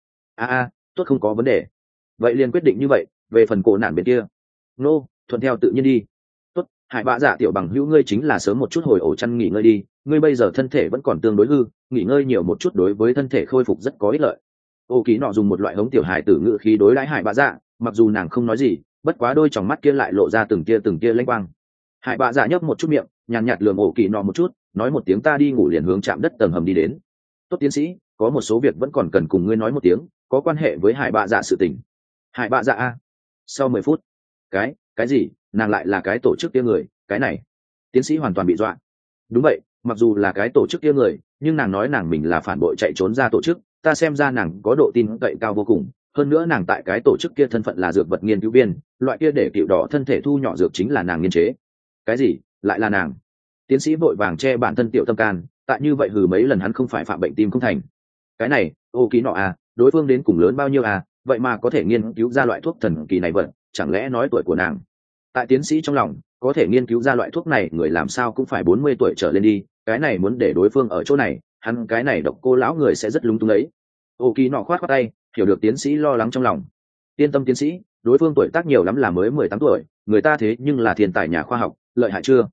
S1: Tốt không có vấn đề. Vậy liền quyết định như vậy, về phần cổ nạn bên kia. Nô, thuận theo tự nhiên đi. Tốt, Hải Bạ Dạ tiểu bằng hữu ngươi chính là sớm một chút hồi ổ chăn nghỉ ngơi đi, ngươi bây giờ thân thể vẫn còn tương đối hư, nghỉ ngơi nhiều một chút đối với thân thể khôi phục rất có ích lợi. Ô Ký nọ dùng một loại hống tiểu hài tử ngữ khí đối đãi Hải Bạ Dạ, mặc dù nàng không nói gì, bất quá đôi tròng mắt kia lại lộ ra từng tia lanh quang. Hải Bạ Dạ nhấp một chút miệng, nhàn nhạt lườm Ô Ký nọ một chút, nói một tiếng ta đi ngủ liền hướng chạm đất tầng hầm đi đến. Tốt tiến sĩ, có một số việc vẫn còn cần cùng ngươi nói một tiếng, có quan hệ với Hải Bạ Dạ sự tình. Hải Bạ Dạ a. Sau 10 phút. Cái gì? Nàng lại là cái tổ chức kia người, cái này. Tiến sĩ hoàn toàn bị dọa. Đúng vậy, mặc dù là cái tổ chức kia người, nhưng nàng nói nàng mình là phản bội chạy trốn ra tổ chức, ta xem ra nàng có độ tin cậy cao vô cùng. Hơn nữa nàng tại cái tổ chức kia thân phận là dược vật nghiên cứu viên, loại kia để cựu đỏ thân thể thu nhỏ dược chính là nàng nghiên chế. Cái gì? Lại là nàng? Tiến sĩ vội vàng che bản thân tiểu tâm can, tại như vậy hừ mấy lần hắn không phải phạm bệnh tim không thành. Cái này, Ô Ký nọ à, đối phương đến cùng lớn bao nhiêu à, vậy mà có thể nghiên cứu ra loại thuốc thần kỳ này vật, chẳng lẽ nói tuổi của nàng? Tại tiến sĩ trong lòng, có thể nghiên cứu ra loại thuốc này người làm sao cũng phải 40 tuổi trở lên đi, cái này muốn để đối phương ở chỗ này, hắn cái này độc cô lão người sẽ rất lúng túng đấy. Ô Ký nọ khoát khoát tay, hiểu được tiến sĩ lo lắng trong lòng. Yên tâm tiến sĩ, đối phương tuổi tác nhiều lắm là mới 18 tuổi, người ta thế nhưng là thiên tài nhà khoa học, lợi hại chưa?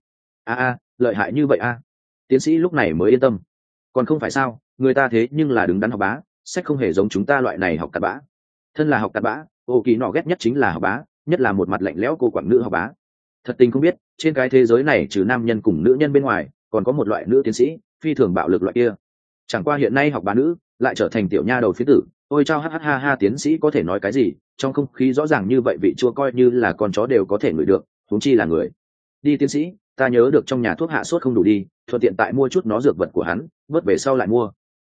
S1: Lợi hại như vậy a. Tiến sĩ lúc này mới yên tâm. Còn không phải sao, người ta thế nhưng là đứng đắn học bá, sách không hề giống chúng ta loại này học cặn bã. Thân là học cặn bã, Ô Ký nọ ghét nhất chính là học bá, nhất là một mặt lạnh lẽo cô quảng nữ học bá. Thật tình không biết, trên cái thế giới này trừ nam nhân cùng nữ nhân bên ngoài, còn có một loại nữ tiến sĩ, phi thường bạo lực loại kia. Chẳng qua hiện nay học bá nữ lại trở thành tiểu nha đầu phía tử, ôi chao ha tiến sĩ có thể nói cái gì, trong không khí rõ ràng như vậy vị chua coi như là con chó đều có thể ngửi được, huống chi là người. Đi tiến sĩ, ta nhớ được trong nhà thuốc hạ sốt không đủ đi, thuận tiện tại mua chút nó dược vật của hắn, vớt về sau lại mua.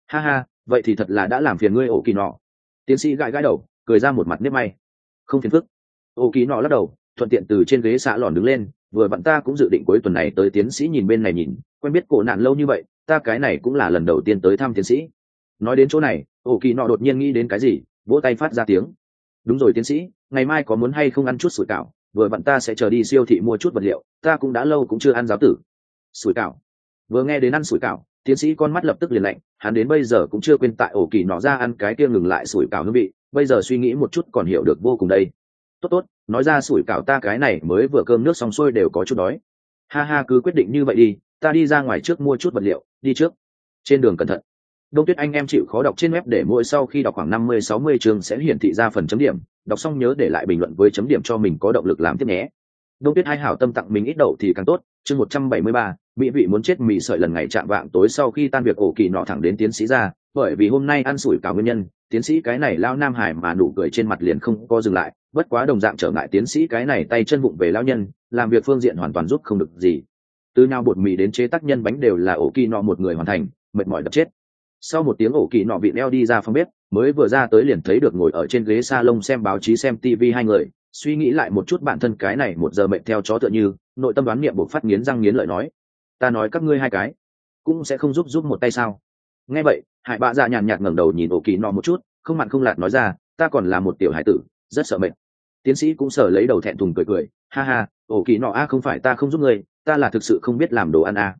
S1: Vậy thì thật là đã làm phiền ngươi Ô Kỳ nọ. Tiến sĩ gãi đầu, cười ra một mặt nếp may. Không phiền phức. Ô Kỳ nọ lắc đầu, thuận tiện từ trên ghế xạ lòn đứng lên, vừa vặn ta cũng dự định cuối tuần này tới. Tiến sĩ nhìn bên này nhìn, quen biết cổ nạn lâu như vậy, ta cái này cũng là lần đầu tiên tới thăm tiến sĩ. Nói đến chỗ này, Ô Kỳ nọ đột nhiên nghĩ đến cái gì, vỗ tay phát ra tiếng. Đúng rồi tiến sĩ, ngày mai có muốn hay không ăn chút sủi cảo, vừa vặn ta sẽ chờ đi siêu thị mua chút vật liệu, ta cũng đã lâu cũng chưa ăn giáo tử. Sủi cảo. Vừa nghe đến ăn sủi cảo, tiến sĩ con mắt lập tức liền lạnh, hắn đến bây giờ cũng chưa quên tại Ổ Kỳ nọ ra ăn cái kia ngừng lại sủi cảo hương vị, bây giờ suy nghĩ một chút còn hiểu được vô cùng đây. Tốt, nói ra sủi cảo ta cái này mới vừa cơm nước xong xuôi đều có chút đói. Cứ quyết định như vậy đi, ta đi ra ngoài trước mua chút vật liệu, đi trước. Trên đường cẩn thận. Đông Tuyết anh em chịu khó đọc trên web để mỗi sau khi đọc khoảng 50-60 chương sẽ hiển thị ra phần chấm điểm, đọc xong nhớ để lại bình luận với chấm điểm cho mình có động lực làm tiếp nhé. Đông Tuyết hai hảo tâm tặng mình ít đậu thì càng tốt. Chương 173, mỹ vị muốn chết mì sợi lần ngày chạm vạng tối sau khi tan việc Ổ Kỳ nọ thẳng đến tiến sĩ ra, bởi vì hôm nay ăn sủi cảo nguyên nhân, tiến sĩ cái này lao nam hải mà nụ cười trên mặt liền không có dừng lại, bất quá đồng dạng trở ngại tiến sĩ cái này tay chân vụng về lao nhân, làm việc phương diện hoàn toàn giúp không được gì. Từ nào bột mì đến chế tác nhân bánh đều là Ổ Kỳ nọ một người hoàn thành, mệt mỏi đập chết. Sau một tiếng Ổ Kỳ nọ vịn eo đi ra phòng bếp, mới vừa ra tới liền thấy được ngồi ở trên ghế salon xem báo chí xem tivi hai người, suy nghĩ lại một chút bản thân cái này một giờ mệt theo chó tựa như, nội tâm đoán niệm buộc phát nghiến răng nghiến lợi nói: ta nói các ngươi hai cái cũng sẽ không giúp một tay sao? Nghe vậy, Hải Bạ Dạ nhàn nhạt ngẩng đầu nhìn Ổ Kỳ nọ một chút, không mặn không lạt nói ra: ta còn là một tiểu hải tử, rất sợ mệt. Tiến sĩ cũng sờ lấy đầu thẹn thùng cười, Ổ Kỳ nọ a không phải ta không giúp ngươi, ta là thực sự không biết làm đồ ăn a.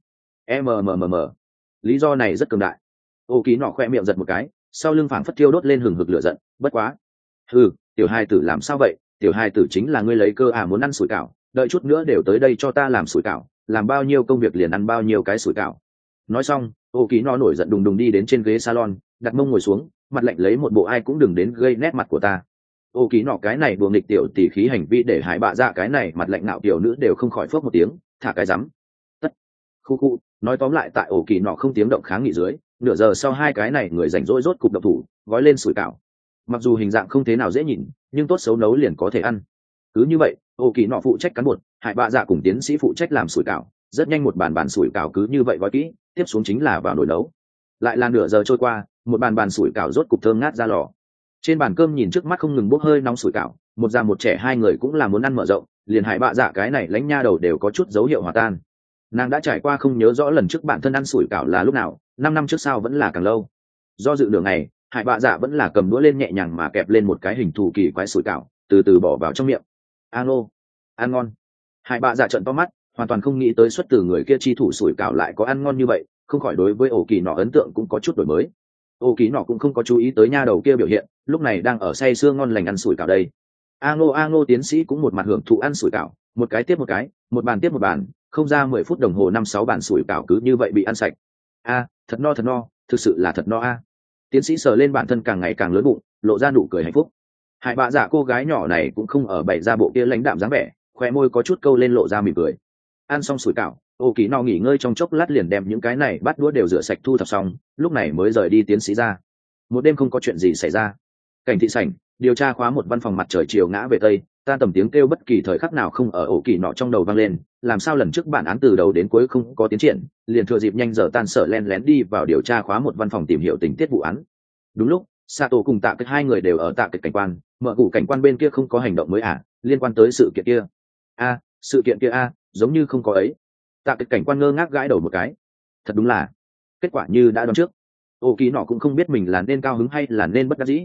S1: Lý do này rất cường đại. Ổ Kỳ nọ khoe miệng giật một cái, sau lưng phảng phất thiêu đốt lên hừng hực lửa giận, bất quá Ừ, tiểu hai tử làm sao vậy? Tiểu hai tử chính là ngươi lấy cơ à, muốn ăn sủi cảo, đợi chút nữa đều tới đây cho ta làm sủi cảo, làm bao nhiêu công việc liền ăn bao nhiêu cái sủi cảo. Nói xong, ô ký nọ nổi giận đùng đùng đi đến trên ghế salon, đặt mông ngồi xuống, mặt lạnh lấy một bộ ai cũng đừng đến gây nét mặt của ta. Ô ký nọ cái này đùa nghịch tiểu tỷ khí hành vi để Hải Bạ Dạ cái này mặt lạnh nạo tiểu nữ đều không khỏi phớt một tiếng, thả cái rắm. Tất. Khu khu, nói tóm lại tại ổ kỳ nọ không tiếng động kháng nghị dưới, nửa giờ sau hai cái này người rảnh rỗi rốt cục động thủ, gói lên sủi cảo. Mặc dù hình dạng không thế nào dễ nhìn, nhưng tốt xấu nấu liền có thể ăn. Cứ như vậy, ổ kỳ nọ phụ trách cán bột, Hải Bạ Dạ cùng tiến sĩ phụ trách làm sủi cảo. Rất nhanh một bàn sủi cảo cứ như vậy gói kỹ, tiếp xuống chính là vào nồi nấu. Lại là nửa giờ trôi qua, một bàn sủi cảo rốt cục thơm ngát ra lò. Trên bàn cơm nhìn trước mắt không ngừng bốc hơi nóng sủi cảo, một già một trẻ hai người cũng là muốn ăn mở rộng, liền Hải Bạ Dạ cái này lánh nha đầu đều có chút dấu hiệu hòa tan. Nàng đã trải qua không nhớ rõ lần trước bản thân ăn sủi cảo là lúc nào, 5 năm trước sao vẫn là càng lâu. Do dự đường này, Hải Bạ Dạ vẫn là cầm đũa lên nhẹ nhàng mà kẹp lên một cái hình thù kỳ quái sủi cảo, từ từ bỏ vào trong miệng. Ăn ăn ngon. Hải Bạ Dạ trợn to mắt, hoàn toàn không nghĩ tới xuất từ người kia chi thủ sủi cảo lại có ăn ngon như vậy, không khỏi đối với ổ kỳ nọ ấn tượng cũng có chút đổi mới. Ổ kỳ nọ cũng không có chú ý tới nha đầu kia biểu hiện, lúc này đang ở say sưa ngon lành ăn sủi cảo đây. A Ngô tiến sĩ cũng một mặt hưởng thụ ăn sủi cảo, một cái tiếp một cái, một bàn tiếp một bàn, không ra 10 phút đồng hồ 5-6 bàn sủi cảo cứ như vậy bị ăn sạch. Thật no, thực sự là thật no a. Tiến sĩ sờ lên bản thân càng ngày càng lớn bụng, lộ ra nụ cười hạnh phúc. Hải Bạ Dạ cô gái nhỏ này cũng không ở bày ra bộ kia lãnh đạm dáng vẻ, khóe môi có chút câu lên lộ ra mỉm cười. Ăn xong sủi cảo, ô kỳ no nghỉ ngơi trong chốc lát liền đem những cái này bắt đũa đều rửa sạch thu thập xong, lúc này mới rời đi tiến sĩ ra. Một đêm không có chuyện gì xảy ra. Cảnh thị sảnh, điều tra khóa một văn phòng mặt trời chiều ngã về tây, tan tầm tiếng kêu bất kỳ thời khắc nào không ở ổ kỳ nọ trong đầu vang lên, làm sao lần trước bản án từ đầu đến cuối không có tiến triển, liền thừa dịp nhanh giờ tan sở len lén đi vào điều tra khóa một văn phòng tìm hiểu tình tiết vụ án. Đúng lúc, Sato cùng Tạ Kịch hai người đều ở Tạ Kịch cảnh quan, mở củ cảnh quan bên kia không có hành động mới liên quan tới sự kiện kia. Sự kiện kia giống như không có ấy. Tạ Kịch cảnh quan ngơ ngác gãi đầu một cái. Thật đúng là, kết quả như đã đoán trước. Ổ kỳ nọ cũng không biết mình là nên cao hứng hay là nên bất đắc dĩ.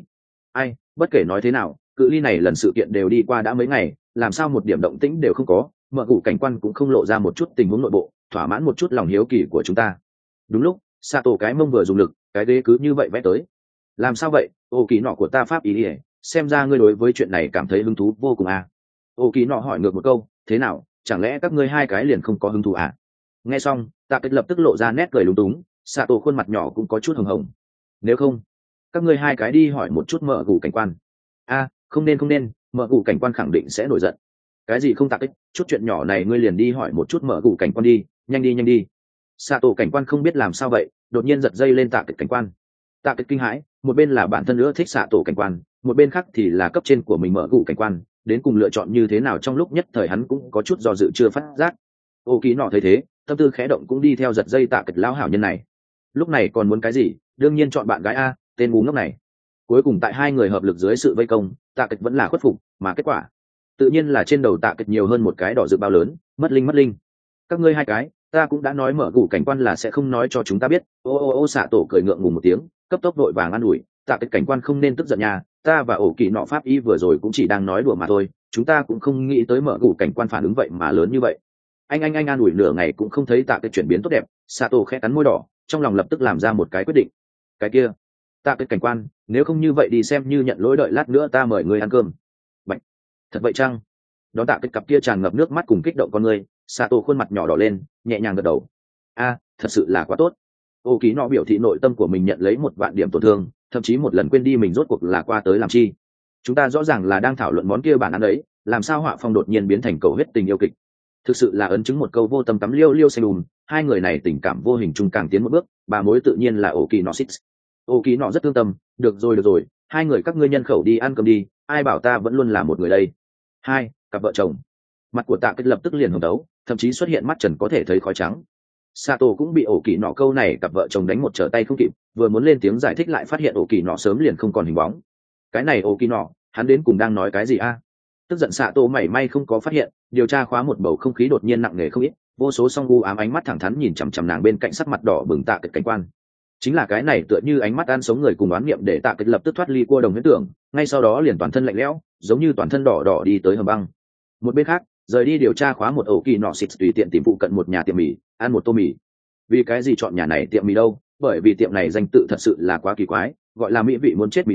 S1: Bất kể nói thế nào, cự ly này lần sự kiện đều đi qua đã mấy ngày, làm sao một điểm động tĩnh đều không có, mở củ cảnh quan cũng không lộ ra một chút tình huống nội bộ, thỏa mãn một chút lòng hiếu kỳ của chúng ta. Đúng lúc, Sato cái mông vừa dùng lực, cái ghế cứ như vậy vẽ tới. Làm sao vậy? Ô kỳ nọ của ta pháp ý ỉa, xem ra ngươi đối với chuyện này cảm thấy hứng thú vô cùng Ô kỳ nọ hỏi ngược một câu, thế nào, chẳng lẽ các ngươi hai cái liền không có hứng thú Nghe xong, Tạ Kịch lập tức lộ ra nét cười lúng túng, Sato khuôn mặt nhỏ cũng có chút hồng hồng. Nếu không, các ngươi hai cái đi hỏi một chút mở củ cảnh quan. Không nên, mở củ cảnh quan khẳng định sẽ nổi giận. Cái gì không Tạ Kịch, chút chuyện nhỏ này ngươi liền đi hỏi một chút mở củ cảnh quan đi, nhanh đi. Sato cảnh quan không biết làm sao vậy, đột nhiên giật dây lên Tạ Kịch cảnh quan. Tạ Kịch kinh hãi, một bên là bản thân nữa thích Sato cảnh quan, một bên khác thì là cấp trên của mình mở củ cảnh quan, đến cùng lựa chọn như thế nào trong lúc nhất thời hắn cũng có chút do dự chưa phát giác. Ô kỳ nọ thấy thế, tâm tư khẽ động cũng đi theo giật dây Tạ Kịch lão hảo nhân này. Lúc này còn muốn cái gì, đương nhiên chọn bạn gái tên ngu ngốc này. Cuối cùng tại hai người hợp lực dưới sự vây công, Tạ Kịch vẫn là khuất phục, mà kết quả tự nhiên là trên đầu Tạ Kịch nhiều hơn một cái đỏ rực bao lớn, mất linh. Các ngươi hai cái, ta cũng đã nói mở củ cảnh quan là sẽ không nói cho chúng ta biết. Ô xạ tổ cười ngượng ngùng một tiếng, cấp tốc vội vàng an ủi, Tạ Kịch cảnh quan không nên tức giận nha, ta và ổ kỳ nọ pháp y vừa rồi cũng chỉ đang nói đùa mà thôi, chúng ta cũng không nghĩ tới mở củ cảnh quan phản ứng vậy mà lớn như vậy. Anh an ủi nửa ngày cũng không thấy Tạ Kịch chuyển biến tốt đẹp, xạ tổ khẽ cắn môi đỏ, trong lòng lập tức làm ra một cái quyết định. Cái kia, Tạ Kịch cảnh quan, nếu không như vậy đi xem như nhận lỗi, đợi lát nữa ta mời người ăn cơm. Bạch, thật vậy chăng? Đón Tạ Kịch cặp kia tràn ngập nước mắt cùng kích động con người, Sato khuôn mặt nhỏ đỏ lên, nhẹ nhàng gật đầu. Thật sự là quá tốt. Ô kỳ nọ biểu thị nội tâm của mình nhận lấy 1 vạn điểm tổn thương, thậm chí một lần quên đi mình rốt cuộc là qua tới làm chi. Chúng ta rõ ràng là đang thảo luận món kia bản ăn ấy, làm sao họa phong đột nhiên biến thành cầu huyết tình yêu kịch. Thực sự là ấn chứng một câu vô tâm tắm liêu xanh đùm, hai người này tình cảm vô hình chung càng tiến một bước, bà mối tự nhiên là Ô kỳ nọ xích. Ô kỳ nọ rất thương tâm, được rồi, hai người các ngươi nhân khẩu đi ăn cơm đi, ai bảo ta vẫn luôn là một người đây. Hai cặp vợ chồng. Mặt của Tạ Kịch lập tức liền hồng đấu, thậm chí xuất hiện mắt trần có thể thấy khói trắng. Sato cũng bị ổ kỳ nọ câu này cặp vợ chồng đánh một trở tay không kịp, vừa muốn lên tiếng giải thích lại phát hiện ổ kỳ nọ sớm liền không còn hình bóng. Cái này ổ kỳ nọ, hắn đến cùng đang nói cái gì Tức giận Sato mảy may không có phát hiện, điều tra khóa một bầu không khí đột nhiên nặng nề không ít, vô số song u ám ánh mắt thẳng thắn nhìn chằm chằm nàng bên cạnh sắc mặt đỏ bừng Tạ Kịch cảnh quan. Chính là cái này tựa như ánh mắt ăn sống người cùng oán niệm để Tạ Kịch lập tức thoát ly cua đồng huyễn tưởng, ngay sau đó liền toàn thân lạnh lẽo, giống như toàn thân đỏ đi tới hầm băng. Một bên khác, rời đi điều tra khóa một ổ kỳ nọ xịt tùy tiện tìm phụ cận một nhà tiệm mì, ăn một tô mì. Vì cái gì chọn nhà này tiệm mì đâu? Bởi vì tiệm này danh tự thật sự là quá kỳ quái, gọi là mỹ vị muốn chết mì sợi,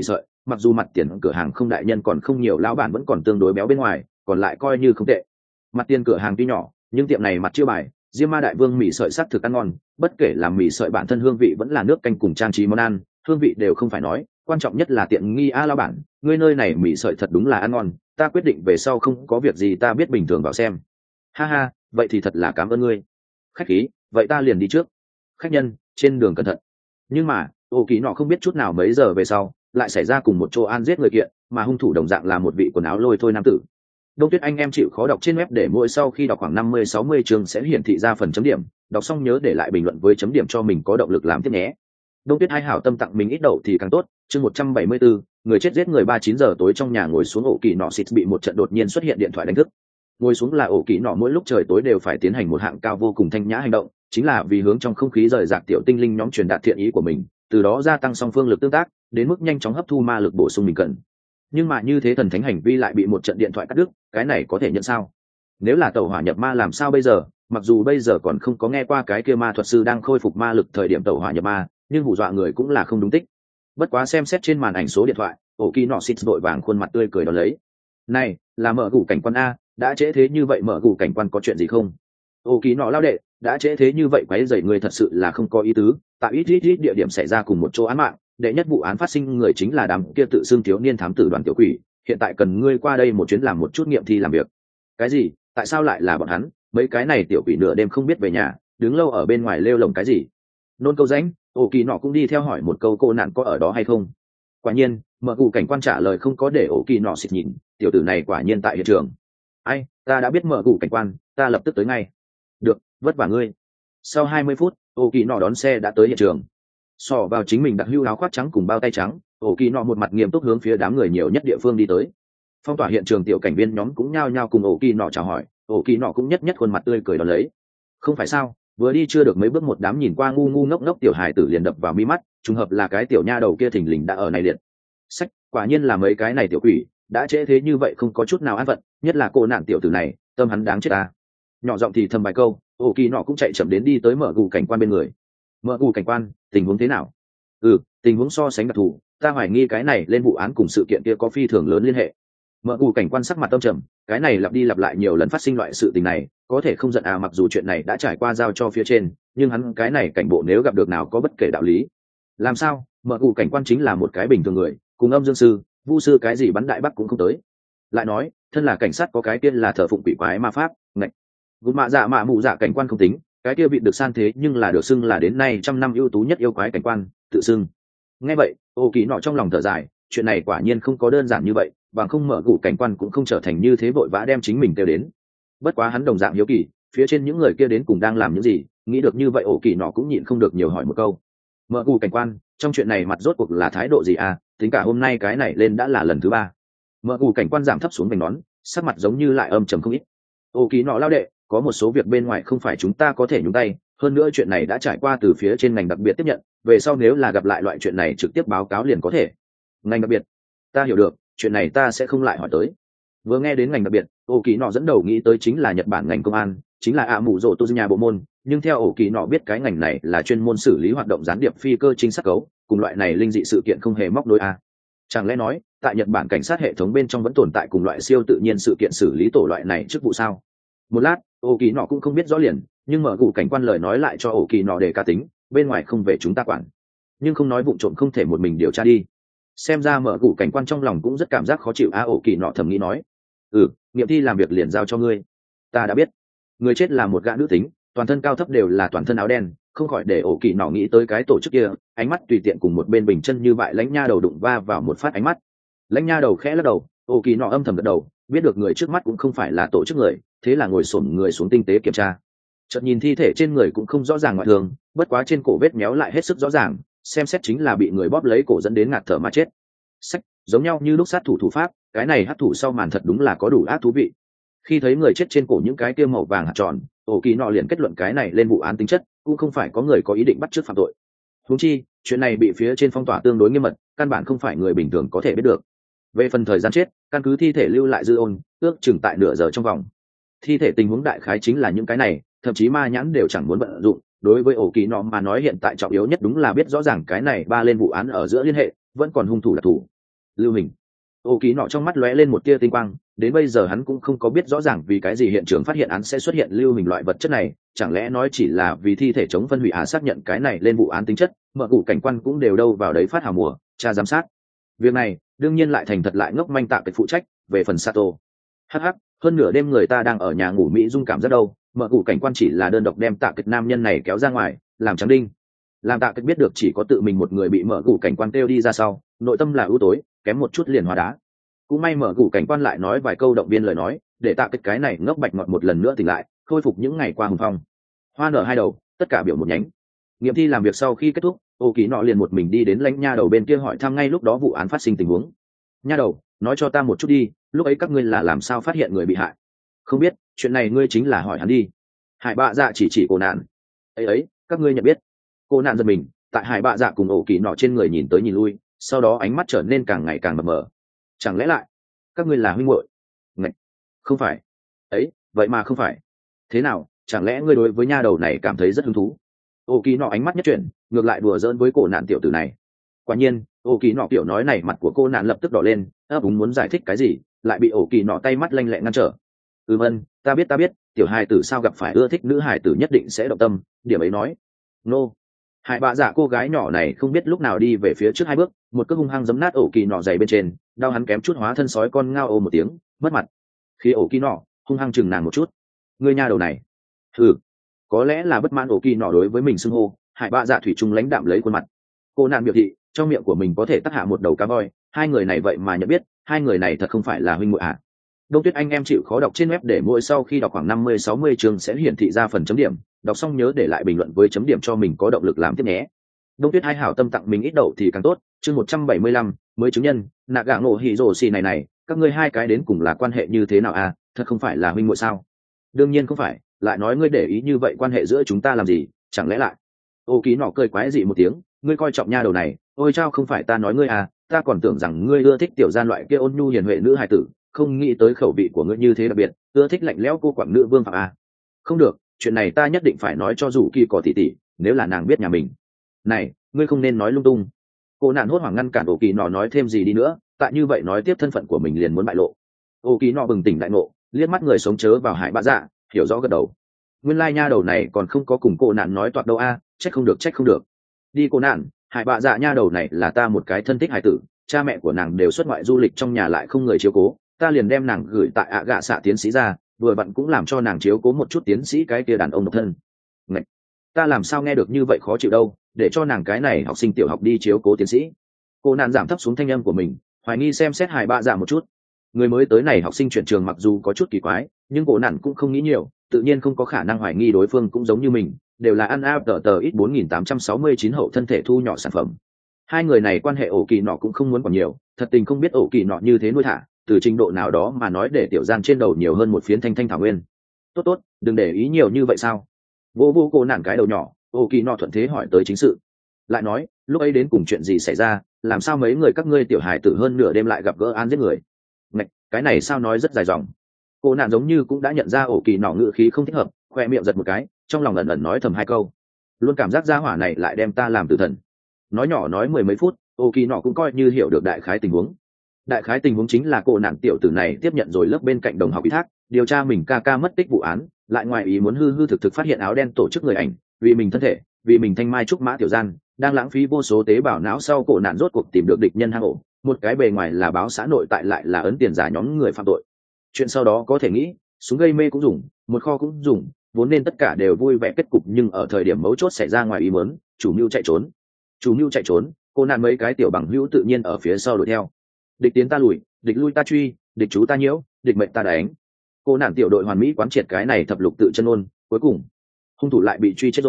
S1: mặc dù mặt tiền cửa hàng không đại nhân còn không nhiều, lão bản vẫn còn tương đối béo bên ngoài, còn lại coi như không tệ. Mặt tiền cửa hàng tuy nhỏ nhưng tiệm này mặt chiêu bài Diêm Ma Đại Vương mì sợi sắc thực ăn ngon, bất kể là mì sợi bản thân hương vị vẫn là nước canh cùng trang trí món ăn, hương vị đều không phải nói, quan trọng nhất là tiện nghi lão bản, ngươi nơi này mì sợi thật đúng là ăn ngon, ta quyết định về sau không có việc gì ta biết bình thường vào xem. Ha ha, vậy thì thật là cảm ơn ngươi. Khách khí, vậy ta liền đi trước. Khách nhân, trên đường cẩn thận. Nhưng mà, ổ kỳ nọ không biết chút nào mấy giờ về sau, lại xảy ra cùng một chỗ an giết người kiện, mà hung thủ đồng dạng là một vị quần áo lôi thôi nam tử. Đông Tuyết anh em chịu khó đọc trên web để mỗi sau khi đọc khoảng 50-60 chương sẽ hiển thị ra phần chấm điểm, đọc xong nhớ để lại bình luận với chấm điểm cho mình có động lực làm tiếp nhé. Đông Tuyết hai hảo tâm tặng mình ít đậu thì càng tốt. Chương 174, người chết giết người 9 giờ tối trong nhà ngồi xuống ổ kỳ nọ xịt bị một trận đột nhiên xuất hiện điện thoại đánh thức. Ngồi xuống là ổ kỳ nọ mỗi lúc trời tối đều phải tiến hành một hạng cao vô cùng thanh nhã hành động, chính là vì hướng trong không khí rời rạc tiểu tinh linh nhóm truyền đạt thiện ý của mình, từ đó gia tăng song phương lực tương tác, đến mức nhanh chóng hấp thu ma lực bổ sung mình cần. Nhưng mà như thế thần thánh hành vi lại bị một trận điện thoại cắt đứt, cái này có thể nhận sao? Nếu là tẩu hỏa nhập ma làm sao bây giờ? Mặc dù bây giờ còn không có nghe qua cái kia ma thuật sư đang khôi phục ma lực thời điểm tẩu hỏa nhập ma, nhưng hù dọa người cũng là không đúng tích. Bất quá xem xét trên màn ảnh số điện thoại, ổ kỳ nọ xịt vội vàng khuôn mặt tươi cười đón lấy. Này, là mở gù cảnh quan a, đã trễ thế như vậy mở gù cảnh quan có chuyện gì không? Ổ kỳ nọ lao đệ, đã trễ thế như vậy quấy rầy người thật sự là không có ý tứ, tại ít địa điểm xảy ra cùng một chỗ án mạng, đệ nhất vụ án phát sinh người chính là đám kia tự xưng thiếu niên thám tử đoàn tiểu quỷ, hiện tại cần ngươi qua đây một chuyến làm một chút nghiệm thi làm việc. Cái gì? Tại sao lại là bọn hắn? Mấy cái này tiểu quỷ nửa đêm không biết về nhà, đứng lâu ở bên ngoài lêu lồng cái gì? Nôn câu rãnh, ổ kỳ nọ cũng đi theo hỏi một câu cô nạn có ở đó hay không. Quả nhiên, mở cụ cảnh quan trả lời không có để ổ kỳ nọ xịt nhìn, tiểu tử này quả nhiên tại hiện trường. Ai, ta đã biết mở cụ cảnh quan, ta lập tức tới ngay. Được, vất vả ngươi. Sau 20 phút, ổ kỳ nọ đón xe đã tới hiện trường. Xỏ vào chính mình đặc hữu áo khoác trắng cùng bao tay trắng, ổ kỳ nọ một mặt nghiêm túc hướng phía đám người nhiều nhất địa phương đi tới. Phong tỏa hiện trường tiểu cảnh viên nhóm cũng nhao nhao cùng ổ kỳ nọ chào hỏi, ổ kỳ nọ cũng nhất khuôn mặt tươi cười đón lấy. Không phải sao, vừa đi chưa được mấy bước một đám nhìn qua ngu ngu ngốc ngốc tiểu hài tử liền đập vào mi mắt, trùng hợp là cái tiểu nha đầu kia thình lình đã ở này liệt. Sách, quả nhiên là mấy cái này tiểu quỷ, đã trễ thế như vậy không có chút nào an phận, nhất là cô nạn tiểu tử này, tâm hắn đáng chết ta. Nhỏ giọng thì thầm vài câu, ổ kỳ nọ cũng chạy chậm đến đi tới mở gù cảnh quan bên người. Mở gù cảnh quan, tình huống thế nào? Tình huống so sánh đặc thù, ta hoài nghi cái này lên vụ án cùng sự kiện kia có phi thường lớn liên hệ. Mở gù cảnh quan sắc mặt tâm trầm, cái này lặp đi lặp lại nhiều lần phát sinh loại sự tình này, có thể không giận à, mặc dù chuyện này đã trải qua giao cho phía trên, nhưng hắn cái này cảnh bộ nếu gặp được nào có bất kể đạo lý. Làm sao? Mở gù cảnh quan chính là một cái bình thường người, cùng âm dương sư, vu sư cái gì bắn đại bắc cũng không tới. Lại nói, thân là cảnh sát có cái kia là thờ phụng quỷ quái ma pháp, ngạch. Gục mạ dạ mạ mụ dạ cảnh quan không tính, cái kia vị được san thế nhưng là được xưng là đến nay 100 năm ưu tú nhất yêu quái cảnh quan, tự xưng. Nghe vậy, ô kỳ nọ trong lòng thở dài, chuyện này quả nhiên không có đơn giản như vậy, bằng không mở gù cảnh quan cũng không trở thành như thế vội vã đem chính mình kêu đến. Bất quá hắn đồng dạng hiếu kỳ, phía trên những người kia đến cùng đang làm những gì, nghĩ được như vậy ổ kỳ nọ cũng nhịn không được nhiều hỏi một câu. Mở gù cảnh quan, trong chuyện này mặt rốt cuộc là thái độ gì à, tính cả hôm nay cái này lên đã là lần thứ 3. Mở gù cảnh quan giảm thấp xuống vành nón, sắc mặt giống như lại âm trầm không ít. Ổ kỳ nọ lao đệ, có một số việc bên ngoài không phải chúng ta có thể nhúng tay, hơn nữa chuyện này đã trải qua từ phía trên ngành đặc biệt tiếp nhận, về sau nếu là gặp lại loại chuyện này trực tiếp báo cáo liền có thể. Ngành đặc biệt? Ta hiểu được, chuyện này ta sẽ không lại hỏi tới. Vừa nghe đến ngành đặc biệt, ổ kỳ nọ dẫn đầu nghĩ tới chính là Nhật Bản ngành công an, chính là ạ mù rồ tô nhà bộ môn, nhưng theo ổ kỳ nọ biết cái ngành này là chuyên môn xử lý hoạt động gián điệp phi cơ chính xác cấu, cùng loại này linh dị sự kiện không hề móc đôi a. Chẳng lẽ nói, tại Nhật Bản cảnh sát hệ thống bên trong vẫn tồn tại cùng loại siêu tự nhiên sự kiện xử lý tổ loại này chức vụ sao? Một lát, ổ kỳ nọ cũng không biết rõ liền, nhưng mở gù cảnh quan lời nói lại cho ổ kỳ nọ để cá tính, bên ngoài không về chúng ta quản, nhưng không nói vụ trộm không thể một mình điều tra đi. Xem ra mở gù cảnh quan trong lòng cũng rất cảm giác khó chịu. Ổ kỳ nọ thầm nghĩ nói, nghiệm thi làm việc liền giao cho ngươi. Ta đã biết. Người chết là một gã nữ tính, toàn thân cao thấp đều là toàn thân áo đen, không khỏi để ổ kỳ nọ nghĩ tới cái tổ chức kia, ánh mắt tùy tiện cùng một bên bình chân như vậy lãnh nha đầu đụng va vào một phát ánh mắt. Lãnh nha đầu khẽ lắc đầu, ổ kỳ nọ âm thầm gật đầu, biết được người trước mắt cũng không phải là tổ chức người, thế là ngồi xổm người xuống tinh tế kiểm tra. Chợt nhìn thi thể trên người cũng không rõ ràng ngoại thường, bất quá trên cổ vết méo lại hết sức rõ ràng, xem xét chính là bị người bóp lấy cổ dẫn đến ngạt thở mà chết. Sách, giống nhau như lúc sát thủ thủ pháp, cái này hắc thủ sau màn thật đúng là có đủ ác thú vị. Khi thấy người chết trên cổ những cái kia màu vàng hạt tròn, ổ kỳ nọ liền kết luận cái này lên vụ án tính chất, cũng không phải có người có ý định bắt chước phạm tội. Huống chi, chuyện này bị phía trên phong tỏa tương đối nghiêm mật, căn bản không phải người bình thường có thể biết được. Về phần thời gian chết, căn cứ thi thể lưu lại dư ôn, ước chừng tại nửa giờ trong vòng. Thi thể tình huống đại khái chính là những cái này, thậm chí ma nhãn đều chẳng muốn vận dụng. Đối với ổ kỳ nọ mà nói hiện tại trọng yếu nhất đúng là biết rõ ràng cái này 3 lên vụ án ở giữa liên hệ, vẫn còn hung thủ là thủ. lưu hình. Ô Kỳ nọ trong mắt lóe lên một tia tinh quang, đến bây giờ hắn cũng không có biết rõ ràng vì cái gì hiện trường phát hiện án sẽ xuất hiện lưu hình loại vật chất này, chẳng lẽ nói chỉ là vì thi thể chống phân hủy xác nhận cái này lên vụ án tính chất, mở cụ cảnh quan cũng đều đâu vào đấy phát hào mùa, tra giám sát. Việc này, đương nhiên lại thành thật lại ngốc manh Tạ Kịch phụ trách, về phần Sato. Hắc hắc, hơn nửa đêm người ta đang ở nhà ngủ mỹ dung cảm rất đâu, mở cụ cảnh quan chỉ là đơn độc đem Tạ Kịch nam nhân này kéo ra ngoài, làm trắng đinh. Làm Tạ Kịch biết được chỉ có tự mình một người bị mở cụ cảnh quan kêu đi ra sau, nội tâm là ưu tối, kém một chút liền hóa đá. Cũng may mở cụ cảnh quan lại nói vài câu động viên lời nói, để Tạ Kịch cái này ngốc bạch ngọt một lần nữa tỉnh lại, khôi phục những ngày qua hùng phong. Hoa nở hai đầu, tất cả biểu một nhánh. Nghiệm thi làm việc sau khi kết thúc, Ô Kỳ nọ liền một mình đi đến lãnh nha đầu bên kia hỏi thăm ngay lúc đó vụ án phát sinh tình huống. Nha đầu, nói cho ta một chút đi, lúc ấy các ngươi là làm sao phát hiện người bị hại? Không biết, chuyện này ngươi chính là hỏi hắn đi. Hải Bạ Dạ chỉ cô nạn. Ấy, các ngươi nhận biết? Cô nạn giật mình, tại Hải Bạ Dạ cùng Ô Kỳ nọ trên người nhìn tới nhìn lui, sau đó ánh mắt trở nên càng ngày càng mờ mờ. Chẳng lẽ lại các ngươi là huynh muội? Ngạch, không phải. Ấy, vậy mà không phải. Thế nào, chẳng lẽ ngươi đối với nha đầu này cảm thấy rất hứng thú? Ô Kỳ nọ ánh mắt nhất chuyển, ngược lại đùa giỡn với cổ nạn tiểu tử này. Quả nhiên, Ô Kỳ nọ kiểu nói này mặt của cô nạn lập tức đỏ lên, ấp úng muốn giải thích cái gì, lại bị Ô Kỳ nọ tay mắt lanh lẹ ngăn trở. Vâng, ta biết, tiểu hài tử sao gặp phải ưa thích nữ hài tử nhất định sẽ động tâm, điểm ấy nói. Nô. Hải Bạ Dạ cô gái nhỏ này không biết lúc nào đi về phía trước hai bước, một cước hung hăng giấm nát Ô Kỳ nọ giày bên trên, đau hắn kém chút hóa thân sói con ngao ồ một tiếng, mất mặt. Khi Ô Kỳ nọ hung hăng chừng nàng một chút. Ngươi nha đầu này. Có lẽ là bất mãn Ô Kỳ nọ đối với mình xưng hô, Hải Bạ Dạ thủy chung lãnh đạm lấy khuôn mặt. Cô nạn biểu thị, trong miệng của mình có thể tắc hạ một đầu cá voi, hai người này vậy mà nhận biết, hai người này thật không phải là huynh muội à? Đông Tuyết anh em chịu khó đọc trên web để mỗi sau khi đọc khoảng 50-60 chương sẽ hiển thị ra phần chấm điểm, đọc xong nhớ để lại bình luận với chấm điểm cho mình có động lực làm tiếp nhé. Đông Tuyết hai hảo tâm tặng mình ít đậu thì càng tốt, chương 175, mới chứng nhân, nạ gạ ngộ hỉ rồ xì này, các ngươi hai cái đến cùng là quan hệ như thế nào à, thật không phải là huynh muội sao? Đương nhiên không phải, lại nói ngươi để ý như vậy quan hệ giữa chúng ta làm gì, chẳng lẽ lại? Ô Ký nọ cười quái dị một tiếng, ngươi coi trọng nha đầu này, ôi chao không phải ta nói ngươi à, ta còn tưởng rằng ngươi ưa thích tiểu gian loại kia ôn nhu hiền huệ nữ hài tử, không nghĩ tới khẩu vị của ngươi như thế đặc biệt, ưa thích lạnh lẽo cô quảng nữ vương phạm à. Không được, chuyện này ta nhất định phải nói cho dù kỳ cỏ tỷ tỷ, nếu là nàng biết nhà mình. Này, ngươi không nên nói lung tung. Cô nạn hốt hoảng ngăn cản Ô Kỳ nọ nói thêm gì đi nữa, tại như vậy nói tiếp thân phận của mình liền muốn bại lộ. Ô Kỳ nọ bừng tỉnh đại ngộ, liếc mắt người sống chớ vào Hải Bạ Dạ, hiểu rõ gật đầu. Nguyên lai nha đầu này còn không có cùng cô nạn nói toạc đâu a, trách không được. Đi cô nạn, Hải Bạ Dạ nha đầu này là ta một cái thân thích hài tử, cha mẹ của nàng đều xuất ngoại du lịch trong nhà lại không người chiếu cố, ta liền đem nàng gửi tại ạ gạ xạ tiến sĩ ra, vừa vặn cũng làm cho nàng chiếu cố một chút tiến sĩ cái kia đàn ông độc thân. Ngạch, ta làm sao nghe được như vậy khó chịu đâu, để cho nàng cái này học sinh tiểu học đi chiếu cố tiến sĩ. Cô nạn giảm thấp xuống thanh âm của mình, hoài nghi xem xét Hải Bạ Dạ một chút. Người mới tới này học sinh chuyển trường mặc dù có chút kỳ quái, nhưng cô nạn cũng không nghĩ nhiều, tự nhiên không có khả năng hoài nghi đối phương cũng giống như mình, đều là ăn áp tờ ít 4869 hậu thân thể thu nhỏ sản phẩm. Hai người này quan hệ Ổ Kỳ nọ cũng không muốn còn nhiều, thật tình không biết Ổ Kỳ nọ như thế nuôi thả, từ trình độ nào đó mà nói để tiểu gian trên đầu nhiều hơn một phiến thanh thanh thảo nguyên. Tốt, đừng để ý nhiều như vậy sao? Vô cô nản cái đầu nhỏ, Ổ Kỳ nọ thuận thế hỏi tới chính sự. Lại nói, lúc ấy đến cùng chuyện gì xảy ra, làm sao mấy người các ngươi tiểu hài tử hơn nửa đêm lại gặp gỡ án giết người? Ngạch, cái này sao nói rất dài dòng. Cô nạn giống như cũng đã nhận ra Ổ Kỳ nọ ngữ khí không thích hợp, khoe miệng giật một cái, trong lòng ẩn ẩn nói thầm hai câu. Luôn cảm giác gia hỏa này lại đem ta làm tử thần. Nói nhỏ nói mười mấy phút, Ổ Kỳ nọ cũng coi như hiểu được đại khái tình huống. Đại khái tình huống chính là cô nạn tiểu tử này tiếp nhận rồi lớp bên cạnh đồng học ủy thác, điều tra mình ca mất tích vụ án, lại ngoài ý muốn hư thực phát hiện áo đen tổ chức người ảnh, vì mình thân thể, vì mình thanh mai trúc mã tiểu gian, đang lãng phí vô số tế bào não sau cổ nạn rốt cuộc tìm được địch nhân hang ổ, một cái bề ngoài là báo xã nội tại lại là ấn tiền giả nhóm người phạm tội. Chuyện sau đó có thể nghĩ, súng gây mê cũng dùng, một kho cũng dùng, vốn nên tất cả đều vui vẻ kết cục, nhưng ở thời điểm mấu chốt xảy ra ngoài ý muốn, chủ mưu chạy trốn, cô nạn mấy cái tiểu bằng hữu tự nhiên ở phía sau đuổi theo. Địch tiến ta lùi, địch lui ta truy, địch chú ta nhiễu, địch mệnh ta đánh. Cô nạn tiểu đội hoàn mỹ quán triệt cái này thập lục tự chân ôn, cuối cùng hung thủ lại bị truy chết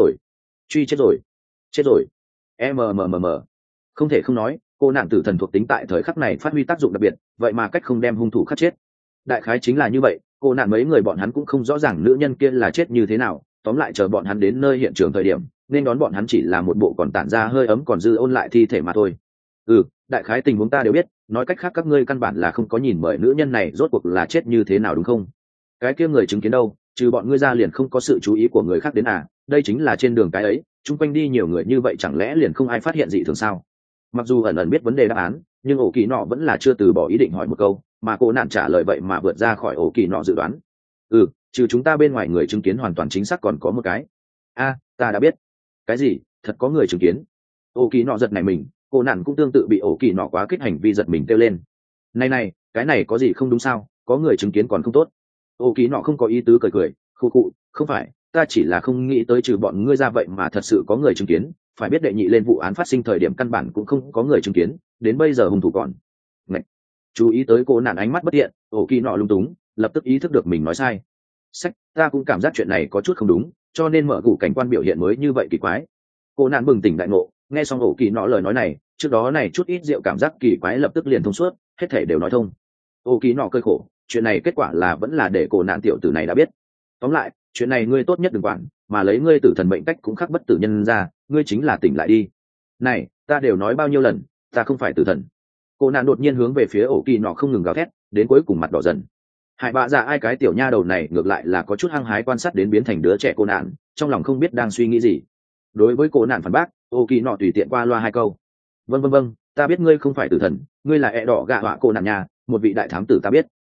S1: rồi. Không thể không nói, cô nạn tử thần thuộc tính tại thời khắc này phát huy tác dụng đặc biệt, vậy mà cách không đem hung thủ khắc chết. Đại khái chính là như vậy, cô nạn mấy người bọn hắn cũng không rõ ràng nữ nhân kia là chết như thế nào, tóm lại chờ bọn hắn đến nơi hiện trường thời điểm, nên đón bọn hắn chỉ là một bộ còn tản ra hơi ấm còn dư ôn lại thi thể mà thôi. Đại khái tình huống ta đều biết, nói cách khác các ngươi căn bản là không có nhìn bởi nữ nhân này rốt cuộc là chết như thế nào đúng không? Cái kia người chứng kiến đâu, trừ bọn ngươi ra liền không có sự chú ý của người khác đến à? Đây chính là trên đường cái ấy, chung quanh đi nhiều người như vậy chẳng lẽ liền không ai phát hiện gì thường sao? Mặc dù ẩn ẩn biết vấn đề đáp án, nhưng ổ kỳ nọ vẫn là chưa từ bỏ ý định hỏi một câu, mà cô nạn trả lời vậy mà vượt ra khỏi ổ kỳ nọ dự đoán. Trừ chúng ta bên ngoài người chứng kiến hoàn toàn chính xác còn có một cái. Ta đã biết. Cái gì? Thật có người chứng kiến? Ổ kỳ nọ giật này mình, cô nạn cũng tương tự bị ổ kỳ nọ quá kích hành vi giật mình kêu lên. Này, cái này có gì không đúng sao? Có người chứng kiến còn không tốt. Ổ kỳ nọ không có ý tứ cười cười, khụ khụ, không phải, ta chỉ là không nghĩ tới trừ bọn ngươi ra vậy mà thật sự có người chứng kiến. Phải biết đệ nhị lên vụ án phát sinh thời điểm căn bản cũng không có người chứng kiến, đến bây giờ hung thủ còn. Ngậy. Chú ý tới cô nạn ánh mắt bất tiện, ổ kỳ nọ lung túng, lập tức ý thức được mình nói sai. Ta cũng cảm giác chuyện này có chút không đúng, cho nên mở gủ cảnh quan biểu hiện mới như vậy kỳ quái. Cô nạn bừng tỉnh đại ngộ, nghe xong ổ kỳ nọ lời nói này, trước đó này chút ít rượu cảm giác kỳ quái lập tức liền thông suốt, hết thể đều nói thông. Ổ kỳ nọ cơi khổ, chuyện này kết quả là vẫn là để cô nạn tiểu tử này đã biết. Tóm lại, chuyện này ngươi tốt nhất đừng quản, mà lấy ngươi tử thần mệnh cách cũng khắc bất tử nhân ra, ngươi chính là tỉnh lại đi. Này, ta đều nói bao nhiêu lần, ta không phải tử thần. Cô nạn đột nhiên hướng về phía ổ kỳ nọ không ngừng gào thét, đến cuối cùng mặt đỏ dần. Hại bạ dạ ai cái tiểu nha đầu này ngược lại là có chút hăng hái quan sát đến biến thành đứa trẻ cô nạn, trong lòng không biết đang suy nghĩ gì. Đối với cô nạn phản bác, ổ kỳ nọ tùy tiện qua loa hai câu. Vâng, ta biết ngươi không phải tử thần, ngươi là đỏ gạ họa cô nạn nhà, một vị đại thám tử ta biết.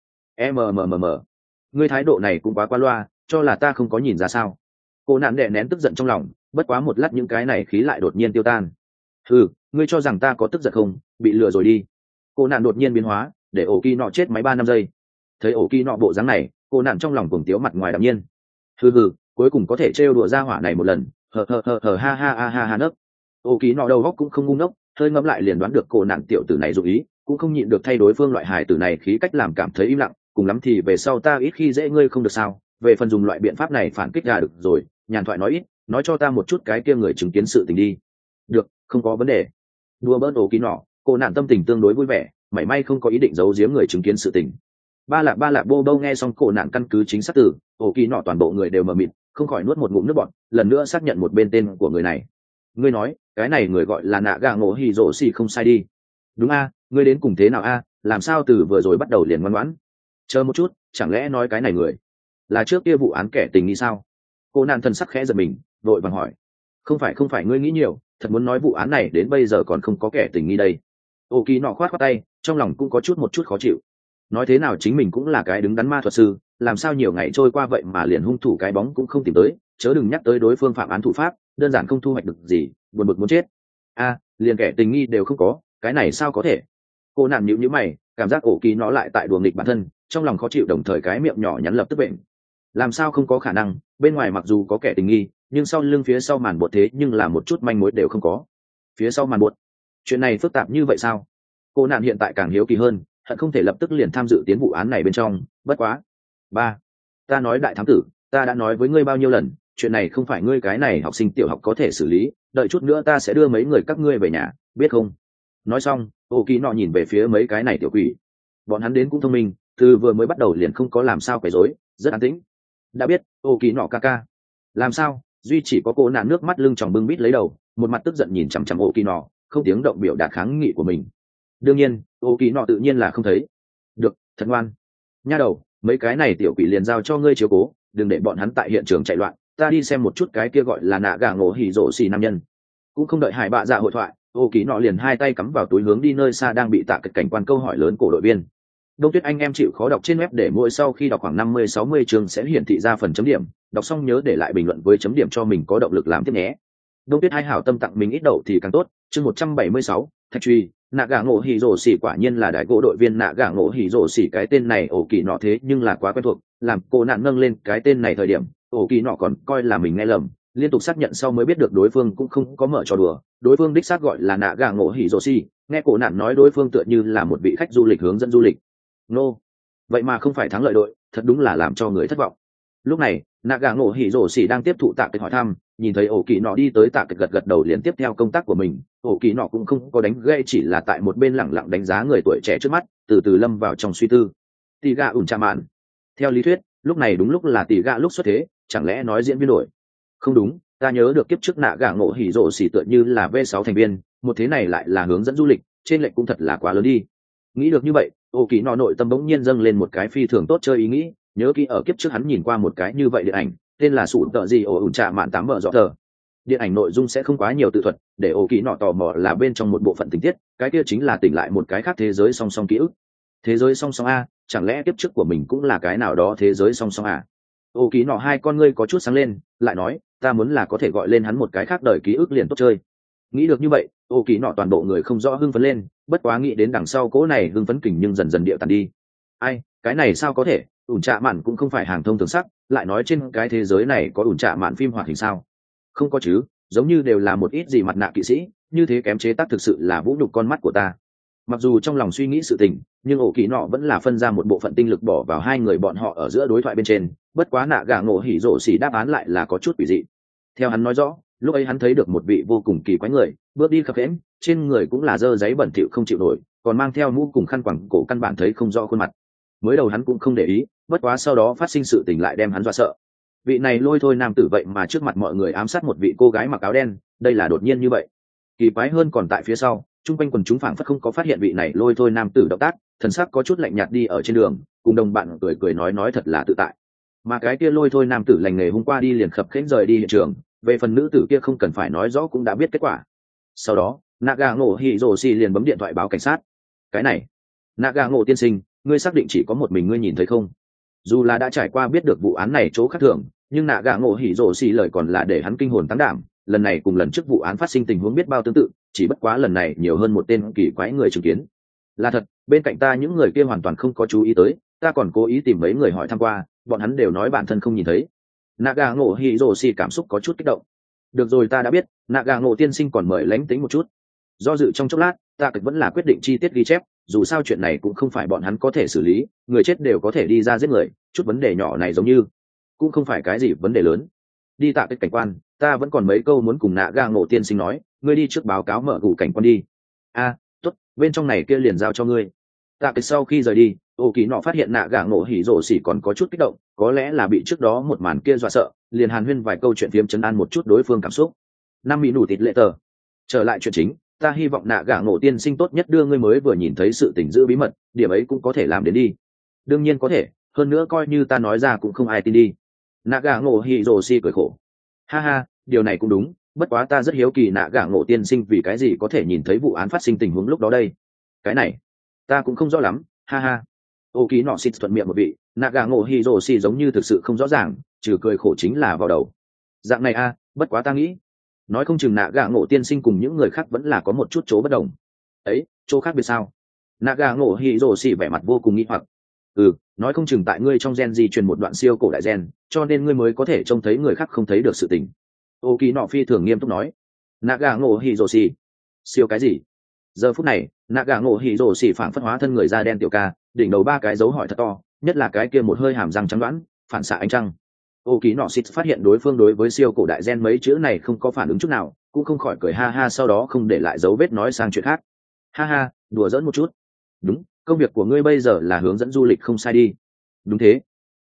S1: Ngươi thái độ này cũng quá qua loa, cho là ta không có nhìn ra sao? Cô nạn đè nén tức giận trong lòng, bất quá một lát những cái này khí lại đột nhiên tiêu tan. Ngươi cho rằng ta có tức giận không? Bị lừa rồi đi. Cô nạn đột nhiên biến hóa, để ổ kỳ nọ chết máy 3 năm giây. Thấy ổ kỳ nọ bộ dáng này, cô nạn trong lòng cuồng tiếu mặt ngoài đạm nhiên. Cuối cùng có thể trêu đùa ra hỏa này một lần. Ha nấc. Ổ kỳ nọ đầu góc cũng không ngu ngốc, hơi ngẫm lại liền đoán được cô nạn tiểu tử này dụ ý, cũng không nhịn được thay đối phương loại hài tử này khí cách làm cảm thấy im lặng, cùng lắm thì về sau ta ít khi dễ ngươi không được sao? Về phần dùng loại biện pháp này phản kích ra được rồi, nhàn thoại nói ít, nói cho ta một chút cái kia người chứng kiến sự tình đi. Được, không có vấn đề. Đùa bỡn ổ kỳ nọ, cô nạn tâm tình tương đối vui vẻ, mảy may không có ý định giấu giếm người chứng kiến sự tình. Ba lạc bô bô nghe xong cô nạn căn cứ chính xác từ ổ kỳ nọ, toàn bộ người đều mờ mịt, không khỏi nuốt một ngụm nước bọt, lần nữa xác nhận một bên tên của người này. Ngươi nói cái này người gọi là nạ gà ngộ hì rổ xì không sai đi. Đúng ngươi đến cùng thế nào làm sao từ vừa rồi bắt đầu liền ngoan ngoãn? Chờ một chút, chẳng lẽ nói cái này người là trước kia vụ án kẻ tình nghi sao? Cô nạn thân sắc khẽ giật mình, vội vàng hỏi. Không phải ngươi nghĩ nhiều, thật muốn nói vụ án này đến bây giờ còn không có kẻ tình nghi đây. Ô kỳ nọ khoát tay, trong lòng cũng có một chút khó chịu. Nói thế nào chính mình cũng là cái đứng đắn ma thuật sư, làm sao nhiều ngày trôi qua vậy mà liền hung thủ cái bóng cũng không tìm tới, chớ đừng nhắc tới đối phương phạm án thủ pháp, đơn giản không thu hoạch được gì, buồn bực muốn chết. Liền kẻ tình nghi đều không có, cái này sao có thể? Cô nạn nhíu mày, cảm giác ổ kỳ nó lại tại đùa nghịch bản thân, trong lòng khó chịu, đồng thời cái miệng nhỏ nhắn lập tức bệnh. Làm sao không có khả năng, bên ngoài mặc dù có kẻ tình nghi, nhưng sau lưng phía sau màn bột thế nhưng là một chút manh mối đều không có. Phía sau màn bột, chuyện này phức tạp như vậy sao? Cô nạn hiện tại càng hiếu kỳ hơn, hận không thể lập tức liền tham dự tiến vụ án này bên trong. Bất quá, ta nói đại thám tử, ta đã nói với ngươi bao nhiêu lần, chuyện này không phải ngươi cái này học sinh tiểu học có thể xử lý, đợi chút nữa ta sẽ đưa mấy người các ngươi về nhà, biết không? Nói xong, ô kỳ nọ nhìn về phía mấy cái này tiểu quỷ. Bọn hắn đến cũng thông minh, từ vừa mới bắt đầu liền không có làm sao quấy rối, rất an tĩnh. Đã biết, ô kỳ nọ ca ca. Làm sao? Duy chỉ có cô nạn nước mắt lưng tròng bưng bít lấy đầu, một mặt tức giận nhìn chằm chằm ô kỳ nọ, không tiếng động biểu đạt kháng nghị của mình. Đương nhiên, ô kỳ nọ tự nhiên là không thấy. Được, thật ngoan. Nha đầu, mấy cái này tiểu quỷ liền giao cho ngươi chiếu cố, đừng để bọn hắn tại hiện trường chạy loạn, ta đi xem một chút cái kia gọi là nạ gà ngộ hỉ rổ xì nam nhân. Cũng không đợi hải bạ dạ hội thoại, ô kỳ nọ liền hai tay cắm vào túi hướng đi nơi xa đang bị tạ kịch cảnh quan câu hỏi lớn cổ đội viên. Đông Tuyết anh em chịu khó đọc trên web để mỗi sau khi đọc khoảng 50-60 chương sẽ hiển thị ra phần chấm điểm, đọc xong nhớ để lại bình luận với chấm điểm cho mình có động lực làm tiếp nhé. Đông Tuyết hai hảo tâm tặng mình ít đậu thì càng tốt. Chương 176, thạch truy. Nạ gà ngộ hỉ rổ xỉ quả nhiên là đại gỗ đội viên nạ gà ngộ hỉ rổ xỉ, cái tên này ổ kỳ nọ thế nhưng là quá quen thuộc, làm cô nạn nâng lên cái tên này thời điểm ổ kỳ nọ còn coi là mình nghe lầm, liên tục xác nhận sau mới biết được đối phương cũng không có mở trò đùa, đối phương đích xác gọi là nạ gà ngộ hỉ rổ xỉ. Nghe cô nạn nói đối phương tựa như là một vị khách du lịch hướng dẫn du lịch. Vậy mà không phải thắng lợi đội, thật đúng là làm cho người thất vọng. Lúc này nạ gà ngộ hỉ rổ xỉ đang tiếp thụ tạ kịch hỏi thăm, nhìn thấy ổ kỳ nọ đi tới tạ kịch gật đầu liền tiếp theo công tác của mình. Ổ kỳ nọ cũng không có đánh gây, chỉ là tại một bên lẳng lặng đánh giá người tuổi trẻ trước mắt, từ từ lâm vào trong suy tư. Tì gà ủn chạm mạn. Theo lý thuyết lúc này đúng lúc là tì gà lúc xuất thế, chẳng lẽ nói diễn viên đổi? Không đúng, ta nhớ được kiếp trước nạ gà ngộ hỉ rổ xỉ tựa như là V6 thành viên, một thế này lại là hướng dẫn du lịch, trên lệnh cũng thật là quá lớn đi. Nghĩ được như vậy, ổ kỳ nọ nội tâm bỗng nhiên dâng lên một cái phi thường tốt chơi ý nghĩ. Nhớ kỹ ở kiếp trước hắn nhìn qua một cái như vậy điện ảnh, tên là sủ tợ gì ổ ủn trạ mạn 8 vợ dọ tờ. điện ảnh nội dung sẽ không quá nhiều tự thuật, để ổ kỳ nọ tò mò là bên trong một bộ phận tình tiết, cái kia chính là tỉnh lại một cái khác thế giới song song ký ức. Thế giới song song a, chẳng lẽ kiếp trước của mình cũng là cái nào đó thế giới song song à? Ổ kỳ nọ hai con ngươi có chút sáng lên, lại nói, ta muốn là có thể gọi lên hắn một cái khác đời ký ức liền tốt chơi. Nghĩ được như vậy, ổ kỳ nọ toàn bộ người không rõ hưng phấn lên, bất quá nghĩ đến đằng sau cỗ này hưng phấn kình nhưng dần dần điệu tàn đi. Ai, cái này sao có thể, ủn trạ mạn cũng không phải hàng thông thường sắc, lại nói trên cái thế giới này có ủn trạ mạn phim hoạt hình sao? Không có chứ, giống như đều là một ít gì mặt nạ kỵ sĩ, như thế kém chế tác thực sự là vũ nhục con mắt của ta. Mặc dù trong lòng suy nghĩ sự tình, nhưng ổ kỳ nọ vẫn là phân ra một bộ phận tinh lực bỏ vào hai người bọn họ ở giữa đối thoại bên trên, bất quá nạ gà ngộ hỉ rổ xỉ đáp án lại là có chút quỷ dị. Theo hắn nói rõ, lúc ấy hắn thấy được một vị vô cùng kỳ quái người, bước đi khập khiễng, trên người cũng là dơ giấy bẩn thỉu không chịu nổi, còn mang theo mũ cùng khăn quàng cổ, căn bản thấy không rõ khuôn mặt. Mới đầu hắn cũng không để ý, bất quá sau đó phát sinh sự tình lại đem hắn dọa sợ. Vị này lôi thôi nam tử vậy mà trước mặt mọi người ám sát một vị cô gái mặc áo đen, đây là đột nhiên như vậy. Kỳ quái hơn còn tại phía sau, chung quanh quần chúng phảng phất không có phát hiện vị này lôi thôi nam tử động tác, thần sắc có chút lạnh nhạt đi ở trên đường, cùng đồng bạn cười cười nói thật là tự tại. Mà cái kia lôi thôi nam tử lành nghề hôm qua đi liền khập khiễng rời đi hiện trường, về phần nữ tử kia không cần phải nói rõ cũng đã biết kết quả. Sau đó, Naga Ngộ Hiroshi liền bấm điện thoại báo cảnh sát. Cái này, Naga Ngộ tiên sinh, ngươi xác định chỉ có một mình ngươi nhìn thấy không? Dù là đã trải qua biết được vụ án này chỗ khác thường, nhưng Naga Ngộ Hiroshi lời còn là để hắn kinh hồn tăng đảm, lần này cùng lần trước vụ án phát sinh tình huống biết bao tương tự, chỉ bất quá lần này nhiều hơn một tên kỳ quái người chứng kiến. Là thật, bên cạnh ta những người kia hoàn toàn không có chú ý tới, ta còn cố ý tìm mấy người hỏi thăm qua, bọn hắn đều nói bản thân không nhìn thấy. Naga Ngộ Hiroshi cảm xúc có chút kích động. Được rồi, ta đã biết, Naga Ngộ tiên sinh còn mời lánh tính một chút. Do dự trong chốc lát, ta vẫn là quyết định chi tiết ghi chép, dù sao chuyện này cũng không phải bọn hắn có thể xử lý, người chết đều có thể đi ra giết người, chút vấn đề nhỏ này giống như cũng không phải cái gì vấn đề lớn. Đi Tạ Cái cảnh quan, ta vẫn còn mấy câu muốn cùng Naga Ngộ tiên sinh nói, ngươi đi trước báo cáo mở gù cảnh quan đi. Tốt, bên trong này kia liền giao cho ngươi. Tạ Cái sau khi rời đi, ô kỳ nọ phát hiện Naga Ngộ hỉ rổ xỉ còn có chút kích động, có lẽ là bị trước đó một màn kia dọa sợ, liền hàn huyên vài câu chuyện phiếm trấn an một chút đối phương cảm xúc. 5 mỹ nụ tịt lệ tờ. Trở lại chuyện chính, ta hy vọng Naga Ngộ tiên sinh tốt nhất đưa ngươi mới vừa nhìn thấy sự tình giữ bí mật, điểm ấy cũng có thể làm đến đi. Đương nhiên có thể, hơn nữa coi như ta nói ra cũng không ai tin đi. Naga Ngộ Hiroshi cười khổ. Ha ha, điều này cũng đúng, bất quá ta rất hiếu kỳ Naga Ngộ tiên sinh vì cái gì có thể nhìn thấy vụ án phát sinh tình huống lúc đó đây. Cái này, ta cũng không rõ lắm, ha ha. Ô ký nọ xịt thuận miệng một vị, Naga Ngộ Hiroshi giống như thực sự không rõ ràng, trừ cười khổ chính là vào đầu. Dạng này a, bất quá ta nghĩ, nói không chừng Naga Ngộ tiên sinh cùng những người khác vẫn là có một chút chỗ bất đồng. Ấy, chỗ khác biệt sao? Naga Ngộ Hiroshi vẻ mặt vô cùng nghi hoặc. Nói không chừng tại ngươi trong gen di truyền một đoạn siêu cổ đại gen, cho nên ngươi mới có thể trông thấy người khác không thấy được sự tình. Ô kỳ nọ phi thường nghiêm túc nói. Naga Ngộ Hiroshi, siêu cái gì? Giờ phút này, Naga Ngộ Hiroshi phảng phất hóa thân người da đen tiểu ca, đỉnh đầu 3 cái dấu hỏi thật to, nhất là cái kia một hơi hàm răng trắng đoán, phản xạ ánh trăng. Ô kỳ nọ xịt phát hiện đối phương đối với siêu cổ đại gen mấy chữ này không có phản ứng chút nào, cũng không khỏi cười ha ha, sau đó không để lại dấu vết nói sang chuyện khác. Ha ha, đùa giỡn một chút. Đúng, công việc của ngươi bây giờ là hướng dẫn du lịch không sai đi. Đúng thế.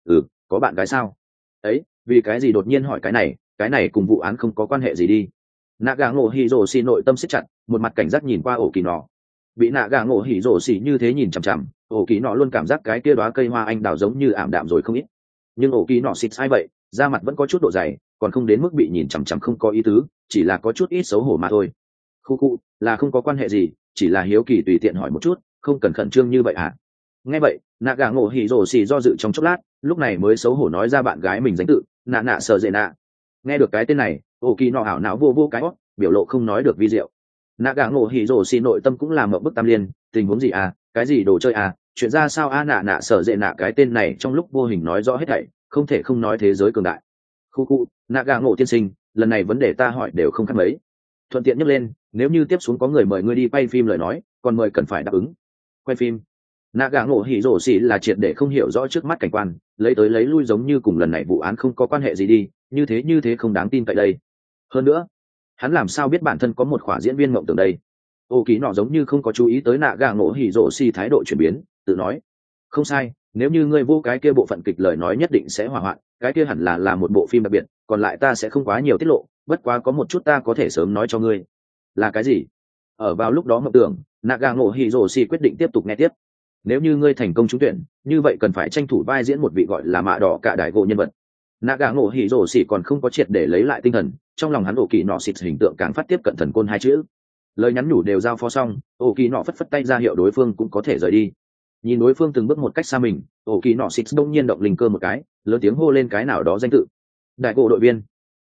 S1: Có bạn gái sao? Ấy, vì cái gì đột nhiên hỏi cái này cùng vụ án không có quan hệ gì đi. Naga Ngộ Hiroshi nội tâm siết chặt, một mặt cảnh giác nhìn qua ổ kỳ nọ. Bị Naga Ngộ Hiroshi như thế nhìn chằm chằm, ổ kỳ nọ luôn cảm giác cái kia đóa cây hoa anh đào giống như ảm đạm rồi không ít. Nhưng ổ kỳ nọ xịt sai vậy, da mặt vẫn có chút độ dày, còn không đến mức bị nhìn chằm chằm không có ý tứ, chỉ là có chút ít xấu hổ mà thôi. Khu là không có quan hệ gì, chỉ là hiếu kỳ tùy tiện hỏi một chút, không cần khẩn trương như vậy hả? Nghe vậy, Naga Ngộ Hiroshi do dự trong chốc lát, lúc này mới xấu hổ nói ra bạn gái mình danh tự, nạ nạ sợ dệ nạ. Nghe được cái tên này, ổ kỳ nọ ảo não vô cái hót, biểu lộ không nói được vi diệu. Naga Ngộ Hiroshi nội tâm cũng làm mộng bức tam liên, tình huống gì à, cái gì đồ chơi à, chuyện ra sao a, nạ nạ sợ dệ nạ cái tên này trong lúc vô hình nói rõ hết thảy, không thể không nói thế giới cường đại. Khu Naga Ngộ tiên sinh, lần này vấn đề ta hỏi đều không khác mấy. Thuận tiện nhắc lên, nếu như tiếp xuống có người mời ngươi đi quay phim lời nói, còn mời cần phải đáp ứng. Quay phim? Naga Ngộ Hiroshi là triệt để không hiểu rõ trước mắt cảnh quan, lấy tới lấy lui giống như cùng lần này vụ án không có quan hệ gì đi, như thế không đáng tin tại đây. Hơn nữa, hắn làm sao biết bản thân có một khỏa diễn viên mộng tưởng đây? Ô ký nọ giống như không có chú ý tới Naga Ngộ Hiroshi thái độ chuyển biến, tự nói. Không sai, nếu như ngươi vô cái kia bộ phận kịch lời nói nhất định sẽ hỏa hoạn, cái kia hẳn là một bộ phim đặc biệt, còn lại ta sẽ không quá nhiều tiết lộ, bất quá có một chút ta có thể sớm nói cho ngươi. Là cái gì? Ở vào lúc đó mộng tưởng, Naga Ngộ Hiroshi quyết định tiếp tục nghe tiếp. Nếu như ngươi thành công trúng tuyển, như vậy cần phải tranh thủ vai diễn một vị gọi là mạ đỏ cả đại gỗ nhân vật. Naga Ngộ Hiroshi còn không có triệt để lấy lại tinh thần, trong lòng hắn ổ kỳ nọ xịt hình tượng càng phát tiếp cận thần côn hai chữ. Lời nhắn nhủ đều giao phó xong, ổ kỳ nọ phất phất tay ra hiệu đối phương cũng có thể rời đi. Nhìn đối phương từng bước một cách xa mình, ổ kỳ nọ xịt đông nhiên động linh cơ một cái, lớn tiếng hô lên cái nào đó danh tự. Đại cổ đội viên.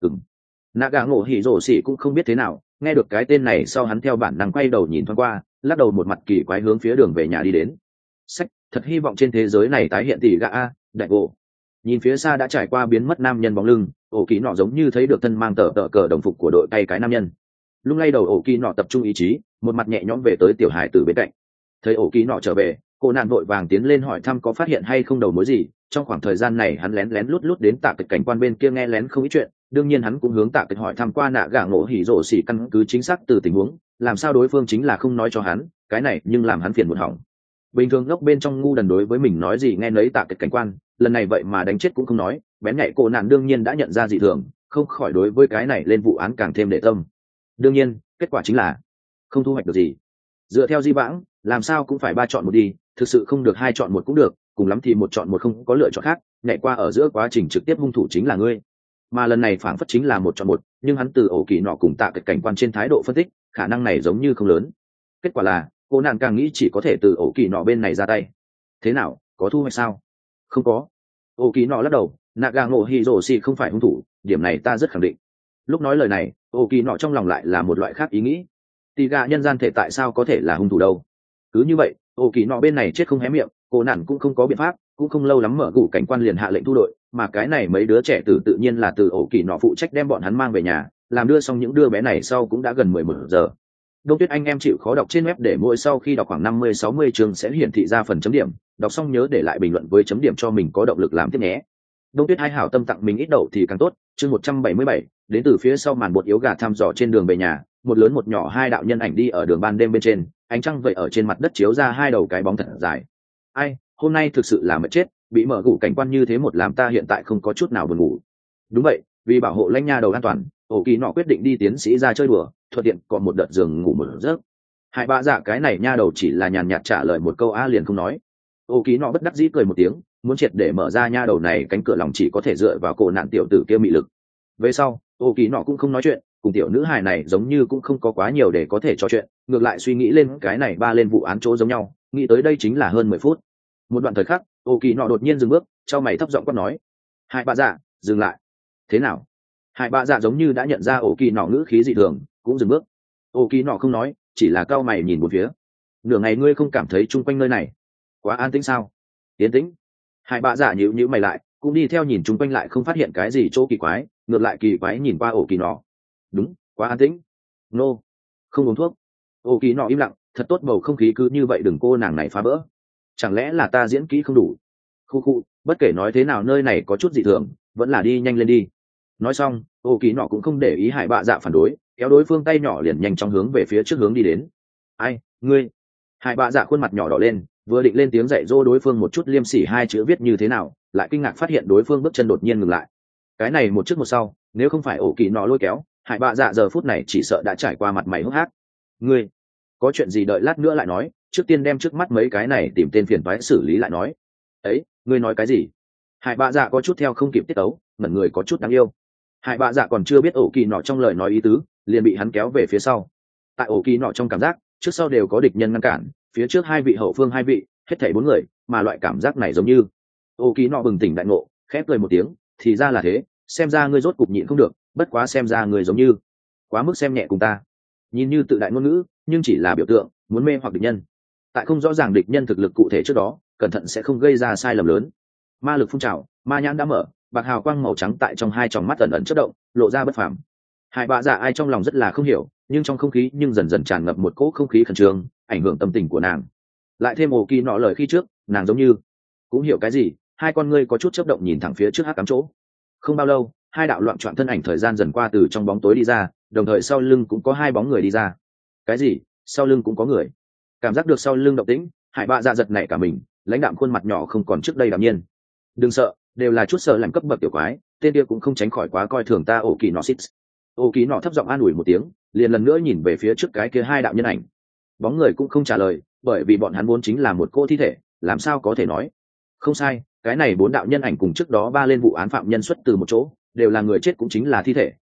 S1: Naga ngộ hỉ rổ xỉ cũng không biết thế nào, nghe được cái tên này sau hắn theo bản năng quay đầu nhìn thoáng qua, lắc đầu một mặt kỳ quái hướng phía đường về nhà đi đến. Sách, thật hy vọng trên thế giới này tái hiện tỷ gã a, đại cổ. Nhìn phía xa đã trải qua biến mất nam nhân bóng lưng, ổ kỳ nọ giống như thấy được thân mang tờ cờ đồng phục của đội tay cái nam nhân. Lung lay đầu ổ kỳ nọ tập trung ý chí, một mặt nhẹ nhõm về tới tiểu hải tử bên cạnh. Thấy ổ kỳ nọ trở về, cô nạn vội vàng tiến lên hỏi thăm có phát hiện hay không đầu mối gì. Trong khoảng thời gian này hắn lén lén lút lút đến tạ kịch cảnh quan bên kia nghe lén không ít chuyện, đương nhiên hắn cũng hướng tạ kịch hỏi thăm qua nạ gà ngộ hỉ rổ xỉ căn cứ chính xác từ tình huống, làm sao đối phương chính là không nói cho hắn, cái này nhưng làm hắn phiền muộn hỏng. Bình thường ngốc bên trong ngu đần đối với mình nói gì nghe nấy tạ kịch cảnh quan, lần này vậy mà đánh chết cũng không nói, bén nhạy cô nạn đương nhiên đã nhận ra dị thường, không khỏi đối với cái này lên vụ án càng thêm để tâm. Đương nhiên kết quả chính là không thu hoạch được gì. Dựa theo di vãng, làm sao cũng phải 3 chọn 1 đi, thực sự không được 2 chọn 1 cũng được, cùng lắm thì 1 chọn 1 không có lựa chọn khác, nhảy qua ở giữa quá trình trực tiếp hung thủ chính là ngươi. Mà lần này phảng phất chính là 1 chọn 1, nhưng hắn từ ổ kỳ nọ cùng tạ kịch cảnh quan trên thái độ phân tích, khả năng này giống như không lớn. Kết quả là cô nàng càng nghĩ chỉ có thể từ ổ kỳ nọ bên này ra tay. Thế nào, có thu hoạch sao? Không có. Ổ kỳ nọ lắc đầu, Naga ngộ Hiroshi không phải hung thủ, điểm này ta rất khẳng định. Lúc nói lời này, ổ kỳ nọ trong lòng lại là một loại khác ý nghĩ. Tỷ gạ nhân gian thể tại sao có thể là hung thủ đâu? Cứ như vậy, ổ kỳ nọ bên này chết không hé miệng, cô nản cũng không có biện pháp, cũng không lâu lắm mở gủ cảnh quan liền hạ lệnh thu đội, mà cái này mấy đứa trẻ tự nhiên là từ ổ kỳ nọ phụ trách đem bọn hắn mang về nhà, làm đưa xong những đứa bé này sau cũng đã gần 11 giờ. Đông Tuyết anh em chịu khó đọc trên web để mỗi sau khi đọc khoảng 50-60 chương sẽ hiển thị ra phần chấm điểm, đọc xong nhớ để lại bình luận với chấm điểm cho mình có động lực làm tiếp nhé. Đông Tuyết hai hảo tâm tặng mình ít đậu thì càng tốt. Chương 177, đến từ phía sau màn bột yếu gà thăm dò trên đường về nhà, một lớn một nhỏ 2 đạo nhân ảnh đi ở đường ban đêm bên trên, ánh trăng vậy ở trên mặt đất chiếu ra 2 đầu cái bóng thật dài. Ai, hôm nay thực sự là mệt chết, bị mở gủ cảnh quan như thế một làm ta hiện tại không có chút nào buồn ngủ. Đúng vậy, vì bảo hộ lãnh nha đầu an toàn, ổ kỳ nọ quyết định đi tiến sĩ ra chơi đùa, thuận tiện còn một đợt giường ngủ một giấc. Hai bạ dạ cái này nha đầu chỉ là nhàn nhạt trả lời một câu a liền không nói. Ổ kỳ nọ bất đắc dĩ cười một tiếng, muốn triệt để mở ra nha đầu này cánh cửa lòng chỉ có thể dựa vào cổ nạn tiểu tử kia mị lực. Về sau ổ kỳ nọ cũng không nói chuyện, cùng tiểu nữ hài này giống như cũng không có quá nhiều để có thể trò chuyện, ngược lại suy nghĩ lên cái này ba lên vụ án chỗ giống nhau, nghĩ tới đây chính là hơn 10 phút. Một đoạn thời khắc ổ kỳ nọ đột nhiên dừng bước, trao mày thấp giọng quát nói: hai bạ dạ, dừng lại. Thế nào? Hai bạ dạ giống như đã nhận ra ổ kỳ nọ ngữ khí dị thường, cũng dừng bước. Ổ kỳ nọ không nói, chỉ là cau mày nhìn một phía. Nửa ngày ngươi không cảm thấy chung quanh nơi này quá an tĩnh sao? Yên tĩnh. Hai bạ dạ nhíu nhíu mày lại, cũng đi theo nhìn chung quanh lại không phát hiện cái gì chỗ kỳ quái, ngược lại kỳ quái nhìn qua ổ kỳ nọ. Đúng, quá an tĩnh. Nô, không uống thuốc. Ổ kỳ nọ im lặng, thật tốt bầu không khí cứ như vậy đừng cô nàng này phá vỡ. Chẳng lẽ là ta diễn kỹ không đủ? Khu khu, bất kể nói thế nào nơi này có chút dị thường, vẫn là đi nhanh lên đi. Nói xong ổ kỳ nọ cũng không để ý hải bạ dạ phản đối, kéo đối phương tay nhỏ liền nhanh chóng hướng về phía trước hướng đi đến. Ai, ngươi? Hải bạ dạ khuôn mặt nhỏ đỏ lên, vừa định lên tiếng dạy dỗ đối phương một chút liêm sỉ 2 chữ viết như thế nào, lại kinh ngạc phát hiện đối phương bước chân đột nhiên ngừng lại. Cái này một trước một sau, nếu không phải ổ kỳ nọ lôi kéo, hải bạ dạ giờ phút này chỉ sợ đã trải qua mặt mày hốc hác. Ngươi có chuyện gì đợi lát nữa lại nói, trước tiên đem trước mắt mấy cái này tìm tên phiền toái xử lý lại nói. Ấy, ngươi nói cái gì? Hải bạ dạ có chút theo không kịp tiết tấu, ngẩn người có chút đáng yêu. Hải bạ dạ còn chưa biết ổ kỳ nọ trong lời nói ý tứ, liền bị hắn kéo về phía sau. Tại ổ kỳ nọ trong cảm giác trước sau đều có địch nhân ngăn cản, phía trước 2 vị hậu phương 2 vị, hết thảy 4 người, mà loại cảm giác này giống như ổ kỳ nọ bừng tỉnh đại ngộ, khép cười một tiếng, thì ra là thế, xem ra ngươi rốt cục nhịn không được, bất quá xem ra ngươi giống như quá mức xem nhẹ cùng ta. Nhìn như tự đại ngôn ngữ, nhưng chỉ là biểu tượng, muốn mê hoặc địch nhân. Tại không rõ ràng địch nhân thực lực cụ thể trước đó, cẩn thận sẽ không gây ra sai lầm lớn. Ma lực phun trào, ma nhãn đã mở, bạc hào quang màu trắng tại trong 2 tròng mắt ẩn ẩn chớp động, lộ ra bất phàm. Hải bạ dạ ai trong lòng rất là không hiểu, nhưng trong không khí nhưng dần dần tràn ngập một cỗ không khí khẩn trương, ảnh hưởng tâm tình của nàng. Lại thêm ổ kỳ nọ lời khi trước, nàng giống như cũng hiểu cái gì, 2 con ngươi có chút chớp động nhìn thẳng phía trước hắc ám chỗ. Không bao lâu 2 đạo loạn trọn thân ảnh thời gian dần qua từ trong bóng tối đi ra, đồng thời sau lưng cũng có 2 bóng người đi ra. Cái gì? Sau lưng cũng có người? Cảm giác được sau lưng động tĩnh, hải bạ dạ giật nảy cả mình, lãnh đạm khuôn mặt nhỏ không còn trước đây đạm nhiên. Đừng sợ, đều là chút sợ làm cấp bậc tiểu quái, tên kia cũng không tránh khỏi quá coi thường ta. Ổ kỳ nọ xít. Ổ kỳ nọ thấp giọng an ủi một tiếng, liền lần nữa nhìn về phía trước cái kia 2 đạo nhân ảnh. Bóng người cũng không trả lời, bởi vì bọn hắn vốn chính là một cô thi thể, làm sao có thể nói. Không sai, cái này 4 đạo nhân ảnh cùng trước đó 3 lên vụ án phạm nhân xuất từ một chỗ, đều là người chết cũng chính là thi thể,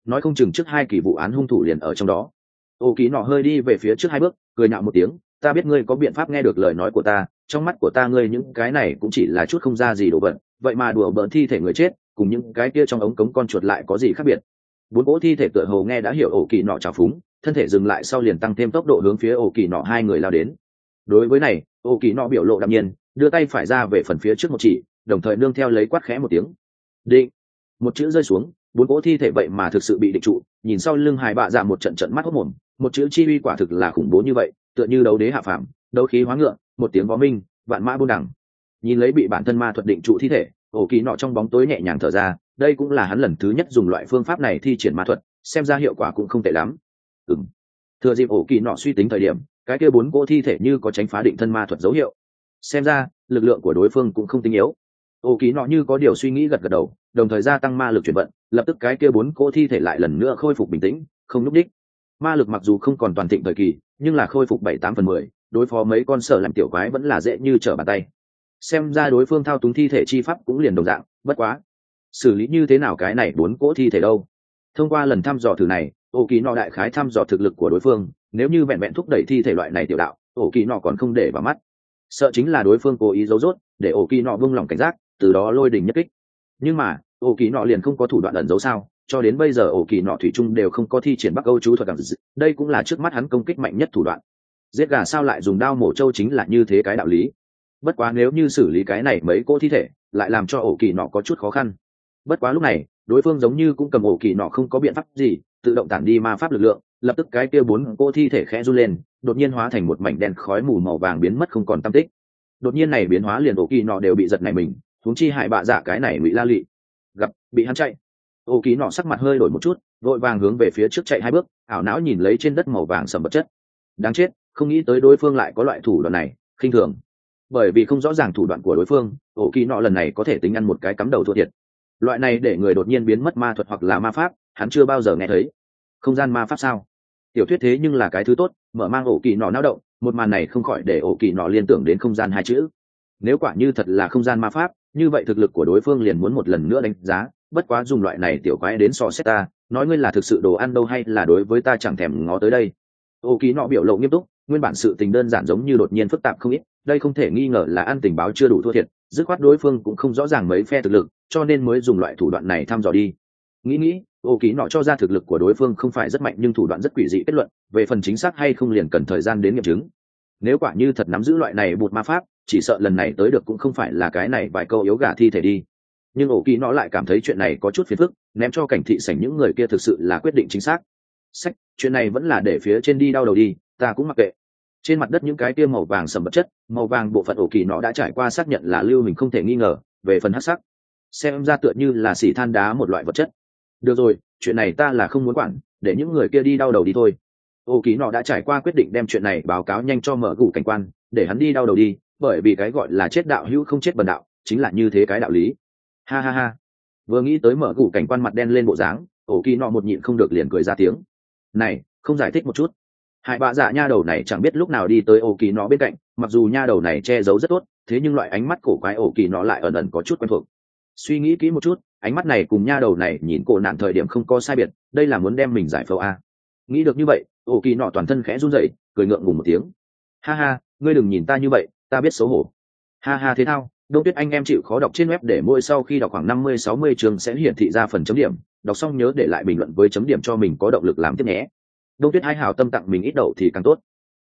S1: nói không chừng trước 2 kỳ vụ án hung thủ liền ở trong đó. Ổ kỳ nọ hơi đi về phía trước 2 bước, cười nhạo một tiếng, ta biết ngươi có biện pháp nghe được lời nói của ta, trong mắt của ta ngươi những cái này cũng chỉ là chút không ra gì đồ vật, vậy mà đùa bỡn thi thể người chết cùng những cái kia trong ống cống con chuột lại có gì khác biệt. 4 cỗ thi thể tựa hồ nghe đã hiểu ổ kỳ nọ trào phúng, thân thể dừng lại sau liền tăng thêm tốc độ hướng phía ổ kỳ nọ 2 người lao đến. Đối với này, ổ kỳ nọ biểu lộ đạm nhiên, đưa tay phải ra về phần phía trước một chỉ, đồng thời nương theo lấy quát khẽ một tiếng. Định. Một chữ rơi xuống, 4 cỗ thi thể vậy mà thực sự bị định trụ, nhìn sau lưng Hải Bạ Dạ một trận trận mắt hốt mồm, một chữ chi uy quả thực là khủng bố như vậy, tựa như đấu đế hạ phàm, đấu khí hóa ngựa, một tiếng vó minh, vạn mã buôn đẳng. Nhìn lấy bị bản thân ma thuật định trụ thi thể, ổ kỳ nọ trong bóng tối nhẹ nhàng thở ra, đây cũng là hắn lần thứ nhất dùng loại phương pháp này thi triển ma thuật, xem ra hiệu quả cũng không tệ lắm. Thừa dịp ổ kỳ nọ suy tính thời điểm, cái kia 4 cỗ thi thể như có tránh phá định thân ma thuật dấu hiệu, xem ra lực lượng của đối phương cũng không tinh yếu. Ổ kỳ nọ như có điều suy nghĩ gật gật đầu, đồng thời gia tăng ma lực chuyển vận, lập tức cái kia 4 cỗ thi thể lại lần nữa khôi phục bình tĩnh, không lúc đích. Ma lực mặc dù không còn toàn thịnh thời kỳ, nhưng là khôi phục 7-8/10, đối phó mấy con sở làm tiểu quái vẫn là dễ như trở bàn tay. Xem ra đối phương thao túng thi thể chi pháp cũng liền đồng dạng, bất quá xử lý như thế nào cái này 4 cỗ thi thể đâu. Thông qua lần thăm dò thử này, ổ kỳ nọ đại khái thăm dò thực lực của đối phương, nếu như vẹn vẹn thúc đẩy thi thể loại này tiểu đạo, ổ kỳ nọ còn không để vào mắt. Sợ chính là đối phương cố ý giấu rốt, để ổ kỳ nọ vung lòng cảnh giác, từ đó lôi đình nhất kích. Nhưng mà ổ kỳ nọ liền không có thủ đoạn ẩn giấu sao? Cho đến bây giờ ổ kỳ nọ thủy chung đều không có thi triển Bắc Âu chú thuật cảm dự. Đây cũng là trước mắt hắn công kích mạnh nhất thủ đoạn. Giết gà sao lại dùng đao mổ trâu chính là như thế cái đạo lý. Bất quá nếu như xử lý cái này mấy cỗ thi thể, lại làm cho ổ kỳ nọ có chút khó khăn. Bất quá lúc này đối phương giống như cũng cầm ổ kỳ nọ không có biện pháp gì, tự động tản đi ma pháp lực lượng, lập tức cái kia 4 cỗ thi thể khẽ run lên, đột nhiên hóa thành một mảnh đen khói mù màu vàng biến mất không còn tăm tích. Đột nhiên này biến hóa liền ổ kỳ nọ đều bị giật này mình, huống chi Hải Bạ Dạ cái này Ngụy La Lị gặp bị hắn chạy. Ổ kỳ nọ sắc mặt hơi đổi một chút, vội vàng hướng về phía trước chạy 2 bước, ảo não nhìn lấy trên đất màu vàng sầm vật chất. Đáng chết, không nghĩ tới đối phương lại có loại thủ đoạn này, khinh thường. Bởi vì không rõ ràng thủ đoạn của đối phương, ổ kỳ nọ lần này có thể tính ăn một cái cắm đầu thua thiệt. Loại này để người đột nhiên biến mất ma thuật hoặc là ma pháp, hắn chưa bao giờ nghe thấy. Không gian ma pháp sao? Tiểu thuyết thế nhưng là cái thứ tốt, mở mang ổ kỳ nọ náo động, một màn này không khỏi để ổ kỳ nọ liên tưởng đến không gian 2 chữ. Nếu quả như thật là không gian ma pháp, như vậy thực lực của đối phương liền muốn một lần nữa đánh giá, bất quá dùng loại này tiểu quái đến so xét ta, nói ngươi là thực sự đồ ăn đâu hay là đối với ta chẳng thèm ngó tới đây. Ổ kỳ nọ biểu lộ nghiêm túc, nguyên bản sự tình đơn giản giống như đột nhiên phức tạp không ít, đây không thể nghi ngờ là ăn tình báo chưa đủ thua thiệt, dứt khoát đối phương cũng không rõ ràng mấy phe thực lực, cho nên mới dùng loại thủ đoạn này thăm dò đi. Nghĩ, ổ kỳ nọ cho ra thực lực của đối phương không phải rất mạnh nhưng thủ đoạn rất quỷ dị kết luận, về phần chính xác hay không liền cần thời gian đến nghiệm chứng. Nếu quả như thật nắm giữ loại này bụt ma pháp, chỉ sợ lần này tới được cũng không phải là cái này vài câu yếu gà thi thể đi. Nhưng ổ kỳ nọ lại cảm thấy chuyện này có chút phiền phức, ném cho cảnh thị sảnh những người kia thực sự là quyết định chính xác. Chuyện này vẫn là để phía trên đi đau đầu đi, ta cũng mặc kệ. Trên mặt đất những cái kia màu vàng sầm vật chất, màu vàng bộ phận ổ kỳ nọ đã trải qua xác nhận là lưu mình không thể nghi ngờ, về phần hắc sắc, xem ra tựa như là xỉ than đá một loại vật chất. Được rồi, chuyện này ta là không muốn quản, để những người kia đi đau đầu đi thôi. Ổ kỳ nọ đã trải qua quyết định đem chuyện này báo cáo nhanh cho mở gù cảnh quan, để hắn đi đau đầu đi, bởi vì cái gọi là chết đạo hữu không chết bần đạo, chính là như thế cái đạo lý. Ha ha ha. Vừa nghĩ tới mở gù cảnh quan mặt đen lên bộ dáng, ổ kỳ nọ một nhịn không được liền cười ra tiếng. Này, không giải thích một chút? Hải Bạ Dạ nha đầu này chẳng biết lúc nào đi tới ổ kỳ nọ bên cạnh, mặc dù nha đầu này che giấu rất tốt, thế nhưng loại ánh mắt cổ quái ổ kỳ nọ lại ẩn ẩn có chút quen thuộc. Suy nghĩ kỹ một chút, ánh mắt này cùng nha đầu này nhìn cổ nạn thời điểm không có sai biệt, đây là muốn đem mình giải phẫu a. Nghĩ được như vậy, ổ kỳ nọ toàn thân khẽ run rẩy, cười ngượng ngùng một tiếng. Ha ha, ngươi đừng nhìn ta như vậy, ta biết xấu hổ. Ha ha thế thao, Đông Tuyết anh em chịu khó đọc trên web để mỗi sau khi đọc khoảng 50-60 chương sẽ hiển thị ra phần chấm điểm, đọc xong nhớ để lại bình luận với chấm điểm cho mình có động lực làm tiếp nhé. Đông Tuyết hai hảo tâm tặng mình ít đậu thì càng tốt.